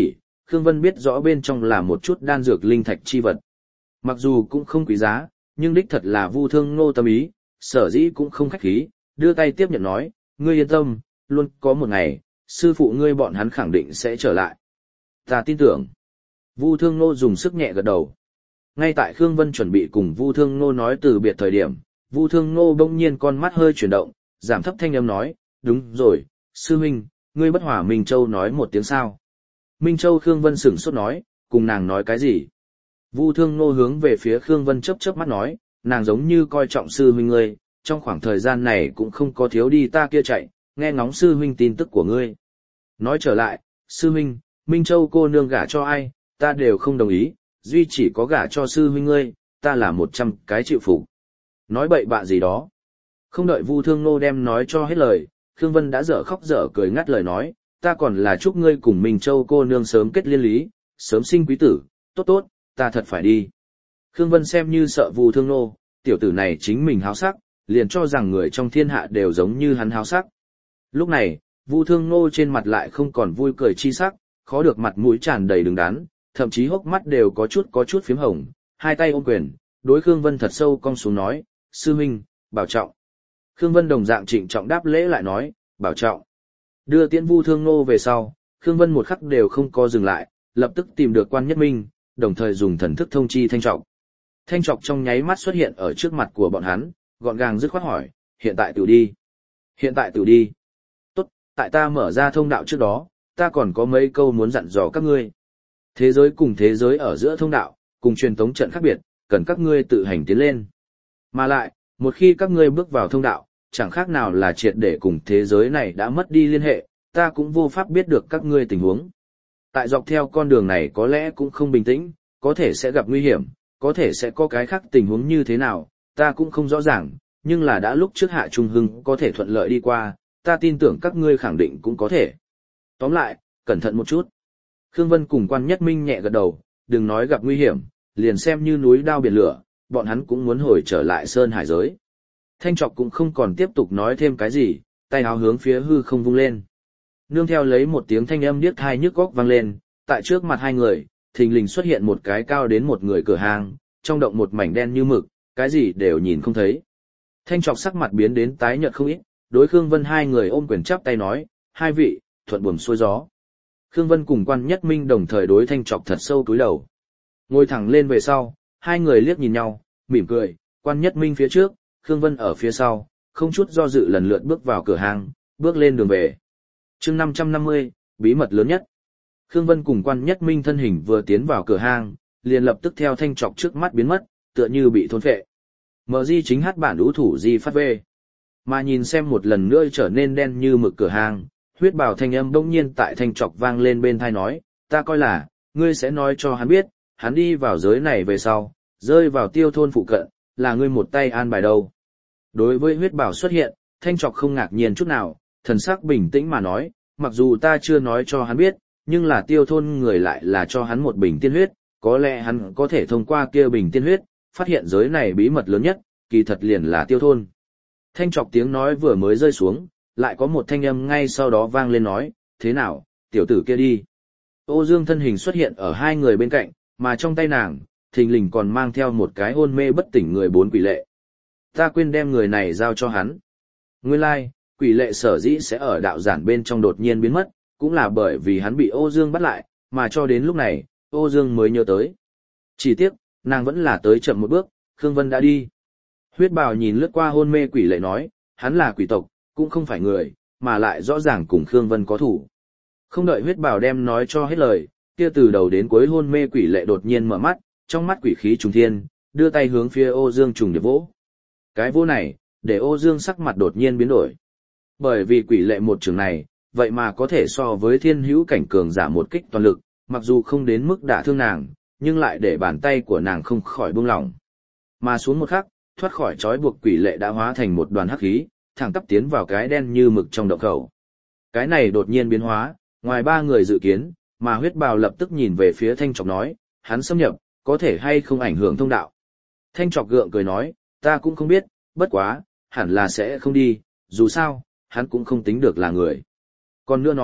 Khương Vân biết rõ bên trong là một chút đan dược linh thạch chi vật. Mặc dù cũng không quý giá, nhưng đích thật là Vu Thương Nô tâm ý, sở dĩ cũng không khách khí, đưa tay tiếp nhận nói, ngươi yên tâm, luôn có một ngày, sư phụ ngươi bọn hắn khẳng định sẽ trở lại. Ta tin tưởng. Vu Thương Nô dùng sức nhẹ gật đầu. Ngay tại Khương Vân chuẩn bị cùng Vu Thương Nô nói từ biệt thời điểm, Vu Thương Nô bỗng nhiên con mắt hơi chuyển động, giảm thấp thanh âm nói, đúng rồi, sư huynh, ngươi bất hỏa Minh Châu nói một tiếng sao. Minh Châu Khương Vân sửng sốt nói, cùng nàng nói cái gì? Vu Thương Nô hướng về phía Khương Vân chớp chớp mắt nói, nàng giống như coi trọng sư huynh ngươi, trong khoảng thời gian này cũng không có thiếu đi ta kia chạy, nghe ngóng sư huynh tin tức của ngươi. Nói trở lại, sư huynh, Minh Châu cô nương gả cho ai, ta đều không đồng ý, duy chỉ có gả cho sư huynh ngươi, ta là 100 cái chịu phục. Nói bậy bạ gì đó. Không đợi Vu Thương Nô đem nói cho hết lời, Khương Vân đã dở khóc dở cười ngắt lời nói, ta còn là chúc ngươi cùng Minh Châu cô nương sớm kết liên lý, sớm sinh quý tử, tốt tốt, ta thật phải đi. Khương Vân xem như sợ Vu Thương Nô, tiểu tử này chính mình háo sắc, liền cho rằng người trong thiên hạ đều giống như hắn háo sắc. Lúc này, Vu Thương Nô trên mặt lại không còn vui cười chi sắc, khó được mặt mũi tràn đầy đứng đắn, thậm chí hốc mắt đều có chút phím hồng, hai tay ôm quyền, đối Khương Vân thật sâu cong xuống nói, sư huynh, bảo trọng. Khương Vân đồng dạng trịnh trọng đáp lễ lại nói, bảo trọng. Đưa tiễn Vu Thương Nô về sau, Khương Vân một khắc đều không có dừng lại, lập tức tìm được Quan Nhất Minh, đồng thời dùng thần thức thông chi Thanh Trọc. Thanh Trọc trong nháy mắt xuất hiện ở trước mặt của bọn hắn, gọn gàng dứt khoát hỏi, hiện tại tự đi. Hiện tại tự đi. Tốt, tại ta mở ra thông đạo trước đó, ta còn có mấy câu muốn dặn dò các ngươi. Thế giới cùng thế giới ở giữa thông đạo, cùng truyền tống trận khác biệt, cần các ngươi tự hành tiến lên. Mà lại, một khi các ngươi bước vào thông đạo, chẳng khác nào là triệt để cùng thế giới này đã mất đi liên hệ, ta cũng vô pháp biết được các ngươi tình huống. Tại dọc theo con đường này có lẽ cũng không bình tĩnh, có thể sẽ gặp nguy hiểm, có thể sẽ có cái khác tình huống như thế nào, ta cũng không rõ ràng, nhưng là đã lúc trước Hạ Trung Hưng có thể thuận lợi đi qua, ta tin tưởng các ngươi khẳng định cũng có thể. Tóm lại, cẩn thận một chút. Khương Vân cùng Quan Nhất Minh nhẹ gật đầu, đừng nói gặp nguy hiểm, liền xem như núi đao biển lửa, bọn hắn cũng muốn hồi trở lại Sơn Hải giới. Thanh Trọc cũng không còn tiếp tục nói thêm cái gì, tay áo hướng phía hư không vung lên. Nương theo lấy một tiếng thanh âm điếc tai nhức óc vang lên, tại trước mặt hai người, thình lình xuất hiện một cái cao đến một người cửa hàng, trong động một mảnh đen như mực, cái gì đều nhìn không thấy. Thanh Trọc sắc mặt biến đến tái nhợt không ít, đối Khương Vân hai người ôm quyền chắp tay nói, hai vị, thuận buồm xuôi gió. Khương Vân cùng Quan Nhất Minh đồng thời đối Thanh Trọc thật sâu cúi đầu. Ngồi thẳng lên về sau, hai người liếc nhìn nhau, mỉm cười, Quan Nhất Minh phía trước, Khương Vân ở phía sau, không chút do dự lần lượt bước vào cửa hàng, bước lên đường về. Chương 550, bí mật lớn nhất. Khương Vân cùng Quan Nhất Minh thân hình vừa tiến vào cửa hàng, liền lập tức theo Thanh Trọc trước mắt biến mất, tựa như bị thôn phệ. MG chính hát bản ưu thủ di phát về. Mà nhìn xem một lần nữa trở nên đen như mực cửa hàng, huyết bào thanh âm bỗng nhiên tại Thanh Trọc vang lên bên tai nói, ta coi là, ngươi sẽ nói cho hắn biết, hắn đi vào giới này về sau, rơi vào Tiêu thôn phụ cận, là ngươi một tay an bài đâu. Đối với huyết bào xuất hiện, Thanh Trọc không ngạc nhiên chút nào, thần sắc bình tĩnh mà nói, mặc dù ta chưa nói cho hắn biết, nhưng là Tiêu thôn người lại là cho hắn một bình tiên huyết, có lẽ hắn có thể thông qua kia bình tiên huyết, phát hiện giới này bí mật lớn nhất, kỳ thật liền là Tiêu thôn. Thanh Trọc tiếng nói vừa mới rơi xuống, lại có một thanh âm ngay sau đó vang lên nói, thế nào, tiểu tử kia đi. Ô Dương thân hình xuất hiện ở hai người bên cạnh, mà trong tay nàng, thình lình còn mang theo một cái hôn mê bất tỉnh người bốn quỷ lệ. Ta quên đem người này giao cho hắn. Nguyên lai, quỷ lệ sở dĩ sẽ ở đạo giản bên trong đột nhiên biến mất, cũng là bởi vì hắn bị Ô Dương bắt lại, mà cho đến lúc này, Ô Dương mới nhớ tới. Chỉ tiếc, nàng vẫn là tới chậm một bước, Khương Vân đã đi. Huyết bào nhìn lướt qua hôn mê quỷ lệ nói, hắn là quỷ tộc, cũng không phải người, mà lại rõ ràng cùng Khương Vân có thủ. Không đợi huyết bào đem nói cho hết lời, kia từ đầu đến cuối hôn mê quỷ lệ đột nhiên mở mắt, trong mắt quỷ khí trùng thiên, đưa tay hướng phía Ô Dương trùng điệp vỗ. Cái vỗ này, để Ô Dương sắc mặt đột nhiên biến đổi. Bởi vì quỷ lệ một trường này, vậy mà có thể so với thiên hữu cảnh cường giả một kích toàn lực, mặc dù không đến mức đả thương nàng, nhưng lại để bàn tay của nàng không khỏi buông lỏng. Mà xuống một khắc, thoát khỏi trói buộc quỷ lệ đã hóa thành một đoàn hắc khí, thẳng tắp tiến vào cái đen như mực trong động khẩu. Cái này đột nhiên biến hóa, ngoài ba người dự kiến, mà huyết bào lập tức nhìn về phía Thanh Trọc nói, hắn xâm nhập, có thể hay không ảnh hưởng thông đạo. Thanh Trọc gượng cười nói, ta cũng không biết, bất quá, hẳn là sẽ không đi, dù sao, hắn cũng không tính được là người. Còn nữa nói,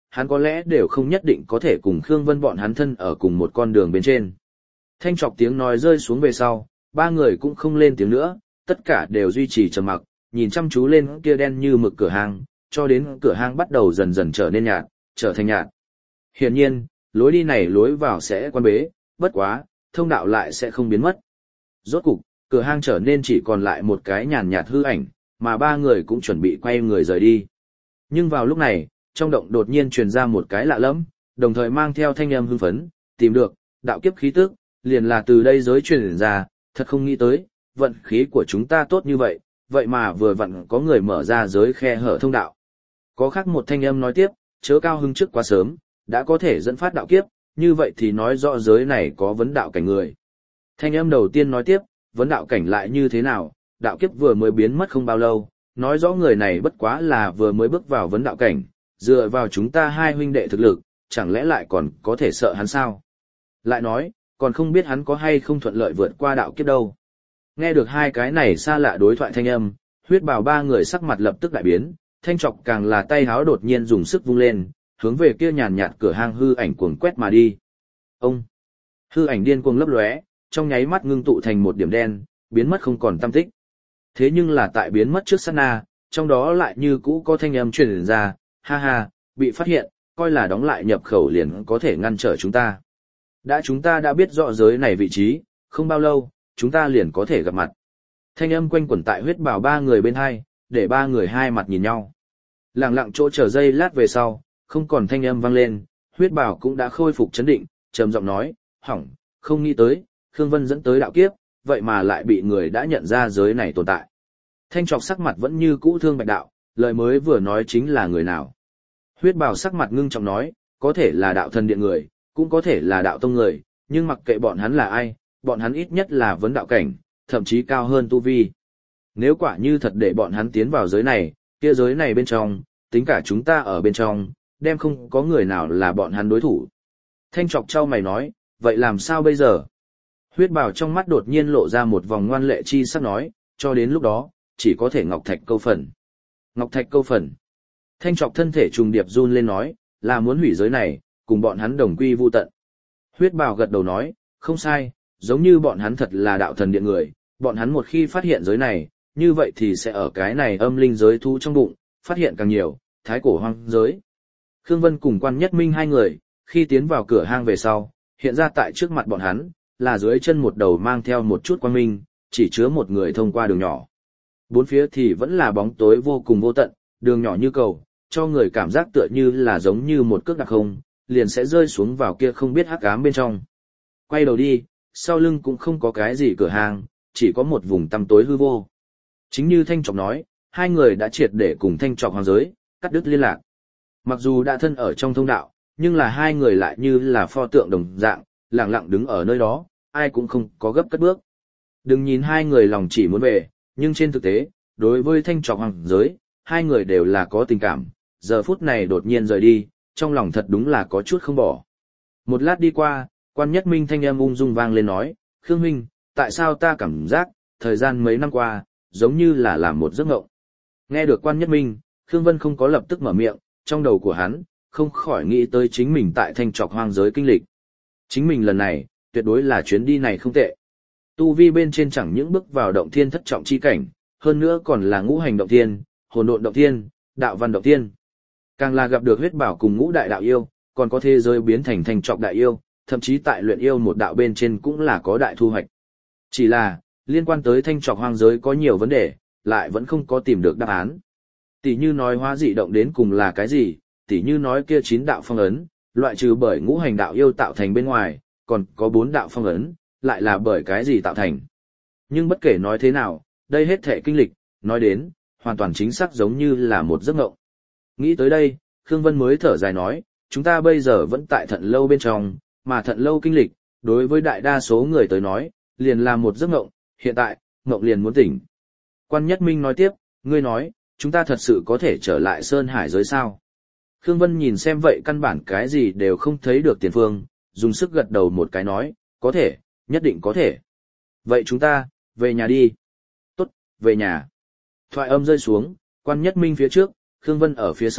hắn có lẽ đều không nhất định có thể cùng Khương Vân bọn hắn thân ở cùng một con đường bên trên. Thanh trọc tiếng nói rơi xuống về sau, ba người cũng không lên tiếng nữa, tất cả đều duy trì trầm mặc, nhìn chăm chú lên kia đen như mực cửa hang, cho đến cửa hang bắt đầu dần dần trở nên nhạt, trở thành nhạt. Hiển nhiên, lối đi này lối vào sẽ quan bế, bất quá, thông đạo lại sẽ không biến mất. Rốt cục, cửa hang trở nên chỉ còn lại một cái nhàn nhạt hư ảnh, mà ba người cũng chuẩn bị quay người rời đi. Nhưng vào lúc này, trong động đột nhiên truyền ra một cái lạ lẫm, đồng thời mang theo thanh âm hưng phấn, tìm được, đạo kiếp khí tức, liền là từ đây giới truyền ra, thật không nghĩ tới, vận khí của chúng ta tốt như vậy, vậy mà vừa vặn có người mở ra giới khe hở thông đạo. Có khác một thanh âm nói tiếp, chớ cao hứng trước quá sớm, đã có thể dẫn phát đạo kiếp, như vậy thì nói rõ giới này có vấn đạo cảnh người. Thanh âm đầu tiên nói tiếp, vấn đạo cảnh lại như thế nào, đạo kiếp vừa mới biến mất không bao lâu, nói rõ người này bất quá là vừa mới bước vào vấn đạo cảnh, dựa vào chúng ta hai huynh đệ thực lực, chẳng lẽ lại còn có thể sợ hắn sao? Lại nói, còn không biết hắn có hay không thuận lợi vượt qua đạo kiếp đâu. Nghe được hai cái này xa lạ đối thoại thanh âm, huyết bào ba người sắc mặt lập tức đại biến, thanh trọc càng là tay háo đột nhiên dùng sức vung lên, hướng về kia nhàn nhạt cửa hang hư ảnh cuồng quét mà đi. Ông! Hư ảnh điên cuồng lấp lóe, trong nháy mắt ngưng tụ thành một điểm đen, biến mất không còn tăm tích. Thế nhưng là tại biến mất trước sát na, trong đó lại như cũ có thanh âm truyền ra, ha ha, bị phát hiện, coi là đóng lại nhập khẩu liền có thể ngăn trở chúng ta. Chúng ta đã biết rõ giới này vị trí, không bao lâu, chúng ta liền có thể gặp mặt. Thanh âm quanh quẩn tại huyết bào ba người bên hai, để ba người hai mặt nhìn nhau. Lặng lặng chỗ chờ giây lát về sau, không còn thanh âm vang lên, huyết bào cũng đã khôi phục chấn định, trầm giọng nói, hỏng, không nghĩ tới, Khương Vân dẫn tới đạo kiếp, vậy mà lại bị người đã nhận ra giới này tồn tại. Thanh trọc sắc mặt vẫn như cũ thương bạch đạo, lời mới vừa nói chính là người nào. Huyết bào sắc mặt ngưng trọng nói, có thể là đạo thần điện người, cũng có thể là đạo tông người, nhưng mặc kệ bọn hắn là ai, bọn hắn ít nhất là vấn đạo cảnh, thậm chí cao hơn tu vi. Nếu quả như thật để bọn hắn tiến vào giới này, kia giới này bên trong, tính cả chúng ta ở bên trong, đem không có người nào là bọn hắn đối thủ. Thanh trọc trao mày nói, vậy làm sao bây giờ? Huyết bào trong mắt đột nhiên lộ ra một vòng ngoan lệ chi sắc nói, cho đến lúc đó, chỉ có thể ngọc thạch câu phần. Ngọc thạch câu phần. Thanh trọc thân thể trùng điệp run lên nói, là muốn hủy giới này, cùng bọn hắn đồng quy vu tận. Huyết bào gật đầu nói, không sai, giống như bọn hắn thật là đạo thần điện người, bọn hắn một khi phát hiện giới này, như vậy thì sẽ ở cái này âm linh giới thu trong bụng, phát hiện càng nhiều, thái cổ hoang giới. Khương Vân cùng Quan Nhất Minh hai người, khi tiến vào cửa hang về sau, hiện ra tại trước mặt bọn hắn, là dưới chân một đầu mang theo một chút quang minh, chỉ chứa một người thông qua đường nhỏ. Bốn phía thì vẫn là bóng tối vô cùng vô tận, đường nhỏ như cầu, cho người cảm giác tựa như là giống như một cước đặc không, liền sẽ rơi xuống vào kia không biết hắc ám bên trong. Quay đầu đi, sau lưng cũng không có cái gì cửa hàng, chỉ có một vùng tăm tối hư vô. Chính như Thanh Trọc nói, hai người đã triệt để cùng Thanh Trọc hoàng giới, cắt đứt liên lạc. Mặc dù đã thân ở trong thông đạo, nhưng là hai người lại như là pho tượng đồng dạng, lặng lặng đứng ở nơi đó, ai cũng không có gấp cất bước. Đừng nhìn hai người lòng chỉ muốn về, nhưng trên thực tế, đối với Thanh Trọc hoàng giới, hai người đều là có tình cảm, giờ phút này đột nhiên rời đi, trong lòng thật đúng là có chút không bỏ. Một lát đi qua, Quan Nhất Minh thanh âm ung dung vang lên nói, Khương Minh, tại sao ta cảm giác, thời gian mấy năm qua, giống như là làm một giấc mộng. Nghe được Quan Nhất Minh, Khương Vân không có lập tức mở miệng, trong đầu của hắn, không khỏi nghĩ tới chính mình tại Thanh Trọc hoang giới kinh lịch. Chính mình lần này, tuyệt đối là chuyến đi này không tệ. Tu vi bên trên chẳng những bước vào động thiên thất trọng chi cảnh, hơn nữa còn là ngũ hành động thiên, hồn độn động thiên, đạo văn động thiên. Càng là gặp được huyết bảo cùng ngũ đại đạo yêu, còn có thế giới biến thành Thanh Trọc đại yêu, thậm chí tại luyện yêu một đạo bên trên cũng là có đại thu hoạch. Chỉ là, liên quan tới Thanh Trọc hoang giới có nhiều vấn đề, lại vẫn không có tìm được đáp án. Tỷ như nói hóa dị động đến cùng là cái gì, tỷ như nói kia 9 đạo phong ấn, loại trừ bởi ngũ hành đạo yêu tạo thành bên ngoài, còn có 4 đạo phong ấn, lại là bởi cái gì tạo thành. Nhưng bất kể nói thế nào, đây hết thể kinh lịch, nói đến, hoàn toàn chính xác giống như là một giấc mộng. Nghĩ tới đây, Khương Vân mới thở dài nói, chúng ta bây giờ vẫn tại thận lâu bên trong, mà thận lâu kinh lịch, đối với đại đa số người tới nói, liền là một giấc mộng, hiện tại, mộng liền muốn tỉnh. Quan Nhất Minh nói tiếp, ngươi nói, chúng ta thật sự có thể trở lại Sơn Hải giới sao? Khương Vân nhìn xem vậy căn bản cái gì đều không thấy được tiền phương, dùng sức gật đầu một cái nói, có thể, nhất định có thể. Vậy chúng ta, về nhà đi. Tốt, về nhà. Thoại âm rơi xuống, Quan Nhất Minh phía trước, Khương Vân ở phía sau,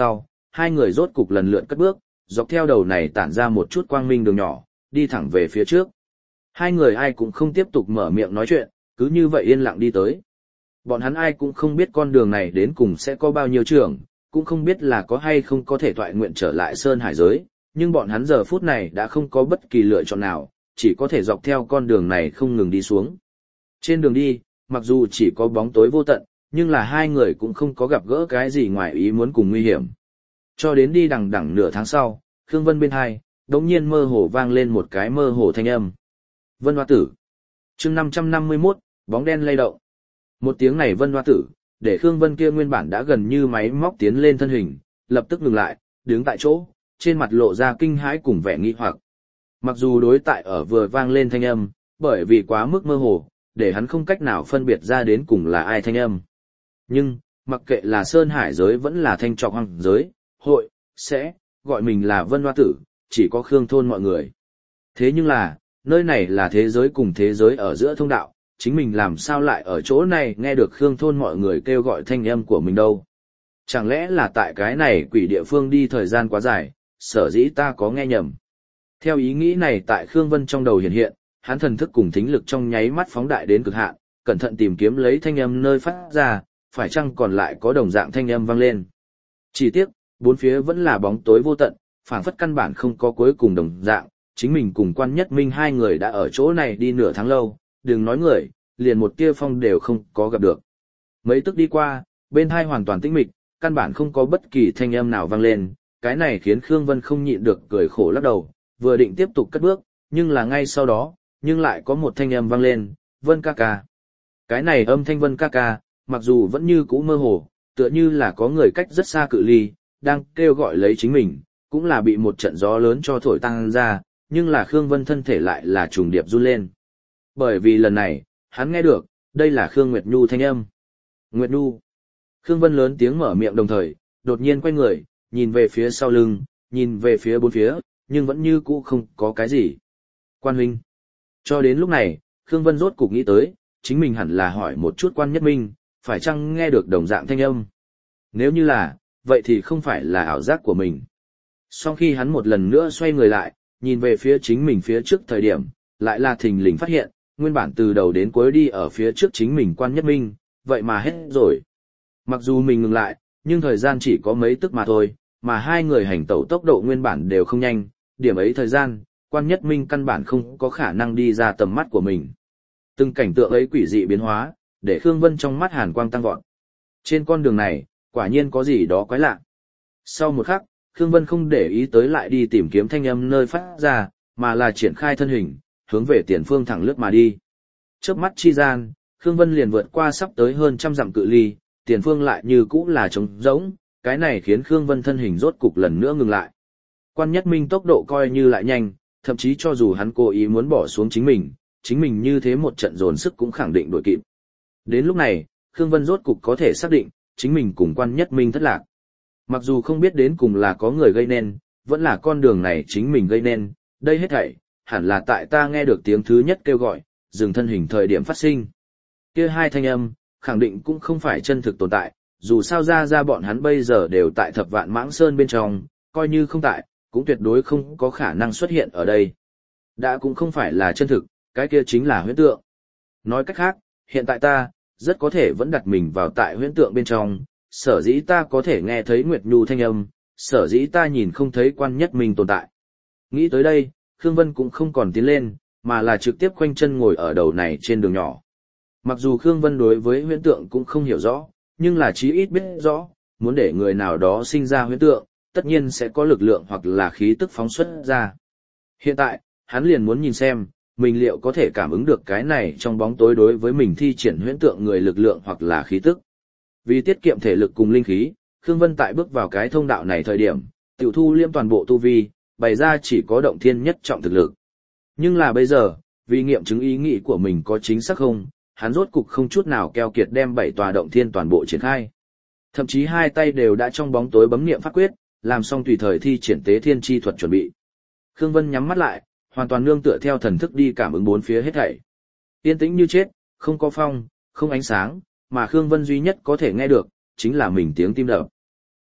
hai người rốt cục lần lượt cất bước, dọc theo đầu này tản ra một chút quang minh đường nhỏ, đi thẳng về phía trước. Hai người ai cũng không tiếp tục mở miệng nói chuyện, cứ như vậy yên lặng đi tới. Bọn hắn ai cũng không biết con đường này đến cùng sẽ có bao nhiêu trường, cũng không biết là có hay không có thể toại nguyện trở lại Sơn Hải giới, nhưng bọn hắn giờ phút này đã không có bất kỳ lựa chọn nào, chỉ có thể dọc theo con đường này không ngừng đi xuống. Trên đường đi, mặc dù chỉ có bóng tối vô tận, nhưng là hai người cũng không có gặp gỡ cái gì ngoài ý muốn cùng nguy hiểm. Cho đến đi đằng đẵng nửa tháng sau, Khương Vân bên hai, đột nhiên mơ hồ vang lên một cái mơ hồ thanh âm. Vân Hoa Tử. Chương 551, bóng đen lay động. Một tiếng này Vân Hoa Tử, để Khương Vân kia nguyên bản đã gần như máy móc tiến lên thân hình, lập tức ngừng lại, đứng tại chỗ, trên mặt lộ ra kinh hãi cùng vẻ nghi hoặc. Mặc dù đối tại ở vừa vang lên thanh âm, bởi vì quá mức mơ hồ, để hắn không cách nào phân biệt ra đến cùng là ai thanh âm. Nhưng, mặc kệ là Sơn Hải giới vẫn là Thanh Trọc Hoàng giới, hội, sẽ, gọi mình là Vân Hoa Tử, chỉ có Khương thôn mọi người. Thế nhưng là, nơi này là thế giới cùng thế giới ở giữa thông đạo, chính mình làm sao lại ở chỗ này nghe được Khương thôn mọi người kêu gọi thanh âm của mình đâu. Chẳng lẽ là tại cái này quỷ địa phương đi thời gian quá dài, sở dĩ ta có nghe nhầm. Theo ý nghĩ này tại Khương Vân trong đầu hiện hiện, hắn thần thức cùng thính lực trong nháy mắt phóng đại đến cực hạn, cẩn thận tìm kiếm lấy thanh âm nơi phát ra, phải chăng còn lại có đồng dạng thanh âm vang lên. Chỉ tiếc, bốn phía vẫn là bóng tối vô tận, phảng phất căn bản không có cuối cùng đồng dạng, chính mình cùng Quan Nhất Minh hai người đã ở chỗ này đi nửa tháng lâu, đừng nói người, liền một tia phong đều không có gặp được. Mấy tức đi qua, bên hai hoàn toàn tĩnh mịch, căn bản không có bất kỳ thanh âm nào vang lên, cái này khiến Khương Vân không nhịn được cười khổ lắc đầu, vừa định tiếp tục cất bước, nhưng là ngay sau đó, nhưng lại có một thanh âm vang lên, Vân ca ca. Cái này âm thanh Vân ca ca, mặc dù vẫn như cũ mơ hồ, tựa như là có người cách rất xa cự ly, đang kêu gọi lấy chính mình, cũng là bị một trận gió lớn cho thổi tăng ra, nhưng là Khương Vân thân thể lại là trùng điệp run lên. Bởi vì lần này, hắn nghe được, đây là Khương Nguyệt Nhu thanh âm. Nguyệt Nhu. Khương Vân lớn tiếng mở miệng đồng thời, đột nhiên quay người, nhìn về phía sau lưng, nhìn về phía bốn phía, nhưng vẫn như cũ không có cái gì. Quan huynh. Cho đến lúc này, Khương Vân rốt cục nghĩ tới, chính mình hẳn là hỏi một chút Quan Nhất Minh, phải chăng nghe được đồng dạng thanh âm. Nếu như là, vậy thì không phải là ảo giác của mình. Sau khi hắn một lần nữa xoay người lại, nhìn về phía chính mình phía trước thời điểm, lại là thình lình phát hiện, nguyên bản từ đầu đến cuối đi ở phía trước chính mình Quan Nhất Minh, vậy mà hết rồi. Mặc dù mình ngừng lại, nhưng thời gian chỉ có mấy tức mà thôi, mà hai người hành tẩu tốc độ nguyên bản đều không nhanh, điểm ấy thời gian, Quan Nhất Minh căn bản không có khả năng đi ra tầm mắt của mình. Từng cảnh tượng ấy quỷ dị biến hóa, để Khương Vân trong mắt hàn quang tăng vọt. Trên con đường này, quả nhiên có gì đó quái lạ. Sau một khắc, Khương Vân không để ý tới lại đi tìm kiếm thanh âm nơi phát ra, mà là triển khai thân hình, hướng về tiền phương thẳng lướt mà đi. Chớp mắt chi gian, Khương Vân liền vượt qua sắp tới hơn 100 dặm cự ly, tiền phương lại như cũ là trống rỗng, cái này khiến Khương Vân thân hình rốt cục lần nữa ngừng lại. Quan Nhất Minh tốc độ coi như lại nhanh, thậm chí cho dù hắn cố ý muốn bỏ xuống chính mình như thế một trận dồn sức cũng khẳng định đuổi kịp. Đến lúc này, Khương Vân rốt cục có thể xác định, chính mình cùng Quan Nhất Minh thất lạc. Mặc dù không biết đến cùng là có người gây nên, vẫn là con đường này chính mình gây nên, đây hết thảy, hẳn là tại ta nghe được tiếng thứ nhất kêu gọi, dừng thân hình thời điểm phát sinh. Kia hai thanh âm, khẳng định cũng không phải chân thực tồn tại, dù sao ra bọn hắn bây giờ đều tại Thập Vạn Mãng Sơn bên trong, coi như không tại, cũng tuyệt đối không có khả năng xuất hiện ở đây. Đã cũng không phải là chân thực, cái kia chính là huyễn tượng. Nói cách khác, hiện tại ta, rất có thể vẫn đặt mình vào tại huyễn tượng bên trong, sở dĩ ta có thể nghe thấy Nguyệt Nhu thanh âm, sở dĩ ta nhìn không thấy Quan Nhất Minh tồn tại. Nghĩ tới đây, Khương Vân cũng không còn tiến lên, mà là trực tiếp khoanh chân ngồi ở đầu này trên đường nhỏ. Mặc dù Khương Vân đối với huyễn tượng cũng không hiểu rõ, nhưng là chí ít biết rõ, muốn để người nào đó sinh ra huyễn tượng, tất nhiên sẽ có lực lượng hoặc là khí tức phóng xuất ra. Hiện tại, hắn liền muốn nhìn xem, mình liệu có thể cảm ứng được cái này trong bóng tối đối với mình thi triển huyễn tượng người lực lượng hoặc là khí tức. Vì tiết kiệm thể lực cùng linh khí, Khương Vân tại bước vào cái thông đạo này thời điểm, tiểu thu liêm toàn bộ tu vi, bày ra chỉ có động thiên nhất trọng thực lực. Nhưng là bây giờ, vì nghiệm chứng ý nghĩ của mình có chính xác không, hắn rốt cục không chút nào keo kiệt đem 7 tòa động thiên toàn bộ triển khai. Thậm chí hai tay đều đã trong bóng tối bấm niệm pháp quyết, làm xong tùy thời thi triển tế thiên chi thuật chuẩn bị. Khương Vân nhắm mắt lại, hoàn toàn nương tựa theo thần thức đi cảm ứng bốn phía hết thảy. Yên tĩnh như chết, không có phong, không ánh sáng, mà Khương Vân duy nhất có thể nghe được, chính là mình tiếng tim đập.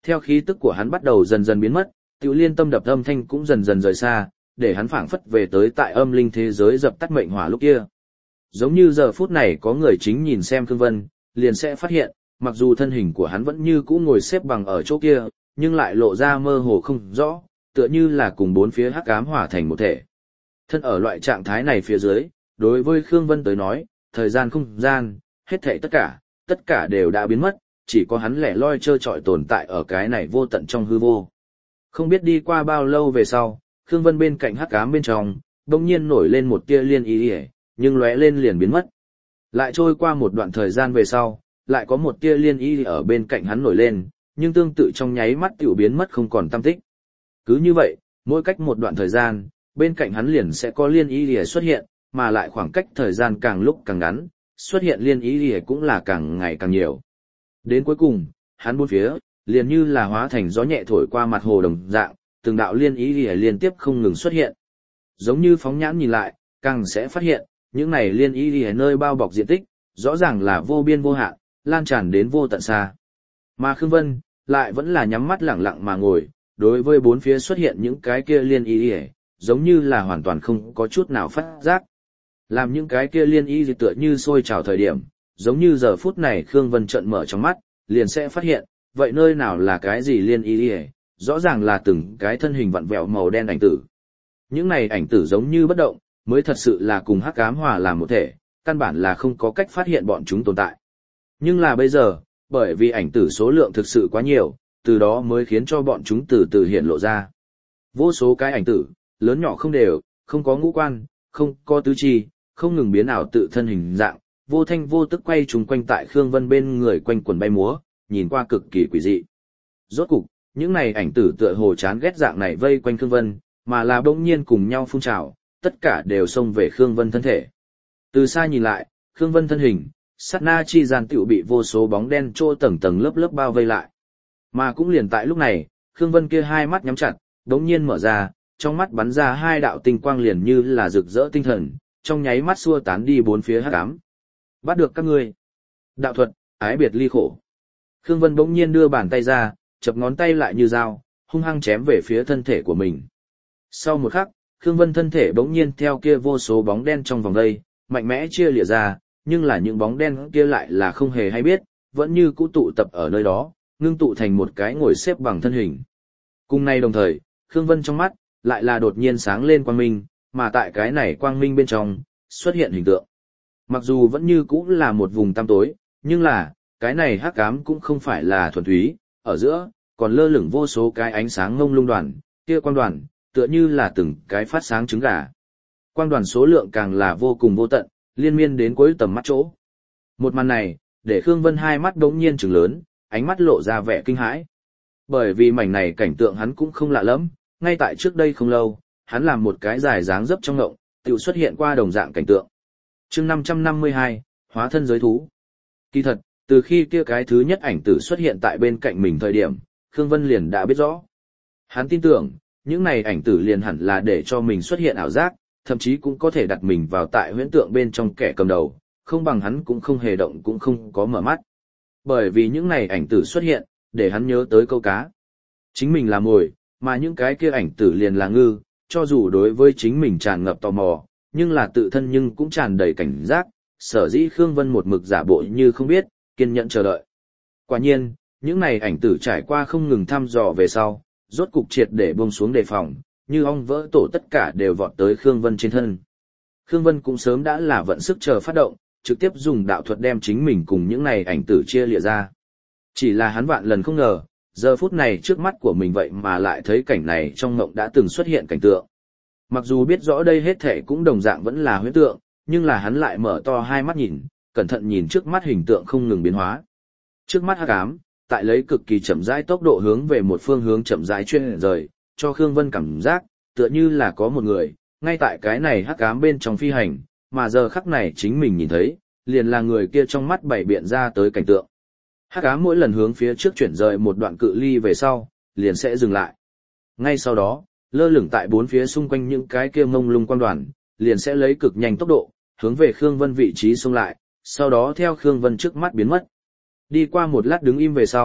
Theo khí tức của hắn bắt đầu dần dần biến mất, Tiểu Liên tâm đập âm thanh cũng dần dần rời xa, để hắn phảng phất về tới tại âm linh thế giới dập tắt mệnh hỏa lúc kia. Giống như giờ phút này có người chính nhìn xem Khương Vân, liền sẽ phát hiện, mặc dù thân hình của hắn vẫn như cũ ngồi xếp bằng ở chỗ kia, nhưng lại lộ ra mơ hồ không rõ, tựa như là cùng bốn phía hắc ám hòa thành một thể. Thân ở loại trạng thái này phía dưới, đối với Khương Vân tới nói, thời gian không gian, hết thảy tất cả đều đã biến mất, chỉ có hắn lẻ loi trơ trọi tồn tại ở cái này vô tận trong hư vô. Không biết đi qua bao lâu về sau, Khương Vân bên cạnh hắc ám bên trong, bỗng nhiên nổi lên một tia liên ý, nhưng lóe lên liền biến mất. Lại trôi qua một đoạn thời gian về sau, lại có một tia liên ý ở bên cạnh hắn nổi lên, nhưng tương tự trong nháy mắt tiểu biến mất không còn tăm tích. Cứ như vậy, mỗi cách một đoạn thời gian, bên cạnh hắn liền sẽ có liên ý xuất hiện, mà lại khoảng cách thời gian càng lúc càng ngắn, xuất hiện liên ý cũng là càng ngày càng nhiều. Đến cuối cùng, hắn bốn phía, liền như là hóa thành gió nhẹ thổi qua mặt hồ đồng dạng, từng đạo liên ý liên tiếp không ngừng xuất hiện. Giống như phóng nhãn nhìn lại, càng sẽ phát hiện, những này liên ý nơi bao bọc diện tích, rõ ràng là vô biên vô hạn, lan tràn đến vô tận xa. Mà Khương Vân, lại vẫn là nhắm mắt lặng lặng mà ngồi, đối với bốn phía xuất hiện những cái kia liên ý, giống như là hoàn toàn không có chút nào phát giác. Làm những cái kia liên ý tựa như sôi trào thời điểm, giống như giờ phút này Khương Vân trợn mở trong mắt, liền sẽ phát hiện, vậy nơi nào là cái gì liên ý, rõ ràng là từng cái thân hình vặn vẹo màu đen ảnh tử. Những này ảnh tử giống như bất động, mới thật sự là cùng hắc ám hòa làm một thể, căn bản là không có cách phát hiện bọn chúng tồn tại. Nhưng là bây giờ, bởi vì ảnh tử số lượng thực sự quá nhiều, từ đó mới khiến cho bọn chúng từ từ hiện lộ ra. Vô số cái ảnh tử, lớn nhỏ không đều, không có ngũ quan, không có tứ chi, không ngừng biến ảo tự thân hình dạng, vô thanh vô tức quay trùng quanh tại Khương Vân bên người quanh quần bay múa, nhìn qua cực kỳ quỷ dị. Rốt cục, những này ảnh tử tựa hồ chán ghét dạng này vây quanh Khương Vân, mà là bỗng nhiên cùng nhau phun trào, tất cả đều xông về Khương Vân thân thể. Từ xa nhìn lại, Khương Vân thân hình, sát na chi gian tựu bị vô số bóng đen trô tầng tầng lớp lớp bao vây lại. Mà cũng liền tại lúc này, Khương Vân kia hai mắt nhắm chặt, đống nhiên mở ra, trong mắt bắn ra hai đạo tinh quang liền như là rực rỡ tinh thần, trong nháy mắt xua tán đi bốn phía hắc ám. Bắt được các ngươi. Đạo thuật, ái biệt ly khổ. Khương Vân bỗng nhiên đưa bàn tay ra, chập ngón tay lại như dao, hung hăng chém về phía thân thể của mình. Sau một khắc, Khương Vân thân thể bỗng nhiên theo kia vô số bóng đen trong vòng đây, mạnh mẽ chia lìa ra, nhưng là những bóng đen kia lại là không hề hay biết, vẫn như cũ tụ tập ở nơi đó, ngưng tụ thành một cái ngồi xếp bằng thân hình. Cùng nay đồng thời, Khương Vân trong mắt, lại là đột nhiên sáng lên quang minh, mà tại cái này quang minh bên trong, xuất hiện hình tượng. Mặc dù vẫn như cũ là một vùng tăm tối, nhưng là, cái này hắc ám cũng không phải là thuần túy, ở giữa, còn lơ lửng vô số cái ánh sáng ngông lung đoàn, kia quang đoàn, tựa như là từng cái phát sáng trứng gà. Quang đoàn số lượng càng là vô cùng vô tận, liên miên đến cuối tầm mắt chỗ. Một màn này, để Khương Vân hai mắt đống nhiên trừng lớn, ánh mắt lộ ra vẻ kinh hãi. Bởi vì mảnh này cảnh tượng hắn cũng không lạ lắm, ngay tại trước đây không lâu, hắn làm một cái dài dáng dấp trong ngộng, tự xuất hiện qua đồng dạng cảnh tượng. Chương 552, hóa thân giới thú. Kỳ thật, từ khi kia cái thứ nhất ảnh tử xuất hiện tại bên cạnh mình thời điểm, Khương Vân liền đã biết rõ. Hắn tin tưởng, những này ảnh tử liền hẳn là để cho mình xuất hiện ảo giác, thậm chí cũng có thể đặt mình vào tại huyễn tượng bên trong kẻ cầm đầu, không bằng hắn cũng không hề động cũng không có mở mắt. Bởi vì những này ảnh tử xuất hiện, để hắn nhớ tới câu cá. Chính mình là mồi, mà những cái kia ảnh tử liền là ngư, cho dù đối với chính mình tràn ngập tò mò, nhưng là tự thân nhưng cũng tràn đầy cảnh giác, sở dĩ Khương Vân một mực giả bộ như không biết, kiên nhẫn chờ đợi. Quả nhiên, những này ảnh tử trải qua không ngừng thăm dò về sau, rốt cục triệt để buông xuống đề phòng, như ong vỡ tổ tất cả đều vọt tới Khương Vân trên thân. Khương Vân cũng sớm đã là vận sức chờ phát động, trực tiếp dùng đạo thuật đem chính mình cùng những này ảnh tử chia lìa ra. Chỉ là hắn vạn lần không ngờ, giờ phút này trước mắt của mình vậy mà lại thấy cảnh này trong mộng đã từng xuất hiện cảnh tượng. Mặc dù biết rõ đây hết thể cũng đồng dạng vẫn là huyễn tượng, nhưng là hắn lại mở to hai mắt nhìn, cẩn thận nhìn trước mắt hình tượng không ngừng biến hóa. Trước mắt hắc ám, tại lấy cực kỳ chậm rãi tốc độ hướng về một phương hướng chậm rãi chuyên rời, cho Khương Vân cảm giác, tựa như là có một người, ngay tại cái này hắc ám bên trong phi hành, mà giờ khắc này chính mình nhìn thấy, liền là người kia trong mắt bày biện ra tới cảnh tượng. Hắc ám mỗi lần hướng phía trước chuyển rời một đoạn cự ly về sau, liền sẽ dừng lại. Ngay sau đó, lơ lửng tại bốn phía xung quanh những cái kia mông lung quang đoàn, liền sẽ lấy cực nhanh tốc độ, hướng về Khương Vân vị trí xông lại, sau đó theo Khương Vân trước mắt biến mất. Đi qua một lát đứng im về sau,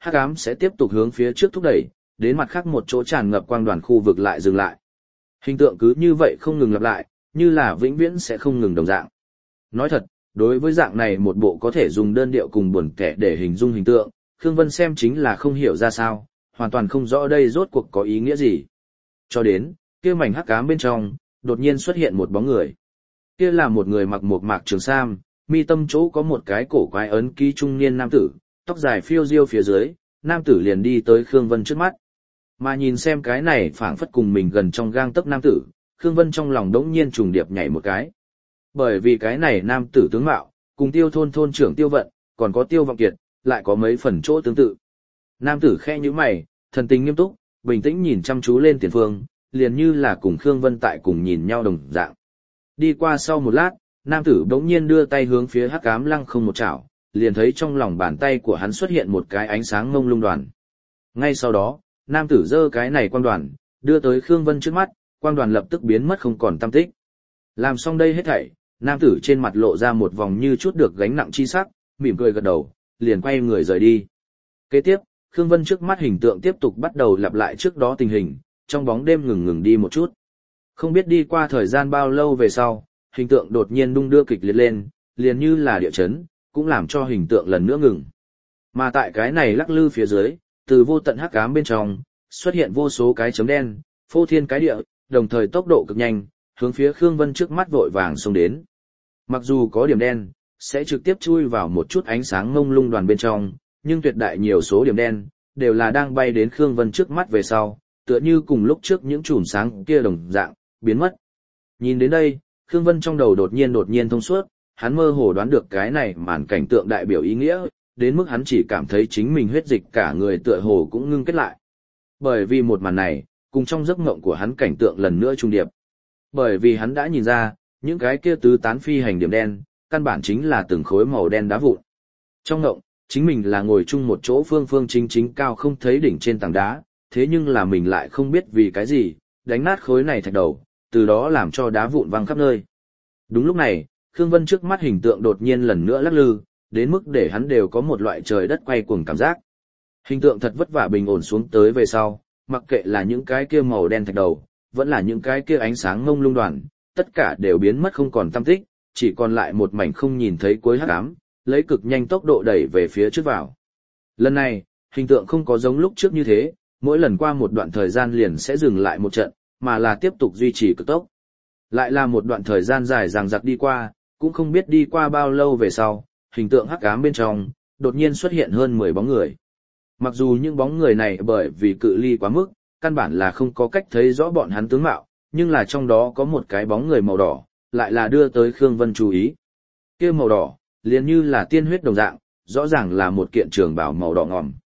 hắc ám sẽ tiếp tục hướng phía trước thúc đẩy, đến mặt khác một chỗ tràn ngập quang đoàn khu vực lại dừng lại. Hình tượng cứ như vậy không ngừng lặp lại, như là vĩnh viễn sẽ không ngừng đồng dạng. Nói thật, đối với dạng này một bộ có thể dùng đơn điệu cùng buồn kẻ để hình dung hình tượng, Khương Vân xem chính là không hiểu ra sao, hoàn toàn không rõ đây rốt cuộc có ý nghĩa gì. Cho đến, kia mảnh hắc ám bên trong, đột nhiên xuất hiện một bóng người. Kia là một người mặc một mạc trường sam, mi tâm chỗ có một cái cổ quái ấn ký trung niên nam tử, tóc dài phiêu diêu phía dưới, nam tử liền đi tới Khương Vân trước mắt. Mà nhìn xem cái này phảng phất cùng mình gần trong gang tấc nam tử, Khương Vân trong lòng đống nhiên trùng điệp nhảy một cái. Bởi vì cái này nam tử tướng mạo, cùng Tiêu thôn thôn trưởng Tiêu Vận, còn có Tiêu Vọng Kiệt, lại có mấy phần chỗ tương tự. Nam tử khẽ nhíu mày, thần tình nghiêm túc, bình tĩnh nhìn chăm chú lên tiền phương, liền như là cùng Khương Vân tại cùng nhìn nhau đồng dạng. Đi qua sau một lát, nam tử bỗng nhiên đưa tay hướng phía hắc ám lăng không một chảo, liền thấy trong lòng bàn tay của hắn xuất hiện một cái ánh sáng mông lung đoàn. Ngay sau đó, nam tử giơ cái này quang đoàn, đưa tới Khương Vân trước mắt, quang đoàn lập tức biến mất không còn tăm tích. Làm xong đây hết thảy, nam tử trên mặt lộ ra một vòng như chút được gánh nặng chi sắc, mỉm cười gật đầu, liền quay người rời đi. Kế tiếp, Khương Vân trước mắt hình tượng tiếp tục bắt đầu lặp lại trước đó tình hình, trong bóng đêm ngừng đi một chút. Không biết đi qua thời gian bao lâu về sau, hình tượng đột nhiên đung đưa kịch liệt lên, liền như là địa chấn, cũng làm cho hình tượng lần nữa ngừng. Mà tại cái này lắc lư phía dưới, từ vô tận hắc ám bên trong, xuất hiện vô số cái chấm đen, phô thiên cái địa, đồng thời tốc độ cực nhanh, hướng phía Khương Vân trước mắt vội vàng xông đến. Mặc dù có điểm đen, sẽ trực tiếp chui vào một chút ánh sáng mông lung đoàn bên trong, nhưng tuyệt đại nhiều số điểm đen, đều là đang bay đến Khương Vân trước mắt về sau, tựa như cùng lúc trước những chùm sáng kia đồng dạng, biến mất. Nhìn đến đây, Khương Vân trong đầu đột nhiên thông suốt, hắn mơ hồ đoán được cái này màn cảnh tượng đại biểu ý nghĩa, đến mức hắn chỉ cảm thấy chính mình huyết dịch cả người tựa hồ cũng ngưng kết lại. Bởi vì một màn này, cùng trong giấc mộng của hắn cảnh tượng lần nữa trung điệp. Bởi vì hắn đã nhìn ra, những cái kia tứ tán phi hành điểm đen, căn bản chính là từng khối màu đen đá vụn. Trong mộng, chính mình là ngồi chung một chỗ phương chính cao không thấy đỉnh trên tảng đá, thế nhưng là mình lại không biết vì cái gì, đánh nát khối này thạch đầu, từ đó làm cho đá vụn văng khắp nơi. Đúng lúc này, Khương Vân trước mắt hình tượng đột nhiên lần nữa lắc lư, đến mức để hắn đều có một loại trời đất quay cuồng cảm giác. Hình tượng thật vất vả bình ổn xuống tới về sau, mặc kệ là những cái kia màu đen thạch đầu, vẫn là những cái kia ánh sáng ngông lung đoàn, tất cả đều biến mất không còn tăm tích, chỉ còn lại một mảnh không nhìn thấy cuối hắc ám, lấy cực nhanh tốc độ đẩy về phía trước vào. Lần này, hình tượng không có giống lúc trước như thế, mỗi lần qua một đoạn thời gian liền sẽ dừng lại một trận, mà là tiếp tục duy trì cực tốc. Lại là một đoạn thời gian dài dằng dặc đi qua, cũng không biết đi qua bao lâu về sau, hình tượng hắc ám bên trong, đột nhiên xuất hiện hơn 10 bóng người. Mặc dù những bóng người này bởi vì cự ly quá mức, căn bản là không có cách thấy rõ bọn hắn tướng mạo, nhưng là trong đó có một cái bóng người màu đỏ, lại là đưa tới Khương Vân chú ý. Kia màu đỏ, liền như là tiên huyết đồng dạng, rõ ràng là một kiện trường bào màu đỏ ngòm.